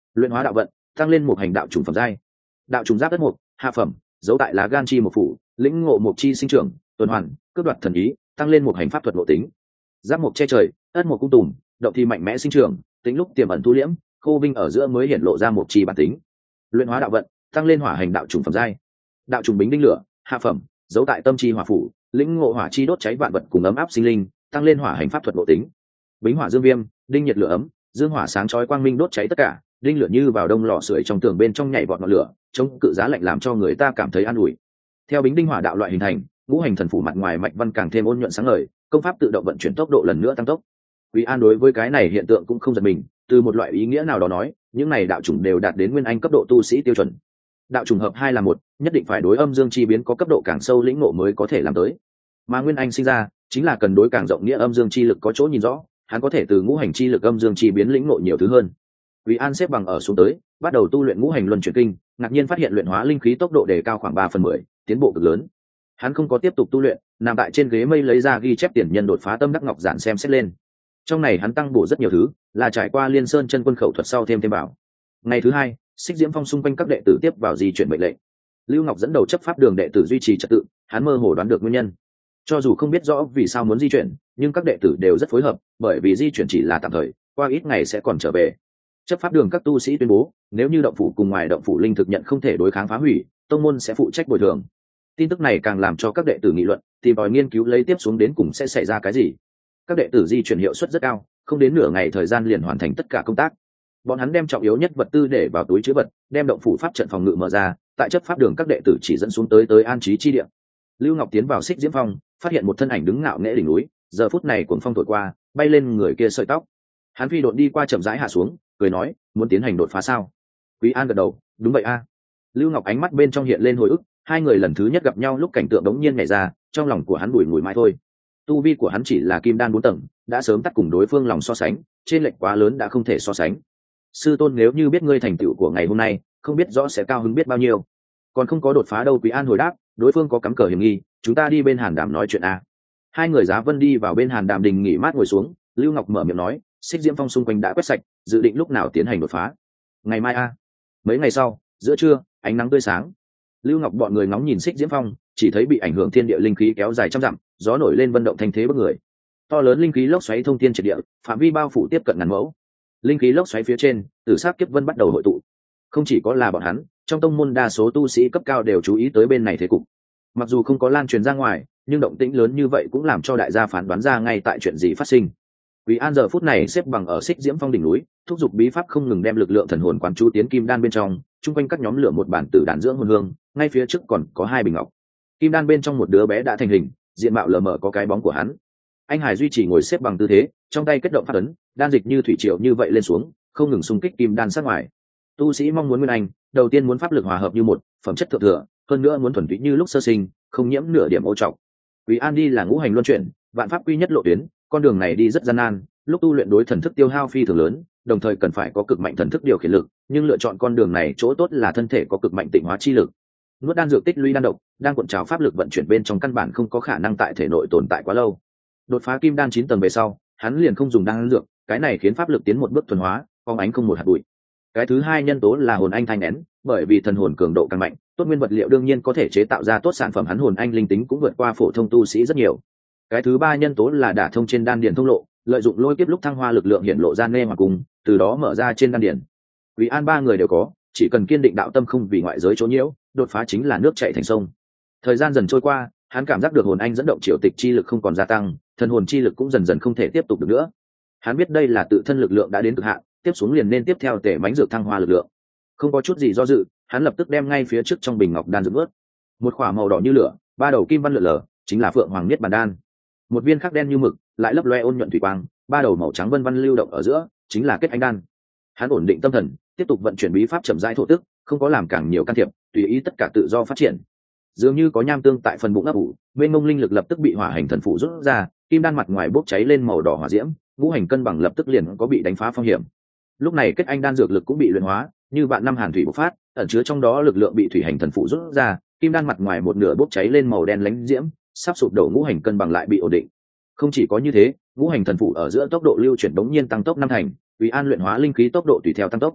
Speaker 1: Luyện hóa đạo vận, tăng lên một hành đạo trùng phẩm giai. Đạo trùng giáp đất mục, hạ phẩm, giấu tại lá gan chi một phủ, lĩnh ngộ một chi sinh trưởng, tuần hoàn, cướp đoạt thần ý, tăng lên một hành pháp thuật ngộ tính. Giáp mục che trời, ất mục cung tùng, động thì mạnh mẽ sinh trưởng, tính lúc tiềm ẩn thu liễm, khô vinh ở giữa mới hiện lộ ra một chi bản tính. Luyện hóa đạo vận, tăng lên hỏa hành đạo trùng phẩm giai. Đạo trùng bính đinh lửa, hạ phẩm, giấu tại tâm chi hỏa phủ, lĩnh ngộ hỏa chi đốt cháy vạn vật cùng ấm áp sinh linh, tăng lên hỏa hành pháp thuật ngộ tính. Bính hỏa dương viêm, đinh nhiệt lửa ấm, dương hỏa sáng chói quang minh đốt cháy tất cả, đinh lửa như vào đông lò sưởi trong tường bên trong nhảy vọt ngọn lửa, chống cự giá lạnh làm cho người ta cảm thấy an ủi. Theo bính đinh hỏa đạo loại hình thành, ngũ hành thần phủ mặt ngoài mạch văn càng thêm ôn nhuận sáng ngời, công pháp tự động vận chuyển tốc độ lần nữa tăng tốc. Quý An đối với cái này hiện tượng cũng không giật mình, từ một loại ý nghĩa nào đó nói, những này đạo chủng đều đạt đến nguyên anh cấp độ tu sĩ tiêu chuẩn. Đạo trùng hợp hai là một, nhất định phải đối âm dương chi biến có cấp độ càng sâu lĩnh ngộ mới có thể làm tới. Mà nguyên anh sinh ra, chính là cần đối càng rộng nghĩa âm dương chi lực có chỗ nhìn rõ, hắn có thể từ ngũ hành chi lực âm dương chi biến lĩnh ngộ nhiều thứ hơn. Quý An xếp bằng ở xuống tới, bắt đầu tu luyện ngũ hành luân chuyển kinh, ngạc nhiên phát hiện luyện hóa linh khí tốc độ đề cao khoảng ba phần mười, tiến bộ cực lớn. Hắn không có tiếp tục tu luyện, nằm tại trên ghế mây lấy ra ghi chép tiền nhân đột phá tâm đắc ngọc giản xem xét lên. Trong này hắn tăng bổ rất nhiều thứ, là trải qua Liên Sơn chân quân khẩu thuật sau thêm thêm bảo. Ngày thứ hai, Xích Diễm Phong xung quanh các đệ tử tiếp vào di chuyển mệnh lệnh. Lưu Ngọc dẫn đầu chấp pháp đường đệ tử duy trì trật tự, hắn mơ hồ đoán được nguyên nhân. Cho dù không biết rõ vì sao muốn di chuyển, nhưng các đệ tử đều rất phối hợp, bởi vì di chuyển chỉ là tạm thời, qua ít ngày sẽ còn trở về. Chấp pháp đường các tu sĩ tuyên bố, nếu như động phủ cùng ngoài động phủ linh thực nhận không thể đối kháng phá hủy, tông môn sẽ phụ trách bồi thường. Tin tức này càng làm cho các đệ tử nghị luận, tìm tòi nghiên cứu lấy tiếp xuống đến cùng sẽ xảy ra cái gì. Các đệ tử di chuyển hiệu suất rất cao, không đến nửa ngày thời gian liền hoàn thành tất cả công tác. Bọn hắn đem trọng yếu nhất vật tư để vào túi chứa vật, đem động phủ pháp trận phòng ngự mở ra, tại chấp pháp đường các đệ tử chỉ dẫn xuống tới tới an trí chi địa. Lưu Ngọc tiến vào Xích Diễm Phong, phát hiện một thân ảnh đứng ngạo nghễ đỉnh núi, giờ phút này cuồng phong thổi qua, bay lên người kia sợi tóc. Hắn phi độn đi qua chậm rãi hạ xuống, cười nói, muốn tiến hành đột phá sao? Quý An gật đầu, đúng vậy a. Lưu Ngọc ánh mắt bên trong hiện lên hồi ức, hai người lần thứ nhất gặp nhau lúc cảnh tượng đống nhiên nhảy ra, trong lòng của hắn bùi ngùi mãi thôi. Tu vi của hắn chỉ là kim đan bốn tầng, đã sớm tắt cùng đối phương lòng so sánh, trên lệch quá lớn đã không thể so sánh. Sư tôn nếu như biết ngươi thành tựu của ngày hôm nay, không biết rõ sẽ cao hứng biết bao nhiêu. Còn không có đột phá đâu. Quý An hồi đáp, đối phương có cắm cờ hiểm nghi, chúng ta đi bên Hàn Đàm nói chuyện a. Hai người Giá Vân đi vào bên Hàn Đàm đình nghỉ mát ngồi xuống, Lưu Ngọc mở miệng nói, Xích Diễm Phong xung quanh đã quét sạch, dự định lúc nào tiến hành đột phá? Ngày mai a. Mấy ngày sau, giữa trưa, ánh nắng tươi sáng. Lưu Ngọc bọn người ngóng nhìn Xích Diễm Phong, chỉ thấy bị ảnh hưởng thiên địa linh khí kéo dài trăm dặm, gió nổi lên vân động thanh thế bức người. To lớn linh khí lốc xoáy thông thiên triệt địa, phạm vi bao phủ tiếp cận ngàn mẫu. Linh khí lốc xoáy phía trên, tử sắc kiếp vân bắt đầu hội tụ. Không chỉ có là bọn hắn, trong tông môn đa số tu sĩ cấp cao đều chú ý tới bên này thế cục. Mặc dù không có lan truyền ra ngoài, nhưng động tĩnh lớn như vậy cũng làm cho đại gia phán đoán ra ngay tại chuyện gì phát sinh. Quý An giờ phút này xếp bằng ở Xích Diễm Phong đỉnh núi, thúc giục bí pháp không ngừng đem lực lượng thần hồn quán chú tiến kim đan bên trong, chung quanh các nhóm lửa một bản tử đàn dưỡng hồn hương, ngay phía trước còn có hai bình ngọc. Kim đan bên trong một đứa bé đã thành hình, diện mạo lờ mờ có cái bóng của hắn. Anh Hải duy trì ngồi xếp bằng tư thế, trong tay kết động phát ấn, đan dịch như thủy triều như vậy lên xuống, không ngừng xung kích kim đan sát ngoài. Tu sĩ mong muốn nguyên anh, đầu tiên muốn pháp lực hòa hợp như một, phẩm chất thượng thừa, hơn nữa muốn thuần túy như lúc sơ sinh, không nhiễm nửa điểm ô trọng. Quý An đi là ngũ hành luân chuyển, vạn pháp quy nhất lộ tuyến, con đường này đi rất gian nan, lúc tu luyện đối thần thức tiêu hao phi thường lớn, đồng thời cần phải có cực mạnh thần thức điều khiển lực, nhưng lựa chọn con đường này chỗ tốt là thân thể có cực mạnh tịnh hóa chi lực. Nuốt đan dược tích lũy đan độc, đang cuộn trào pháp lực vận chuyển bên trong căn bản không có khả năng tại thể nội tồn tại quá lâu. Đột phá kim đan chín tầng về sau, hắn liền không dùng đan dược, cái này khiến pháp lực tiến một bước thuần hóa, phóng ánh không một hạt bụi. Cái thứ hai nhân tố là hồn anh thanh nén, bởi vì thần hồn cường độ càng mạnh, tốt nguyên vật liệu đương nhiên có thể chế tạo ra tốt sản phẩm, hắn hồn anh linh tính cũng vượt qua phổ thông tu sĩ rất nhiều. Cái thứ ba nhân tố là đả thông trên đan điền thông lộ, lợi dụng lôi kiếp lúc thăng hoa lực lượng hiện lộ ra nê hoặc cùng, từ đó mở ra trên đan điền. Quý An ba người đều có, chỉ cần kiên định đạo tâm không vì ngoại giới chỗ nhiễu, đột phá chính là nước chảy thành sông. Thời gian dần trôi qua, hắn cảm giác được hồn anh dẫn động triều tịch chi lực không còn gia tăng, thần hồn chi lực cũng dần dần không thể tiếp tục được nữa. Hắn biết đây là tự thân lực lượng đã đến cực hạn, tiếp xuống liền nên tiếp theo tể mánh dược thăng hoa lực lượng. Không có chút gì do dự, hắn lập tức đem ngay phía trước trong bình ngọc đan dược ướt. Một khỏa màu đỏ như lửa, ba đầu kim văn lượn lờ, chính là Phượng Hoàng Niết Bàn đan. Một viên khắc đen như mực, lại lấp loe ôn nhuận thủy quang, ba đầu màu trắng vân vân lưu động ở giữa, chính là Kết Anh đan. Hắn ổn định tâm thần, tiếp tục vận chuyển bí pháp chậm rãi thổ tức, không có làm càng nhiều can thiệp, tùy ý tất cả tự do phát triển. Dường như có nham tương tại phần bụng ấp ủ, mênh mông linh lực lập tức bị hỏa hành thần phụ rút ra, kim đan mặt ngoài bốc cháy lên màu đỏ hỏa diễm, ngũ hành cân bằng lập tức liền có bị đánh phá phong hiểm. Lúc này Kết Anh đan dược lực cũng bị luyện hóa, như vạn năm hàn thủy bộc phát, ẩn chứa trong đó lực lượng bị thủy hành thần phụ rút ra, kim đan mặt ngoài một nửa bốc cháy lên màu đen lánh diễm, sắp sụp đổ ngũ hành cân bằng lại bị ổn định. Không chỉ có như thế, ngũ hành thần phụ ở giữa tốc độ lưu chuyển đống nhiên tăng tốc năm thành, Quý An luyện hóa linh khí tốc độ tùy theo tăng tốc.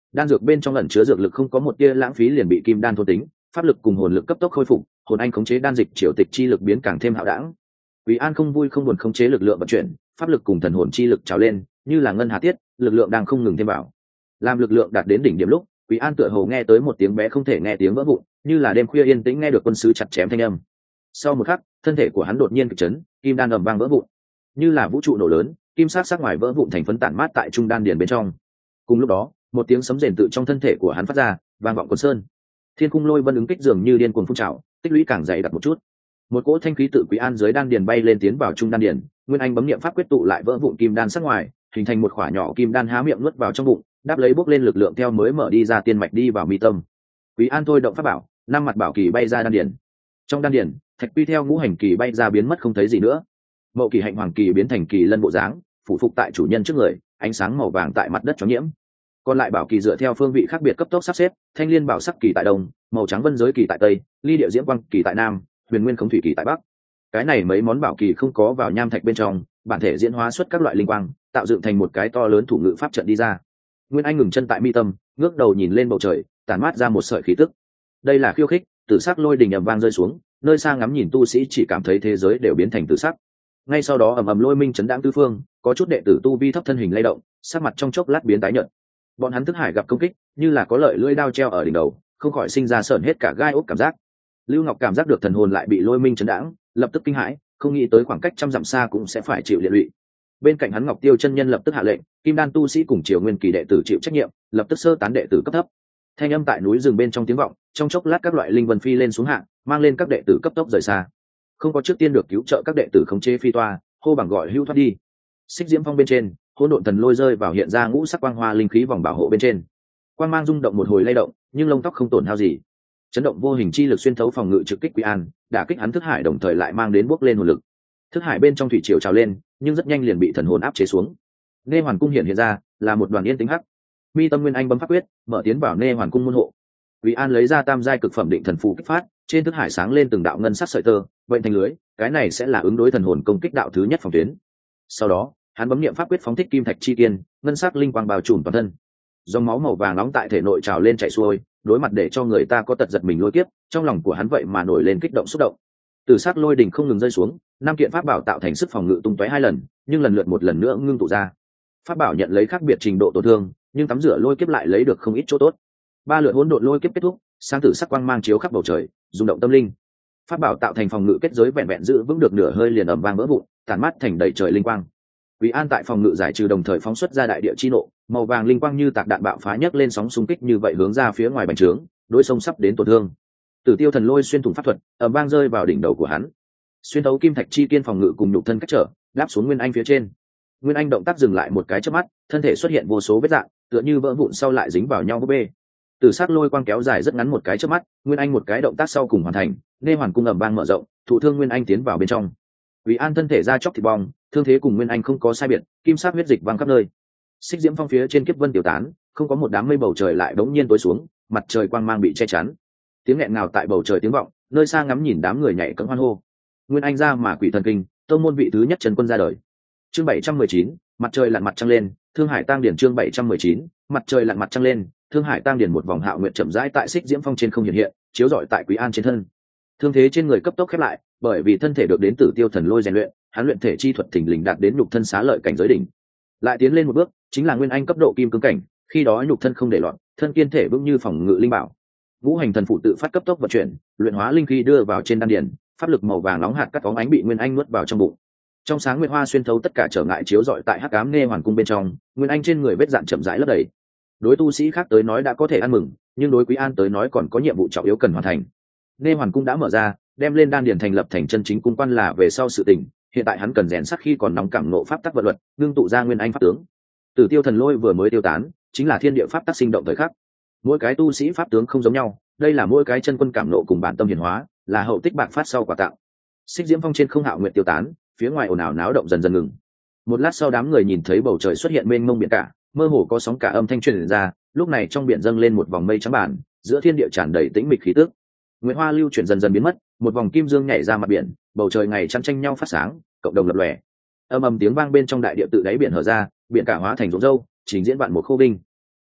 Speaker 1: đan dược bên trong ẩn chứa dược lực không có một tia lãng phí liền bị kim đan thôn tính, pháp lực cùng hồn lực cấp tốc khôi phục, hồn anh khống chế đan dịch triều tịch chi lực biến càng thêm hạo đẳng. Quý An không vui không buồn khống chế lực lượng vận chuyển, pháp lực cùng thần hồn chi lực trào lên, như là ngân hà tiết, lực lượng đang không ngừng thêm vào. Làm lực lượng đạt đến đỉnh điểm lúc, Quý An tựa hồ nghe tới một tiếng bé không thể nghe tiếng vỡ vụn, như là đêm khuya yên tĩnh nghe được quân sứ chặt chém thanh âm. Sau một khắc, thân thể của hắn đột nhiên kịch chấn, kim đan ầm vang vỡ vụn, như là vũ trụ nổ lớn, kim sắc sắc ngoài vỡ vụn thành phấn tản mát tại trung đan điền bên trong. Cùng lúc đó, một tiếng sấm rền tự trong thân thể của hắn phát ra, vang vọng quần sơn. Thiên cung lôi vân ứng kích dường như điên cuồng phun trào, tích lũy càng dày đặc một chút. Một cỗ thanh khí tự Quý An dưới đan điền bay lên tiến vào trung đan điền, Nguyên Anh bấm niệm pháp quyết tụ lại vỡ vụn kim đan sắc ngoài, hình thành một khỏa nhỏ kim đan há miệng nuốt vào trong bụng, đáp lấy bốc lên lực lượng theo mới mở đi ra tiên mạch đi vào mi tâm. Quý An thôi động pháp bảo, năm mặt bảo kỳ bay ra đan điền. Trong đan điền, thạch quy theo ngũ hành kỳ bay ra biến mất không thấy gì nữa. Mậu kỳ hạnh hoàng kỳ biến thành kỳ lân bộ dáng, phủ phục tại chủ nhân trước người, ánh sáng màu vàng tại mặt đất chó nhiễm. Còn lại bảo kỳ dựa theo phương vị khác biệt cấp tốc sắp xếp, thanh liên bảo sắc kỳ tại đông, màu trắng vân giới kỳ tại tây, ly địa diễm quang kỳ tại nam, huyền nguyên khống thủy kỳ tại bắc. Cái này mấy món bảo kỳ không có vào nham thạch bên trong, bản thể diễn hóa xuất các loại linh quang, tạo dựng thành một cái to lớn thủ ngự pháp trận đi ra. Nguyên Anh ngừng chân tại mi tâm, ngước đầu nhìn lên bầu trời, tản mát ra một sợi khí tức. Đây là khiêu khích, tử sắc lôi đình ầm vang rơi xuống, nơi xa ngắm nhìn tu sĩ chỉ cảm thấy thế giới đều biến thành tử sắc. Ngay sau đó ầm ầm lôi minh chấn đãng tứ phương, có chút đệ tử tu vi thấp thân hình lay động, sắc mặt trong chốc lát biến tái nhợt. Bọn hắn thức hải gặp công kích, như là có lợi lưỡi đao treo ở đỉnh đầu, không khỏi sinh ra sởn hết cả gai ốc cảm giác. Lưu Ngọc cảm giác được thần hồn lại bị lôi minh chấn đãng, lập tức kinh hãi, không nghĩ tới khoảng cách trăm dặm xa cũng sẽ phải chịu liệt lụy. Bên cạnh hắn Ngọc Tiêu chân nhân lập tức hạ lệnh, kim đan tu sĩ cùng triều nguyên kỳ đệ tử chịu trách nhiệm, lập tức sơ tán đệ tử cấp thấp. Thanh âm tại núi rừng bên trong tiếng vọng, trong chốc lát các loại linh vân phi lên xuống hạ, mang lên các đệ tử cấp tốc rời xa. Không có trước tiên được cứu trợ các đệ tử khống chế phi toa, hô bằng gọi hưu thoát đi. Xích diễm phong bên trên, hỗn độn thần lôi rơi vào hiện ra ngũ sắc quang hoa linh khí vòng bảo hộ bên trên. Quang mang rung động một hồi lay động, nhưng lông tóc không tổn hao gì. Chấn động vô hình chi lực xuyên thấu phòng ngự trực kích Quý An, đả kích hắn thức hải đồng thời lại mang đến bốc lên hồn lực. Thức hải bên trong thủy triều trào lên, nhưng rất nhanh liền bị thần hồn áp chế xuống. Nê Hoàn cung hiện hiện ra, là một đoàn yên tĩnh hắc. Mi tâm Nguyên Anh bấm pháp quyết, mở tiến vào Nê Hoàn cung môn hộ. Quý An lấy ra tam giai cực phẩm định thần phù kích phát, trên thức hải sáng lên từng đạo ngân sắc sợi tơ, vậy thành lưới, cái này sẽ là ứng đối thần hồn công kích đạo thứ nhất phòng tuyến. Sau đó, hắn bấm niệm pháp quyết phóng thích kim thạch chi kiên, ngân sắc linh quang bao trùm toàn thân. Dòng máu màu vàng nóng tại thể nội trào lên chảy xuôi, đối mặt để cho người ta có tật giật mình lôi kiếp, trong lòng của hắn vậy mà nổi lên kích động xúc động. Từ sát lôi đỉnh không ngừng rơi xuống, năm kiện pháp bảo tạo thành sức phòng ngự tung tóe hai lần, nhưng lần lượt một lần nữa ngưng tụ ra. Pháp bảo nhận lấy khác biệt trình độ tổn thương, nhưng tắm rửa lôi kiếp lại lấy được không ít chỗ tốt. Ba lượt hỗn độn lôi kiếp kết thúc, sáng tử sắc quang mang chiếu khắp bầu trời, rung động tâm linh. Pháp bảo tạo thành phòng ngự kết giới vẹn vẹn giữ vững được nửa hơi liền ầm vang vỡ vụn, tàn mát thành đầy trời linh quang. Quý An tại phòng ngự giải trừ đồng thời phóng xuất ra đại địa chi nộ, màu vàng linh quang như tạc đạn bạo phá nhấc lên sóng xung kích như vậy hướng ra phía ngoài bành trướng, đối sông sắp đến tổn thương. Tử Tiêu thần lôi xuyên thủng pháp thuật, ầm vang rơi vào đỉnh đầu của hắn. Xuyên thấu kim thạch chi kiên phòng ngự cùng nhục thân cách trở, đáp xuống Nguyên Anh phía trên. Nguyên Anh động tác dừng lại một cái chớp mắt, thân thể xuất hiện vô số vết rạn, tựa như vỡ vụn sau lại dính vào nhau búp bê. Tử sắc lôi quang kéo dài rất ngắn một cái chớp mắt, Nguyên Anh một cái động tác sau cùng hoàn thành, Nê Hoàn cung ầm vang mở rộng, thụ thương Nguyên Anh tiến vào bên trong. Quý An thân thể ra chóc thịt bong, thương thế cùng Nguyên Anh không có sai biệt, kim sắc huyết dịch văng khắp nơi. Xích diễm phong phía trên kiếp vân tiêu tán, không có một đám mây bầu trời lại đống nhiên tối xuống, mặt trời quang mang bị che chắn. Tiếng nghẹn ngào tại bầu trời tiếng vọng, nơi xa ngắm nhìn đám người nhảy cẫng hoan hô. Nguyên Anh ra mà quỷ thần kinh, tông môn vị thứ nhất trần quân ra đời. Chương bảy trăm mười chín, mặt trời lặn mặt trăng lên, Thương Hải Tăng Điển chương bảy trăm mười chín, mặt trời lặn mặt trăng lên, Thương Hải Tăng Điển một vòng hạo nguyện chậm rãi tại xích diễm phong trên không hiện hiện, chiếu rọi tại Quý An trên thân. Thương thế trên người cấp tốc khép lại, bởi vì thân thể được đến Tử Tiêu thần lôi rèn luyện, hắn luyện thể chi thuật thình lình đạt đến nhục thân xá lợi cảnh giới đỉnh. Lại tiến lên một bước, chính là Nguyên Anh cấp độ kim cương cảnh, khi đó nhục thân không để loạn, thân kiên thể vững như phòng ngự linh bảo. Ngũ hành thần phụ tự phát cấp tốc vận chuyển, luyện hóa linh khí đưa vào trên đan điền, pháp lực màu vàng nóng hạt cắt bóng ánh bị Nguyên Anh nuốt vào trong bụng. Trong sáng nguyệt hoa xuyên thấu tất cả trở ngại chiếu rọi tại hắc ám Nê Hoàn cung bên trong, Nguyên Anh trên người vết dạn chậm rãi lấp đầy. Đối tu sĩ khác tới nói đã có thể ăn mừng, nhưng đối Quý An tới nói còn có nhiệm vụ trọng yếu cần hoàn thành. Nê Hoàn cung đã mở ra, đem lên đan điền thành lập thành chân chính cung quan là về sau sự tình, hiện tại hắn cần rèn sắc khi còn nóng cảm ngộ pháp tắc vận luật, ngưng tụ ra Nguyên Anh pháp tướng. Tử Tiêu thần lôi vừa mới tiêu tán, chính là thiên địa pháp tắc sinh động thời khắc. Mỗi cái tu sĩ pháp tướng không giống nhau, đây là mỗi cái chân quân cảm nộ cùng bản tâm hiển hóa, là hậu tích bạc phát sau quả tạo. Xích diễm phong trên không hạo nguyện tiêu tán, phía ngoài ồn ào náo động dần dần ngừng. Một lát sau đám người nhìn thấy bầu trời xuất hiện mênh mông biển cả, mơ hồ có sóng cả âm thanh truyền ra, lúc này trong biển dâng lên một vòng mây trắng bản, giữa thiên địa tràn đầy tĩnh mịch khí tức. Nguyệt hoa lưu chuyển dần dần biến mất, một vòng kim dương nhảy ra mặt biển, bầu trời ngày chăm tranh nhau phát sáng, cộng đồng lập lòe. Âm ầm tiếng vang bên trong đại địa tự đáy biển hở ra, biển cả hóa thành rỗng râu, trình diễn vạn một khô vinh.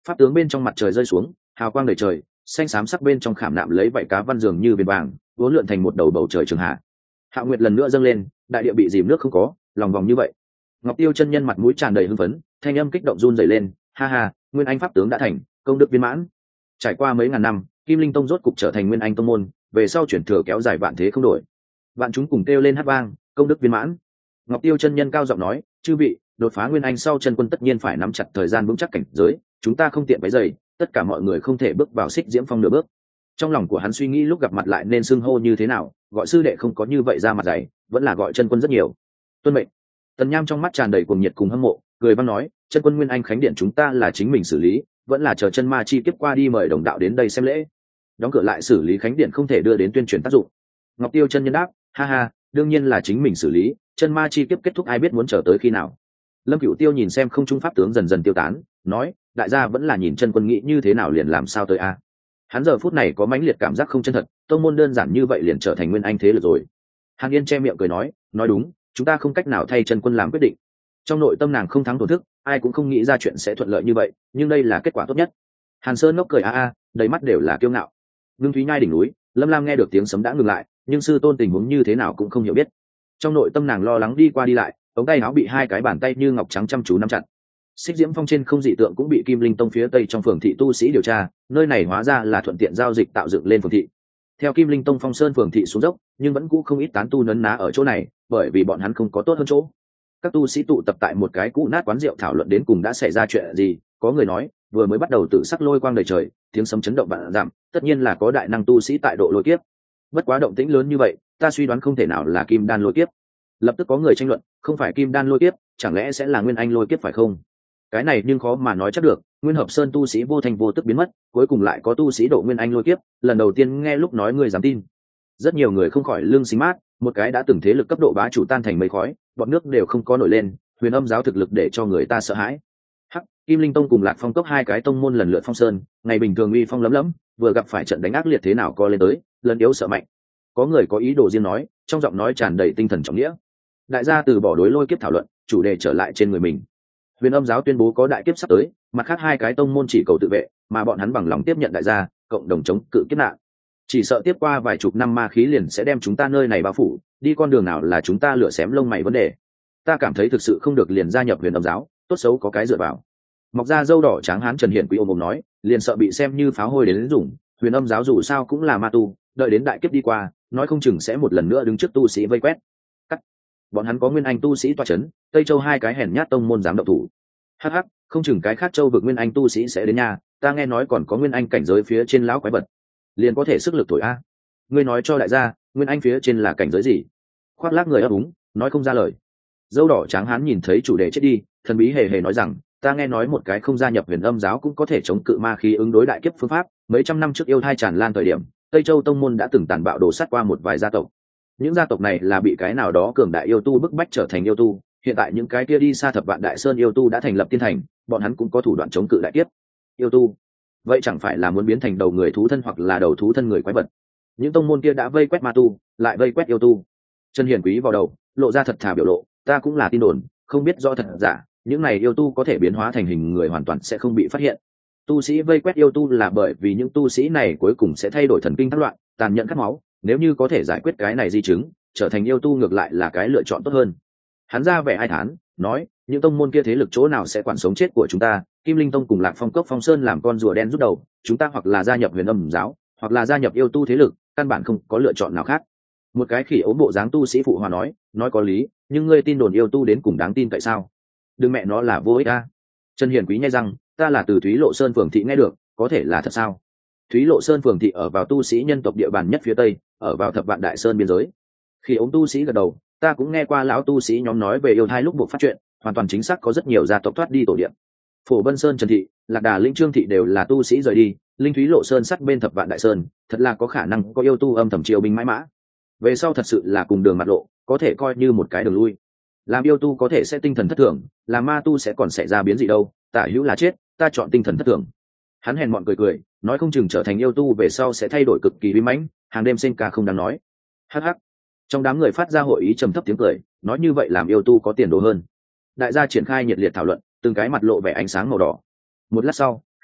Speaker 1: Pháp tướng bên trong mặt trời rơi xuống, hào quang đầy trời, xanh xám sắc bên trong khảm nạm lấy vảy cá văn dường như viền vàng, vốn lượn thành một đầu bầu trời trường hạ. Hạo Nguyệt lần nữa dâng lên, đại địa bị dìm nước không có, lòng vòng như vậy. Ngọc Tiêu chân nhân mặt mũi tràn đầy hưng phấn, thanh âm kích động run rẩy lên, ha ha, Nguyên Anh pháp tướng đã thành, công đức viên mãn. Trải qua mấy ngàn năm, Kim Linh Tông rốt cục trở thành Nguyên Anh tông môn, về sau chuyển thừa kéo dài vạn thế không đổi. Vạn chúng cùng kêu lên hát vang, công đức viên mãn. Ngọc Tiêu chân nhân cao giọng nói, chư vị, đột phá Nguyên Anh sau chân quân tất nhiên phải nắm chặt thời gian vững chắc cảnh giới, chúng ta không tiện váy dày, tất cả mọi người không thể bước vào Xích Diễm Phong nửa bước. Trong lòng của hắn suy nghĩ lúc gặp mặt lại nên xưng hô như thế nào, gọi sư đệ không có như vậy ra mặt dày, vẫn là gọi chân quân rất nhiều. Tuân mệnh. Tần Nham trong mắt tràn đầy cuồng nhiệt cùng hâm mộ, cười văn nói, chân quân Nguyên Anh khánh điện chúng ta là chính mình xử lý, vẫn là chờ chân ma chi kiếp qua đi mời đồng đạo đến đây xem lễ. Đóng cửa lại xử lý khánh điện không thể đưa đến tuyên truyền tác dụng. Ngọc Tiêu chân nhân đáp, ha ha, đương nhiên là chính mình xử lý, chân ma chi kiếp kết thúc ai biết muốn chờ tới khi nào. Lâm Cửu Tiêu nhìn xem không trung pháp tướng dần dần tiêu tán, nói, đại gia vẫn là nhìn chân quân nghĩ như thế nào liền làm sao tới a. Hắn giờ phút này có mãnh liệt cảm giác không chân thật, tông môn đơn giản như vậy liền trở thành Nguyên Anh thế lực rồi. Hàn Yên che miệng cười nói, nói đúng, chúng ta không cách nào thay chân quân làm quyết định. Trong nội tâm nàng không thắng thổn thức, ai cũng không nghĩ ra chuyện sẽ thuận lợi như vậy, nhưng đây là kết quả tốt nhất. Hàn Sơn ngốc cười a a, đầy mắt đều là kiêu ngạo. Ngưng Thúy Nhai đỉnh núi, Lâm Lam nghe được tiếng sấm đã ngừng lại, nhưng sư tôn tình huống như thế nào cũng không hiểu biết. Trong nội tâm nàng lo lắng đi qua đi lại, ống tay áo bị hai cái bàn tay như ngọc trắng chăm chú nắm chặt. Xích Diễm Phong trên không dị tượng cũng bị Kim Linh Tông phía tây trong phường thị tu sĩ điều tra, nơi này hóa ra là thuận tiện giao dịch tạo dựng lên phường thị. Theo Kim Linh Tông Phong Sơn phường thị xuống dốc, nhưng vẫn cũ không ít tán tu nấn ná ở chỗ này, bởi vì bọn hắn không có tốt hơn chỗ. Các tu sĩ tụ tập tại một cái cũ nát quán rượu thảo luận đến cùng đã xảy ra chuyện gì, có người nói, vừa mới bắt đầu tự sắc lôi quang đầy trời, tiếng sấm chấn động vạn dặm, tất nhiên là có đại năng tu sĩ tại độ lôi kiếp. Bất quá động tĩnh lớn như vậy, ta suy đoán không thể nào là Kim Đan lôi kiếp. Lập tức có người tranh luận, không phải Kim Đan lôi kiếp, chẳng lẽ sẽ là Nguyên Anh lôi kiếp phải không? Cái này nhưng khó mà nói chắc được, Nguyên Hợp Sơn tu sĩ vô thành vô tức biến mất, cuối cùng lại có tu sĩ độ Nguyên Anh lôi kiếp, lần đầu tiên nghe lúc nói người dám tin. Rất nhiều người không khỏi lương xính mát, một cái đã từng thế lực cấp độ bá chủ tan thành mây khói, bọn nước đều không có nổi lên, Huyền Âm giáo thực lực để cho người ta sợ hãi. Hắc, Kim Linh Tông cùng Lạc Phong Cốc hai cái tông môn lần lượt phong sơn, ngày bình thường uy phong lấm lấm, vừa gặp phải trận đánh ác liệt thế nào co lên tới, lần yếu sợ mạnh. Có người có ý đồ riêng nói, trong giọng nói tràn đầy tinh thần trọng nghĩa. Đại gia từ bỏ đối lôi kiếp thảo luận, chủ đề trở lại trên người mình. Huyền Âm giáo tuyên bố có đại kiếp sắp tới, mặt khác hai cái tông môn chỉ cầu tự vệ, mà bọn hắn bằng lòng tiếp nhận đại gia, cộng đồng chống cự kiếp nạn. Chỉ sợ tiếp qua vài chục năm ma khí liền sẽ đem chúng ta nơi này bao phủ, đi con đường nào là chúng ta lựa xém lông mày vấn đề. Ta cảm thấy thực sự không được liền gia nhập Huyền Âm giáo, tốt xấu có cái dựa vào. Mọc ra dâu đỏ tráng hán Trần Hiển Quý ôm ôm nói, liền sợ bị xem như pháo hôi đến dùng, Huyền Âm giáo dù sao cũng là ma tu, đợi đến đại kiếp đi qua, nói không chừng sẽ một lần nữa đứng trước tu sĩ vây quét. Cắt. Bọn hắn có Nguyên Anh tu sĩ tọa chấn, Tây Châu hai cái hèn nhát tông môn dám động thủ. Hắc hắc, không chừng cái khác châu vực Nguyên Anh tu sĩ sẽ đến nhà, ta nghe nói còn có Nguyên Anh cảnh giới phía trên lão quái vật, liền có thể sức lực thổi a. Ngươi nói cho đại gia, Nguyên Anh phía trên là cảnh giới gì? Khoác lác người ấp úng, nói không ra lời. Dâu đỏ tráng hán nhìn thấy chủ đề chết đi, thần bí hề hề nói rằng, ta nghe nói một cái không gia nhập Huyền Âm giáo cũng có thể chống cự ma khí ứng đối đại kiếp phương pháp, mấy trăm năm trước yêu thai tràn lan thời điểm, Tây Châu tông môn đã từng tàn bạo đổ sát qua một vài gia tộc. Những gia tộc này là bị cái nào đó cường đại yêu tu bức bách trở thành yêu tu, hiện tại những cái kia đi xa thập vạn đại sơn yêu tu đã thành lập tiên thành, bọn hắn cũng có thủ đoạn chống cự đại kiếp. Yêu tu, vậy chẳng phải là muốn biến thành đầu người thú thân hoặc là đầu thú thân người quái vật? Những tông môn kia đã vây quét ma tu, lại vây quét yêu tu. Trần Hiển Quý vào đầu, lộ ra thật thà biểu lộ, ta cũng là tin đồn, không biết rõ thật giả, những này yêu tu có thể biến hóa thành hình người hoàn toàn sẽ không bị phát hiện. Tu sĩ vây quét yêu tu là bởi vì những tu sĩ này cuối cùng sẽ thay đổi thần kinh thất loạn, tàn nhẫn cắt máu, nếu như có thể giải quyết cái này di chứng, trở thành yêu tu ngược lại là cái lựa chọn tốt hơn. Hắn ra vẻ ai thán, nói, những tông môn kia thế lực chỗ nào sẽ quản sống chết của chúng ta, Kim Linh Tông cùng Lạc Phong Cốc Phong Sơn làm con rùa đen rút đầu, chúng ta hoặc là gia nhập Huyền Âm giáo, hoặc là gia nhập yêu tu thế lực, căn bản không có lựa chọn nào khác. Một cái khỉ ốm bộ dáng tu sĩ phụ hòa nói, nói có lý, nhưng ngươi tin đồn yêu tu đến cùng đáng tin tại sao? Đừng mẹ nó là vô ích a. Trần Hiển Quý nhai rằng, ta là từ Thúy Lộ Sơn phường thị nghe được, có thể là thật sao? Thúy Lộ Sơn phường thị ở vào tu sĩ nhân tộc địa bàn nhất phía tây, ở vào thập vạn đại sơn biên giới. Khi ống tu sĩ gật đầu, ta cũng nghe qua lão tu sĩ nhóm nói về yêu thai lúc buộc phát chuyện, hoàn toàn chính xác có rất nhiều gia tộc thoát đi tổ địa. Phổ Bân Sơn Trần thị, Lạc Đà Linh Trương thị đều là tu sĩ rời đi, Linh Thúy Lộ Sơn sắt bên thập vạn đại sơn, thật là có khả năng có yêu tu âm thầm triều binh mãi mã. Về sau thật sự là cùng đường mặt lộ, có thể coi như một cái đường lui. Làm yêu tu có thể sẽ tinh thần thất thường, làm ma tu sẽ còn xảy ra biến gì đâu, tả hữu là chết, ta chọn tinh thần thất thường. Hắn hèn mọn cười cười, nói không chừng trở thành yêu tu về sau sẽ thay đổi cực kỳ uy mãnh, hàng đêm sinh ca không đáng nói. Hắc hắc. Trong đám người phát ra hội ý trầm thấp tiếng cười, nói như vậy làm yêu tu có tiền đồ hơn. Đại gia triển khai nhiệt liệt thảo luận, từng cái mặt lộ vẻ ánh sáng màu đỏ. Một lát sau,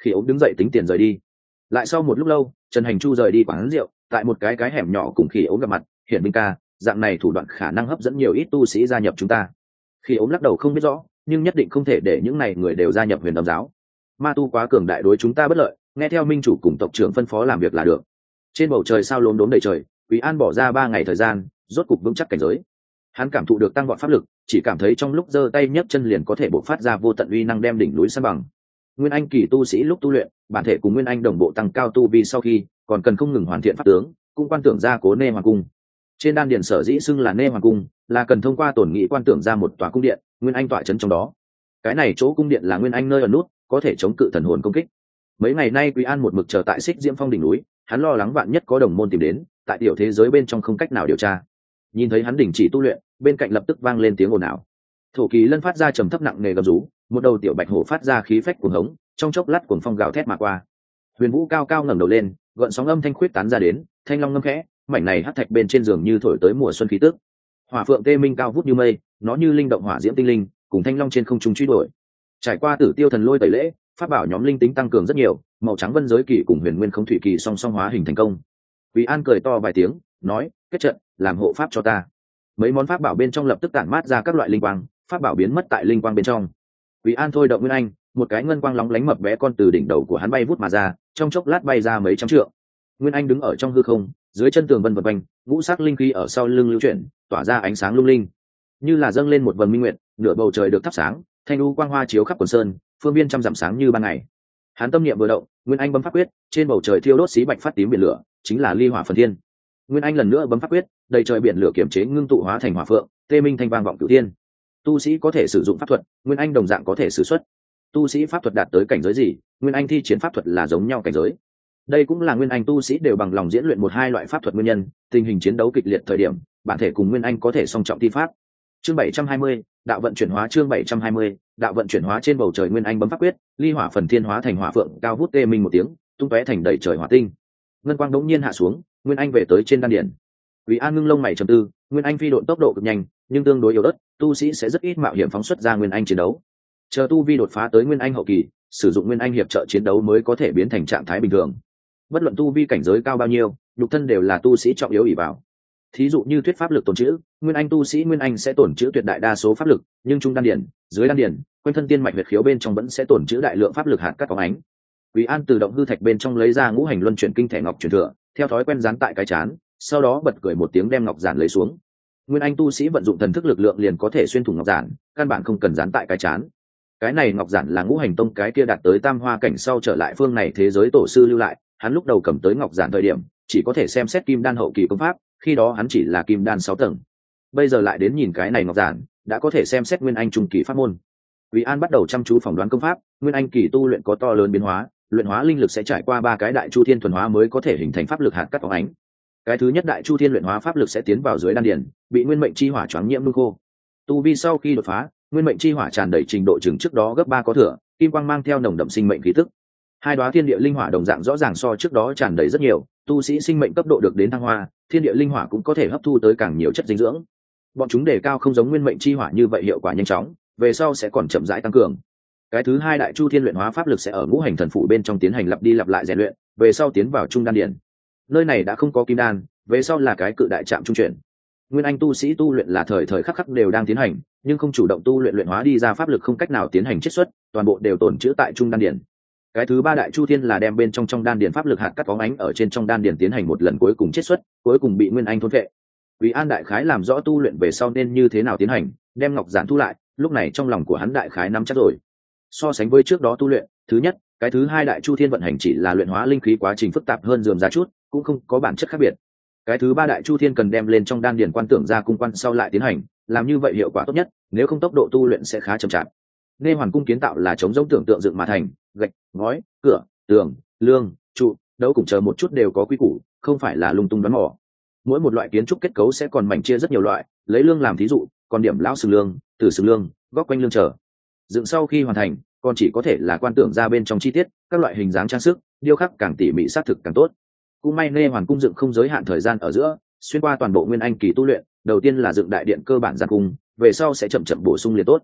Speaker 1: Khi ốm đứng dậy tính tiền rời đi. Lại sau một lúc lâu, Trần Hành Chu rời đi quán rượu, tại một cái cái hẻm nhỏ cùng Khi ốm gặp mặt. Hiển Minh ca, dạng này thủ đoạn khả năng hấp dẫn nhiều ít tu sĩ gia nhập chúng ta. Khi ốm lắc đầu không biết rõ, nhưng nhất định không thể để những này người đều gia nhập Huyền Âm giáo. Ma tu quá cường đại đối chúng ta bất lợi, nghe theo minh chủ cùng tộc trưởng phân phó làm việc là được. Trên bầu trời sao lốm đốm đầy trời, Quý An bỏ ra ba ngày thời gian, rốt cục vững chắc cảnh giới. Hắn cảm thụ được tăng vọt pháp lực, chỉ cảm thấy trong lúc giơ tay nhấc chân liền có thể bộc phát ra vô tận uy năng đem đỉnh núi san bằng. Nguyên Anh kỳ tu sĩ lúc tu luyện, bản thể cùng Nguyên Anh đồng bộ tăng cao tu vi sau khi, còn cần không ngừng hoàn thiện pháp tướng, cũng quan tưởng ra cố Nê Hoàng cung. Trên đan điền sở dĩ xưng là Nê Hoàng cung, là cần thông qua tổn nghị quan tưởng ra một tòa cung điện, Nguyên Anh tọa trấn trong đó. Cái này chỗ cung điện là Nguyên Anh nơi ở nút, có thể chống cự thần hồn công kích. Mấy ngày nay Quý An một mực chờ tại Xích Diễm Phong đỉnh núi, hắn lo lắng vạn nhất có đồng môn tìm đến, tại tiểu thế giới bên trong không cách nào điều tra. Nhìn thấy hắn đình chỉ tu luyện, bên cạnh lập tức vang lên tiếng ồn ào. Thổ Kỳ Lân phát ra trầm thấp nặng nề gầm rú, một đầu tiểu bạch hổ phát ra khí phách cuồng hống, trong chốc lát cuồng phong gào thét mà qua. Huyền Vũ cao cao ngẩng đầu lên, gợn sóng âm thanh khuyết tán ra đến, thanh long ngâm khẽ, mảnh này hắc thạch bên trên giường như thổi tới mùa xuân khí tức. Hỏa phượng tê minh cao vút như mây, nó như linh động hỏa diễm tinh linh, cùng thanh long trên không trung truy đuổi. Trải qua Tử Tiêu thần lôi tẩy lễ, pháp bảo nhóm linh tính tăng cường rất nhiều, màu trắng vân giới kỳ cùng huyền nguyên không thủy kỳ song song hóa hình thành công. Quý An cười to vài tiếng, nói: kết trận, làm hộ pháp cho ta. Mấy món pháp bảo bên trong lập tức tản mát ra các loại linh quang, pháp bảo biến mất tại linh quang bên trong. Quý An thôi động Nguyên Anh, một cái ngân quang lóng lánh mập bé con từ đỉnh đầu của hắn bay vút mà ra, trong chốc lát bay ra mấy trăm trượng. Nguyên Anh đứng ở trong hư không, dưới chân tường vân vần quanh, ngũ sắc linh khí ở sau lưng lưu chuyển, tỏa ra ánh sáng lung linh, như là dâng lên một vầng minh nguyệt, nửa bầu trời được thắp sáng, thanh u quang hoa chiếu khắp quần sơn, phương viên trăm dặm sáng như ban ngày. Hắn tâm niệm vừa động, Nguyên Anh bấm pháp quyết, trên bầu trời thiêu đốt xí bạch phát tím biển lửa, chính là ly hỏa phần thiên. Nguyên Anh lần nữa bấm pháp quyết, đầy trời biển lửa kiểm chế ngưng tụ hóa thành hỏa phượng, tê minh thanh vang vọng cửu thiên. Tu sĩ có thể sử dụng pháp thuật, Nguyên Anh đồng dạng có thể sử xuất. Tu sĩ pháp thuật đạt tới cảnh giới gì, Nguyên Anh thi chiến pháp thuật là giống nhau cảnh giới. Đây cũng là Nguyên Anh tu sĩ đều bằng lòng diễn luyện một hai loại pháp thuật nguyên nhân, tình hình chiến đấu kịch liệt thời điểm, bản thể cùng Nguyên Anh có thể song trọng thi pháp. Chương bảy trăm hai mươi, đạo vận chuyển hóa chương bảy trăm hai mươi, đạo vận chuyển hóa trên bầu trời Nguyên Anh bấm pháp quyết, ly hỏa phần thiên hóa thành hỏa phượng cao vút tê minh một tiếng, tung tóe thành đầy trời hỏa tinh. Ngân quang đống nhiên hạ xuống, Nguyên Anh về tới trên đan điền. Quý An ngưng lông mày trầm tư, Nguyên Anh phi độn tốc độ cực nhanh, nhưng tương đối yếu ớt, tu sĩ sẽ rất ít mạo hiểm phóng xuất ra Nguyên Anh chiến đấu. Chờ tu vi đột phá tới Nguyên Anh hậu kỳ, sử dụng Nguyên Anh hiệp trợ chiến đấu mới có thể biến thành trạng thái bình thường. Bất luận tu vi cảnh giới cao bao nhiêu, nhục thân đều là tu sĩ trọng yếu ỷ vào. Thí dụ như thuyết pháp lực tổn trữ, Nguyên Anh tu sĩ Nguyên Anh sẽ tổn trữ tuyệt đại đa số pháp lực, nhưng trung đan điền, dưới đan điền, quanh thân tiên mạch huyệt khiếu bên trong vẫn sẽ tổn trữ đại lượng pháp lực hạt cát phóng ánh. Quý An từ động hư thạch bên trong lấy ra ngũ hành luân chuyển kinh thể ngọc truyền thừa, theo thói quen dán tại cái chán, sau đó bật cười một tiếng đem ngọc giản lấy xuống. Nguyên Anh tu sĩ vận dụng thần thức lực lượng liền có thể xuyên thủng ngọc giản, căn bản không cần dán tại cái chán. Cái này ngọc giản là ngũ hành tông cái kia đạt tới tam hoa cảnh sau trở lại phương này thế giới tổ sư lưu lại, hắn lúc đầu cầm tới ngọc giản thời điểm, chỉ có thể xem xét kim đan hậu kỳ công pháp, khi đó hắn chỉ là kim đan sáu tầng. Bây giờ lại đến nhìn cái này ngọc giản, đã có thể xem xét Nguyên Anh trung kỳ pháp môn. Quý An bắt đầu chăm chú phỏng đoán công pháp, Nguyên Anh kỳ tu luyện có to lớn biến hóa, luyện hóa linh lực sẽ trải qua ba cái đại chu thiên thuần hóa mới có thể hình thành pháp lực hạt cát phóng ánh. Cái thứ nhất đại chu thiên luyện hóa pháp lực sẽ tiến vào dưới đan điền, bị nguyên mệnh chi hỏa choáng nhiễm nung khô. Tu vi sau khi đột phá, nguyên mệnh chi hỏa tràn đầy trình độ chừng trước đó gấp ba có thừa, kim quang mang theo nồng đậm sinh mệnh khí tức. Hai đóa thiên địa linh hỏa đồng dạng rõ ràng so trước đó tràn đầy rất nhiều, tu sĩ sinh mệnh cấp độ được đến thăng hoa, thiên địa linh hỏa cũng có thể hấp thu tới càng nhiều chất dinh dưỡng. Bọn chúng đề cao không giống nguyên mệnh chi hỏa như vậy hiệu quả nhanh chóng, về sau sẽ còn chậm rãi tăng cường. Cái thứ hai đại chu thiên luyện hóa pháp lực sẽ ở ngũ hành thần phụ bên trong tiến hành lặp đi lặp lại rèn luyện, về sau tiến vào trung đan điển. Nơi này đã không có kim đan, về sau là cái cự đại trạm trung chuyển. Nguyên Anh tu sĩ tu luyện là thời thời khắc khắc đều đang tiến hành, nhưng không chủ động tu luyện luyện hóa đi ra pháp lực không cách nào tiến hành chiết xuất, toàn bộ đều tồn trữ tại trung đan điển. Cái thứ ba đại chu thiên là đem bên trong trong đan điển pháp lực hạt cắt phóng ánh ở trên trong đan điển tiến hành một lần cuối cùng chiết xuất, cuối cùng bị Nguyên Anh thôn phệ. Quý An đại khái làm rõ tu luyện về sau nên như thế nào tiến hành, đem ngọc giản thu lại, lúc này trong lòng của hắn đại khái nắm chắc rồi. So sánh với trước đó tu luyện, thứ nhất, cái thứ hai đại chu thiên vận hành chỉ là luyện hóa linh khí quá trình phức tạp hơn rườm rà chút, cũng không có bản chất khác biệt. Cái thứ ba đại chu thiên cần đem lên trong đan điển quan tưởng ra cung quan sau lại tiến hành, làm như vậy hiệu quả tốt nhất, nếu không tốc độ tu luyện sẽ khá chậm chạp. Nên hoàn cung kiến tạo là chống giống tưởng tượng dựng mà thành, gạch, ngói, cửa, tường, lương, trụ, đấu cùng chờ một chút đều có quy củ, không phải là lung tung đoán mò. Mỗi một loại kiến trúc kết cấu sẽ còn mảnh chia rất nhiều loại, lấy lương làm thí dụ, còn điểm lão sừng lương, tử sừng lương, góc quanh lương trở. Dựng sau khi hoàn thành, còn chỉ có thể là quan tưởng ra bên trong chi tiết, các loại hình dáng trang sức, điêu khắc càng tỉ mỉ xác thực càng tốt. Cũng may Nê Hoàn cung dựng không giới hạn thời gian ở giữa, xuyên qua toàn bộ Nguyên Anh kỳ tu luyện, đầu tiên là dựng đại điện cơ bản gia cung, về sau sẽ chậm chậm bổ sung liền tốt.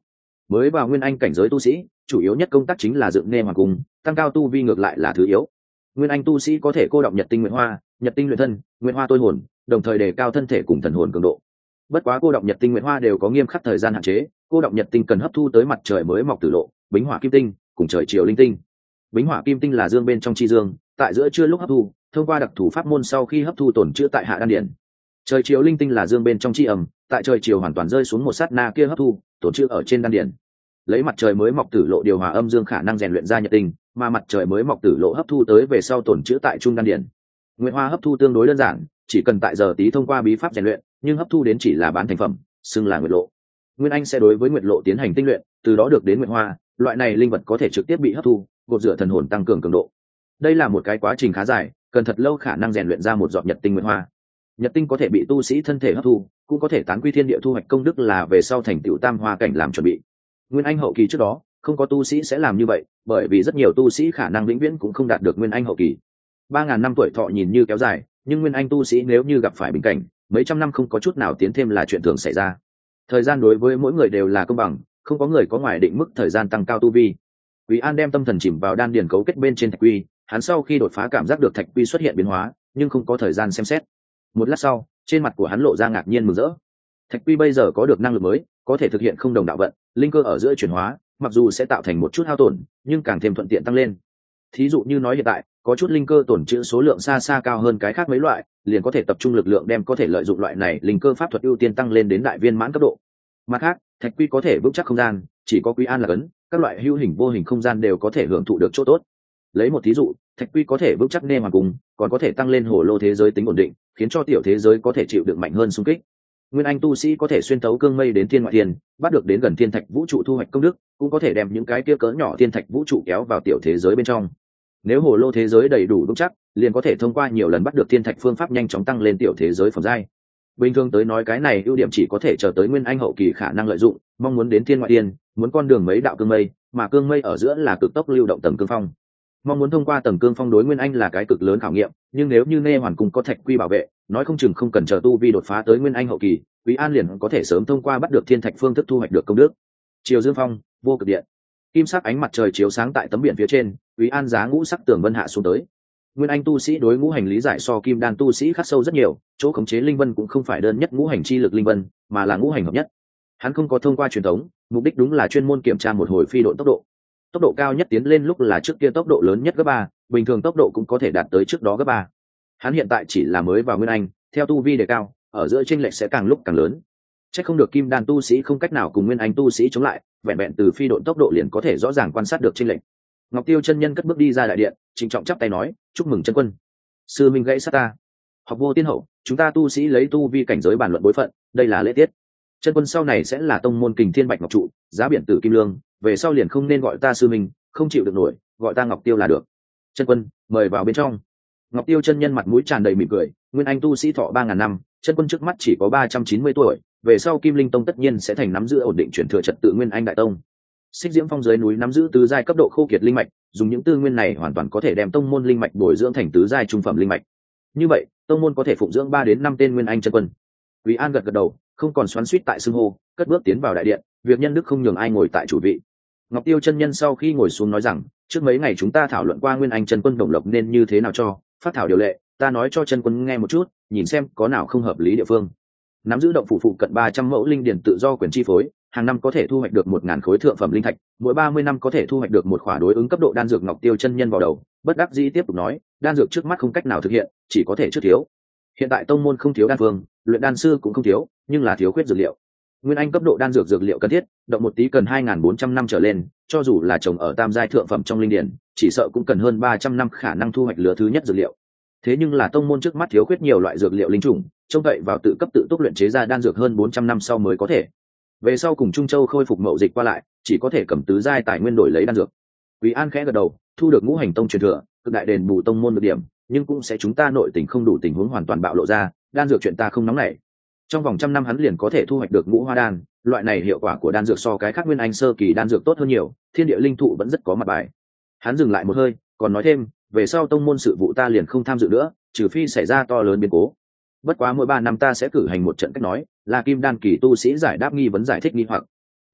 Speaker 1: mới vào nguyên anh cảnh giới tu sĩ chủ yếu nhất công tác chính là dựng nê hoàng cung, tăng cao tu vi ngược lại là thứ yếu. Nguyên anh tu sĩ có thể cô động nhật tinh nguyện hoa, nhật tinh luyện thân, nguyện hoa tôi hồn, đồng thời đề cao thân thể cùng thần hồn cường độ. Bất quá cô động nhật tinh nguyện hoa đều có nghiêm khắc thời gian hạn chế, cô động nhật tinh cần hấp thu tới mặt trời mới mọc tử lộ, bính hỏa kim tinh cùng trời chiều linh tinh. Bính hỏa kim tinh là dương bên trong chi dương, tại giữa trưa lúc hấp thu, thông qua đặc thủ pháp môn sau khi hấp thu tổn chữa tại hạ đan điển. Trời chiều linh tinh là dương bên trong chi ẩm, tại trời chiều hoàn toàn rơi xuống một sát na kia hấp thu, tổn chữa ở trên đan điển. Lấy mặt trời mới mọc tử lộ điều hòa âm dương khả năng rèn luyện ra nhật tinh, mà mặt trời mới mọc tử lộ hấp thu tới về sau tổn chữa tại trung đan điển. Nguyệt hoa hấp thu tương đối đơn giản, chỉ cần tại giờ tí thông qua bí pháp rèn luyện, nhưng hấp thu đến chỉ là bán thành phẩm, xưng là nguyệt lộ. Nguyên anh sẽ đối với nguyệt lộ tiến hành tinh luyện, từ đó được đến nguyệt hoa, loại này linh vật có thể trực tiếp bị hấp thu, gột rửa thần hồn tăng cường cường độ. Đây là một cái quá trình khá dài, cần thật lâu khả năng rèn luyện ra một giọt nhật tinh nguyệt hoa. Nhật tinh có thể bị tu sĩ thân thể hấp thu, cũng có thể tán quy thiên địa thu hoạch công đức là về sau thành tựu tam hoa cảnh làm chuẩn bị. Nguyên anh hậu kỳ trước đó, không có tu sĩ sẽ làm như vậy, bởi vì rất nhiều tu sĩ khả năng vĩnh viễn cũng không đạt được nguyên anh hậu kỳ. Ba ngàn năm tuổi thọ nhìn như kéo dài, nhưng nguyên anh tu sĩ nếu như gặp phải bình cảnh, mấy trăm năm không có chút nào tiến thêm là chuyện thường xảy ra. Thời gian đối với mỗi người đều là công bằng, không có người có ngoài định mức thời gian tăng cao tu vi. Quý An đem tâm thần chìm vào đan điền cấu kết bên trên thạch quy, hắn sau khi đột phá cảm giác được thạch quy xuất hiện biến hóa, nhưng không có thời gian xem xét. Một lát sau, trên mặt của hắn lộ ra ngạc nhiên mừng rỡ. Thạch quy bây giờ có được năng lực mới, có thể thực hiện không đồng đạo vận, linh cơ ở giữa chuyển hóa, mặc dù sẽ tạo thành một chút hao tổn, nhưng càng thêm thuận tiện tăng lên. Thí dụ như nói hiện tại, có chút linh cơ tổn trữ số lượng xa xa cao hơn cái khác mấy loại, liền có thể tập trung lực lượng đem có thể lợi dụng loại này linh cơ pháp thuật ưu tiên tăng lên đến đại viên mãn cấp độ. Mặt khác, thạch quy có thể vững chắc không gian, chỉ có Quý An là cấn, các loại hữu hình vô hình không gian đều có thể hưởng thụ được chỗ tốt. Lấy một thí dụ, thạch quy có thể vững chắc nê hoàng cung, còn có thể tăng lên hồ lô thế giới tính ổn định, khiến cho tiểu thế giới có thể chịu đựng mạnh hơn xung kích. Nguyên anh tu sĩ có thể xuyên tấu cương mây đến thiên ngoại thiên, bắt được đến gần thiên thạch vũ trụ thu hoạch công đức, cũng có thể đem những cái kia cỡ nhỏ thiên thạch vũ trụ kéo vào tiểu thế giới bên trong. Nếu hồ lô thế giới đầy đủ vững chắc, liền có thể thông qua nhiều lần bắt được thiên thạch phương pháp nhanh chóng tăng lên tiểu thế giới phẩm giai. Bình thường tới nói cái này ưu điểm chỉ có thể chờ tới nguyên anh hậu kỳ khả năng lợi dụng, mong muốn đến thiên ngoại thiên, muốn con đường mấy đạo cương mây, mà cương mây ở giữa là cực tốc lưu động tầng cương phong. Mong muốn thông qua tầng cương phong đối nguyên anh là cái cực lớn khảo nghiệm, nhưng nếu như Nê Hoàn Cung có thạch quy bảo vệ, nói không chừng không cần chờ tu vi đột phá tới nguyên anh hậu kỳ, Quý An liền có thể sớm thông qua bắt được thiên thạch phương thức thu hoạch được công đức. Chiều dương phong, vô cực điện. Kim sắc ánh mặt trời chiếu sáng tại tấm biển phía trên, Quý An giá ngũ sắc tường vân hạ xuống tới. Nguyên anh tu sĩ đối ngũ hành lý giải so kim đan tu sĩ khắc sâu rất nhiều, chỗ khống chế linh vân cũng không phải đơn nhất ngũ hành chi lực linh vân, mà là ngũ hành hợp nhất. Hắn không có thông qua truyền thống, mục đích đúng là chuyên môn kiểm tra một hồi phi độn tốc độ. Tốc độ cao nhất tiến lên lúc là trước kia tốc độ lớn nhất gấp ba, bình thường tốc độ cũng có thể đạt tới trước đó gấp ba. Hắn hiện tại chỉ là mới vào nguyên anh, theo tu vi đề cao, ở giữa chênh lệch sẽ càng lúc càng lớn. Chắc không được kim đan tu sĩ không cách nào cùng nguyên anh tu sĩ chống lại, vẹn vẹn từ phi độn tốc độ liền có thể rõ ràng quan sát được chênh lệch. Ngọc Tiêu chân nhân cất bước đi ra đại điện, trịnh trọng chắp tay nói, chúc mừng chân quân. Sư minh gãy sát ta. Học vô tiên hậu, chúng ta tu sĩ lấy tu vi cảnh giới bàn luận bối phận, đây là lễ tiết. Chân quân sau này sẽ là tông môn kình thiên bạch ngọc trụ, giá biển tử kim lương, về sau liền không nên gọi ta sư minh, không chịu được nổi, gọi ta Ngọc Tiêu là được. Chân quân, mời vào bên trong. Ngọc Tiêu chân nhân mặt mũi tràn đầy mỉm cười, nguyên anh tu sĩ thọ ba ngàn năm, chân quân trước mắt chỉ có ba trăm chín mươi tuổi, về sau Kim Linh Tông tất nhiên sẽ thành nắm giữ ổn định chuyển thừa trật tự nguyên anh đại tông. Xích Diễm Phong dưới núi nắm giữ tứ giai cấp độ khô kiệt linh mạch, dùng những tư nguyên này hoàn toàn có thể đem tông môn linh mạch bồi dưỡng thành tứ giai trung phẩm linh mạch. Như vậy, tông môn có thể phụng dưỡng ba đến năm tên nguyên anh chân quân. Quý An gật gật đầu, không còn xoắn xuýt tại xưng hô, cất bước tiến vào đại điện, việc nhân đức không nhường ai ngồi tại chủ vị. Ngọc Tiêu chân nhân sau khi ngồi xuống nói rằng, trước mấy ngày chúng ta thảo luận qua nguyên anh chân quân đồng lộc nên như thế nào cho, phát thảo điều lệ, ta nói cho chân quân nghe một chút, nhìn xem có nào không hợp lý địa phương. Nắm giữ động phủ phụ cận ba trăm mẫu linh điển tự do quyền chi phối, hàng năm có thể thu hoạch được một ngàn khối thượng phẩm linh thạch, mỗi ba mươi năm có thể thu hoạch được một khỏa đối ứng cấp độ đan dược. Ngọc Tiêu chân nhân vào đầu, bất đắc dĩ tiếp tục nói, đan dược trước mắt không cách nào thực hiện, chỉ có thể trước thiếu. Hiện tại tông môn không thiếu đan phương, luyện đan sư cũng không thiếu, nhưng là thiếu khuyết dược liệu. Nguyên anh cấp độ đan dược dược liệu cần thiết, động một tí cần hai nghìn bốn trăm năm trở lên, cho dù là trồng ở tam giai thượng phẩm trong linh điển, chỉ sợ cũng cần hơn ba trăm năm khả năng thu hoạch lứa thứ nhất dược liệu. Thế nhưng là tông môn trước mắt thiếu khuyết nhiều loại dược liệu linh trùng, trông cậy vào tự cấp tự túc luyện chế ra đan dược hơn bốn trăm năm sau mới có thể. Về sau cùng Trung Châu khôi phục mậu dịch qua lại, chỉ có thể cầm tứ giai tài nguyên đổi lấy đan dược. Quý An khẽ gật đầu, thu được ngũ hành tông truyền thừa, cực đại đền bù tông môn được điểm, nhưng cũng sẽ chúng ta nội tình không đủ tình huống hoàn toàn bạo lộ ra, đan dược chuyện ta không nóng nảy. Trong vòng trăm năm hắn liền có thể thu hoạch được ngũ hoa đan, loại này hiệu quả của đan dược so cái khác nguyên anh sơ kỳ đan dược tốt hơn nhiều, thiên địa linh thụ vẫn rất có mặt bài. Hắn dừng lại một hơi, còn nói thêm, về sau tông môn sự vụ ta liền không tham dự nữa, trừ phi xảy ra to lớn biến cố. Bất quá mỗi ba năm ta sẽ cử hành một trận cách nói, là kim đan kỳ tu sĩ giải đáp nghi vấn giải thích nghi hoặc.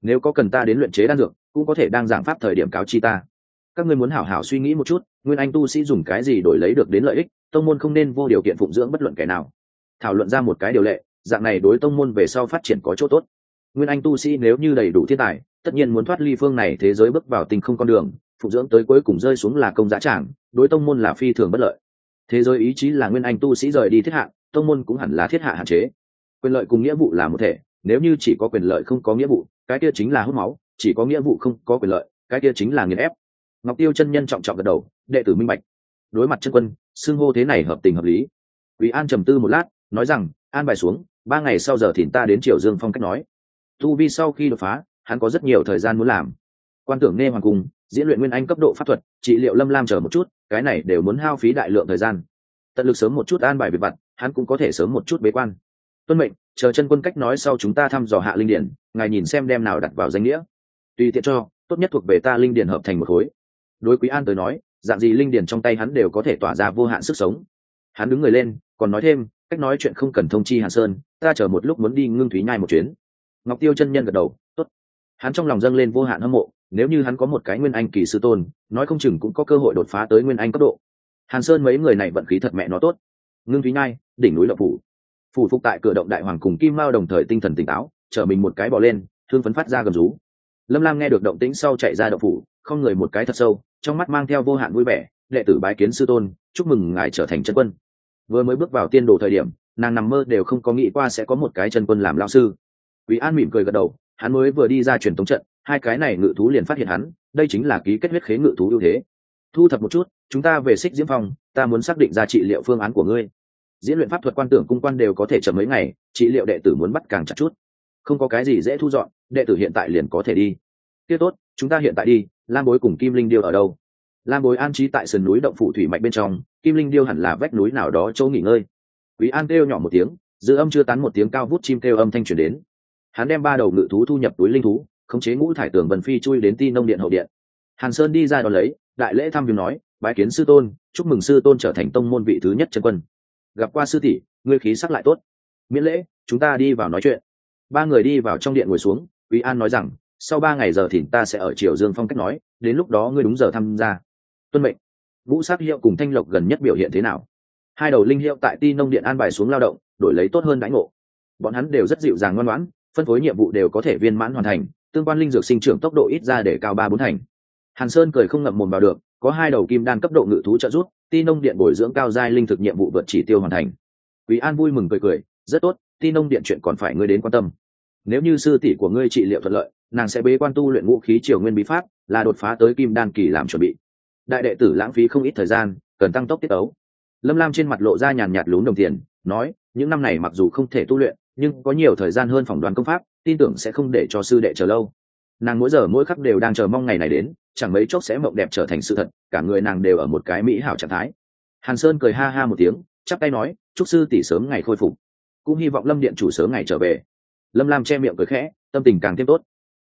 Speaker 1: nếu có cần ta đến luyện chế đan dược cũng có thể đang giảng pháp thời điểm cáo chi ta. Các ngươi muốn hảo hảo suy nghĩ một chút, nguyên anh tu sĩ dùng cái gì đổi lấy được đến lợi ích, tông môn không nên vô điều kiện phụng dưỡng bất luận kẻ nào. Thảo luận ra một cái điều lệ, dạng này đối tông môn về sau phát triển có chỗ tốt. Nguyên anh tu sĩ nếu như đầy đủ thiên tài, tất nhiên muốn thoát ly phương này thế giới bước vào tinh không con đường, phụng dưỡng tới cuối cùng rơi xuống là công giá tràng, đối tông môn là phi thường bất lợi. Thế giới ý chí là nguyên anh tu sĩ rời đi thiết hạ, tông môn cũng hẳn là thiết hạ hạn chế. Quyền lợi cùng nghĩa vụ là một thể, nếu như chỉ có quyền lợi không có nghĩa vụ, cái kia chính là hút máu, chỉ có nghĩa vụ không có quyền lợi, cái kia chính là nghiền ép. Ngọc Tiêu chân nhân trọng trọng gật đầu, đệ tử minh bạch. Đối mặt chân quân, xưng hô thế này hợp tình hợp lý. Quý An trầm tư một lát, nói rằng, an bài xuống, ba ngày sau giờ thìn ta đến Triều Dương Phong cách nói. Tu vi sau khi đột phá, hắn có rất nhiều thời gian muốn làm. Quan tưởng nghe hoàng cung, diễn luyện nguyên anh cấp độ pháp thuật, trị liệu Lâm Lam chờ một chút, cái này đều muốn hao phí đại lượng thời gian. Tận lực sớm một chút an bài việc vặt, hắn cũng có thể sớm một chút bế quan. Tuân mệnh, chờ chân quân cách nói sau chúng ta thăm dò hạ linh điển, ngài nhìn xem đem nào đặt vào danh nghĩa. Tùy tiện cho, tốt nhất thuộc về ta linh điển hợp thành một khối. Đối Quý An tới nói, dạng gì linh điển trong tay hắn đều có thể tỏa ra vô hạn sức sống. Hắn đứng người lên, còn nói thêm, cách nói chuyện không cần thông chi Hàn Sơn, ta chờ một lúc muốn đi Ngưng Thúy Nhai một chuyến. Ngọc Tiêu chân nhân gật đầu, tốt. Hắn trong lòng dâng lên vô hạn hâm mộ, nếu như hắn có một cái nguyên anh kỳ sư tôn, nói không chừng cũng có cơ hội đột phá tới nguyên anh cấp độ. Hàn Sơn mấy người này vận khí thật mẹ nó tốt. Ngưng Thúy Nhai, đỉnh núi Lộc phủ. Phủ phục tại cửa động đại hoàng cùng Kim Mao đồng thời tinh thần tỉnh táo, chở mình một cái bò lên, thương phấn phát ra gầm rú. Lâm Lam nghe được động tĩnh sau chạy ra động phủ, không người một cái thật sâu, trong mắt mang theo vô hạn vui vẻ, đệ tử bái kiến sư tôn, chúc mừng ngài trở thành chân quân. Vừa mới bước vào tiên đồ thời điểm, nàng nằm mơ đều không có nghĩ qua sẽ có một cái chân quân làm lão sư. Quý An mỉm cười gật đầu, hắn mới vừa đi ra truyền tống trận, hai cái này ngự thú liền phát hiện hắn, đây chính là ký kết huyết khế ngự thú ưu thế. Thu thập một chút, chúng ta về Xích Diễm Phong, ta muốn xác định ra trị liệu phương án của ngươi. Diễn luyện pháp thuật quan tưởng cung quan đều có thể chậm mấy ngày, trị liệu đệ tử muốn bắt càng chặt chút. Không có cái gì dễ thu dọn, đệ tử hiện tại liền có thể đi. Kia tốt, chúng ta hiện tại đi. Lam Bối cùng Kim Linh Điêu ở đâu? Lam Bối an trí tại sườn núi động phủ thủy mạch bên trong, Kim Linh Điêu hẳn là vách núi nào đó chỗ nghỉ ngơi. Quý An kêu nhỏ một tiếng, dư âm chưa tán một tiếng cao vút chim kêu âm thanh truyền đến. Hắn đem ba đầu ngự thú thu nhập túi linh thú, khống chế ngũ thải tường vân phi chui đến Ti Nông điện hậu điện. Hàn Sơn đi ra đó lấy, đại lễ thăm viếng nói, bái kiến sư tôn, chúc mừng sư tôn trở thành tông môn vị thứ nhất chân quân. Gặp qua sư tỷ, ngươi khí sắc lại tốt. Miễn lễ, chúng ta đi vào nói chuyện. Ba người đi vào trong điện ngồi xuống, Quý An nói rằng, sau ba ngày giờ thì ta sẽ ở Triều Dương Phong cách nói, đến lúc đó ngươi đúng giờ tham gia. Tuân mệnh. Vũ Sát Hiệu cùng Thanh Lộc gần nhất biểu hiện thế nào? Hai đầu linh hiệu tại Ti Nông điện an bài xuống lao động, đổi lấy tốt hơn đãi ngộ. Bọn hắn đều rất dịu dàng ngoan ngoãn, phân phối nhiệm vụ đều có thể viên mãn hoàn thành, tương quan linh dược sinh trưởng tốc độ ít ra để cao ba bốn thành. Hàn Sơn cười không ngậm mồm vào được, có hai đầu kim đan cấp độ ngự thú trợ giúp, Ti Nông điện bồi dưỡng cao giai linh thực nhiệm vụ vượt chỉ tiêu hoàn thành. Quý An vui mừng cười cười, rất tốt, Ti Nông điện chuyện còn phải ngươi đến quan tâm. Nếu như sư tỷ của ngươi trị liệu thuận lợi, nàng sẽ bế quan tu luyện ngũ khí triều nguyên bí pháp, là đột phá tới kim đan kỳ làm chuẩn bị. Đại đệ tử lãng phí không ít thời gian, cần tăng tốc tiết tấu. Lâm Lam trên mặt lộ ra nhàn nhạt lún đồng tiền, nói, những năm này mặc dù không thể tu luyện, nhưng có nhiều thời gian hơn phỏng đoán công pháp, tin tưởng sẽ không để cho sư đệ chờ lâu. Nàng mỗi giờ mỗi khắc đều đang chờ mong ngày này đến, chẳng mấy chốc sẽ mộng đẹp trở thành sự thật, cả người nàng đều ở một cái mỹ hảo trạng thái. Hàn Sơn cười ha ha một tiếng, chắp tay nói, chúc sư tỷ sớm ngày khôi phục, cũng hy vọng Lâm điện chủ sớm ngày trở về. Lâm Lam che miệng cười khẽ, tâm tình càng thêm tốt.